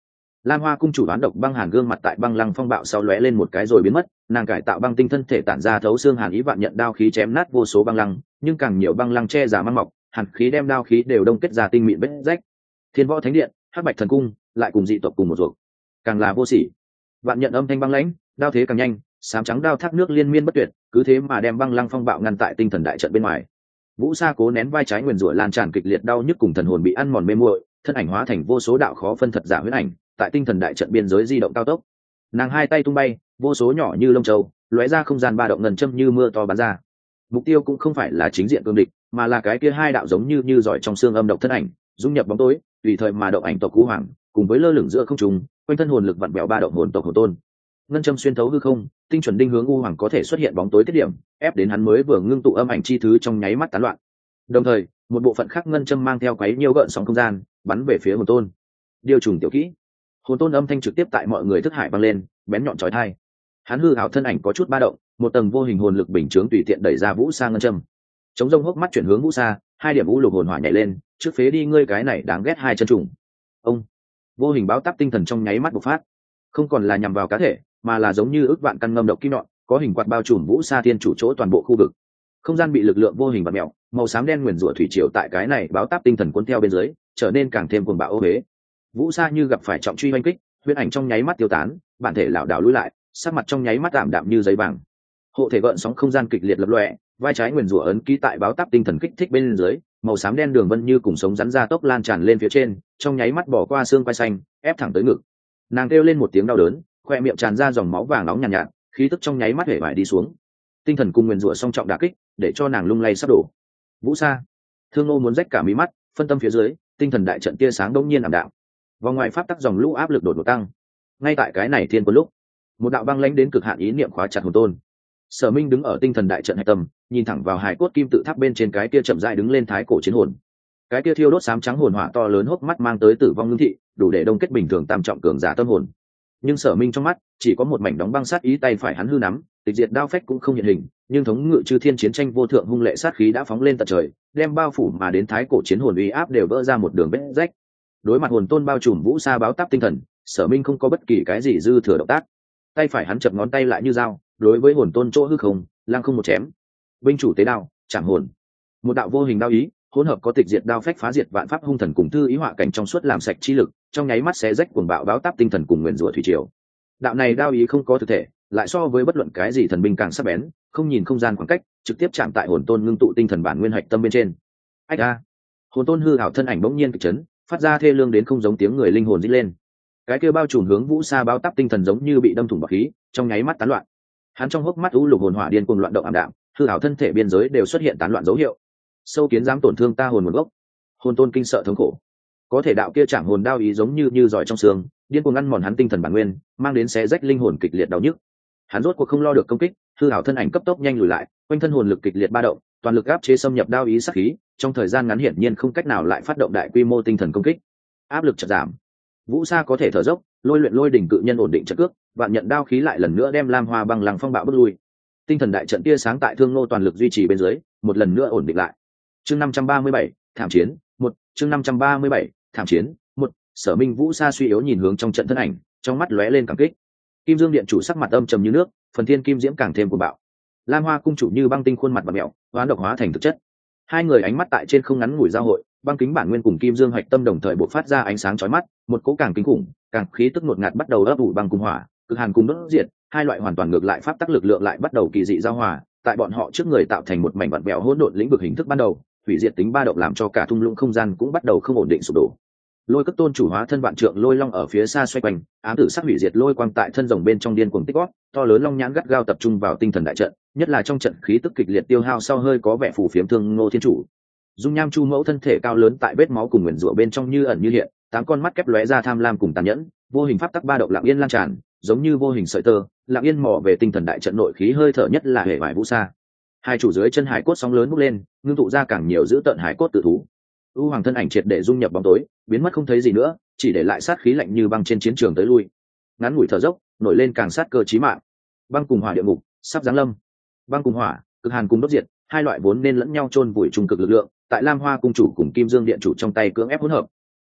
Lam Hoa cung chủ đoán độc băng hàn gương mặt tại băng lăng phong bạo sau lóe lên một cái rồi biến mất, nàng cải tạo băng tinh thân thể tản ra thấu xương hàn ý vạn nhận đao khí chém nát vô số băng lăng, nhưng càng nhiều băng lăng che giả mang mọc, hàn khí đem đao khí đều đông kết ra tinh mịn vết rách. Thiên Võ Thánh Điện, Hắc Bạch Thần Cung, lại cùng dị tộc cùng một ruột, càng là vô sỉ. Vạn nhận âm thanh băng lãnh, đao thế càng nhanh, sám trắng đao thác nước liên miên bất tuyệt, cứ thế mà đem băng lăng phong bạo ngăn tại tinh thần đại trận bên ngoài. Vũ Sa cố nén vai trái nguyền rủa lan tràn kịch liệt đau nhức cùng thần hồn bị ăn mòn mê muội, thân ảnh hóa thành vô số đạo khó phân thật giả huyễn ảnh, tại tinh thần đại trận biên giới di động cao tốc. Nàng hai tay tung bay, vô số nhỏ như lông châu, lóe ra không gian ba động ngần châm như mưa to bắn ra. Mục tiêu cũng không phải là chính diện cương địch, mà là cái kia hai đạo giống như giỏi trong xương âm độc thân ảnh, dung nhập bóng tối, tùy thời mà động ảnh tộc cú hoàng, cùng với lơ lửng giữa không trung, quanh thân hồn lực vặn bẹo ba động hồn tộc hồn tôn. Ngân châm xuyên thấu hư không, tinh chuẩn đinh hướng u hoàng có thể xuất hiện bóng tối tiết điểm, ép đến hắn mới vừa ngưng tụ âm ảnh chi thứ trong nháy mắt tán loạn. Đồng thời, một bộ phận khác ngân châm mang theo quấy nhiều gợn sóng không gian, bắn về phía hồn tôn. Điều trùng tiểu kỹ. Hồn tôn âm thanh trực tiếp tại mọi người thức hải vang lên, bén nhọn chói tai. Hắn hư ảo thân ảnh có chút ba động, một tầng vô hình hồn lực bình chướng tùy tiện đẩy ra Vũ Sa ngân châm. Chống rông hốc mắt chuyển hướng Vũ Sa, hai điểm u lục hồn hỏa nhảy lên, trước phế đi ngươi cái này đáng ghét hai chân trùng. Ông vô hình báo táp tinh thần trong nháy mắt bộc phát, không còn là nhằm vào cá thể, mà là giống như ức vạn căn ngâm độc kim nhọn, có hình quạt bao trùm Vũ Sa thiên chủ chỗ toàn bộ khu vực. Không gian bị lực lượng vô hình vặn mèo, màu xám đen nguyền rủa thủy triều tại cái này báo táp tinh thần cuốn theo bên dưới, trở nên càng thêm cuồng bạo ô huế. Vũ Sa như gặp phải trọng truy oanh kích, huyễn ảnh trong nháy mắt tiêu tán, bản thể lảo đảo lùi lại, sắc mặt trong nháy mắt tạm đạm như giấy vàng. Hộ thể gợn sóng không gian kịch liệt lập lòe, vai trái nguyền rủa ấn ký tại báo táp tinh thần kích thích bên dưới, màu xám đen đường vân như cùng sống rắn ra tốc lan tràn lên phía trên, trong nháy mắt bỏ qua xương quai xanh, ép thẳng tới ngực. Nàng kêu lên một tiếng đau đớn, khoe miệng tràn ra dòng máu vàng nóng nhàn nhạt, khí tức trong nháy mắt hể vải đi xuống. Tinh thần cùng nguyền rủa song trọng đả kích, để cho nàng lung lay sắp đổ. Vũ Sa, Thương Ngô muốn rách cả mí mắt, phân tâm phía dưới, tinh thần đại trận tia sáng đống nhiên ảm đạm. Vòng ngoài pháp tắc dòng lũ áp lực đột ngột tăng. Ngay tại cái này thiên quân lúc, một đạo băng lãnh đến cực hạn ý niệm khóa chặt hồn tôn. Sở Minh đứng ở tinh thần đại trận hạch tâm, nhìn thẳng vào hài cốt kim tự tháp bên trên cái kia chậm rãi đứng lên thái cổ chiến hồn. Cái kia thiêu đốt xám trắng hồn hỏa to lớn hốc mắt mang tới tử vong ngưng thị, đủ để đông kết bình thường tam trọng cường giả tâm hồn. Nhưng Sở Minh trong mắt chỉ có một mảnh đóng băng sát ý, tay phải hắn hư nắm, tịch diệt đao phách cũng không hiện hình, nhưng thống ngự chư thiên chiến tranh vô thượng hung lệ sát khí đã phóng lên tận trời, đem bao phủ mà đến thái cổ chiến hồn uy áp đều vỡ ra một đường vết rách. Đối mặt hồn tôn bao trùm Vũ Sa báo táp tinh thần, Sở Minh không có bất kỳ cái gì dư thừa động tác, tay phải hắn chập ngón tay lại như dao, đối với hồn tôn chỗ hư không lăng không một chém. Binh chủ tế đao chạm hồn, một đạo vô hình đao ý hỗn hợp có tịch diệt đao phách phá diệt vạn pháp hung thần cùng thư ý họa cảnh trong suốt làm sạch chi lực, trong nháy mắt xé rách cuồng bạo báo táp tinh thần cùng nguyên rủa thủy triều. Đạo này đao ý không có thực thể, lại so với bất luận cái gì thần binh càng sắc bén, không nhìn không gian khoảng cách, trực tiếp chạm tại hồn tôn ngưng tụ tinh thần bản nguyên hạch tâm bên trên. Ách a! Hồn tôn hư ảo thân ảnh bỗng nhiên kịch chấn, phát ra thê lương đến không giống tiếng người, linh hồn rít lên. Cái kia bao trùm hướng Vũ Sa báo táp tinh thần giống như bị đâm thủng bạc khí, trong nháy mắt tán loạn. Hắn trong hốc mắt u lục hồn hỏa điên cuồng loạn động ảm đạm, hư ảo thân thể biên giới đều xuất hiện tán loạn dấu hiệu. Sâu kiến dám tổn thương ta hồn nguồn gốc. Hồn tôn kinh sợ thống khổ. Có thể đạo kia chạm hồn đao ý giống như giỏi trong xương, điên cuồng ngăn mòn hắn tinh thần bản nguyên, mang đến xé rách linh hồn kịch liệt đau nhức. Hắn rốt cuộc không lo được công kích, hư ảo thân ảnh cấp tốc nhanh lùi lại, quanh thân hồn lực kịch liệt ba động, toàn lực áp chế xâm nhập đao ý sát khí, trong thời gian ngắn hiển nhiên không cách nào lại phát động đại quy mô tinh thần công kích. Áp lực chợt giảm. Vũ Sa có thể thở dốc, lôi luyện lôi đỉnh cự nhân ổn định trận cước, vạn nhận đao khí lại lần nữa đem Lam Hoa băng lăng phong bạo bước lui. Tinh thần đại trận tia sáng tại Thương Nô toàn lực duy trì bên dưới, một lần nữa ổn định lại. Chương 537, thảm chiến, 1, chương 537, thảm chiến, 1. Sở Minh Vũ Sa suy yếu nhìn hướng trong trận thân ảnh, trong mắt lóe lên cảm kích. Kim Dương điện chủ sắc mặt âm trầm như nước, phần thiên kim diễm càng thêm cuồng bạo. Lam Hoa cung chủ như băng tinh khuôn mặt bặm mèo, hoán độc hóa thành thực chất. Hai người ánh mắt tại trên không ngắn ngủi giao hội, băng kính bản nguyên cùng Kim Dương hạch tâm đồng thời bộc phát ra ánh sáng chói mắt, một cỗ càng kinh khủng, càng khí tức ngột ngạt bắt đầu ấp ủ băng cùng hỏa, cực hàn cùng đốt diệt, hai loại hoàn toàn ngược lại pháp tắc lực lượng lại bắt đầu kỳ dị giao hòa, tại bọn họ trước người tạo thành một mảnh vặn vẹo hỗn độn lĩnh vực hình thức ban đầu, hủy diệt tính ba động làm cho cả thung lũng không gian cũng bắt đầu không ổn định sụp đổ. Lôi Cất tôn chủ hóa thân vạn trượng lôi long ở phía xa xoay quanh, ám tử sắc hủy diệt lôi quang tại thân rồng bên trong điên cuồng tích gót, to lớn long nhãn gắt gao tập trung vào tinh thần đại trận, nhất là trong trận khí tức kịch liệt tiêu hao sau hơi có vẻ phù phiếm Thương Ngô thiên chủ. Dung nham chu mẫu thân thể cao lớn tại vết máu cùng nguyền rủa bên trong như ẩn như hiện, tám con mắt kép lóe ra tham lam cùng tàn nhẫn, vô hình pháp tắc ba động lặng yên lan tràn, giống như vô hình sợi tơ, lặng yên mò về tinh thần đại trận nội khí hơi thở nhất là hệ vải Vũ Sa. Hai chủ dưới chân hải cốt sóng lớn bốc lên, ngưng tụ ra càng nhiều dữ tợn hải cốt tự thú. U hoàng thân ảnh triệt để dung nhập bóng tối, biến mất không thấy gì nữa, chỉ để lại sát khí lạnh như băng trên chiến trường tới lui. Ngắn ngủi thở dốc, nổi lên càng sát cơ chí mạng. Băng cùng hỏa địa ngục sắp giáng lâm. Băng cùng hỏa, cực hàn cùng đốt diệt, hai loại vốn nên lẫn nhau chôn vùi trung cực lực lượng, tại Lam Hoa cung chủ cùng Kim Dương điện chủ trong tay cưỡng ép hỗn hợp.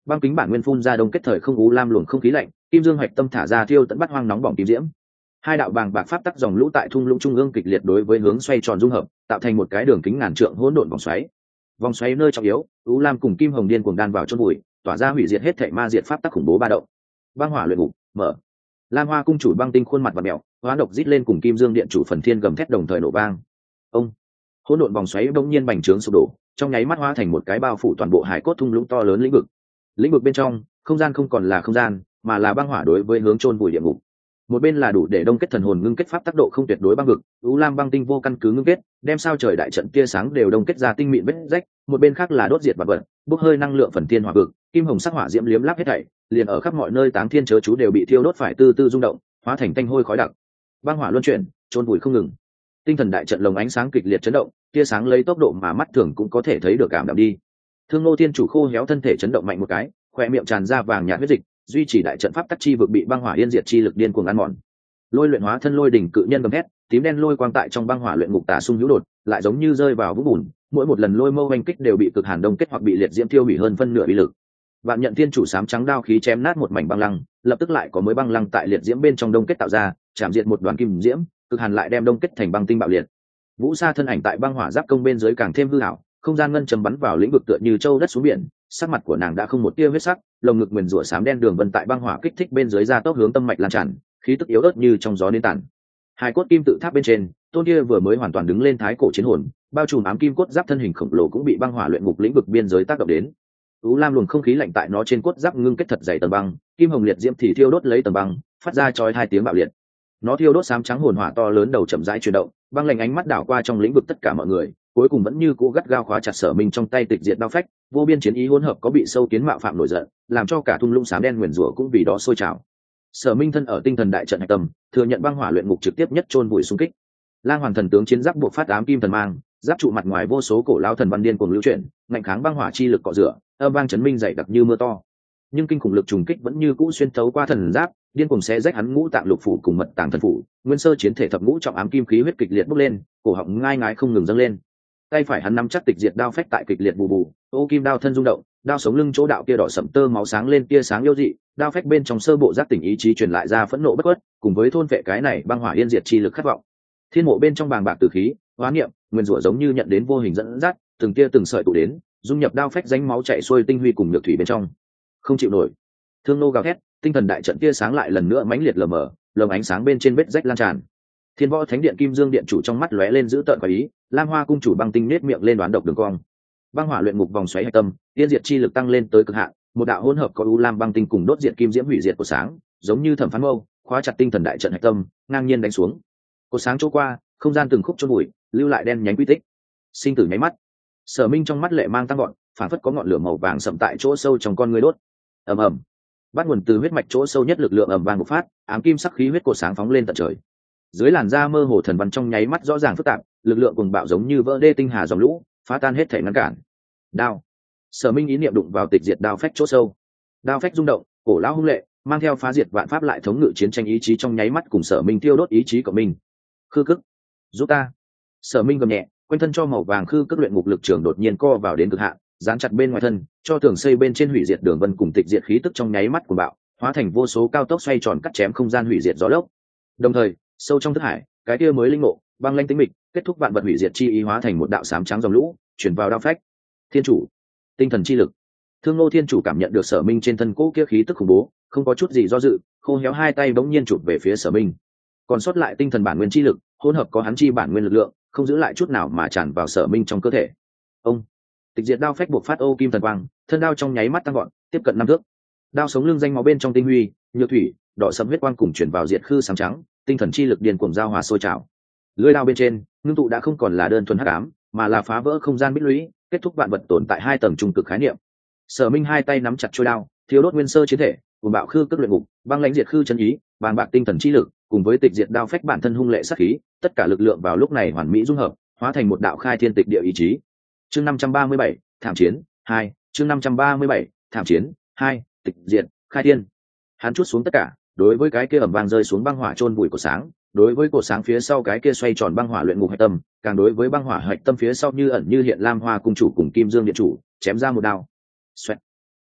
băng kính bản nguyên phun ra đông kết thời không u lam luồng không khí lạnh, kim dương hạch tâm thả ra thiêu tận bắt hoang nóng bỏng kim diễm. Hai đạo bàng bạc pháp tắc dòng lũ tại thung lũng trung ương kịch liệt đối với hướng xoay tròn dung hợp, tạo thành một cái đường kính ngàn trượng hỗn độn vòng xoáy. Vòng xoáy nơi trọng yếu, u lam cùng kim hồng điên cuồng đan vào chôn bụi, tỏa ra hủy diệt hết thảy ma diệt pháp tắc khủng bố ba động. Băng hỏa luyện ngục mở. Lam Hoa cung chủ băng tinh khuôn mặt và mèo, hóa độc rít lên cùng kim dương điện chủ phần thiên gầm thét đồng thời nổ vang. Ông hỗn độn vòng xoáy bỗng nhiên bành trướng sụp đổ, trong nháy mắt hóa thành một cái bao phủ toàn bộ hải cốt thung lũng to lớn lĩnh vực. Lĩnh vực bên trong, không gian không còn là không gian, mà là băng hỏa đối với hướng chôn vùi địa ngục. Một bên là đủ để đông kết thần hồn ngưng kết pháp tác độ không tuyệt đối băng vực, u lam băng tinh vô căn cứ ngưng kết, đem sao trời đại trận tia sáng đều đông kết ra tinh mịn vết rách. Một bên khác là đốt diệt vật vật, bốc hơi năng lượng phần thiên hỏa vực, kim hồng sắc hỏa diễm liếm láp hết thảy, liền ở khắp mọi nơi táng thiên chớ chú đều bị thiêu đốt phải từ từ rung động, hóa thành tanh hôi khói đặc. Băng hỏa luân chuyển, chôn vùi không ngừng. Tinh thần đại trận lồng ánh sáng kịch liệt chấn động, tia sáng lấy tốc độ mà mắt thường cũng có thể thấy được cảm đạm đi. Thương Nô Thiên chủ khô héo thân thể chấn động mạnh một cái, khóe miệng tràn ra vàng nhạt huyết dịch, duy trì đại trận pháp tắc chi vực bị băng hỏa yên diệt chi lực điên cuồng ăn mòn. Lôi luyện hóa thân lôi đỉnh cự nhân gầm thét, tím đen lôi quang tại trong băng hỏa luyện ngục tả xung hữu đột, lại giống như rơi vào vũng bùn, mỗi một lần lôi mâu oanh kích đều bị cực hàn đông kết hoặc bị liệt diễm tiêu hủy hơn phân nửa uy lực. Vạn nhận thiên chủ sám trắng đao khí chém nát một mảnh băng lăng, lập tức lại có mới băng lăng tại liệt diễm bên trong đông kết tạo ra, chạm diệt một đoàn kim diễm, cực hàn lại đem đông kết thành băng tinh bạo liệt. Vũ Sa thân ảnh tại băng hỏa giáp công bên dưới càng thêm hư ảo, không gian ngân châm bắn vào lĩnh vực tựa như châu đất xuống biển, sắc mặt của nàng đã không một tia huyết sắc, lồng ngực nguyền rủa xám đen đường vân tại băng hỏa kích thích bên dưới ra tốc hướng tâm mạch lan tràn, khí tức yếu ớt như trong gió đến tàn. Hai cốt kim tự tháp bên trên, tôn kia vừa mới hoàn toàn đứng lên thái cổ chiến hồn, bao trùm ám kim cốt giáp thân hình khổng lồ cũng bị băng hỏa luyện ngục lĩnh vực biên giới tác động đến. U lam luồng không khí lạnh tại nó trên cốt giáp ngưng kết thật dày tầng băng, kim hồng liệt diễm thì thiêu đốt lấy tầng băng, phát ra chói hai tiếng bạo liệt. Nó thiêu đốt xám trắng hồn hỏa to lớn đầu chậm rãi chuyển động, băng lạnh ánh mắt đảo qua trong lĩnh vực tất cả mọi người, cuối cùng vẫn như cũ gắt gao khóa chặt Sở Minh trong tay tịch diệt đao phách, vô biên chiến ý hỗn hợp có bị sâu kiến mạo phạm nổi giận, làm cho cả thung lũng xám đen nguyền rủa cũng vì đó sôi trào. Sở Minh thân ở tinh thần đại trận hạch tâm, thừa nhận băng hỏa luyện ngục trực tiếp nhất chôn vùi xung kích. Lang Hoàng thần tướng chiến giáp buộc phát ám kim thần mang, giáp trụ mặt ngoài vô số cổ lao thần văn điên cuồng lưu chuyển, ngạnh kháng băng hỏa chi lực cọ rửa, âm vang chấn minh dày đặc như mưa to. Nhưng kinh khủng lực trùng kích vẫn như cũ xuyên thấu qua thần giáp, điên cuồng xé rách hắn ngũ tạng lục phủ cùng mật tàng thần phủ, nguyên sơ chiến thể thập ngũ trọng ám kim khí huyết kịch liệt bốc lên, cổ họng ngai ngái không ngừng dâng lên. Tay phải hắn nắm chắc tịch diệt đao phách tại kịch liệt bù bù, ô kim đao thân rung động, đao sống lưng chỗ đạo kia đỏ sẫm tơ máu sáng lên tia sáng yêu dị, đao phách bên trong sơ bộ giác tỉnh ý chí truyền lại ra phẫn nộ bất khuất, cùng với thôn vệ cái này băng hỏa yên diệt chi lực khát vọng. Thiên mộ bên trong bàng bạc tử khí, hóa niệm, nguyên rủa giống như nhận đến vô hình dẫn dắt, từng tia từng sợi tụ đến, dung nhập đao phách rãnh máu chảy xuôi tinh huy cùng nhược thủy bên trong. Không chịu nổi. Thương nô gào thét, tinh thần đại trận tia sáng lại lần nữa mãnh liệt lờ mờ, lồng ánh sáng bên trên vết rách lan tràn. Thiên Võ Thánh Điện Kim Dương Điện chủ trong mắt lóe lên dữ tợn và ý, Lam Hoa cung chủ băng tinh nết miệng lên đoán độc đường cong. Băng hỏa luyện ngục vòng xoáy hạch tâm, tiên diệt chi lực tăng lên tới cực hạn, một đạo hỗn hợp có u lam băng tinh cùng đốt diệt kim diễm hủy diệt của sáng, giống như thẩm phán mâu, khóa chặt tinh thần đại trận hạch tâm, ngang nhiên đánh xuống. Cột sáng chỗ qua, không gian từng khúc chôn bụi, lưu lại đen nhánh quy tích. Sinh tử nháy mắt. Sở Minh trong mắt lệ mang tăng gọn, phản phất có ngọn lửa màu vàng sậm tại chỗ sâu trong con người đốt. Ầm ầm. Bắt nguồn từ huyết mạch chỗ sâu nhất lực lượng ầm vang bộc phát, ám kim sắc khí huyết cột sáng phóng lên tận trời. Dưới làn da mơ hồ thần văn trong nháy mắt rõ ràng phức tạp, lực lượng cuồng bạo giống như vỡ đê tinh hà dòng lũ, phá tan hết thể ngăn cản. Đao. Sở Minh ý niệm đụng vào tịch diệt đao phách chỗ sâu. Đao phách rung động, cổ lão hung lệ, mang theo phá diệt vạn pháp lại thống ngự chiến tranh ý chí trong nháy mắt cùng Sở Minh tiêu đốt ý chí của mình. Khư cức, giúp ta. Sở Minh gầm nhẹ, quanh thân cho màu vàng khư cức luyện ngục lực trường đột nhiên co vào đến cực hạn, dán chặt bên ngoài thân, cho tường xây bên trên hủy diệt đường vân cùng tịch diệt khí tức trong nháy mắt của bạo, hóa thành vô số cao tốc xoay tròn cắt chém không gian hủy diệt gió lốc. Đồng thời, sâu trong thức hải, cái kia mới linh ngộ, băng lãnh tĩnh mịch, kết thúc vạn vật hủy diệt chi ý hóa thành một đạo sám trắng dòng lũ, chuyển vào đao phách. Thiên chủ, tinh thần chi lực. Thương Ngô Thiên chủ cảm nhận được Sở Minh trên thân cỗ kia khí tức khủng bố, không có chút gì do dự, khô héo hai tay bỗng nhiên chụp về phía Sở Minh. Còn sót lại tinh thần bản nguyên chi lực, hỗn hợp có hắn chi bản nguyên lực lượng, không giữ lại chút nào mà tràn vào Sở Minh trong cơ thể. Ông, tịch diệt đao phách buộc phát ô kim thần quang, thân đao trong nháy mắt tăng gọn, tiếp cận 5 thước. Đao sống lưng danh máu bên trong tinh huy, nhược thủy, đỏ sẫm huyết quang cùng chuyển vào diệt khư sáng trắng, tinh thần chi lực điên cuồng giao hòa sôi trào. Lưỡi đao bên trên, ngưng tụ đã không còn là đơn thuần hắc ám, mà là phá vỡ không gian bích lũy, kết thúc vạn vật tồn tại 2 tầng trung cực khái niệm. Sở Minh hai tay nắm chặt chuôi đao, thiếu đốt nguyên sơ chiến thể, cùng bạo khư cước luyện ngục, băng lãnh diệt khư chân ý, vàng bạc tinh thần chi lực, cùng với tịch diệt đao phách bản thân hung lệ sát khí, tất cả lực lượng vào lúc này hoàn mỹ dung hợp, hóa thành một đạo khai thiên tịch địa ý chí. Chương 537, thảm chiến 2, chương 537, thảm chiến 2, tịch diệt, khai thiên. Hắn chút xuống tất cả, đối với cái kia ầm vang rơi xuống băng hỏa chôn bụi của sáng, đối với cột sáng phía sau cái kia xoay tròn băng hỏa luyện ngục hạch tâm, càng đối với băng hỏa hạch tâm phía sau như ẩn như hiện Lam Hoa cung chủ cùng Kim Dương điện chủ, chém ra một đao. Xoẹt.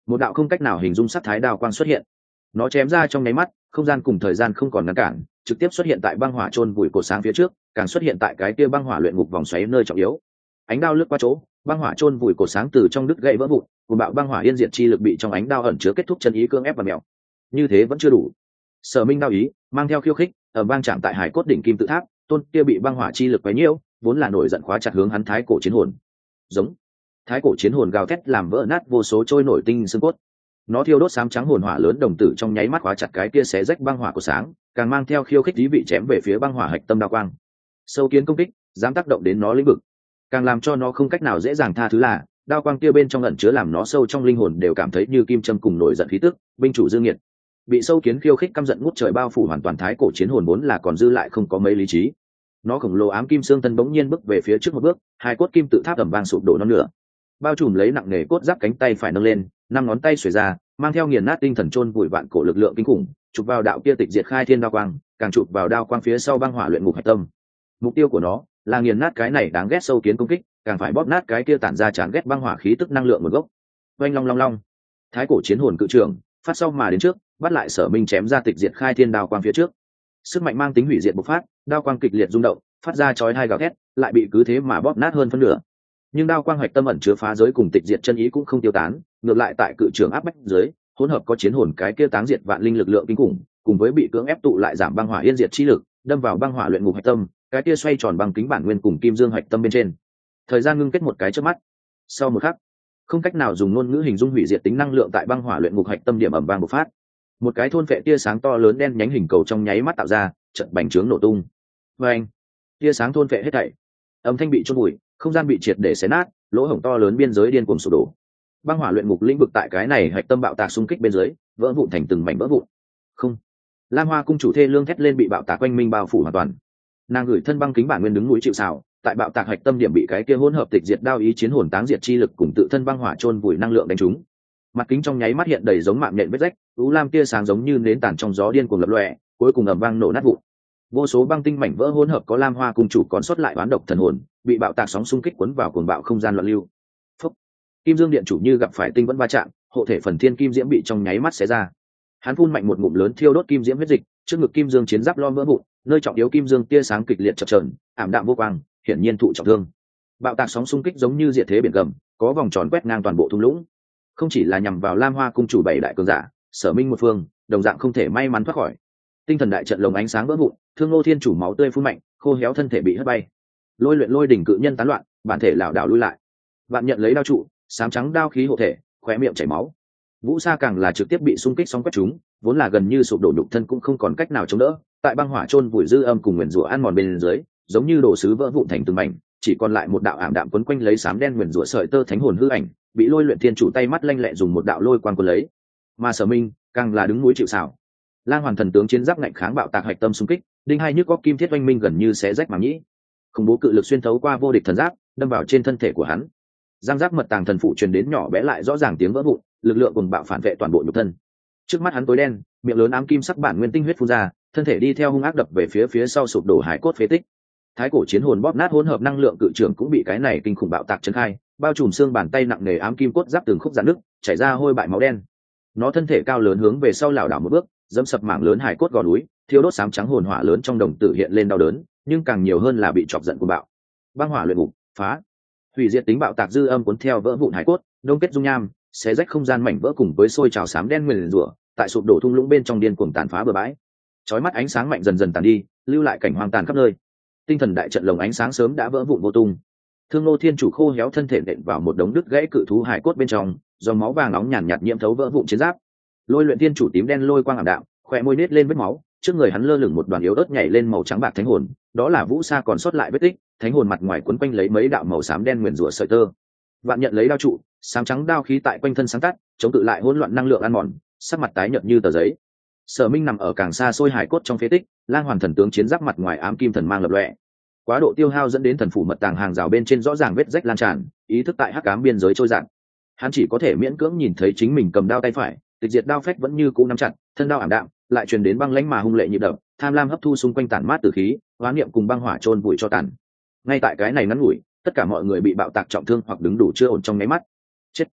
một đạo không cách nào hình dung sắc thái đao quang xuất hiện, nó chém ra trong nháy mắt, không gian cùng thời gian không còn ngăn cản, trực tiếp xuất hiện tại băng hỏa chôn vùi cột sáng phía trước, càng xuất hiện tại cái kia băng hỏa luyện ngục vòng xoáy nơi trọng yếu. Ánh đao lướt qua chỗ, băng hỏa chôn vùi cột sáng từ trong đứt gãy vỡ vụn, cùng bạo băng hỏa yên diệt chi lực bị trong ánh đao ẩn chứa kết thúc chân ý cưỡng ép và mèo. Như thế vẫn chưa đủ. Sở Minh đao ý mang theo khiêu khích, ở vang chạm tại hải cốt đỉnh kim tự tháp, tôn kia bị băng hỏa chi lực quấy nhiễu, vốn là nổi giận khóa chặt hướng hắn thái cổ chiến hồn. Giống. Thái cổ chiến hồn gào thét làm vỡ nát vô số trôi nổi tinh xương cốt. Nó thiêu đốt xám trắng hồn hỏa lớn đồng tử trong nháy mắt khóa chặt cái kia xé rách băng hỏa của sáng, càng mang theo khiêu khích ý vị chém về phía băng hỏa hạch tâm đao quang. Sâu kiến công kích, dám tác động đến nó lĩnh vực, càng làm cho nó không cách nào dễ dàng tha thứ là đao quang kia bên trong ẩn chứa làm nó sâu trong linh hồn đều cảm thấy như kim châm cùng nổi giận khí tức. Binh chủ dương nghiệt bị sâu kiến khiêu khích căm giận ngút trời bao phủ hoàn toàn, thái cổ chiến hồn vốn là còn dư lại không có mấy lý trí. Nó khổng lồ ám kim xương thân bỗng nhiên bước về phía trước một bước, hai cốt kim tự tháp tầm vang sụp đổ non nửa, bao trùm lấy nặng nề cốt giáp, cánh tay phải nâng lên, năm ngón tay xuề ra, mang theo nghiền nát tinh thần chôn vùi vạn cổ lực lượng kinh khủng, chụp vào đạo kia tịch diệt khai thiên đao quang, càng chụp vào đao quang phía sau băng hỏa luyện ngục hạch tâm. Mục tiêu của nó là nghiền nát cái này đáng ghét sâu kiến công kích, càng phải bóp nát cái kia tản ra chán ghét băng hỏa khí tức năng lượng nguồn gốc. Oanh long long long, thái cổ chiến hồn cự trưởng phát sau mà đến trước, bắt lại Sở Minh chém ra tịch diệt khai thiên đao quang phía trước. Sức mạnh mang tính hủy diệt bộc phát, đao quang kịch liệt rung động, phát ra chói tai gào thét, lại bị cứ thế mà bóp nát hơn phân nửa. Nhưng đao quang hạch tâm ẩn chứa phá giới cùng tịch diệt chân ý cũng không tiêu tán, ngược lại tại cự trưởng áp bách dưới, hỗn hợp có chiến hồn cái kia táng diệt vạn linh lực lượng kinh khủng, cùng với bị cưỡng ép tụ lại giảm băng hỏa yên diệt chi lực, đâm vào băng hỏa luyện ngục hạch tâm, cái kia xoay tròn bằng kính bản nguyên cùng kim dương hạch tâm bên trên. Thời gian ngưng kết một cái chớp mắt. Sau một khắc, không cách nào dùng ngôn ngữ hình dung hủy diệt tính năng lượng tại băng hỏa luyện ngục hạch tâm điểm ầm vang bộc phát. Một cái thôn phệ tia sáng to lớn đen nhánh hình cầu trong nháy mắt tạo ra, trận bành trướng nổ tung. Oeng! Tia sáng thôn phệ hết thảy. Âm thanh bị chôn vùi, không gian bị triệt để xé nát, lỗ hổng to lớn biên giới điên cuồng sụp đổ. Băng hỏa luyện ngục lĩnh vực tại cái này hạch tâm bạo tạc xung kích bên dưới, vỡ vụn thành từng mảnh vỡ vụn. Không. Lam Hoa cung chủ thê lương thét lên, bị bạo tạc quanh minh bao phủ hoàn toàn. Nàng gửi thân băng kính bản nguyên đứng núi chịu sào, tại bạo tạc hạch tâm điểm bị cái kia hỗn hợp tịch diệt đao ý chiến hồn táng diệt chi lực cùng tự thân băng hỏa chôn vùi năng lượng đánh trúng. Mặt kính trong nháy mắt hiện đầy giống mạng nhện vết rách, u lam tia sáng giống như nến tàn trong gió điên cuồng lập lòe, cuối cùng ầm vang nổ nát vụn. Vô số băng tinh mảnh vỡ hỗn hợp có Lam Hoa cung chủ còn sót lại oán độc thần hồn, bị bạo tạc sóng xung kích cuốn vào cuồng bạo không gian loạn lưu. Phúc. Kim Dương điện chủ như gặp phải tinh vẫn va chạm, hộ thể phần thiên kim diễm bị trong nháy mắt xé ra. Hắn phun mạnh một ngụm lớn thiêu đốt kim diễm huyết dịch, trước ngực kim dương chiến giáp lom vỡ vụn, nơi trọng yếu kim dương tia sáng kịch liệt chập chờn, ảm đạm vô quang, hiển nhiên thụ trọng thương. Bạo tạc sóng xung kích giống như diệt thế biển gầm, có vòng tròn quét ngang toàn bộ thung lũng. Không chỉ là nhằm vào Lam Hoa cung chủ bảy đại cường giả, Sở Minh một phương, đồng dạng không thể may mắn thoát khỏi. Tinh thần đại trận lồng ánh sáng vỡ vụn, Thương Lô Thiên chủ máu tươi phun mạnh, khô héo thân thể bị hất bay. Lôi luyện lôi đỉnh cự nhân tán loạn, bản thể lảo đảo lui lại. Vạn nhận lấy đao trụ, sám trắng đao khí hộ thể, khóe miệng chảy máu. Vũ Sa càng là trực tiếp bị xung kích sóng quét trúng, vốn là gần như sụp đổ nhục thân cũng không còn cách nào chống đỡ, tại băng hỏa chôn vùi dư âm cùng nguyền rủa ăn mòn bên dưới, giống như đồ sứ vỡ vụn thành từng mảnh, chỉ còn lại một đạo ảm đạm quấn quanh lấy sám đen nguyền rủa sợi tơ thánh hồn hư ảnh, bị Lôi luyện thiên chủ tay mắt lanh lẹ dùng một đạo lôi quang cuốn lấy. Mà Sở Minh càng là đứng núi chịu sào. Lang Hoàn thần tướng chiến giáp ngạnh kháng bạo tạc hạch tâm xung kích, đinh hai nhức góc kim thiết oanh minh gần như xé rách màng nhĩ. Khủng bố cự lực xuyên thấu qua vô địch thần giáp, đâm vào trên thân thể của hắn. Giang giác mật tàng thần phụ truyền đến nhỏ bé lại rõ ràng tiếng vỡ vụn, lực lượng cùng bạo phản vệ toàn bộ nhục thân. Trước mắt hắn tối đen, miệng lớn ám kim sắc bản nguyên tinh huyết phun ra, thân thể đi theo hung ác đập về phía sau sụp đổ hải cốt phế tích. Thái cổ chiến hồn bóp nát hỗn hợp năng lượng cự trưởng cũng bị cái này kinh khủng bạo tạc chấn khai, bao trùm xương bàn tay nặng nề ám kim cốt giáp từng khúc rạn nứt, chảy ra hôi bại máu đen. Nó thân thể cao lớn hướng về sau lảo đảo một bước, dẫm sập mảng lớn hải cốt gò núi, thiêu đốt sám trắng hồn hỏa lớn trong đồng tử hiện lên đau đớn, nhưng càng nhiều hơn là bị chọc giận của bạo. Băng hỏa luyện ngục, phá. Hủy diệt tính bạo tạc dư âm cuốn theo vỡ vụn hải cốt, đông kết dung nham, xé rách không gian mảnh vỡ cùng với sôi trào sám đen nguyền rủa, tại sụp đổ thung lũng bên trong điên cuồng tàn phá bừa bãi. Chói mắt ánh sáng mạnh dần dần tàn đi, lưu lại cảnh hoang tàn khắp nơi. Tinh thần đại trận lồng ánh sáng sớm đã vỡ vụn vô tung. Thương Lô Thiên chủ khô héo thân thể nện vào một đống đứt gãy cự thú hải cốt bên trong, dòng máu vàng nóng nhàn nhạt nhiễm thấu vỡ vụn chiến giáp. Lôi luyện thiên chủ tím đen lôi quang ảm đạm, khóe môi nết lên vết máu, trước người hắn lơ lửng một đoàn yếu ớt nhảy lên màu trắng bạc thánh hồn, đó là Vũ Sa còn sót lại vết tích, thánh hồn mặt ngoài quấn quanh lấy mấy đạo màu xám đen nguyền rủa sợi tơ. Vạn nhận lấy đao trụ, sáng trắng đao khí tại quanh thân sáng tắt, chống cự lại hỗn loạn năng lượng ăn mòn, sắc mặt tái nhợt như tờ giấy. Sở Minh nằm ở càng xa xôi hải cốt trong phế tích, Lang Hoàn thần tướng chiến giáp mặt ngoài ám kim thần mang lập lòe. Quá độ tiêu hao dẫn đến thần phủ mật tàng hàng rào bên trên rõ ràng vết rách lan tràn, ý thức tại hắc ám biên giới trôi dạt. Hắn chỉ có thể miễn cưỡng nhìn thấy chính mình cầm đao tay phải, tịch diệt đao phách vẫn như cũ nắm chặt, thân đao ảm đạm, lại truyền đến băng lãnh mà hung lệ nhịp đập, tham lam hấp thu xung quanh tản mát tử khí, hóa niệm cùng băng hỏa chôn vùi cho tàn. Ngay tại cái này ngắn ngủi, tất cả mọi người bị bạo tạc trọng thương hoặc đứng đủ chưa ổn trong nháy mắt. Chết.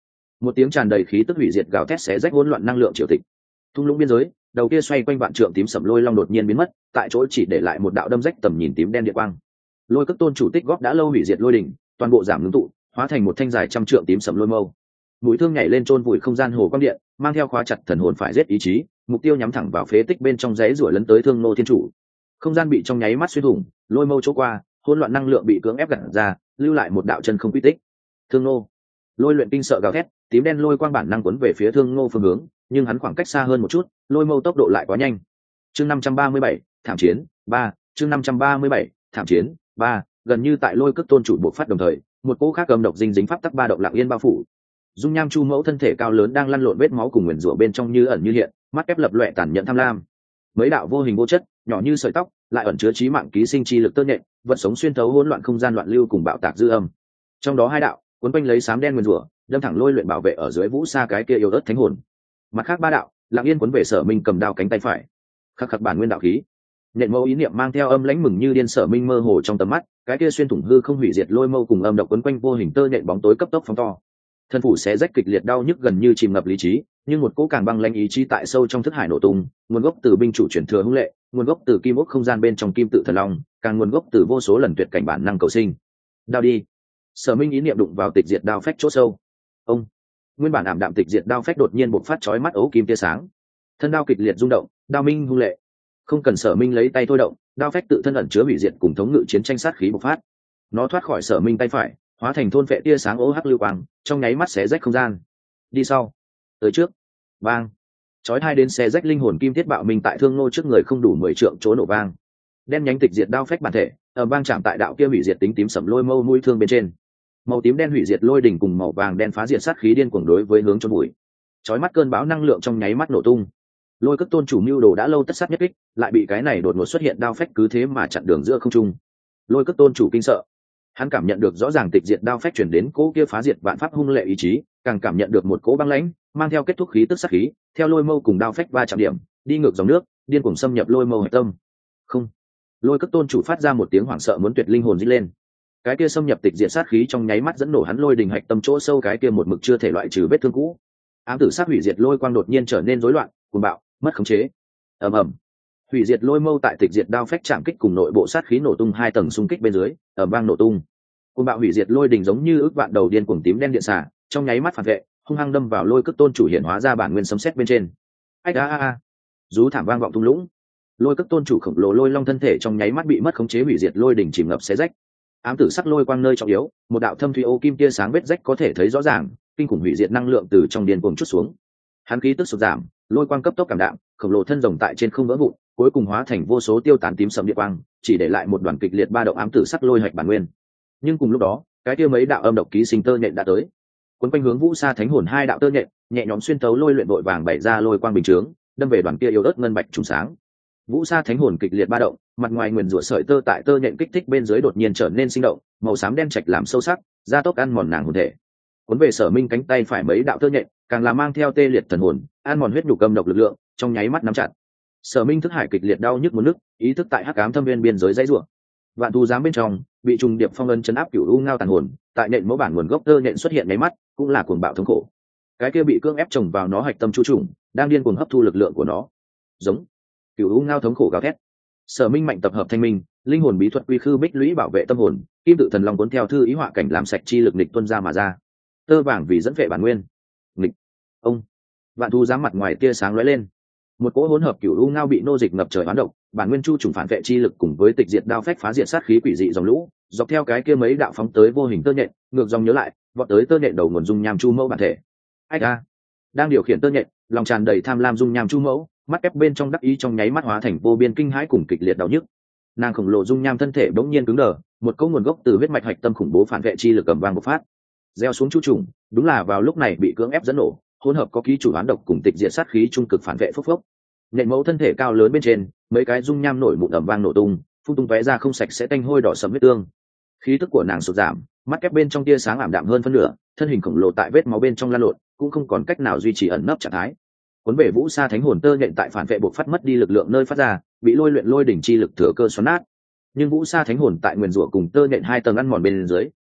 Một tiếng tràn đầy khí tức hủy diệt gào thét xé rách hỗn loạn năng lượng triều tịch. Thung lũng biên giới, đầu kia xoay quanh vạn trượng tím sẫm lôi long đột nhiên biến mất, tại chỗ chỉ để lại một đạo đâm rách tầm nhìn tím đen địa quang. Lôi Cước Tôn chủ tích góp đã lâu hủy diệt lôi đỉnh, toàn bộ giảm ngưng tụ, hóa thành một thanh dài trăm trượng tím sẫm lôi mâu. Mũi thương nhảy lên chôn vùi không gian hồ quang điện, mang theo khóa chặt thần hồn phải giết ý chí, mục tiêu nhắm thẳng vào phế tích bên trong giấy rủa lấn tới Thương Nô Thiên chủ. Không gian bị trong nháy mắt xuyên thủng, lôi mâu chỗ qua, hỗn loạn năng lượng bị cưỡng ép gạt ra, lưu lại một đạo chân không quy tích. Thương Nô, lôi luyện kinh sợ gào thét, tím đen lôi quang bản năng cuốn về phía Thương Nô phương hướng, nhưng hắn khoảng cách xa hơn một chút, lôi mâu tốc độ lại quá nhanh. Chương 537, thảm chiến 3, chương 537, thảm chiến 3, gần như tại Lôi Cước Tôn chủ bộc phát đồng thời, một cỗ khác cầm độc dinh dính pháp tắc ba động lặng yên bao phủ. Dung nham chu mẫu thân thể cao lớn đang lăn lộn vết máu cùng nguyền rủa bên trong như ẩn như hiện, mắt ép lập loè tàn nhẫn tham lam. Mấy đạo vô hình vô chất, nhỏ như sợi tóc, lại ẩn chứa chí mạng ký sinh chi lực tơ nhện, vận sống xuyên thấu hỗn loạn không gian loạn lưu cùng bạo tạc dư âm. Trong đó hai đạo, cuốn quanh lấy xám đen nguyền rủa, đâm thẳng Lôi luyện bảo vệ ở dưới vũ sa cái kia yêu ớt thánh hồn. Mặt khác ba đạo, lặng yên cuốn về Sở Minh cầm đao cánh tay phải. Khắc khắc bản nguyên đạo khí. Nhện mâu ý niệm mang theo âm lãnh mừng như điên Sở Minh mơ hồ trong tầm mắt, cái kia xuyên thủng hư không hủy diệt lôi mâu cùng âm độc quấn quanh vô hình tơ nhện bóng tối cấp tốc phóng to. Thân phủ xé rách kịch liệt đau nhức gần như chìm ngập lý trí, nhưng một cỗ càng băng lãnh ý chí tại sâu trong thức hải nổ tung, nguồn gốc từ binh chủ chuyển thừa hung lệ, nguồn gốc từ kim ốc không gian bên trong kim tự thần long, càng nguồn gốc từ vô số lần tuyệt cảnh bản năng cầu sinh. Đao đi. Sở Minh ý niệm đụng vào tịch diệt đao phách chỗ sâu. Ông. Nguyên bản ảm đạm tịch diệt đao phách đột nhiên bộc phát chói mắt ấu kim tia sáng. Thân đao kịch liệt rung động, đao minh hung lệ. Không cần Sở Minh lấy tay thôi động, đao phách tự thân ẩn chứa hủy diệt cùng thống ngự chiến tranh sát khí bộc phát. Nó thoát khỏi Sở Minh tay phải, hóa thành thôn phệ tia sáng ố hắc lưu quang, trong nháy mắt xé rách không gian. Đi sau, tới trước. Vang. Chói tai đến xé rách linh hồn kim thiết bạo minh tại Thương Nô trước người không đủ 10 trượng chỗ nổ vang. Đen nhánh tịch diệt đao phách bản thể, ở vang chạm tại đạo kia hủy diệt tính tím sẫm lôi mâu mũi thương bên trên. Màu tím đen hủy diệt lôi đỉnh cùng màu vàng đen phá diệt sát khí điên cuồng đối với hướng cho bụi. Chói mắt cơn bão năng lượng trong nháy mắt nổ tung. Lôi Cước Tôn chủ mưu đồ đã lâu tất sát nhất kích, lại bị cái này đột ngột xuất hiện đao phách cứ thế mà chặn đường giữa không trung. Lôi Cước Tôn chủ kinh sợ. Hắn cảm nhận được rõ ràng tịch diệt đao phách chuyển đến cỗ kia phá diệt vạn pháp hung lệ ý chí, càng cảm nhận được một cỗ băng lãnh, mang theo kết thúc khí tức sát khí, theo lôi mâu cùng đao phách va chạm điểm, đi ngược dòng nước, điên cuồng xâm nhập lôi mâu hạch tâm. Không. Lôi Cước Tôn chủ phát ra một tiếng hoảng sợ muốn tuyệt linh hồn rít lên. Cái kia xâm nhập tịch diệt sát khí trong nháy mắt dẫn nổ hắn lôi đình hạch tâm chỗ sâu cái kia một mực chưa thể loại trừ vết thương cũ. Ám tử sát hủy diệt lôi quang đột nhiên trở nên rối loạn, cuồng bạo, mất khống chế. Ầm ầm. Hủy diệt lôi mâu tại tịch diệt đao phách chạm kích cùng nội bộ sát khí nổ tung hai tầng xung kích bên dưới, ầm vang nổ tung. Cuồng bạo hủy diệt lôi đình giống như ước vạn đầu điên cuồng tím đen điện xả, trong nháy mắt phản vệ, hung hăng đâm vào Lôi Cước Tôn chủ hiện hóa ra bản nguyên sấm sét bên trên. Ách a a a. Rú thảm vang vọng thung lũng. Lôi Cước Tôn chủ khổng lồ lôi long thân thể trong nháy mắt bị mất khống chế hủy diệt lôi đỉnh chìm ngập xé rách. Ám tử sắc lôi quang nơi trọng yếu, một đạo thâm thủy ô kim tia sáng vết rách có thể thấy rõ ràng, kinh khủng hủy diệt năng lượng từ trong điên cuồng chút xuống. Hắn khí tức sụt giảm, lôi quang cấp tốc cảm đạm, khổng lồ thân rồng tại trên không vỡ vụn, cuối cùng hóa thành vô số tiêu tán tím sẫm địa quang, chỉ để lại một đoàn kịch liệt ba động ám tử sắc lôi hạch bản nguyên. Nhưng cùng lúc đó, cái kia mấy đạo âm độc ký sinh tơ nhện đã tới. Quấn quanh hướng vũ sa thánh hồn hai đạo tơ nhện, nhẹ nhõm xuyên tấu lôi luyện đội vàng bày ra lôi quang bình chướng, đâm về đoàn kia yếu ớt ngân bạch trùng sáng. Vũ sa thánh hồn kịch liệt ba động, mặt ngoài nguyền rủa sợi tơ tại tơ nhện kích thích bên dưới đột nhiên trở nên sinh động, màu xám đen trạch làm sâu sắc, gia tốc ăn mòn nàng hồn thể. Cuốn về Sở Minh cánh tay phải mấy đạo tơ nhện, càng là mang theo tê liệt thần hồn, ăn mòn huyết nhục âm độc lực lượng, trong nháy mắt nắm chặt. Sở Minh thức hải kịch liệt đau nhức muốn nức, ý thức tại hắc ám thâm viên biên giới dãy rủa. Vạn thú giám bên trong, bị trùng điệp phong ấn chấn áp cửu u ngao tàn hồn, tại nện mẫu bản nguồn gốc tơ nhện xuất hiện nháy mắt, cũng là cuồng bạo thống khổ. Cái kia bị cưỡng ép trồng vào nó hạch tâm chu trùng, đang điên cuồng hấp thu lực lượng của nó. Giống. Cửu u ngao thống khổ gào thét. Sở Minh mạnh tập hợp thanh minh, linh hồn bí thuật quy khư bích lũy bảo vệ tâm hồn, kim tự thần long cuốn theo thư ý họa cảnh làm sạch chi lực nghịch tuôn ra mà ra. Tơ vàng vì dẫn vệ bản nguyên. Nghịch. Ông. Vạn thú giám mặt ngoài tia sáng lóe lên. Một cỗ hỗn hợp cửu u ngao bị nô dịch ngập trời hoán độc, bản nguyên chu trùng phản vệ chi lực cùng với tịch diệt đao phách phá diệt sát khí quỷ dị dòng lũ, dọc theo cái kia mấy đạo phóng tới vô hình tơ nhện, ngược dòng nhớ lại, vọt tới tơ nhện đầu nguồn dung nham chu mẫu bản thể. Ách a. Đang điều khiển tơ nhện, lòng tràn đầy tham lam dung nham chu mẫu, mắt ép bên trong đắc ý trong nháy mắt hóa thành vô biên kinh hãi cùng kịch liệt đau nhức. Nàng khổng lồ dung nham thân thể bỗng nhiên cứng đờ, một cỗ nguồn gốc từ huyết mạch hạch tâm khủng bố phản vệ chi lực cầm vang bộc phát. Gieo xuống chu trùng, đúng là vào lúc này bị cưỡng ép dẫn nổ, hỗn hợp có ký chủ hoán độc cùng tịch diệt sát khí trung cực phản vệ phốc phốc. Nện mẫu thân thể cao lớn bên trên, mấy cái dung nham nổi mụn ầm vang nổ tung, phun tung tóe ra không sạch sẽ tanh hôi đỏ sẫm huyết tương. Khí tức của nàng sụt giảm, mắt kép bên trong tia sáng ảm đạm hơn phân nửa, thân hình khổng lồ tại vết máu bên trong lan lộn, cũng không còn cách nào duy trì ẩn nấp trạng thái. Cuốn về vũ sa thánh hồn tơ nhện tại phản vệ buộc phát mất đi lực lượng nơi phát ra, bị lôi luyện lôi đỉnh chi lực thừa cơ xoắn nát. Nhưng vũ sa thánh hồn tại nguyên rủa cùng tơ nhện hai tầng ăn mòn bên dưới,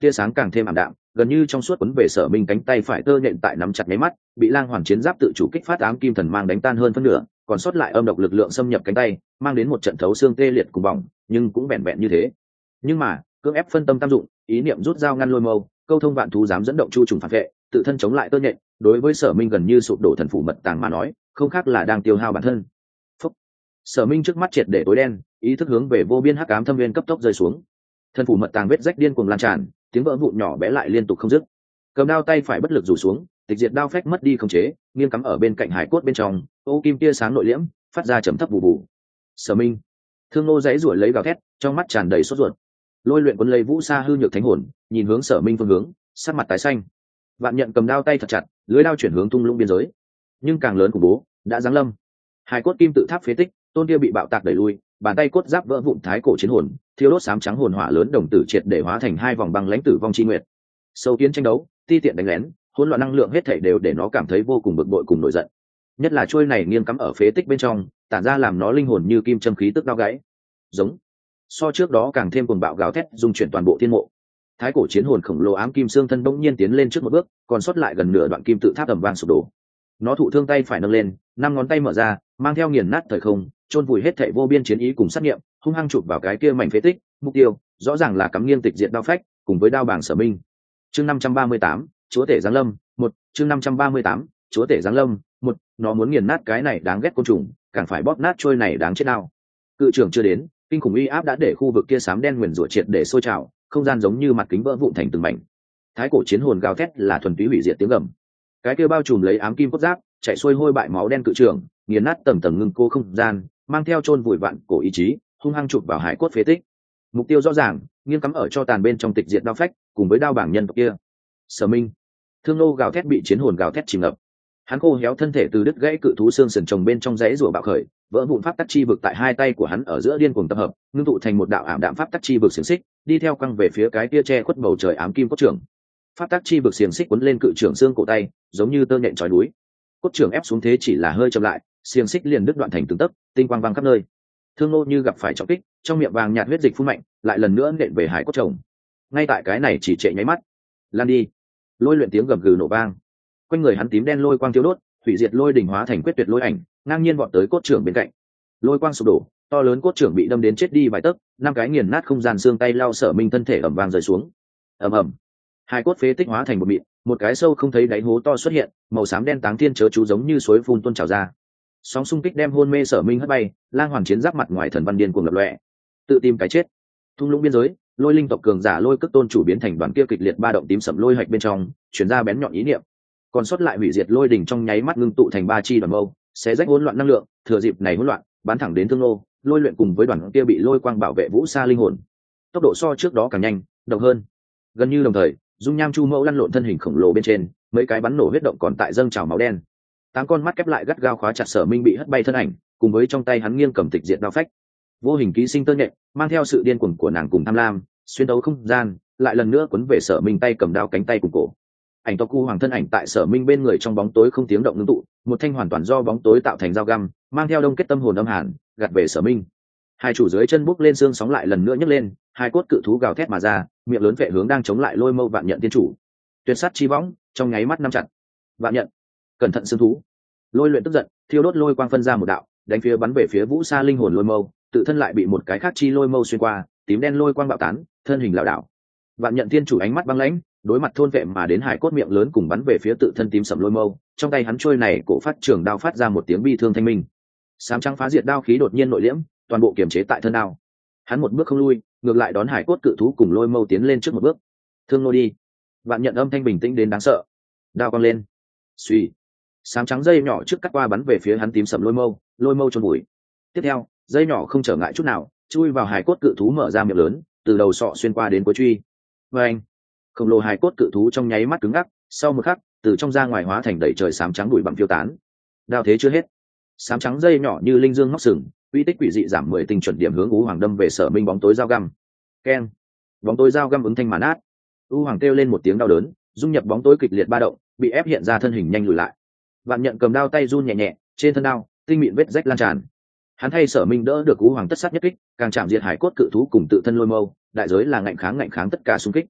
tia sáng càng thêm ảm đạm, gần như trong suốt quấn về Sở Minh cánh tay phải tơ nhện tại nắm chặt nháy mắt, bị lang hoàn chiến giáp tự chủ kích phát ám kim thần mang đánh tan hơn phân nửa, còn sót lại âm độc lực lượng xâm nhập cánh tay, mang đến một trận thấu xương tê liệt cùng bỏng, nhưng cũng vẹn vẹn như thế. Nhưng mà cưỡng ép phân tâm tam dụng, ý niệm rút dao ngăn lôi mâu, câu thông vạn thú dám dẫn động chu trùng phản vệ, tự thân chống lại tơ nhện, đối với Sở Minh gần như sụp đổ thần phủ mật tàng mà nói, không khác là đang tiêu hao bản thân. Phúc. Sở Minh trước mắt triệt để tối đen, ý thức hướng về vô biên hắc ám thâm viên cấp tốc rơi xuống. Thần phủ mật tàng vết rách điên cuồng lan tràn, tiếng vỡ vụn nhỏ bé lại liên tục không dứt. Cầm đao tay phải bất lực rủ xuống, tịch diệt đao phách mất đi khống chế, nghiêng cắm ở bên cạnh hải cốt bên trong, ô kim tia sáng nội liễm, phát ra trầm thấp bù bù. Sở Minh, Thương Nô dãy ruổi lấy gào thét, trong mắt tràn đầy sốt ruột. Lôi luyện cuốn lấy vũ sa hư nhược thánh hồn, nhìn hướng Sở Minh phương hướng, sắc mặt tái xanh. Vạn nhận cầm đao tay thật chặt, lưới đao chuyển hướng tung lũng biên giới, nhưng càng lớn khủng bố đã giáng lâm. Hải cốt kim tự tháp phế tích, tôn kia bị bạo tạc đẩy lui, bàn tay cốt giáp vỡ vụn thái cổ chiến hồn, thiêu đốt sám trắng hồn hỏa lớn đồng tử triệt để hóa thành hai vòng băng lãnh tử vong chi nguyệt. Sâu kiến tranh đấu, ti tiện đánh lén, hỗn loạn năng lượng hết thảy đều để nó cảm thấy vô cùng bực bội cùng nổi giận. Nhất là chuôi này nghiêng cắm ở phế tích bên trong, tản ra làm nó linh hồn như kim châm khí tức đau gãy. Giống. So trước đó càng thêm cuồng bạo gào thét dung chuyển toàn bộ thiên mộ. Thái cổ chiến hồn khổng lồ ám kim xương thân bỗng nhiên tiến lên trước một bước, còn sót lại gần nửa đoạn kim tự tháp tầm vang sụp đổ. Nó thụ thương tay phải nâng lên, năm ngón tay mở ra, mang theo nghiền nát thời không, chôn vùi hết thảy vô biên chiến ý cùng sát nghiệm, hung hăng chụp vào cái kia mảnh phế tích, mục tiêu rõ ràng là cắm nghiêng tịch diệt đao phách, cùng với đao bảng Sở Minh. Chương 538, chúa tể giáng lâm, 1, chương 538, chúa tể giáng lâm, 1, nó muốn nghiền nát cái này đáng ghét côn trùng, càng phải bóp nát trôi này đáng chết nào. Cự trưởng chưa đến, kinh khủng uy áp đã để khu vực kia xám đen nguyền rủa triệt để sôi trào, không gian giống như mặt kính vỡ vụn thành từng mảnh. Thái cổ chiến hồn gào thét là thuần túy hủy diệt tiếng gầm. Cái kia bao trùm lấy ám kim cốt giáp, chạy xuôi hôi bại máu đen cự trưởng, nghiền nát tầng tầng ngưng cô không gian, mang theo chôn vùi vạn cổ ý chí, hung hăng chụp vào hải cốt phế tích. Mục tiêu rõ ràng, nghiêng cắm ở cho tàn bên trong tịch diệt đao phách, cùng với đao bảng nhân tộc kia. Sở Minh, Thương Nô gào thét bị chiến hồn gào thét chìm ngập. Hắn khô héo thân thể từ đứt gãy cự thú xương sườn trồng bên trong rãy rủa bạo khởi, vỡ vụn pháp tắc chi vực tại hai tay của hắn ở giữa điên cuồng tập hợp, ngưng tụ thành một đạo ảm đạm pháp tắc chi vực xiềng xích, đi theo quăng về phía cái kia che khuất bầu trời ám kim cốt trưởng. Pháp tắc chi vực xiềng xích cuốn lên cự trưởng xương cổ tay, giống như tơ nhện trói núi. Cốt trưởng ép xuống thế chỉ là hơi chậm lại, xiềng xích liền đứt đoạn thành từng tấc, tinh quang vang khắp nơi. Thương Nô như gặp phải trọng kích, trong miệng vàng nhạt huyết dịch phun mạnh, lại lần nữa nện về hải cốt chồng. Ngay tại cái này chỉ trệ nháy mắt, lan đi. Lôi luyện tiếng gầm gừ nổ vang, quanh người hắn tím đen lôi quang thiêu đốt, hủy diệt lôi đỉnh hóa thành quyết tuyệt lôi ảnh, ngang nhiên vọt tới cốt trưởng bên cạnh. Lôi quang sụp đổ, to lớn cốt trưởng bị đâm đến chết đi vài tấc, năm cái nghiền nát không gian xương tay lao Sở Minh thân thể ầm vang rơi xuống. Ầm ầm, hai cốt phế tích hóa thành một mịn, một cái sâu không thấy đáy hố to xuất hiện, màu xám đen táng thiên chớ chú giống như suối phun tuôn trào ra. Sóng xung kích đem hôn mê Sở Minh hất bay, lang hoàn chiến giáp mặt ngoài thần văn điên cuồng lập lòe, tự tìm cái chết. Thung lũng biên giới, lôi linh tộc cường giả lôi cước tôn chủ biến thành đoàn kia kịch liệt ba động tím sậm lôi hạch bên trong, chuyển ra bén nhọn ý niệm. Còn sót lại hủy diệt lôi đỉnh trong nháy mắt ngưng tụ thành ba chi đoàn mâu, xé rách hỗn loạn năng lượng, thừa dịp này hỗn loạn, bắn thẳng đến Thương Nô, lôi luyện cùng với đoàn kia bị lôi quang bảo vệ vũ sa linh hồn. Tốc độ so trước đó càng nhanh, độc hơn. Gần như đồng thời, dung nham chu mẫu lăn lộn thân hình khổng lồ bên trên, mấy cái bắn nổ huyết động còn tại dâng trào máu đen. Tám con mắt kép lại gắt gao khóa chặt Sở Minh bị hất bay thân ảnh, cùng với trong tay hắn nghiêng cầm tịch diệt đao phách. Vô hình ký sinh tơ nhện, mang theo sự điên cuồng của nàng cùng tham lam, xuyên đấu không gian, lại lần nữa quấn về Sở Minh tay cầm đao cánh tay cùng cổ. Ảnh tộc cu hoàng thân ảnh tại Sở Minh bên người trong bóng tối không tiếng động ngưng tụ, một thanh hoàn toàn do bóng tối tạo thành dao găm, mang theo đông kết tâm hồn âm hàn, gạt về Sở Minh. Hai chủ dưới chân bốc lên xương sóng lại lần nữa nhấc lên, hai cốt cự thú gào thét mà ra, miệng lớn vệ hướng đang chống lại lôi mâu vạn nhận tiên chủ. Tuyệt sát chi võng, trong nháy mắt nắm chặt. Vạn nhận, cẩn thận xương thú. Lôi luyện tức giận, thiêu đốt lôi quang phân ra một đạo, đánh phía bắn về phía vũ sa linh hồn lôi mâu, tự thân lại bị một cái khác chi lôi mâu xuyên qua, tím đen lôi quang bạo tán, thân hình lảo đảo. Vạn nhận tiên chủ ánh mắt băng lãnh, đối mặt thôn vệ mà đến hải cốt miệng lớn cùng bắn về phía tự thân tím sầm lôi mâu, trong tay hắn trôi này cổ phát trường đao phát ra một tiếng bi thương thanh minh. Sám trắng phá diệt đao khí đột nhiên nội liễm, toàn bộ kiềm chế tại thân đao. Hắn một bước không lui, ngược lại đón hải cốt cự thú cùng lôi mâu tiến lên trước một bước. Thương Nô đi. Vạn nhận âm thanh bình tĩnh đến đáng sợ. Đao quăng lên. Suy. Sám trắng dây nhỏ trước cắt qua bắn về phía hắn tím sầm lôi mâu chôn bụi. Tiếp theo, dây nhỏ không trở ngại chút nào, chui vào hải cốt cự thú mở ra miệng lớn, từ đầu sọ xuyên qua đến cuối truy. Và anh, khổng lồ hải cốt cự thú trong nháy mắt cứng ngắc, sau một khắc, từ trong ra ngoài hóa thành đầy trời sám trắng bụi bặm phiêu tán. Đao thế chưa hết, sám trắng dây nhỏ như linh dương móc sừng, uy tích quỷ dị giảm 10 tinh chuẩn điểm hướng U Hoàng đâm về Sở Minh bóng tối dao găm. Keng, bóng tối dao găm ứng thanh mà nát. U Hoàng kêu lên một tiếng đau đớn, dung nhập bóng tối kịch liệt ba động, bị ép hiện ra thân hình nhanh lùi lại. Vạn nhận cầm đao tay run nhẹ nhẹ, trên thân đao tinh mịn vết rách lan tràn. Hắn thay Sở Minh đỡ được U Hoàng tất sát nhất kích, càng chạm diệt hải cốt cự thú cùng tự thân lôi mâu, đại giới là ngạnh kháng tất cả xung kích.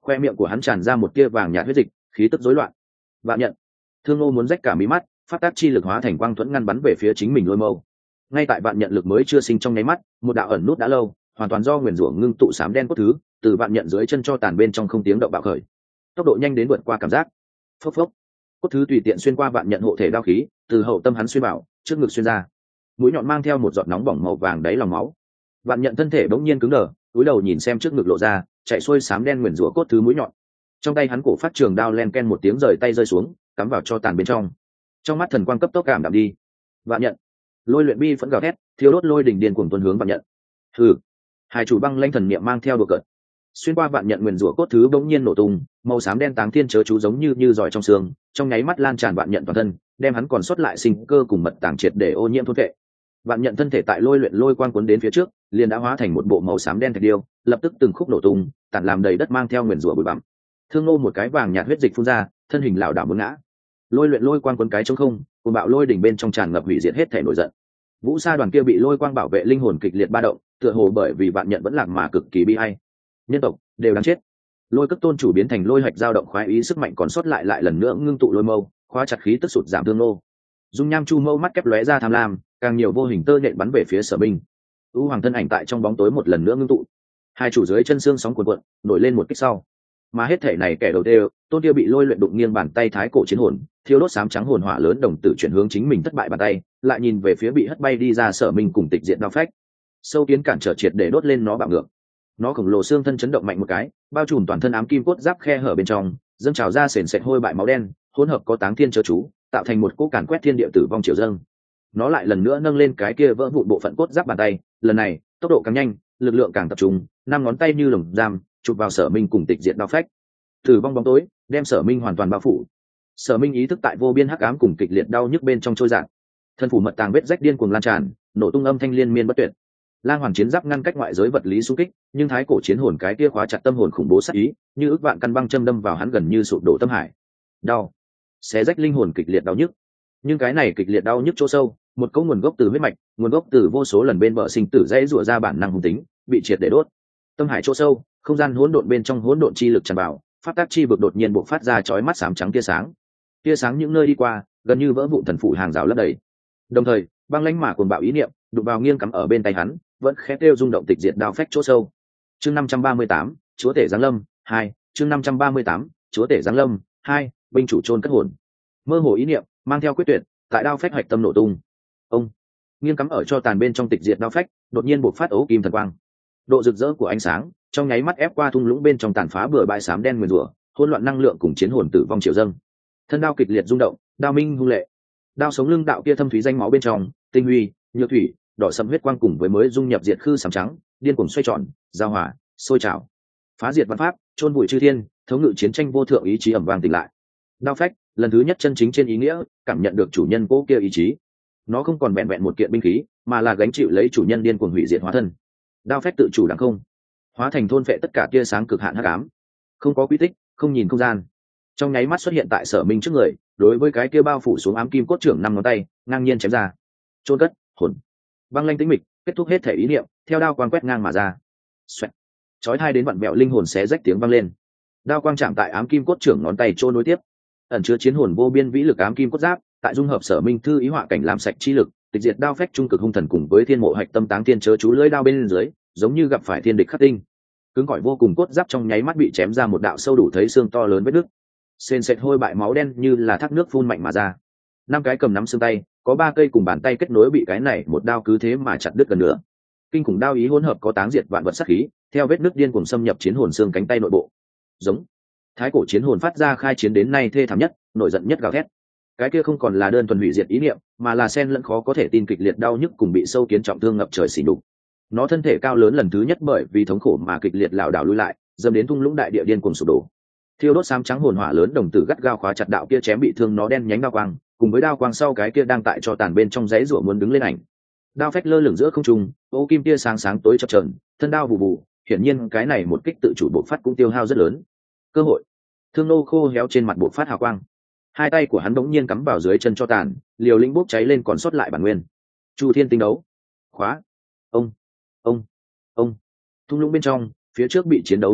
Khoe miệng của hắn tràn ra một tia vàng nhạt huyết dịch, khí tức rối loạn. Vạn nhận. Thương Ngô muốn rách cả mí mắt, phát tác chi lực hóa thành quang thuẫn ngăn bắn về phía chính mình lôi mâu. Ngay tại vạn nhận lực mới chưa sinh trong nháy mắt, một đạo ẩn nút đã lâu, hoàn toàn do nguyền rủa ngưng tụ sám đen cốt thứ, từ vạn nhận dưới chân cho tàn bên trong không tiếng động bạo khởi. Tốc độ nhanh đến vượt qua cảm giác. Phốc phốc. Cốt thứ tùy tiện xuyên qua vạn nhận hộ thể đao khí, từ hậu tâm hắn xuyên vào, trước ngực xuyên ra. Mũi nhọn mang theo một giọt nóng bỏng màu vàng đáy lòng máu. Vạn nhận thân thể bỗng nhiên cứng đờ, cúi đầu nhìn xem trước ngực lộ ra, chạy xuôi sám đen nguyền rủa cốt thứ mũi nhọn. Trong tay hắn cổ phát trường đao len ken một tiếng rời tay rơi xuống, cắm vào cho tàn bên trong. Trong mắt thần quang cấp tốc cảm đạm đi. Vạn nhận. Lôi luyện bi vẫn gào thét, thiêu đốt lôi đỉnh điên cuồng tuôn hướng vạn nhận. Hừ. Hai chủ băng lanh thần niệm mang theo đùa cợt. Xuyên qua vạn nhận nguyền rủa cốt thứ bỗng nhiên nổ tung, màu xám đen táng thiên chớ chú giống như giỏi trong xương, trong nháy mắt lan tràn vạn nhận toàn thân, đem hắn còn sót lại sinh cơ cùng mật tàng triệt để ô nhiễm thôn vệ. Vạn nhận thân thể tại lôi luyện lôi quang cuốn đến phía trước, liền đã hóa thành một bộ màu xám đen thạch điêu, lập tức từng khúc nổ tung, tản làm đầy đất mang theo nguyền rủa bụi bặm. Thương Ngô một cái vàng nhạt huyết dịch phun ra, thân hình lảo đảo muốn ngã. Lôi luyện lôi quang cuốn cái trống không, cuồng bạo lôi đỉnh bên trong tràn ngập hủy diệt hết thể nổi giận. Vũ sa đoàn kia bị lôi quang bảo vệ linh hồn kịch liệt ba động, tựa hồ bởi vì vạn nhận vẫn lạc mà cực kỳ bi ai. Nhân tộc đều đáng chết. Lôi cất tôn chủ biến thành lôi hạch dao động khoái ý sức mạnh còn sót lại lần nữa ngưng tụ lôi mâu, khóa chặt khí tức sụt giảm Thương Ngô. Dung nham chu mâu mắt kép lóe ra tham lam, càng nhiều vô hình tơ nhện bắn về phía Sở Minh. U hoàng thân ảnh tại trong bóng tối một lần nữa ngưng tụ. Hai chủ dưới chân xương sóng cuộn cuộn, nổi lên một kích sau. Mà hết thể này kẻ đầu tiên, tôn kia bị lôi luyện đụng nghiêng bàn tay thái cổ chiến hồn, thiêu đốt sám trắng hồn hỏa lớn đồng tử chuyển hướng chính mình thất bại bàn tay, lại nhìn về phía bị hất bay đi ra Sở Minh cùng tịch diện đao phách. Sâu kiến cản trở triệt để đốt lên nó bạo ngược. Nó khổng lồ xương thân chấn động mạnh một cái, bao trùm toàn thân ám kim cốt giáp khe hở bên trong, dâng trào ra sền sệt hôi bại máu đen, hỗn hợp có táng thiên chớ chú, tạo thành một cỗ càn quét thiên địa tử vong triều dâng. Nó lại lần nữa nâng lên cái kia vỡ vụn bộ phận cốt giáp bàn tay, lần này tốc độ càng nhanh, lực lượng càng tập trung, năm ngón tay như lồng giam chụp vào Sở Minh cùng tịch diện đao phách. Tử vong bóng tối đem Sở Minh hoàn toàn bao phủ. Sở Minh ý thức tại vô biên hắc ám cùng kịch liệt đau nhức bên trong trôi dạt. Thân phủ mật tàng vết rách điên cuồng lan tràn, nổ tung âm thanh liên miên bất tuyệt. Lang hoàn chiến giáp ngăn cách ngoại giới vật lý xung kích, nhưng thái cổ chiến hồn cái kia khóa chặt tâm hồn khủng bố sát ý, như ức vạn căn băng châm đâm vào hắn gần như sụp đổ tâm hải. Đau, xé rách linh hồn kịch liệt đau nhức. Nhưng cái này kịch liệt đau nhức chỗ sâu, một cấu nguồn gốc từ huyết mạch, nguồn gốc từ vô số lần bên bờ sinh tử dãy rủa ra bản năng hung tính, bị triệt để đốt. Tâm hải chỗ sâu, không gian hỗn độn bên trong hỗn độn chi lực tràn vào, pháp tác chi vực đột nhiên bộc phát ra chói mắt xám trắng tia sáng. Tia sáng những nơi đi qua, gần như vỡ vụn thần phủ hàng rào lấp đầy. Đồng thời, băng lãnh mà cuồng bạo ý niệm, đụng vào nghiêng cắm ở bên tay hắn, vẫn khẽ kêu rung động tịch diệt đao phách chỗ sâu. Chương 538, Chúa tể giáng lâm 2, chương 538, Chúa tể giáng lâm 2, binh chủ chôn cất hồn. Mơ hồ ý niệm, mang theo quyết tuyệt, tại đao phách hoạch tâm nổ tung. Ông nghiêng cắm ở cho tàn bên trong tịch diệt đao phách, đột nhiên bộc phát ấu kim thần quang. Độ rực rỡ của ánh sáng, trong nháy mắt ép qua thung lũng bên trong tàn phá bừa bãi xám đen nguyền rủa, hỗn loạn năng lượng cùng chiến hồn tử vong triều dâng. Thân đao kịch liệt rung động, đao minh hung lệ. Đao sống lưng đạo kia thâm thúy danh máu bên trong, tinh huy, nhược thủy, đỏ sẫm huyết quang cùng với mới dung nhập diệt khư sám trắng, điên cuồng xoay tròn, giao hỏa, sôi trào, phá diệt văn pháp, chôn bụi chư thiên, thống ngự chiến tranh vô thượng ý chí ầm vang tỉnh lại. Đao phách, lần thứ nhất chân chính trên ý nghĩa, cảm nhận được chủ nhân cố kia ý chí. Nó không còn vẹn vẹn một kiện binh khí, mà là gánh chịu lấy chủ nhân điên cuồng hủy diệt hóa thân. Đao phách tự chủ đẳng không, hóa thành thôn phệ tất cả tia sáng cực hạn hắc ám. Không có quy tích, không nhìn không gian. Trong nháy mắt xuất hiện tại Sở Minh trước người, đối với cái kia bao phủ xuống ám kim cốt trưởng năm ngón tay, ngang nhiên chém ra. Chôn cất, hồn. Băng lanh tĩnh mịch, kết thúc hết thể ý niệm, theo đao quang quét ngang mà ra. Xoẹt. Chói tai đến vặn vẹo linh hồn xé rách tiếng vang lên. Đao quang chạm tại ám kim cốt trưởng ngón tay chôn nối tiếp. Ẩn chứa chiến hồn vô biên vĩ lực ám kim cốt giáp, tại dung hợp Sở Minh thư ý họa cảnh làm sạch chi lực, tịch diệt đao phách trung cực hung thần cùng với thiên mộ hạch tâm táng thiên chớ chú lưỡi đao bên dưới, giống như gặp phải thiên địch khắc tinh. Cứng cỏi vô cùng cốt giáp trong nháy mắt bị chém ra một đạo sâu đủ thấy xương to lớn vết nứt. Sền sệt hôi bại máu đen như là thác nước phun mạnh mà ra. Năm cái cầm nắm xương tay, có 3 cây cùng bàn tay kết nối bị cái này một đao cứ thế mà chặt đứt gần nữa. Kinh khủng đao ý hỗn hợp có táng diệt vạn vật sát khí, theo vết nứt điên cuồng xâm nhập chiến hồn xương cánh tay nội bộ. Giống. Thái cổ chiến hồn phát ra khai chiến đến nay thê thảm nhất, nổi giận nhất gào thét. Cái kia không còn là đơn thuần hủy diệt ý niệm, mà là xen lẫn khó có thể tin kịch liệt đau nhức cùng bị sâu kiến trọng thương ngập trời xỉ nhục. Nó thân thể cao lớn lần thứ nhất bởi vì thống khổ mà kịch liệt lảo đảo lùi lại, dâm đến thung lũng đại địa điên cuồng sụp đổ. Thiêu đốt xám trắng hồn hỏa lớn đồng tử gắt gao khóa chặt đạo kia chém bị thương nó đen nhánh đao quang, cùng với đao quang sau cái kia đang tại cho tàn bên trong giấy rủa muốn đứng lên ảnh. Đao phách lơ lửng giữa không trung, ô kim tia sáng sáng tối chập chờn, thân đao vụ vụ, hiển nhiên cái này một kích tự chủ bộc phát cũng tiêu hao rất lớn. Cơ hội. Thương nô khô héo trên mặt bộc phát hào quang. Hai tay của hắn bỗng nhiên cắm vào dưới chân cho tàn, liều lĩnh bốc cháy lên còn sót lại bản nguyên. Chu thiên tinh đấu. Khóa. Ông. Thung lũng bên trong, phía trước bị chiến đấu vỡ nát,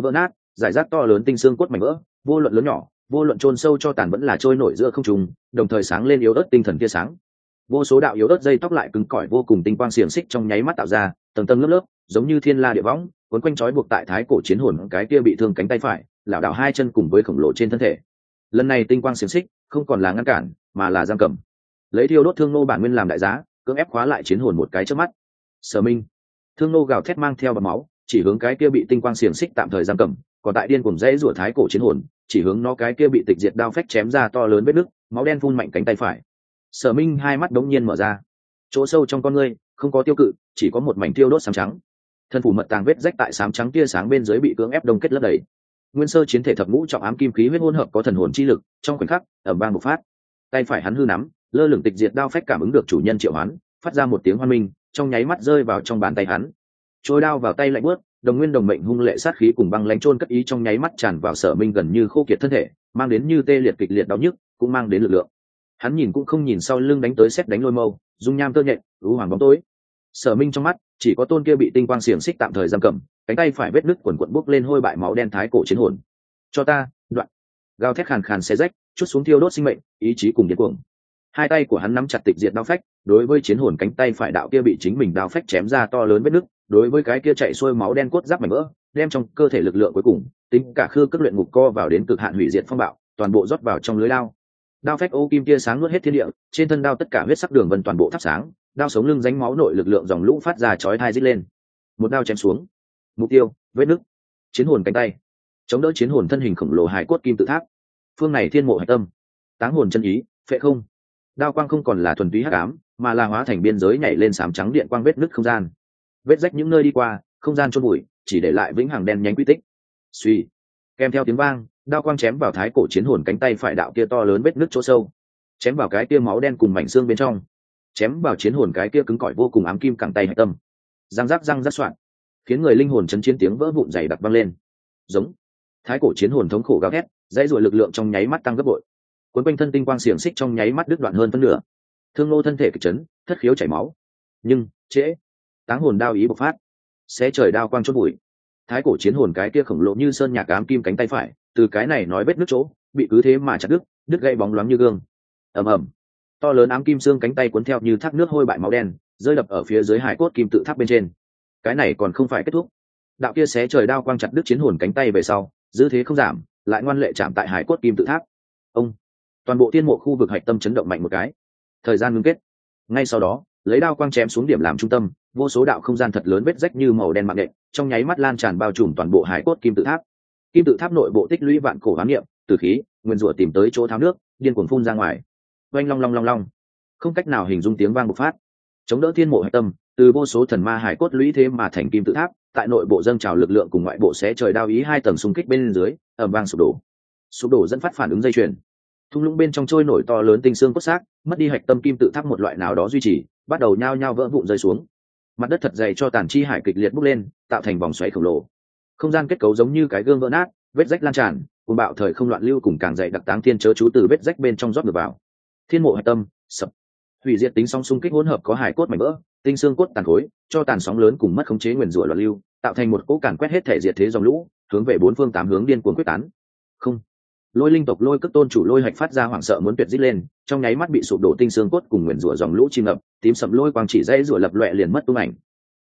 giải rác to lớn tinh xương cốt mảnh vỡ, vô luận lớn nhỏ, vô luận chôn sâu cho tàn vẫn là trôi nổi giữa không trung, đồng thời sáng lên yếu ớt tinh thần tia sáng. Vô số đạo yếu ớt dây tóc lại cứng cỏi vô cùng tinh quang xiềng xích trong nháy mắt tạo ra, tầng tầng lớp lớp, giống như thiên la địa võng, cuốn quanh trói buộc tại thái cổ chiến hồn cái kia bị thương cánh tay phải, lảo đảo hai chân cùng với khổng lồ trên thân thể. Lần này tinh quang xiềng xích không còn là ngăn cản, mà là giam cầm. Lấy thiêu đốt thương nô bản nguyên làm đại giá, cưỡng ép khóa lại chiến hồn một cái trước mắt. Sở Minh, thương nô gào thét mang theo bọt máu, chỉ hướng cái kia bị tinh quang xiềng xích tạm thời giam cầm, còn tại điên cuồng rẽ rủa thái cổ chiến hồn, chỉ hướng nó cái kia bị tịch diệt đao phách chém ra to lớn vết nứt, máu đen phun mạnh cánh tay phải. Sở Minh hai mắt đống nhiên mở ra, chỗ sâu trong con ngươi không có tiêu cự, chỉ có một mảnh tiêu đốt sáng trắng. Thân phủ mật tàng vết rách tại sám trắng tia sáng bên dưới bị cưỡng ép đông kết lấp đầy. Nguyên sơ chiến thể thập ngũ trọng ám kim khí huyết hỗn hợp có thần hồn chi lực, trong khoảnh khắc ầm vang bộc phát. Tay phải hắn hư nắm, lơ lửng tịch diệt đao phách cảm ứng được chủ nhân triệu hoán, phát ra một tiếng hoan minh, trong nháy mắt rơi vào trong bàn tay hắn. Trôi đao vào tay lạnh bước, đồng nguyên đồng mệnh hung lệ sát khí cùng băng lãnh chôn cất ý trong nháy mắt tràn vào Sở Minh gần như khô kiệt thân thể, mang đến như tê liệt kịch liệt đau nhức, cũng mang đến lực lượng. Hắn nhìn cũng không nhìn sau lưng đánh tới xét đánh lôi mâu, dung nham tơ nhện, u hoàng bóng tối. Sở Minh trong mắt chỉ có tôn kia bị tinh quang xiềng xích tạm thời giam cầm, cánh tay phải vết nứt quần quần bốc lên hôi bại máu đen thái cổ chiến hồn. Cho ta, đoạn. Gào thét khàn khàn xé rách, chút xuống thiêu đốt sinh mệnh, ý chí cùng điên cuồng. Hai tay của hắn nắm chặt tịch diệt đao phách, đối với chiến hồn cánh tay phải đạo kia bị chính mình đao phách chém ra to lớn vết nứt, đối với cái kia chạy xuôi máu đen cốt giáp mảnh vỡ, đem trong cơ thể lực lượng cuối cùng, tính cả khư cước luyện ngục co vào đến cực hạn hủy diệt phong bạo, toàn bộ rót vào trong lưới đao. Đao phách ô kim tia sáng nuốt hết thiên địa, trên thân đao tất cả huyết sắc đường vân toàn bộ thắp sáng, đao sống lưng ránh máu nội lực lượng dòng lũ phát ra chói tai rít lên. Một đao chém xuống, mục tiêu vết nứt, chiến hồn cánh tay, chống đỡ chiến hồn thân hình khổng lồ hài cốt kim tự tháp. Phương này thiên mộ hạch tâm, táng hồn chân ý, phệ không. Đao quang không còn là thuần túy hắc ám, mà là hóa thành biên giới nhảy lên sám trắng điện quang vết nứt không gian. Vết rách những nơi đi qua, không gian chôn bụi, chỉ để lại vĩnh hằng đen nhánh quy tích. Suy, kèm theo tiếng vang, đao quang chém vào thái cổ chiến hồn cánh tay phải đạo kia to lớn vết nứt chỗ sâu, chém vào cái kia máu đen cùng mảnh xương bên trong, chém vào chiến hồn cái kia cứng cỏi vô cùng ám kim cẳng tay hạch tâm. Răng rắc soạn, khiến người linh hồn chấn chiến tiếng vỡ vụn dày đặc vang lên. Giống, thái cổ chiến hồn thống khổ gào thét, dãy rủa lực lượng trong nháy mắt tăng gấp bội. Cuốn quanh thân tinh quang xiềng xích trong nháy mắt đứt đoạn hơn phân nửa. Thương Nô thân thể kịch chấn, thất khiếu chảy máu. Nhưng trễ, táng hồn đao ý bộc phát, xé trời đao quang chốt bụi. Thái cổ chiến hồn cái kia khổng lồ như sơn nhạc ám kim cánh tay phải, từ cái này nói vết nứt chỗ, bị cứ thế mà chặt đứt gãy bóng loáng như gương. Ầm ầm, to lớn ám kim xương cánh tay cuốn theo như thác nước hôi bại máu đen, rơi đập ở phía dưới hải cốt kim tự tháp bên trên. Cái này còn không phải kết thúc. Đạo kia xé trời đao quang chặt đứt chiến hồn cánh tay về sau, dư thế không giảm, lại ngoan lệ chạm tại hải cốt kim tự tháp. Ông, toàn bộ thiên mộ khu vực hạch tâm chấn động mạnh một cái. Thời gian ngưng kết. Ngay sau đó, lấy đao quang chém xuống điểm làm trung tâm, vô số đạo không gian thật lớn vết rách như màu đen mạng nện, trong nháy mắt lan tràn bao trùm toàn bộ hải cốt kim tự tháp. Kim tự tháp nội bộ tích lũy vạn cổ ám niệm, tử khí, nguyên rủa tìm tới chỗ tháo nước, điên cuồng phun ra ngoài. Oanh long long long long, không cách nào hình dung tiếng vang bộc phát. Chống đỡ thiên mộ hạch tâm, từ vô số thần ma hải cốt lũy thế mà thành kim tự tháp, tại nội bộ dâng trào lực lượng cùng ngoại bộ xé trời đao ý hai tầng xung kích bên dưới, ầm vang sụp đổ dẫn phát phản ứng dây chuyền. Thung lũng bên trong trôi nổi to lớn tinh xương cốt xác, mất đi hạch tâm kim tự tháp một loại nào đó duy trì, bắt đầu nhao nhao vỡ vụn rơi xuống. Mặt đất thật dày cho tàn chi hải kịch liệt bốc lên, tạo thành vòng xoáy khổng lồ. Không gian kết cấu giống như cái gương vỡ nát, vết rách lan tràn, cuồng bạo thời không loạn lưu cùng càng dày đặc táng thiên chớ chú từ vết rách bên trong rót ngược vào. Thiên mộ hạch tâm sập, hủy diệt tính sóng xung kích hỗn hợp có hải cốt mảnh vỡ, tinh xương cốt tàn khối, cho tàn sóng lớn cùng mất khống chế nguyền rủa loạn lưu, tạo thành một cỗ càn quét hết thể diệt thế dòng lũ, hướng về bốn phương tám hướng điên cuồng quyết tán. Không, Lôi linh tộc Lôi Cước tôn chủ Lôi Hạch phát ra hoảng sợ muốn tuyệt rít lên, trong nháy mắt bị sụp đổ tinh xương cốt cùng nguyền rủa dòng lũ chìm ngập, tím sầm lôi quang chỉ dãy rủa lập loè liền mất tung ảnh,